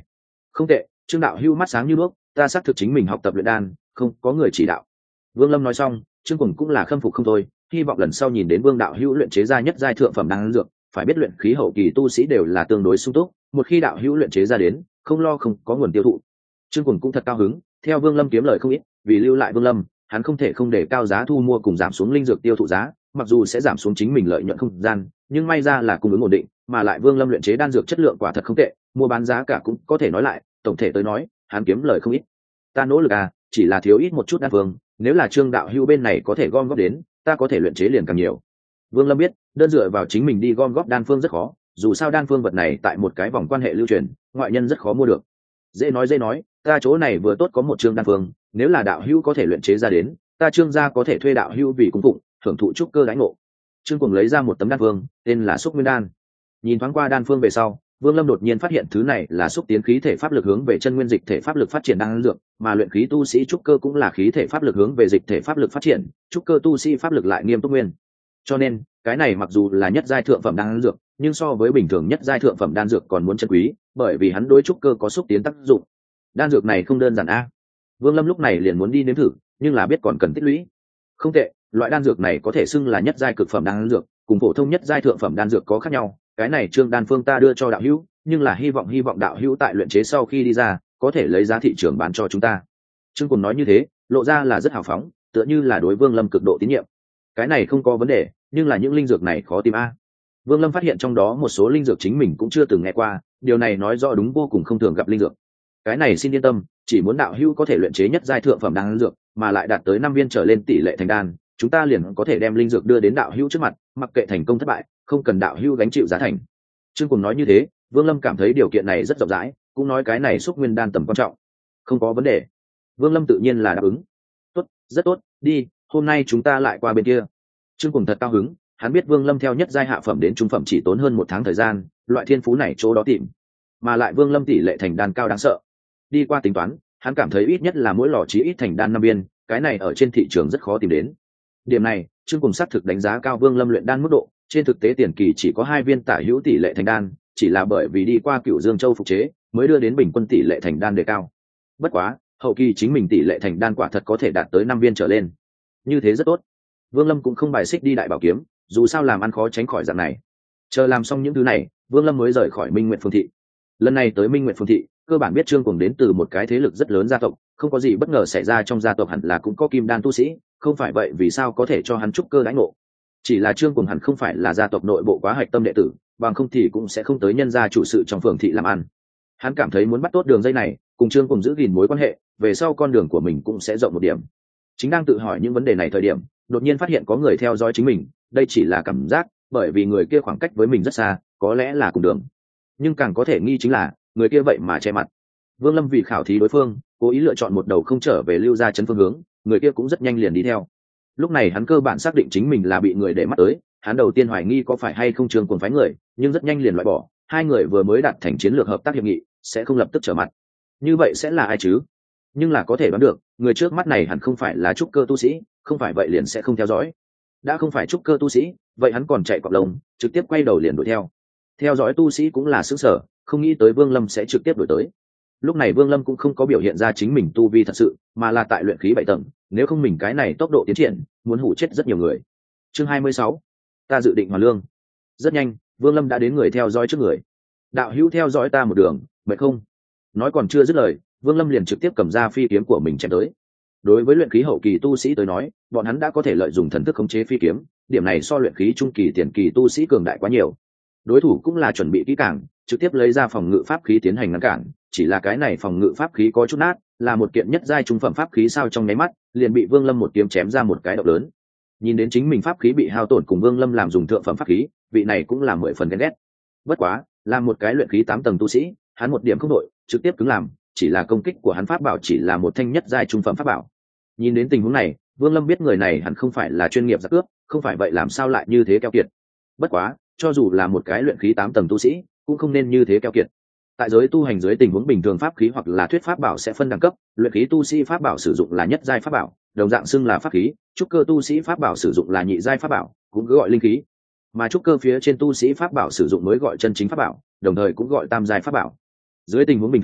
Không tệ, Trương đạo hữu mắt sáng như đuốc, ta xác thực chính mình học tập luyện đan, không có người chỉ đạo. Vương Lâm nói xong, Trương Cuồng cũng là khâm phục không thôi, hy vọng lần sau nhìn đến Vương đạo hữu luyện chế ra nhất giai thượng phẩm đan dược, phải biết luyện khí hậu kỳ tu sĩ đều là tương đối sung túc, một khi đạo hữu luyện chế ra đến, không lo không có nguồn tiêu thụ. Trương Cuồng cũng thật cao hứng, theo Vương Lâm kiếm lời không ít, vì lưu lại Vương Lâm, hắn không thể không để cao giá thu mua cùng giảm xuống linh dược tiêu thụ giá, mặc dù sẽ giảm xuống chính mình lợi nhuận không gian, nhưng may ra là cung ứng ổn định, mà lại Vương Lâm luyện chế đan dược chất lượng quả thật không tệ, mua bán giá cả cũng có thể nói lại, tổng thể tới nói, hắn kiếm lời không ít. Ta nỗ lực à, chỉ là thiếu ít một chút đan phương, nếu là Trương đạo hữu bên này có thể gom góp đến, ta có thể luyện chế liền càng nhiều. Vương Lâm biết, đơn dựa vào chính mình đi gom góp đan phương rất khó, dù sao đan phương vật này tại một cái vòng quan hệ lưu truyền, ngoại nhân rất khó mua được. Dễ nói dễ nói, ta chỗ này vừa tốt có một trương đan phương, nếu là đạo hữu có thể luyện chế ra đến, ta Trương gia có thể thuê đạo hữu vì cung phụng, thưởng thụ trúc cơ đãi ngộ. Trương Cuồng lấy ra một tấm đan phương, tên là Xúc Nguyên đan. Nhìn thoáng qua đan phương về sau, Vương Lâm đột nhiên phát hiện thứ này là xúc tiến khí thể pháp lực hướng về chân nguyên dịch thể pháp lực phát triển đan dược, mà luyện khí tu sĩ trúc cơ cũng là khí thể pháp lực hướng về dịch thể pháp lực phát triển, trúc cơ tu sĩ pháp lực lại nghiêm túc nguyên. Cho nên, cái này mặc dù là nhất giai thượng phẩm đan dược, nhưng so với bình thường nhất giai thượng phẩm đan dược còn muốn chân quý, bởi vì hắn đối trúc cơ có xúc tiến tác dụng. Đan dược này không đơn giản a. Vương Lâm lúc này liền muốn đi nếm thử, nhưng là biết còn cần tích lũy. Không tệ, loại đan dược này có thể xưng là nhất giai cực phẩm đan dược, cùng phổ thông nhất giai thượng phẩm đan dược có khác nhau. Cái này trương đan phương ta đưa cho đạo hữu, nhưng là hy vọng hy vọng đạo hữu tại luyện chế sau khi đi ra, có thể lấy giá thị trường bán cho chúng ta. Trương Cuồng nói như thế, lộ ra là rất hào phóng, tựa như là đối Vương Lâm cực độ tín nhiệm. Cái này không có vấn đề, nhưng là những linh dược này khó tìm a. Vương Lâm phát hiện trong đó một số linh dược chính mình cũng chưa từng nghe qua, điều này nói rõ đúng vô cùng không thường gặp linh dược. Cái này xin yên tâm, chỉ muốn đạo hữu có thể luyện chế nhất giai thượng phẩm đan dược, mà lại đạt tới năm viên trở lên tỷ lệ thành đan, chúng ta liền có thể đem linh dược đưa đến đạo hữu trước mặt, mặc kệ thành công thất bại, không cần đạo hữu gánh chịu giá thành. Trương Cuồng nói như thế, Vương Lâm cảm thấy điều kiện này rất rộng rãi, cũng nói cái này xúc nguyên đan tầm quan trọng. Không có vấn đề. Vương Lâm tự nhiên là đáp ứng. Tốt, rất tốt, đi, hôm nay chúng ta lại qua bên kia. Trương Cuồng thật cao hứng, hắn biết Vương Lâm theo nhất giai hạ phẩm đến trung phẩm chỉ tốn hơn một tháng thời gian, loại thiên phú này chỗ đó tìm, mà lại Vương Lâm tỷ lệ thành đan cao đáng sợ. Đi qua tính toán, hắn cảm thấy ít nhất là mỗi lò chí ít thành đan năm viên, cái này ở trên thị trường rất khó tìm đến. Điểm này, Trương Cuồng xác thực đánh giá cao Vương Lâm luyện đan mức độ, trên thực tế tiền kỳ chỉ có hai viên tả hữu tỷ lệ thành đan, chỉ là bởi vì đi qua Cửu Dương Châu phục chế, mới đưa đến bình quân tỷ lệ thành đan đề cao. Bất quá, hậu kỳ chính mình tỷ lệ thành đan quả thật có thể đạt tới năm viên trở lên. Như thế rất tốt. Vương Lâm cũng không bài xích đi Đại Bảo Kiếm, dù sao làm ăn khó tránh khỏi dạng này. Chờ làm xong những thứ này, Vương Lâm mới rời khỏi Minh Nguyệt Phương thị. Lần này tới Minh Nguyệt Phương thị, cơ bản biết Trương Cuồng đến từ một cái thế lực rất lớn gia tộc, không có gì bất ngờ xảy ra trong gia tộc hẳn là cũng có kim đan tu sĩ, không phải vậy vì sao có thể cho hắn trúc cơ đãi ngộ. Chỉ là Trương Cuồng hẳn không phải là gia tộc nội bộ quá hạch tâm đệ tử, bằng không thì cũng sẽ không tới nhân gia chủ sự trong phường thị làm ăn. Hắn cảm thấy muốn bắt tốt đường dây này, cùng Trương Cuồng giữ gìn mối quan hệ, về sau con đường của mình cũng sẽ rộng một điểm. Chính đang tự hỏi những vấn đề này thời điểm, đột nhiên phát hiện có người theo dõi chính mình, đây chỉ là cảm giác, bởi vì người kia khoảng cách với mình rất xa, có lẽ là cùng đường. Nhưng càng có thể nghi chính là, người kia vậy mà che mặt. Vương Lâm vì khảo thí đối phương, cố ý lựa chọn một đầu không trở về lưu gia trấn phương hướng, người kia cũng rất nhanh liền đi theo. Lúc này hắn cơ bản xác định chính mình là bị người để mắt tới, hắn đầu tiên hoài nghi có phải hay không Trương Cuồng phái người, nhưng rất nhanh liền loại bỏ, hai người vừa mới đạt thành chiến lược hợp tác hiệp nghị, sẽ không lập tức trở mặt. Như vậy sẽ là ai chứ? Nhưng là có thể đoán được, người trước mắt này hẳn không phải là trúc cơ tu sĩ, không phải vậy liền sẽ không theo dõi. Đã không phải trúc cơ tu sĩ, vậy hắn còn chạy cọp lông, trực tiếp quay đầu liền đuổi theo. Theo dõi tu sĩ cũng là sửng sở, không nghĩ tới Vương Lâm sẽ trực tiếp đuổi tới. Lúc này Vương Lâm cũng không có biểu hiện ra chính mình tu vi thật sự, mà là tại luyện khí bảy tầng, nếu không mình cái này tốc độ tiến triển, muốn hủ chết rất nhiều người. Chương hai mươi sáu, ta dự định hoàn lương. Rất nhanh, Vương Lâm đã đến người theo dõi trước người. Đạo hữu theo dõi ta một đường, mệt không? Nói còn chưa dứt lời, Vương Lâm liền trực tiếp cầm ra phi kiếm của mình chém tới. Đối với luyện khí hậu kỳ tu sĩ tới nói, bọn hắn đã có thể lợi dụng thần thức khống chế phi kiếm, điểm này so luyện khí trung kỳ tiền kỳ tu sĩ cường đại quá nhiều. Đối thủ cũng là chuẩn bị kỹ càng, trực tiếp lấy ra phòng ngự pháp khí tiến hành ngăn cản, chỉ là cái này phòng ngự pháp khí có chút nát, là một kiện nhất giai trung phẩm pháp khí sao trong nháy mắt, liền bị Vương Lâm một kiếm chém ra một cái động lớn. Nhìn đến chính mình pháp khí bị hao tổn cùng Vương Lâm làm dùng thượng phẩm pháp khí, vị này cũng là mười phần ghen ghét. Bất quá, là một cái luyện khí tám tầng tu sĩ, hắn một điểm không đội, trực tiếp cứng làm, chỉ là công kích của hắn pháp bảo chỉ là một thanh nhất giai trung phẩm pháp bảo. Nhìn đến tình huống này, Vương Lâm biết người này hẳn không phải là chuyên nghiệp giặc cướp, không phải vậy làm sao lại như thế keo kiệt. Bất quá, cho dù là một cái luyện khí tám tầng tu sĩ, cũng không nên như thế keo kiệt. Tại giới tu hành dưới tình huống bình thường pháp khí hoặc là thuyết pháp bảo sẽ phân đẳng cấp, luyện khí tu sĩ pháp bảo sử dụng là nhất giai pháp bảo, đồng dạng xưng là pháp khí, trúc cơ tu sĩ pháp bảo sử dụng là nhị giai pháp bảo, cũng cứ gọi linh khí. Mà trúc cơ phía trên tu sĩ pháp bảo sử dụng mới gọi chân chính pháp bảo, đồng thời cũng gọi tam giai pháp bảo. Dưới tình huống bình thường,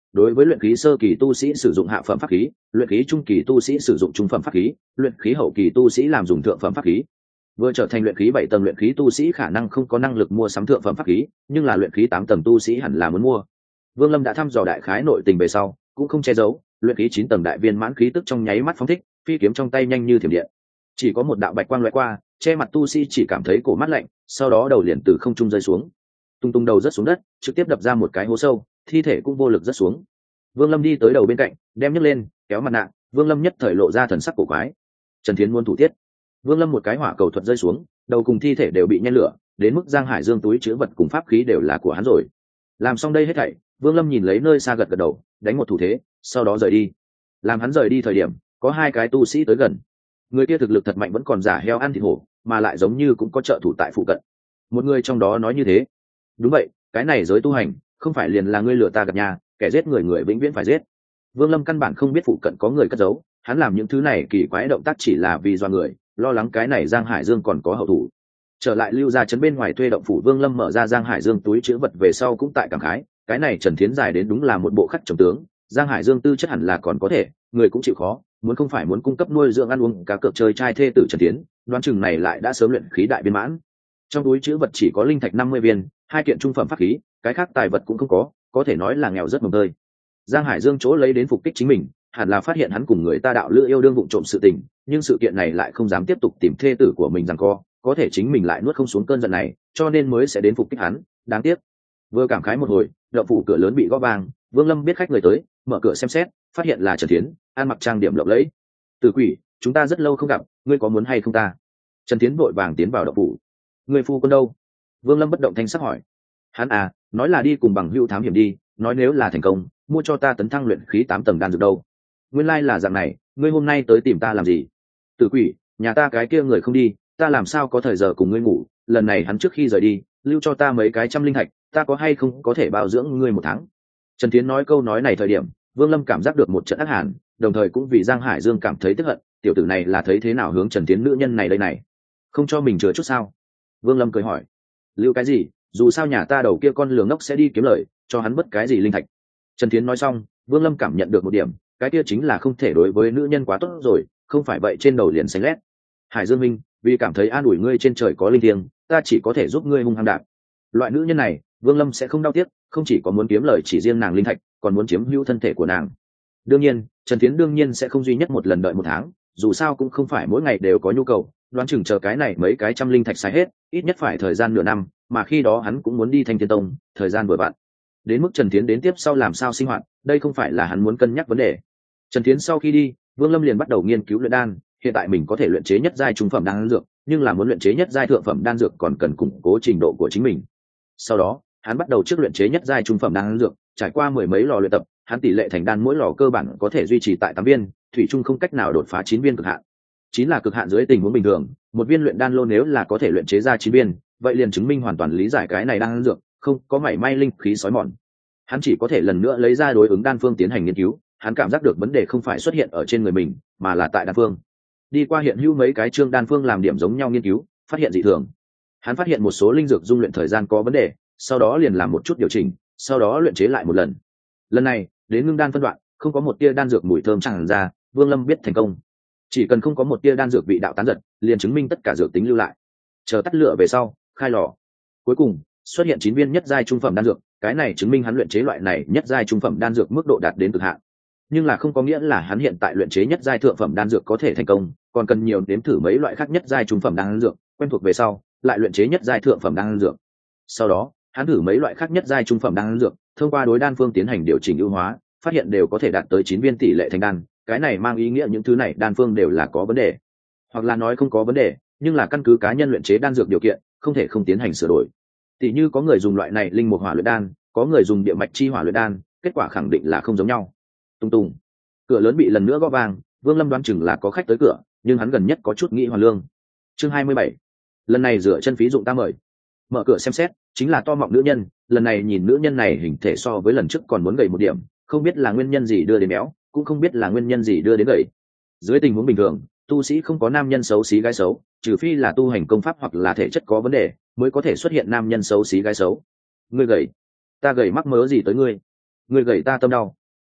đối với luyện khí sơ kỳ tu sĩ sử dụng hạ phẩm pháp khí, luyện khí trung kỳ tu sĩ sử dụng trung phẩm pháp khí, luyện khí hậu kỳ tu sĩ làm dùng thượng phẩm pháp khí. Vừa trở thành luyện khí bảy tầng luyện khí tu sĩ khả năng không có năng lực mua sắm thượng phẩm pháp khí, nhưng là luyện khí tám tầng tu sĩ hẳn là muốn mua. Vương Lâm đã thăm dò đại khái nội tình về sau, cũng không che giấu, luyện khí chín tầng đại viên mãn khí tức trong nháy mắt phóng thích, phi kiếm trong tay nhanh như thiểm điện. Chỉ có một đạo bạch quang lóe qua, che mặt tu sĩ chỉ cảm thấy cổ mát lạnh, sau đó đầu liền từ không trung rơi xuống. Tung tung đầu rớt xuống đất, trực tiếp đập ra một cái hố sâu, thi thể cũng vô lực rớt xuống. Vương Lâm đi tới đầu bên cạnh, đem nhấc lên, kéo mặt nạ, Vương Lâm nhất thời lộ ra thần sắc cổ quái. Trần Thiến muốn thủ tiết. Vương Lâm một cái hỏa cầu thuật rơi xuống, đầu cùng thi thể đều bị nhen lửa, đến mức Giang Hải Dương túi chứa vật cùng pháp khí đều là của hắn rồi. Làm xong đây hết thảy, Vương Lâm nhìn lấy nơi xa gật gật đầu, đánh một thủ thế, sau đó rời đi. Làm hắn rời đi thời điểm, có hai cái tu sĩ tới gần. Người kia thực lực thật mạnh, vẫn còn giả heo ăn thịt hổ, mà lại giống như cũng có trợ thủ tại phụ cận. Một người trong đó nói như thế. Đúng vậy, cái này giới tu hành, không phải liền là ngươi lừa ta gặp nhà, kẻ giết người người vĩnh viễn phải giết. Vương Lâm căn bản không biết phụ cận có người cất giấu, hắn làm những thứ này kỳ quái động tác chỉ là vì do người, lo lắng cái này Giang Hải Dương còn có hậu thủ. Trở lại lưu ra trấn bên ngoài thuê động phủ, Vương Lâm mở ra Giang Hải Dương túi chứa vật về sau cũng tại cảm khái, cái này Trần Thiến dài đến đúng là một bộ khắc trầm tướng, Giang Hải Dương tư chất hẳn là còn có thể, người cũng chịu khó, muốn không phải muốn cung cấp nuôi dưỡng ăn uống cá cược chơi trai thê tử Trần Thiến, đoán chừng này lại đã sớm luyện khí đại viên mãn. Trong túi chứa vật chỉ có linh thạch năm mươi viên, hai kiện trung phẩm pháp khí, cái khác tài vật cũng không có, có thể nói là nghèo rất mồng tơi. Giang Hải Dương chỗ lấy đến phục kích chính mình, hẳn là phát hiện hắn cùng người ta đạo lữ yêu đương vụng trộm sự tình, nhưng sự kiện này lại không dám tiếp tục tìm thê tử của mình rằng co, có thể chính mình lại nuốt không xuống cơn giận này, cho nên mới sẽ đến phục kích hắn, đáng tiếc. Vừa cảm khái một hồi, động phủ cửa lớn bị gõ vang, Vương Lâm biết khách người tới, mở cửa xem xét, phát hiện là Trần Thiến, ăn mặc trang điểm lộng lẫy. Tử quỷ, chúng ta rất lâu không gặp, ngươi có muốn hay không ta? Trần Thiến vội vàng tiến vào động phủ. Người phu quân đâu? Vương Lâm bất động thanh sắc hỏi. Hắn à, nói là đi cùng bằng hữu thám hiểm đi, nói nếu là thành công, mua cho ta tấn thăng luyện khí tám tầng đan dược đâu. Nguyên lai là dạng này, ngươi hôm nay tới tìm ta làm gì? Tử quỷ, nhà ta cái kia người không đi, ta làm sao có thời giờ cùng ngươi ngủ, lần này hắn trước khi rời đi, lưu cho ta mấy cái trăm linh thạch, ta có hay không có thể bảo dưỡng ngươi một tháng. Trần Thiến nói câu nói này thời điểm, Vương Lâm cảm giác được một trận ác hàn, đồng thời cũng vì Giang Hải Dương cảm thấy tức hận, tiểu tử này là thấy thế nào hướng Trần Thiến nữ nhân này đây này, không cho mình chừa chút sao? Vương Lâm cười hỏi. Lưu cái gì, dù sao nhà ta đầu kia con lường ngốc sẽ đi kiếm lời, cho hắn bất cái gì linh thạch. Trần Thiến nói xong, Vương Lâm cảm nhận được một điểm, cái kia chính là không thể đối với nữ nhân quá tốt rồi, không phải vậy trên đầu liền xanh lét. Hải Dương Minh, vì cảm thấy an ủi ngươi trên trời có linh thiêng, ta chỉ có thể giúp ngươi hung hăng đạp. Loại nữ nhân này, Vương Lâm sẽ không đau tiếc, không chỉ có muốn kiếm lời chỉ riêng nàng linh thạch, còn muốn chiếm hữu thân thể của nàng. Đương nhiên, Trần Thiến đương nhiên sẽ không duy nhất một lần đợi một tháng, dù sao cũng không phải mỗi ngày đều có nhu cầu, đoán chừng chờ cái này mấy cái trăm linh thạch xài hết, ít nhất phải thời gian nửa năm, mà khi đó hắn cũng muốn đi Thanh Thiên Tông, thời gian vừa vặn. Đến mức Trần Thiến đến tiếp sau làm sao sinh hoạt, đây không phải là hắn muốn cân nhắc vấn đề. Trần Thiến sau khi đi, Vương Lâm liền bắt đầu nghiên cứu luyện đan, hiện tại mình có thể luyện chế nhất giai trung phẩm đan dược, nhưng là muốn luyện chế nhất giai thượng phẩm đan dược còn cần củng cố trình độ của chính mình. Sau đó, hắn bắt đầu trước luyện chế nhất giai trung phẩm đan dược, trải qua mười mấy lò luyện tập, hắn tỷ lệ thành đan mỗi lò cơ bản có thể duy trì tại tám viên, thủy chung không cách nào đột phá chín viên cực hạn. Chín là cực hạn dưới tình huống bình thường, một viên luyện đan lô nếu là có thể luyện chế ra chín viên, vậy liền chứng minh hoàn toàn lý giải cái này đan dược, không có mảy may linh khí sói mòn. Hắn chỉ có thể lần nữa lấy ra đối ứng đan phương tiến hành nghiên cứu, hắn cảm giác được vấn đề không phải xuất hiện ở trên người mình, mà là tại đan phương. Đi qua hiện hữu mấy cái chương đan phương làm điểm giống nhau nghiên cứu, phát hiện dị thường. Hắn phát hiện một số linh dược dung luyện thời gian có vấn đề, sau đó liền làm một chút điều chỉnh, sau đó luyện chế lại một lần. Lần này, đến ngưng đan phân đoạn, không có một tia đan dược mùi thơm tràn ra, Vương Lâm biết thành công. Chỉ cần không có một tia đan dược vị đạo tán giật, liền chứng minh tất cả dược tính lưu lại. Chờ tắt lửa về sau, khai lò. Cuối cùng, xuất hiện chín viên nhất giai trung phẩm đan dược, cái này chứng minh hắn luyện chế loại này nhất giai trung phẩm đan dược mức độ đạt đến cực hạn. Nhưng là không có nghĩa là hắn hiện tại luyện chế nhất giai thượng phẩm đan dược có thể thành công, còn cần nhiều nếm thử mấy loại khác nhất giai trung phẩm đan dược, quen thuộc về sau, lại luyện chế nhất giai thượng phẩm đan dược. Sau đó, hắn thử mấy loại khác nhất giai trung phẩm đan dược, thông qua đối đan phương tiến hành điều chỉnh ưu hóa, phát hiện đều có thể đạt tới chín viên tỷ lệ thành đan, cái này mang ý nghĩa những thứ này đan phương đều là có vấn đề, hoặc là nói không có vấn đề, nhưng là căn cứ cá nhân luyện chế đan dược điều kiện, không thể không tiến hành sửa đổi. Tỷ như có người dùng loại này linh mục hỏa luyện đan, có người dùng địa mạch chi hỏa luyện đan, kết quả khẳng định là không giống nhau. Tung tung, cửa lớn bị lần nữa gõ vang, Vương Lâm đoán chừng là có khách tới cửa, nhưng hắn gần nhất có chút nghĩ hoàn lương. Chương hai mươi bảy, lần này rửa chân phí dụng ta mời. Mở cửa xem xét, chính là to mọng nữ nhân, lần này nhìn nữ nhân này hình thể so với lần trước còn muốn gầy một điểm, không biết là nguyên nhân gì đưa đến béo, cũng không biết là nguyên nhân gì đưa đến gầy. Dưới tình huống bình thường, tu sĩ không có nam nhân xấu xí gái xấu, trừ phi là tu hành công pháp hoặc là thể chất có vấn đề, mới có thể xuất hiện nam nhân xấu xí gái xấu. Ngươi gầy, ta gầy mắc mớ gì tới ngươi? Ngươi gầy ta tâm đau.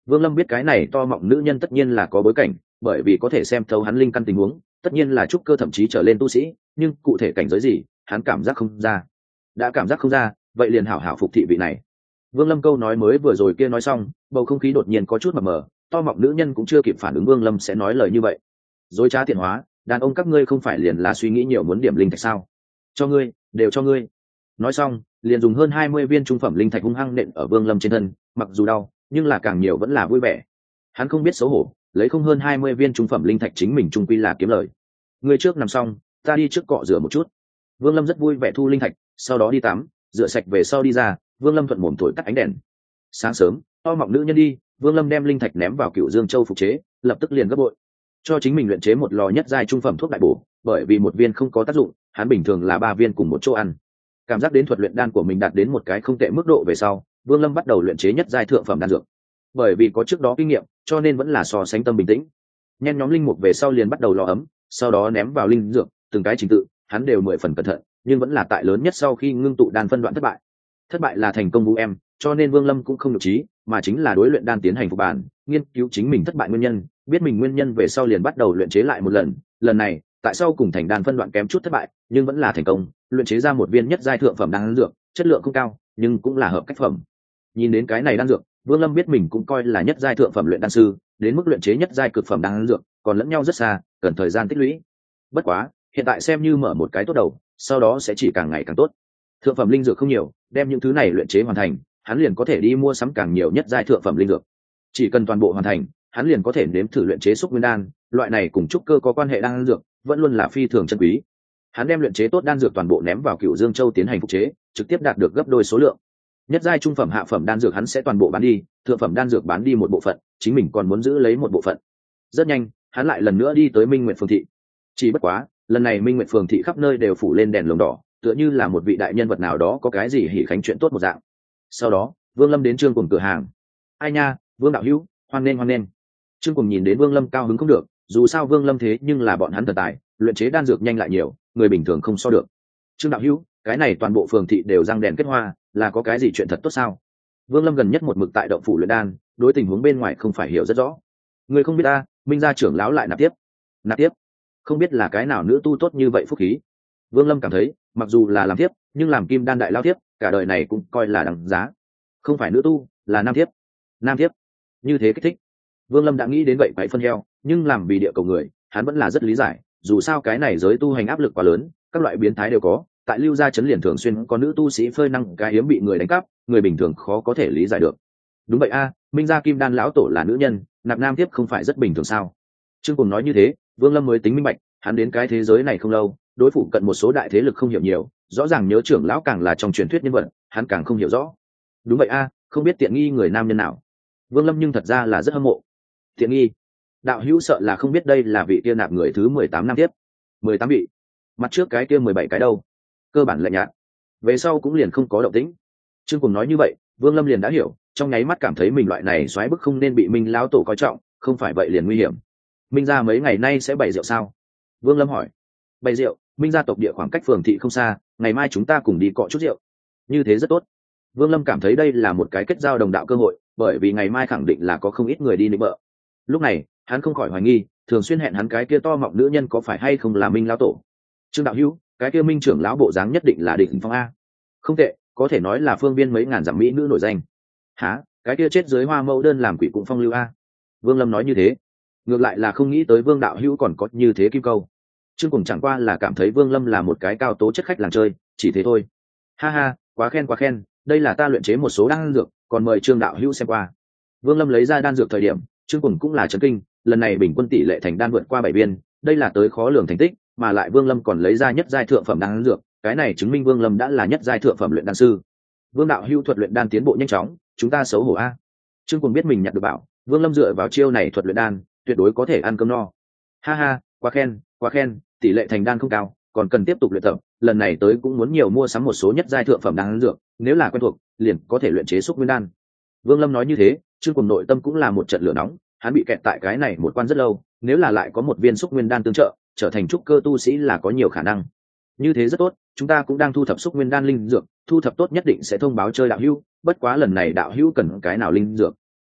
Vương Lâm biết cái này to mọng nữ nhân tất nhiên là có bối cảnh, bởi vì có thể xem thấu hắn linh căn tình huống, tất nhiên là trúc cơ thậm chí trở lên tu sĩ, nhưng cụ thể cảnh giới gì, hắn cảm giác không ra. Đã cảm giác không ra, vậy liền hảo hảo phục thị vị này. Vương Lâm câu nói mới vừa rồi kia nói xong, bầu không khí đột nhiên có chút mờ mờ, to mọng nữ nhân cũng chưa kịp phản ứng Vương Lâm sẽ nói lời như vậy. Dối trá tiện hóa, đàn ông các ngươi không phải liền là suy nghĩ nhiều muốn điểm linh thạch sao? Cho ngươi, đều cho ngươi. Nói xong, liền dùng hơn hai mươi viên trung phẩm linh thạch hung hăng nện ở Vương Lâm trên thân, mặc dù đau, nhưng là càng nhiều vẫn là vui vẻ. Hắn không biết xấu hổ, lấy không hơn hai mươi viên trung phẩm linh thạch chính mình trung quy là kiếm lời. Ngươi trước nằm xong, ta đi trước cọ rửa một chút. Vương Lâm rất vui vẻ thu linh thạch, sau đó đi tắm, rửa sạch về sau đi ra. Vương Lâm thuận mồm thổi tắt ánh đèn. Sáng sớm, to mọng nữ nhân đi, Vương Lâm đem linh thạch ném vào Cửu Dương Châu phục chế, lập tức liền gấp bội, cho chính mình luyện chế một lò nhất giai trung phẩm thuốc đại bổ, bởi vì một viên không có tác dụng, hắn bình thường là ba viên cùng một chỗ ăn. Cảm giác đến thuật luyện đan của mình đạt đến một cái không tệ mức độ về sau, Vương Lâm bắt đầu luyện chế nhất giai thượng phẩm đan dược. Bởi vì có trước đó kinh nghiệm, cho nên vẫn là so sánh tâm bình tĩnh. Nhen nhóm linh mục về sau liền bắt đầu lò ấm, sau đó ném vào linh dược, từng cái trình tự, hắn đều mười phần cẩn thận, nhưng vẫn là tại lớn nhất sau khi ngưng tụ đan phân đoạn thất bại. Thất bại là thành công vũ em, cho nên Vương Lâm cũng không nhục trí, mà chính là đối luyện đan tiến hành phục bản, nghiên cứu chính mình thất bại nguyên nhân, biết mình nguyên nhân về sau liền bắt đầu luyện chế lại một lần. Lần này, tại sao cùng thành đan phân đoạn kém chút thất bại, nhưng vẫn là thành công, luyện chế ra một viên nhất giai thượng phẩm đan dược, chất lượng không cao, nhưng cũng là hợp cách phẩm. Nhìn đến cái này đan dược, Vương Lâm biết mình cũng coi là nhất giai thượng phẩm luyện đan sư, đến mức luyện chế nhất giai cực phẩm đan dược, còn lẫn nhau rất xa, cần thời gian tích lũy. Bất quá, hiện tại xem như mở một cái tốt đầu, sau đó sẽ chỉ càng ngày càng tốt. Thượng phẩm linh dược không nhiều, đem những thứ này luyện chế hoàn thành, hắn liền có thể đi mua sắm càng nhiều nhất giai thượng phẩm linh dược. Chỉ cần toàn bộ hoàn thành, hắn liền có thể nếm thử luyện chế xúc nguyên đan, loại này cùng trúc cơ có quan hệ đan dược, vẫn luôn là phi thường chân quý. Hắn đem luyện chế tốt đan dược toàn bộ ném vào Cửu Dương Châu tiến hành phục chế, trực tiếp đạt được gấp đôi số lượng. Nhất giai trung phẩm hạ phẩm đan dược hắn sẽ toàn bộ bán đi, thượng phẩm đan dược bán đi một bộ phận, chính mình còn muốn giữ lấy một bộ phận. Rất nhanh, hắn lại lần nữa đi tới Minh Nguyệt Phường thị. Chỉ bất quá, lần này Minh Nguyệt Phường thị khắp nơi đều phủ lên đèn lồng đỏ, tựa như là một vị đại nhân vật nào đó có cái gì hỉ khánh chuyện tốt một dạng. Sau đó, Vương Lâm đến Trương Cuồng cửa hàng. Ai nha, Vương đạo hữu, hoan nghênh hoan nghênh. Trương Cuồng nhìn đến Vương Lâm cao hứng không được, dù sao Vương Lâm thế nhưng là bọn hắn thần tài, luyện chế đan dược nhanh lại nhiều, người bình thường không so được. Trương đạo hữu, cái này toàn bộ phường thị đều răng đèn kết hoa, là có cái gì chuyện thật tốt sao? Vương Lâm gần nhất một mực tại động phủ luyện đan, đối tình huống bên ngoài không phải hiểu rất rõ. Người không biết ta, Minh gia trưởng lão lại nạp tiếp. Nạp tiếp? Không biết là cái nào nữ tu tốt như vậy phúc khí. Vương Lâm cảm thấy, mặc dù là làm tiếp, nhưng làm kim đan đại lao tiếp, cả đời này cũng coi là đằng giá. Không phải nữ tu, là nam tiếp. Nam tiếp, như thế kích thích. Vương Lâm đã nghĩ đến vậy phải phân heo, nhưng làm vì địa cầu người, hắn vẫn là rất lý giải, dù sao cái này giới tu hành áp lực quá lớn, các loại biến thái đều có, tại Lưu gia trấn liền thường xuyên có nữ tu sĩ phơi năng cái hiếm bị người đánh cắp, người bình thường khó có thể lý giải được. Đúng vậy a, Minh gia kim đan lão tổ là nữ nhân, nạp nam tiếp không phải rất bình thường sao? Trương Cùng nói như thế, Vương Lâm mới tính minh bạch, hắn đến cái thế giới này không lâu, đối phụ cận một số đại thế lực không hiểu nhiều, rõ ràng nhớ trưởng lão càng là trong truyền thuyết nhân vật, hắn càng không hiểu rõ. Đúng vậy a, không biết tiện nghi người nam nhân nào. Vương Lâm nhưng thật ra là rất hâm mộ. Tiện nghi? Đạo hữu sợ là không biết đây là vị kia nạp người thứ mười tám năm tiếp. mười tám vị. Mặt trước cái kia mười bảy cái đâu? Cơ bản lạnh nhạt. Về sau cũng liền không có động tĩnh. Trương Cùng nói như vậy, Vương Lâm liền đã hiểu, trong nháy mắt cảm thấy mình loại này xoáy bức không nên bị Minh lão tổ coi trọng, không phải vậy liền nguy hiểm. Minh gia mấy ngày nay sẽ bày rượu sao? Vương Lâm hỏi. Bày rượu? Minh gia tộc địa khoảng cách phường thị không xa, ngày mai chúng ta cùng đi cọ chút rượu. Như thế rất tốt. Vương Lâm cảm thấy đây là một cái kết giao đồng đạo cơ hội, bởi vì ngày mai khẳng định là có không ít người đi nịnh bợ. Lúc này, hắn không khỏi hoài nghi, thường xuyên hẹn hắn cái kia to mọng nữ nhân có phải hay không là Minh lão tổ. Trương đạo hữu, cái kia Minh trưởng lão bộ dáng nhất định là đỉnh phong a. Không tệ, có thể nói là phương viên mấy ngàn dặm mỹ nữ nổi danh. Hả? Cái kia chết dưới hoa mẫu đơn làm quỷ cũng phong lưu a. Vương Lâm nói như thế, ngược lại là không nghĩ tới Vương đạo hữu còn có như thế kim câu. Trương Cùng chẳng qua là cảm thấy Vương Lâm là một cái cao tố chất khách làng chơi, chỉ thế thôi. Ha ha, quá khen quá khen, đây là ta luyện chế một số đan dược, còn mời Trương đạo hữu xem qua. Vương Lâm lấy ra đan dược thời điểm, Trương Cùng cũng là chấn kinh, lần này bình quân tỷ lệ thành đan vượt qua bảy viên, đây là tới khó lường thành tích, mà lại Vương Lâm còn lấy ra nhất giai thượng phẩm đan dược, cái này chứng minh Vương Lâm đã là nhất giai thượng phẩm luyện đan sư. Vương đạo hữu thuật luyện đan tiến bộ nhanh chóng, chúng ta xấu hổ a. Trương Cùng biết mình nhặt được bảo, Vương Lâm dựa vào chiêu này thuật luyện đan, tuyệt đối có thể ăn cơm no. Ha ha, quá khen, quá khen, tỷ lệ thành đan không cao, còn cần tiếp tục luyện tập, lần này tới cũng muốn nhiều mua sắm một số nhất giai thượng phẩm đan dược, nếu là quen thuộc, liền có thể luyện chế xúc nguyên đan. Vương Lâm nói như thế, Trương Cùng nội tâm cũng là một trận lửa nóng, hắn bị kẹt tại cái này một quan rất lâu, nếu là lại có một viên xúc nguyên đan tương trợ, trở thành trúc cơ tu sĩ là có nhiều khả năng. Như thế rất tốt, chúng ta cũng đang thu thập xúc nguyên đan linh dược, thu thập tốt nhất định sẽ thông báo chơi đạo hữu, bất quá lần này đạo hữu cần cái nào linh dược.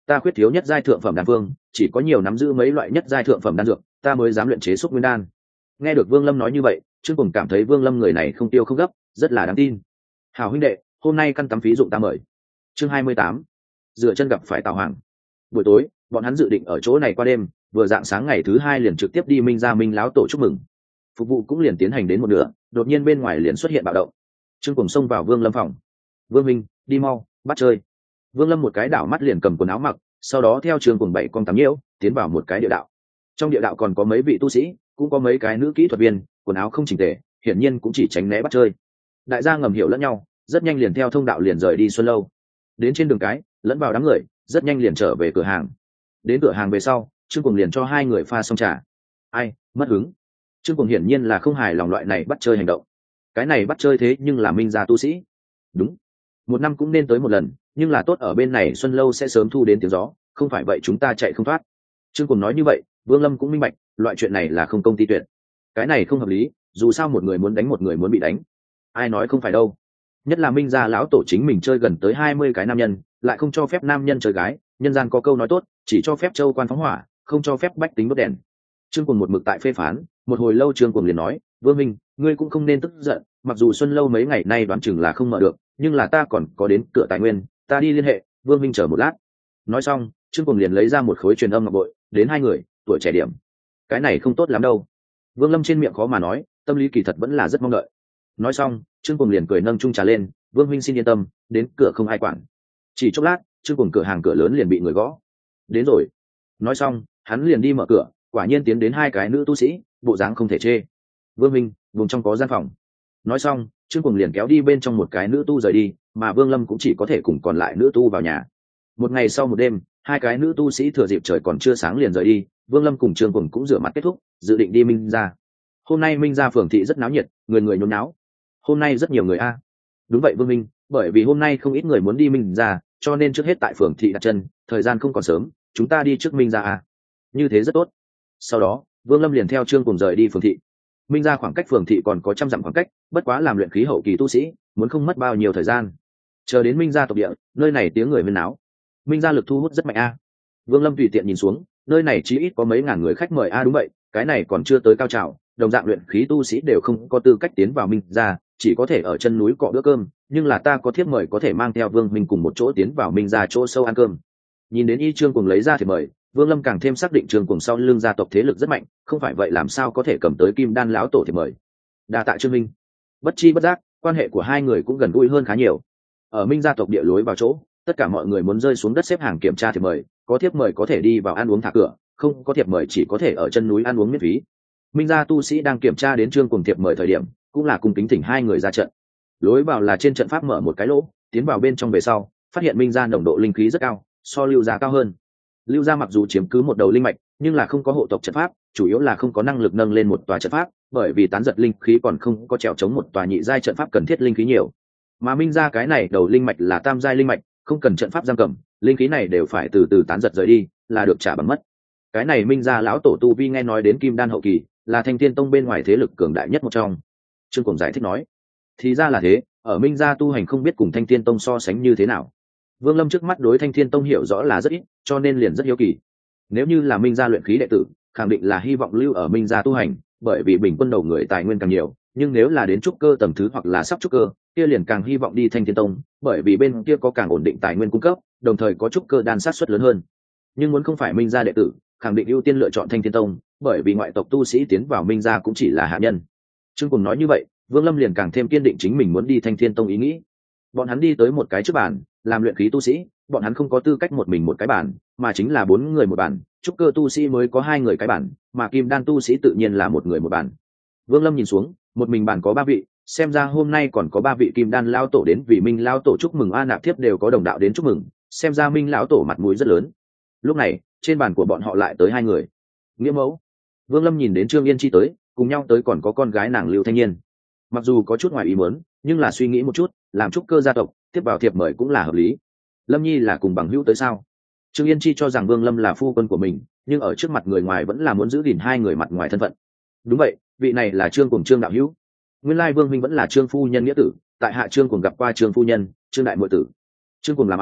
ta khuyết thiếu nhất giai thượng phẩm đan phương, chỉ có nhiều nắm giữ mấy loại nhất giai thượng phẩm đan dược, ta mới dám luyện chế xúc nguyên đan. Nghe được Vương Lâm nói như vậy, Trương Cuồng cảm thấy Vương Lâm người này không tiêu không gấp, rất là đáng tin. Hảo huynh đệ, hôm nay căn tắm phí dụng ta mời. Chương hai mươi tám, dựa chân gặp phải Tào Hoàng. Buổi tối, bọn hắn dự định ở chỗ này qua đêm, vừa dạng sáng ngày thứ hai liền trực tiếp đi Minh gia Minh lão tổ chúc mừng. Phục vụ cũng liền tiến hành đến một nửa, đột nhiên bên ngoài liền xuất hiện bạo động. Trương Cuồng xông vào Vương Lâm phòng. "Vương Minh, đi mau, bắt chơi." Vương Lâm một cái đảo mắt liền cầm quần áo mặc, sau đó theo Trương Cuồng bảy con tám nhiễu, tiến vào một cái địa đạo. Trong địa đạo còn có mấy vị tu sĩ, cũng có mấy cái nữ kỹ thuật viên, quần áo không chỉnh tề, hiển nhiên cũng chỉ tránh né bắt chơi. Đại gia ngầm hiểu lẫn nhau, rất nhanh liền theo thông đạo liền rời đi Xuân lâu. Đến trên đường cái, lẫn vào đám người, rất nhanh liền trở về cửa hàng. Đến cửa hàng về sau, Trương Cuồng liền cho hai người pha xong trà. Ai, mất hứng. Trương Cuồng hiển nhiên là không hài lòng loại này bắt chơi hành động. Cái này bắt chơi thế nhưng là Minh gia tu sĩ. Đúng, một năm cũng nên tới một lần, nhưng là tốt ở bên này Xuân lâu sẽ sớm thu đến tiếng gió, không phải vậy chúng ta chạy không thoát. Trương Cuồng nói như vậy, Vương Lâm cũng minh bạch, loại chuyện này là không công ty tuyệt. Cái này không hợp lý, dù sao một người muốn đánh một người muốn bị đánh. Ai nói không phải đâu. Nhất là Minh gia lão tổ chính mình chơi gần tới hai mươi cái nam nhân, lại không cho phép nam nhân chơi gái, nhân gian có câu nói tốt, chỉ cho phép châu quan phóng hỏa, không cho phép bách tính đốt đèn. Trương Cuồng một mực tại phê phán, một hồi lâu Trương Cuồng liền nói, "Vương Minh, ngươi cũng không nên tức giận, mặc dù Xuân lâu mấy ngày nay đoán chừng là không mở được, nhưng là ta còn có đến cửa tài nguyên, ta đi liên hệ, Vương Minh chờ một lát." Nói xong, Trương Cuồng liền lấy ra một khối truyền âm ngọc bội, đến hai người, tuổi trẻ điểm. Cái này không tốt lắm đâu. Vương Lâm trên miệng khó mà nói, tâm lý kỳ thật vẫn là rất mong đợi. Nói xong, Trương Cuồng liền cười nâng chung trà lên, "Vương Minh xin yên tâm, đến cửa không ai quản." Chỉ chốc lát, Trương Cuồng cửa hàng cửa lớn liền bị người gõ. "Đến rồi." Nói xong, hắn liền đi mở cửa, quả nhiên tiến đến hai cái nữ tu sĩ, bộ dáng không thể chê. "Vương Minh, vùng trong có gian phòng." Nói xong, Trương Cuồng liền kéo đi bên trong một cái nữ tu rời đi, mà Vương Lâm cũng chỉ có thể cùng còn lại nữ tu vào nhà. Một ngày sau một đêm, hai cái nữ tu sĩ thừa dịp trời còn chưa sáng liền rời đi, Vương Lâm cùng Trương Cuồng cũng rửa mặt kết thúc, dự định đi Minh gia. Hôm nay Minh gia phường thị rất náo nhiệt, người người nhốn náo. Hôm nay rất nhiều người a. Đúng vậy Vương Minh, bởi vì hôm nay không ít người muốn đi Minh gia, cho nên trước hết tại phường thị đặt chân, thời gian không còn sớm, chúng ta đi trước Minh gia a. Như thế rất tốt. Sau đó, Vương Lâm liền theo Trương Cuồng rời đi phường thị. Minh gia khoảng cách phường thị còn có trăm dặm khoảng cách, bất quá làm luyện khí hậu kỳ tu sĩ, muốn không mất bao nhiêu thời gian. Chờ đến Minh gia tộc địa, nơi này tiếng người huyên náo. Minh gia lực thu hút rất mạnh a. Vương Lâm tùy tiện nhìn xuống, nơi này chỉ ít có mấy ngàn người khách mời a. Đúng vậy, cái này còn chưa tới cao trào, đồng dạng luyện khí tu sĩ đều không có tư cách tiến vào Minh gia, chỉ có thể ở chân núi cọ bữa cơm, nhưng là ta có thiếp mời có thể mang theo Vương Minh cùng một chỗ tiến vào Minh gia chỗ sâu ăn cơm. Nhìn đến y Trương Cuồng lấy ra thiệp mời, Vương Lâm càng thêm xác định Trương Cuồng sau lưng gia tộc thế lực rất mạnh, không phải vậy làm sao có thể cầm tới Kim Đan lão tổ thiệp mời. Đa tạ Trương Minh. Bất chi bất giác, quan hệ của hai người cũng gần gũi hơn khá nhiều. Ở Minh gia tộc địa lối vào chỗ, tất cả mọi người muốn rơi xuống đất xếp hàng kiểm tra thiệp mời, có thiệp mời có thể đi vào ăn uống thả cửa, không có thiệp mời chỉ có thể ở chân núi ăn uống miễn phí. Minh gia tu sĩ đang kiểm tra đến Trương Cuồng thiệp mời thời điểm, cũng là cùng kính thỉnh hai người ra trận. Lối vào là trên trận pháp mở một cái lỗ, tiến vào bên trong về sau, phát hiện Minh gia nồng độ linh khí rất cao, so Lưu gia cao hơn. Lưu gia mặc dù chiếm cứ một đầu linh mạch, nhưng là không có hộ tộc trận pháp, chủ yếu là không có năng lực nâng lên một tòa trận pháp, bởi vì tán giật linh khí còn không có trèo chống một tòa nhị giai trận pháp cần thiết linh khí nhiều. Mà Minh gia cái này đầu linh mạch là tam giai linh mạch, không cần trận pháp giam cầm, linh khí này đều phải từ từ tán giật rời đi, là được trả bằng mất. Cái này Minh gia lão tổ tu vi nghe nói đến Kim Đan hậu kỳ, là Thanh Thiên Tông bên ngoài thế lực cường đại nhất một trong. Trương Cuồng giải thích nói, thì ra là thế, ở Minh gia tu hành không biết cùng Thanh Thiên Tông so sánh như thế nào. Vương Lâm trước mắt đối Thanh Thiên Tông hiểu rõ là rất ít, cho nên liền rất hiếu kỳ. Nếu như là Minh gia luyện khí đệ tử, khẳng định là hy vọng lưu ở Minh gia tu hành, bởi vì bình quân đầu người tài nguyên càng nhiều, nhưng nếu là đến trúc cơ tầng thứ hoặc là sắp trúc cơ, kia liền càng hy vọng đi Thanh Thiên Tông, bởi vì bên kia có càng ổn định tài nguyên cung cấp, đồng thời có trúc cơ đan sát suất lớn hơn. Nhưng muốn không phải Minh gia đệ tử, khẳng định ưu tiên lựa chọn Thanh Thiên Tông, bởi vì ngoại tộc tu sĩ tiến vào Minh gia cũng chỉ là hạ nhân. Trương Cuồng nói như vậy, Vương Lâm liền càng thêm kiên định chính mình muốn đi Thanh Thiên Tông ý nghĩ. Bọn hắn đi tới một cái trước bàn, làm luyện khí tu sĩ, bọn hắn không có tư cách một mình một cái bàn, mà chính là bốn người một bàn, trúc cơ tu sĩ mới có hai người cái bàn, mà kim đan tu sĩ tự nhiên là một người một bàn. Vương Lâm nhìn xuống, một mình bàn có ba vị, xem ra hôm nay còn có ba vị kim đan lao tổ đến vì Minh lao tổ chúc mừng a. Nạp thiếp đều có đồng đạo đến chúc mừng, xem ra Minh lão tổ mặt mũi rất lớn. Lúc này, trên bàn của bọn họ lại tới hai người. Nghĩa mẫu. Vương Lâm nhìn đến Trương Yên Chi tới, cùng nhau tới còn có con gái nàng Lưu Thanh Nhiên. Mặc dù có chút ngoài ý muốn, nhưng là suy nghĩ một chút, làm trúc cơ gia tộc, tiếp vào thiệp mời cũng là hợp lý. Lâm Nhi là cùng bằng hữu tới sao? Trương Yên Chi cho rằng Vương Lâm là phu quân của mình, nhưng ở trước mặt người ngoài vẫn là muốn giữ gìn hai người mặt ngoài thân phận. Đúng vậy, vị này là Trương cùng Trương đạo hữu. Nguyên lai Vương Minh vẫn là Trương phu nhân nghĩa tử, tại hạ Trương cùng gặp qua Trương phu nhân, Trương đại muội tử. Trương cùng làm ăn,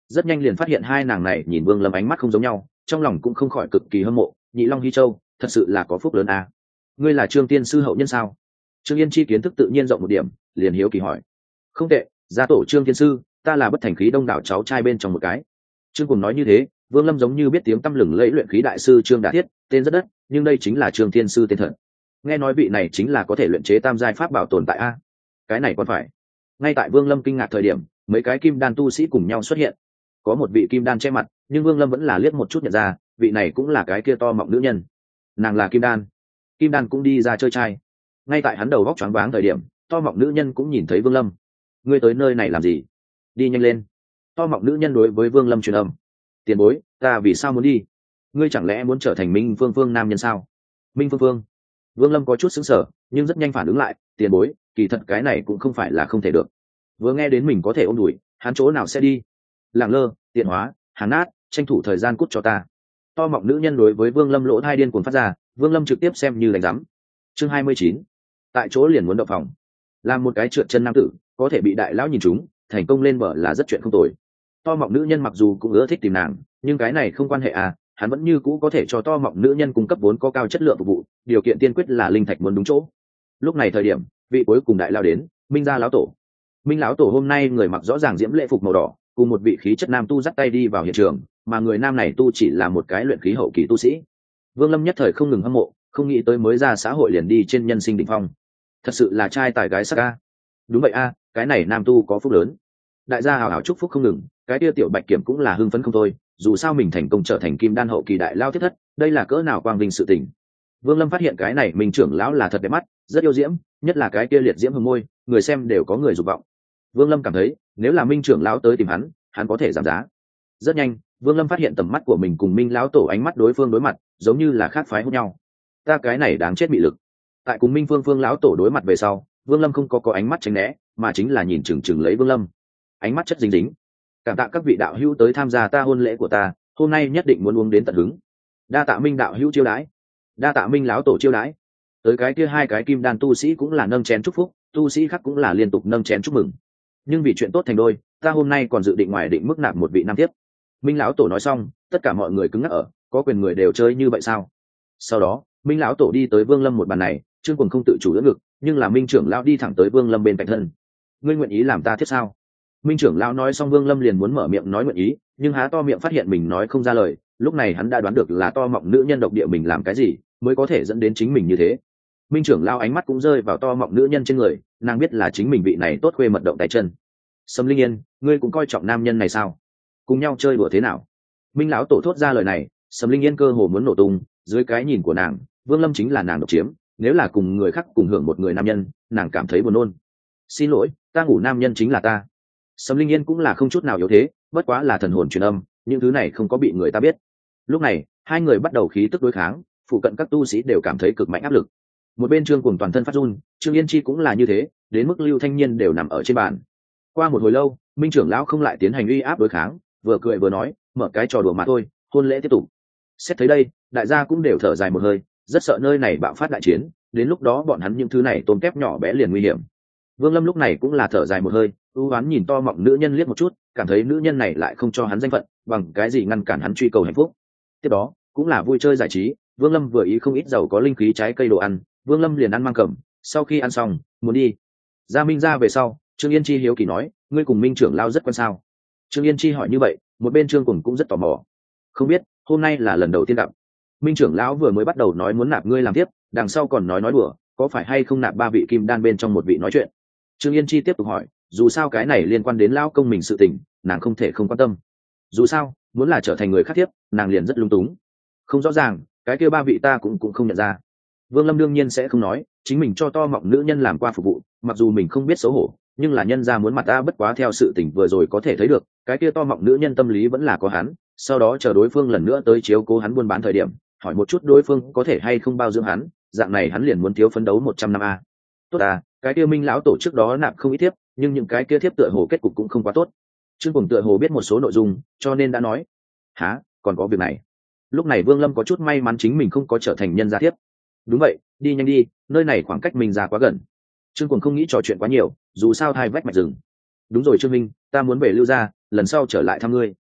rất nhanh liền phát hiện hai nàng này nhìn Vương Lâm ánh mắt không giống nhau, trong lòng cũng không khỏi cực kỳ hâm mộ. Nhị Long Hy Châu thật sự là có phúc lớn à. Ngươi là Trương tiên sư hậu nhân sao? Trương Yên Chi kiến thức tự nhiên rộng một điểm, liền hiếu kỳ hỏi. Không tệ, gia tổ Trương tiên sư, ta là Bất Thành Khí Đông đảo cháu trai bên trong một cái. Trương cùng nói như thế, Vương Lâm giống như biết tiếng tăm lừng lẫy luyện khí đại sư Trương Đả Thiết, tên rất đất, nhưng đây chính là Trương tiên sư tên thật. Nghe nói vị này chính là có thể luyện chế tam giai pháp bảo tồn tại a. Cái này còn phải. Ngay tại Vương Lâm kinh ngạc thời điểm, mấy cái kim đan tu sĩ cùng nhau xuất hiện. Có một vị kim đan che mặt, nhưng Vương Lâm vẫn là liếc một chút nhận ra, vị này cũng là cái kia to mọng nữ nhân. Nàng là kim đan. Kim đan cũng đi ra chơi trai. Ngay tại hắn đầu góc choáng váng thời điểm, to mọng nữ nhân cũng nhìn thấy Vương Lâm. Ngươi tới nơi này làm gì? Đi nhanh lên. To mọng nữ nhân đối với Vương Lâm truyền âm. Tiền bối, ta vì sao muốn đi? Ngươi chẳng lẽ muốn trở thành Minh Phương Phương nam nhân sao? Minh Phương Phương. Vương Lâm có chút sững sờ, nhưng rất nhanh phản ứng lại, tiền bối, kỳ thật cái này cũng không phải là không thể được. Vừa nghe đến mình có thể ôm đùi, hắn chỗ nào sẽ đi? Lẳng lơ, tiện hóa, hắn nát, tranh thủ thời gian cút cho ta. To mọng nữ nhân đối với Vương Lâm lỗ hai điên cuồng phát ra, Vương Lâm trực tiếp xem như đánh rắm. Chương hai mươi chín, tại chỗ liền muốn động phòng. Làm một cái trượt chân nam tử, có thể bị đại lão nhìn trúng, thành công lên bờ là rất chuyện không tồi. To mọng nữ nhân mặc dù cũng ưa thích tìm nàng, nhưng cái này không quan hệ à, hắn vẫn như cũ có thể cho to mọng nữ nhân cung cấp vốn có cao chất lượng phục vụ, điều kiện tiên quyết là linh thạch muốn đúng chỗ. Lúc này thời điểm, vị cuối cùng đại lão đến, Minh gia lão tổ. Minh lão tổ hôm nay người mặc rõ ràng diễm lễ phục màu đỏ, cùng một vị khí chất nam tu dắt tay đi vào hiện trường, mà người nam này tu chỉ là một cái luyện khí hậu kỳ tu sĩ. Vương Lâm nhất thời không ngừng hâm mộ, không nghĩ tới mới ra xã hội liền đi trên nhân sinh đỉnh phong. Thật sự là trai tài gái sắc a. Đúng vậy a, cái này nam tu có phúc lớn. Đại gia hào hào chúc phúc không ngừng, cái kia tiểu Bạch Kiểm cũng là hưng phấn không thôi, dù sao mình thành công trở thành kim đan hậu kỳ đại lao thiết thất, đây là cỡ nào quang vinh sự tình. Vương Lâm phát hiện cái này mình trưởng lão là thật đẹp mắt, rất yêu diễm, nhất là cái kia liệt diễm hương môi, người xem đều có người dục vọng. Vương Lâm cảm thấy, nếu là Minh trưởng lão tới tìm hắn, hắn có thể giảm giá. Rất nhanh, Vương Lâm phát hiện tầm mắt của mình cùng Minh lão tổ ánh mắt đối phương đối mặt, giống như là khác phái hút nhau. Ta cái này đáng chết bị lực. Tại cùng Minh Phương Phương lão tổ đối mặt về sau, Vương Lâm không có có ánh mắt tránh né, mà chính là nhìn chừng chừng lấy Vương Lâm. Ánh mắt chất dính dính. Cảm tạ các vị đạo hữu tới tham gia ta hôn lễ của ta, hôm nay nhất định muốn uống đến tận hứng. Đa tạ Minh đạo hữu chiêu đãi, đa tạ Minh lão tổ chiêu đãi. Tới cái kia hai cái kim đan tu sĩ cũng là nâng chén chúc phúc, tu sĩ khác cũng là liên tục nâng chén chúc mừng. Nhưng vì chuyện tốt thành đôi, ta hôm nay còn dự định ngoài định mức nạp một vị nam tiếp. Minh lão tổ nói xong, tất cả mọi người cứng ngắc ở, có quyền người đều chơi như vậy sao? Sau đó, Minh lão tổ đi tới Vương Lâm một bàn này, Trương Cuồng không tự chủ đỡ ngực, nhưng là Minh trưởng lão đi thẳng tới Vương Lâm bên cạnh thân. Ngươi nguyện ý làm ta tiếp sao? Minh trưởng lão nói xong, Vương Lâm liền muốn mở miệng nói nguyện ý, nhưng há to miệng phát hiện mình nói không ra lời, lúc này hắn đã đoán được là to mọng nữ nhân độc địa mình làm cái gì, mới có thể dẫn đến chính mình như thế. Minh trưởng lão ánh mắt cũng rơi vào to mọng nữ nhân trên người, nàng biết là chính mình vị này tốt khuê mật động tay chân. Sâm Linh Yên, ngươi cũng coi trọng nam nhân này sao? Cùng nhau chơi đùa thế nào? Minh lão tổ thốt ra lời này, Sâm Linh Yên cơ hồ muốn nổ tung, dưới cái nhìn của nàng, Vương Lâm chính là nàng độc chiếm, nếu là cùng người khác cùng hưởng một người nam nhân, nàng cảm thấy buồn nôn. Xin lỗi, ta ngủ nam nhân chính là ta. Sâm Linh Yên cũng là không chút nào yếu thế, bất quá là thần hồn truyền âm, những thứ này không có bị người ta biết. Lúc này, hai người bắt đầu khí tức đối kháng, phụ cận các tu sĩ đều cảm thấy cực mạnh áp lực. Một bên Trương Cuồng toàn thân phát run, Trương Yên Chi cũng là như thế, đến mức Lưu Thanh Nhiên đều nằm ở trên bàn. Qua một hồi lâu, Minh trưởng lão không lại tiến hành uy áp đối kháng, vừa cười vừa nói, mở cái trò đùa mà thôi, hôn lễ tiếp tục. Xét thấy đây, đại gia cũng đều thở dài một hơi, rất sợ nơi này bạo phát đại chiến, đến lúc đó bọn hắn những thứ này tôm tép nhỏ bé liền nguy hiểm. Vương Lâm lúc này cũng là thở dài một hơi, ưu ái nhìn to mọng nữ nhân liếc một chút, cảm thấy nữ nhân này lại không cho hắn danh phận, bằng cái gì ngăn cản hắn truy cầu hạnh phúc. Tiếp đó, cũng là vui chơi giải trí, Vương Lâm vừa ý không ít giàu có linh khí trái cây đồ ăn, Vương Lâm liền ăn mang cầm, sau khi ăn xong, muốn đi. Ra Minh ra về sau, Trương Yên Chi hiếu kỳ nói, ngươi cùng Minh trưởng lão rất quen sao? Trương Yên Chi hỏi như vậy, một bên Trương Cuồng cũng rất tò mò. Không biết, hôm nay là lần đầu tiên gặp. Minh trưởng lão vừa mới bắt đầu nói muốn nạp ngươi làm tiếp, đằng sau còn nói nói đùa, có phải hay không nạp ba vị kim đan bên trong một vị nói chuyện. Trương Yên Chi tiếp tục hỏi, dù sao cái này liên quan đến lão công mình sự tình, nàng không thể không quan tâm. Dù sao, muốn là trở thành người khác tiếp, nàng liền rất lung túng. Không rõ ràng, cái kia ba vị ta cũng cũng không nhận ra. Vương Lâm đương nhiên sẽ không nói, chính mình cho to mọng nữ nhân làm qua phục vụ, mặc dù mình không biết xấu hổ, nhưng là nhân ra muốn mặt ta bất quá theo sự tình vừa rồi có thể thấy được, cái kia to mọng nữ nhân tâm lý vẫn là có hắn, sau đó chờ đối phương lần nữa tới chiếu cố hắn buôn bán thời điểm, hỏi một chút đối phương có thể hay không bao dưỡng hắn, dạng này hắn liền muốn thiếu phấn đấu một trăm năm a. Tốt à, cái kia Minh lão tổ trước đó nạp không ít thiếp, nhưng những cái kia thiếp tựa hồ kết cục cũng không quá tốt. Trương Cuồng tựa hồ biết một số nội dung, cho nên đã nói, hả, còn có việc này. Lúc này Vương Lâm có chút may mắn chính mình không có trở thành nhân gia thiếp. Đúng vậy, đi nhanh đi, nơi này khoảng cách mình ra quá gần. Trương Cuồng không nghĩ trò chuyện quá nhiều, dù sao hai vách mạch rừng. Đúng rồi Trương Minh, ta muốn về Lưu gia, lần sau trở lại thăm ngươi.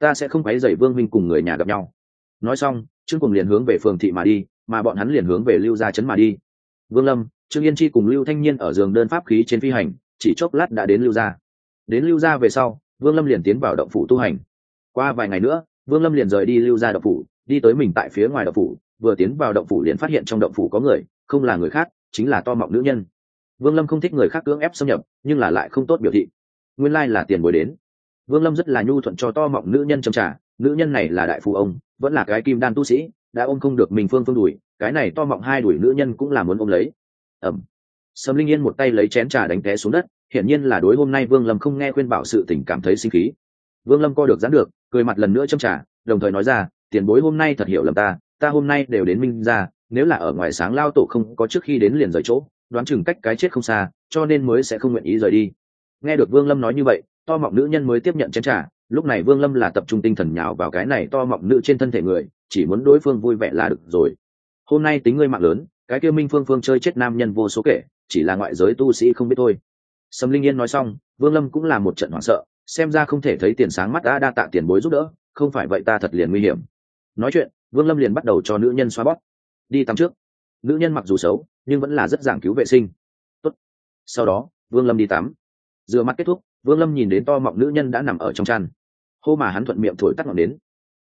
ta sẽ không quấy rầy Vương Minh cùng người nhà gặp nhau. Nói xong, Trương Cuồng liền hướng về phường thị mà đi, mà bọn hắn liền hướng về Lưu gia trấn mà đi. Vương Lâm, Trương Yên Chi cùng Lưu Thanh Niên ở giường đơn pháp khí trên phi hành, chỉ chốc lát đã đến Lưu gia. Đến Lưu gia về sau, Vương Lâm liền tiến vào động phủ tu hành. Qua vài ngày nữa, Vương Lâm liền rời đi Lưu gia động phủ, đi tới mình tại phía ngoài động phủ, vừa tiến vào động phủ liền phát hiện trong động phủ có người, không là người khác, chính là To Mọng nữ nhân. Vương Lâm không thích người khác cưỡng ép xâm nhập, nhưng là lại không tốt biểu thị. Nguyên lai là tiền bối đến. Vương Lâm rất là nhu thuận cho To Mọng nữ nhân châm trà, nữ nhân này là đại phú ông, vẫn là cái kim đan tu sĩ, đã ôm không được mình phương phương đuổi, cái này To Mọng hai đuổi nữ nhân cũng là muốn ôm lấy. Ẩm. Sâm Linh Yên một tay lấy chén trà đánh té xuống đất, hiển nhiên là đối hôm nay Vương Lâm không nghe khuyên bảo sự tình cảm thấy sinh khí. Vương Lâm co được giãn được, cười mặt lần nữa châm trà, đồng thời nói ra, tiền bối hôm nay thật hiểu lầm ta, ta hôm nay đều đến Minh gia, nếu là ở ngoài sáng lao tổ không có trước khi đến liền rời chỗ, đoán chừng cách cái chết không xa, cho nên mới sẽ không nguyện ý rời đi. Nghe được Vương Lâm nói như vậy, To Mọng nữ nhân mới tiếp nhận chén trà, lúc này Vương Lâm là tập trung tinh thần nhào vào cái này To Mọng nữ trên thân thể người, chỉ muốn đối phương vui vẻ là được rồi. Hôm nay tính ngươi mạng lớn, cái kia Minh Phương Phương chơi chết nam nhân vô số kể, chỉ là ngoại giới tu sĩ không biết thôi. Sâm Linh Yên nói xong, Vương Lâm cũng là một trận hoảng sợ, xem ra không thể thấy tiền sáng mắt đã đa tạ tiền bối giúp đỡ, không phải vậy ta thật liền nguy hiểm. Nói chuyện, Vương Lâm liền bắt đầu cho nữ nhân xoa bóp. Đi tắm trước. Nữ nhân mặc dù xấu, nhưng vẫn là rất giảng cứu vệ sinh. Tốt. Sau đó, Vương Lâm đi tắm. Rửa mặt kết thúc, Vương Lâm nhìn đến To Mọng nữ nhân đã nằm ở trong chăn. Hô mà hắn thuận miệng thổi tắt ngọn đến,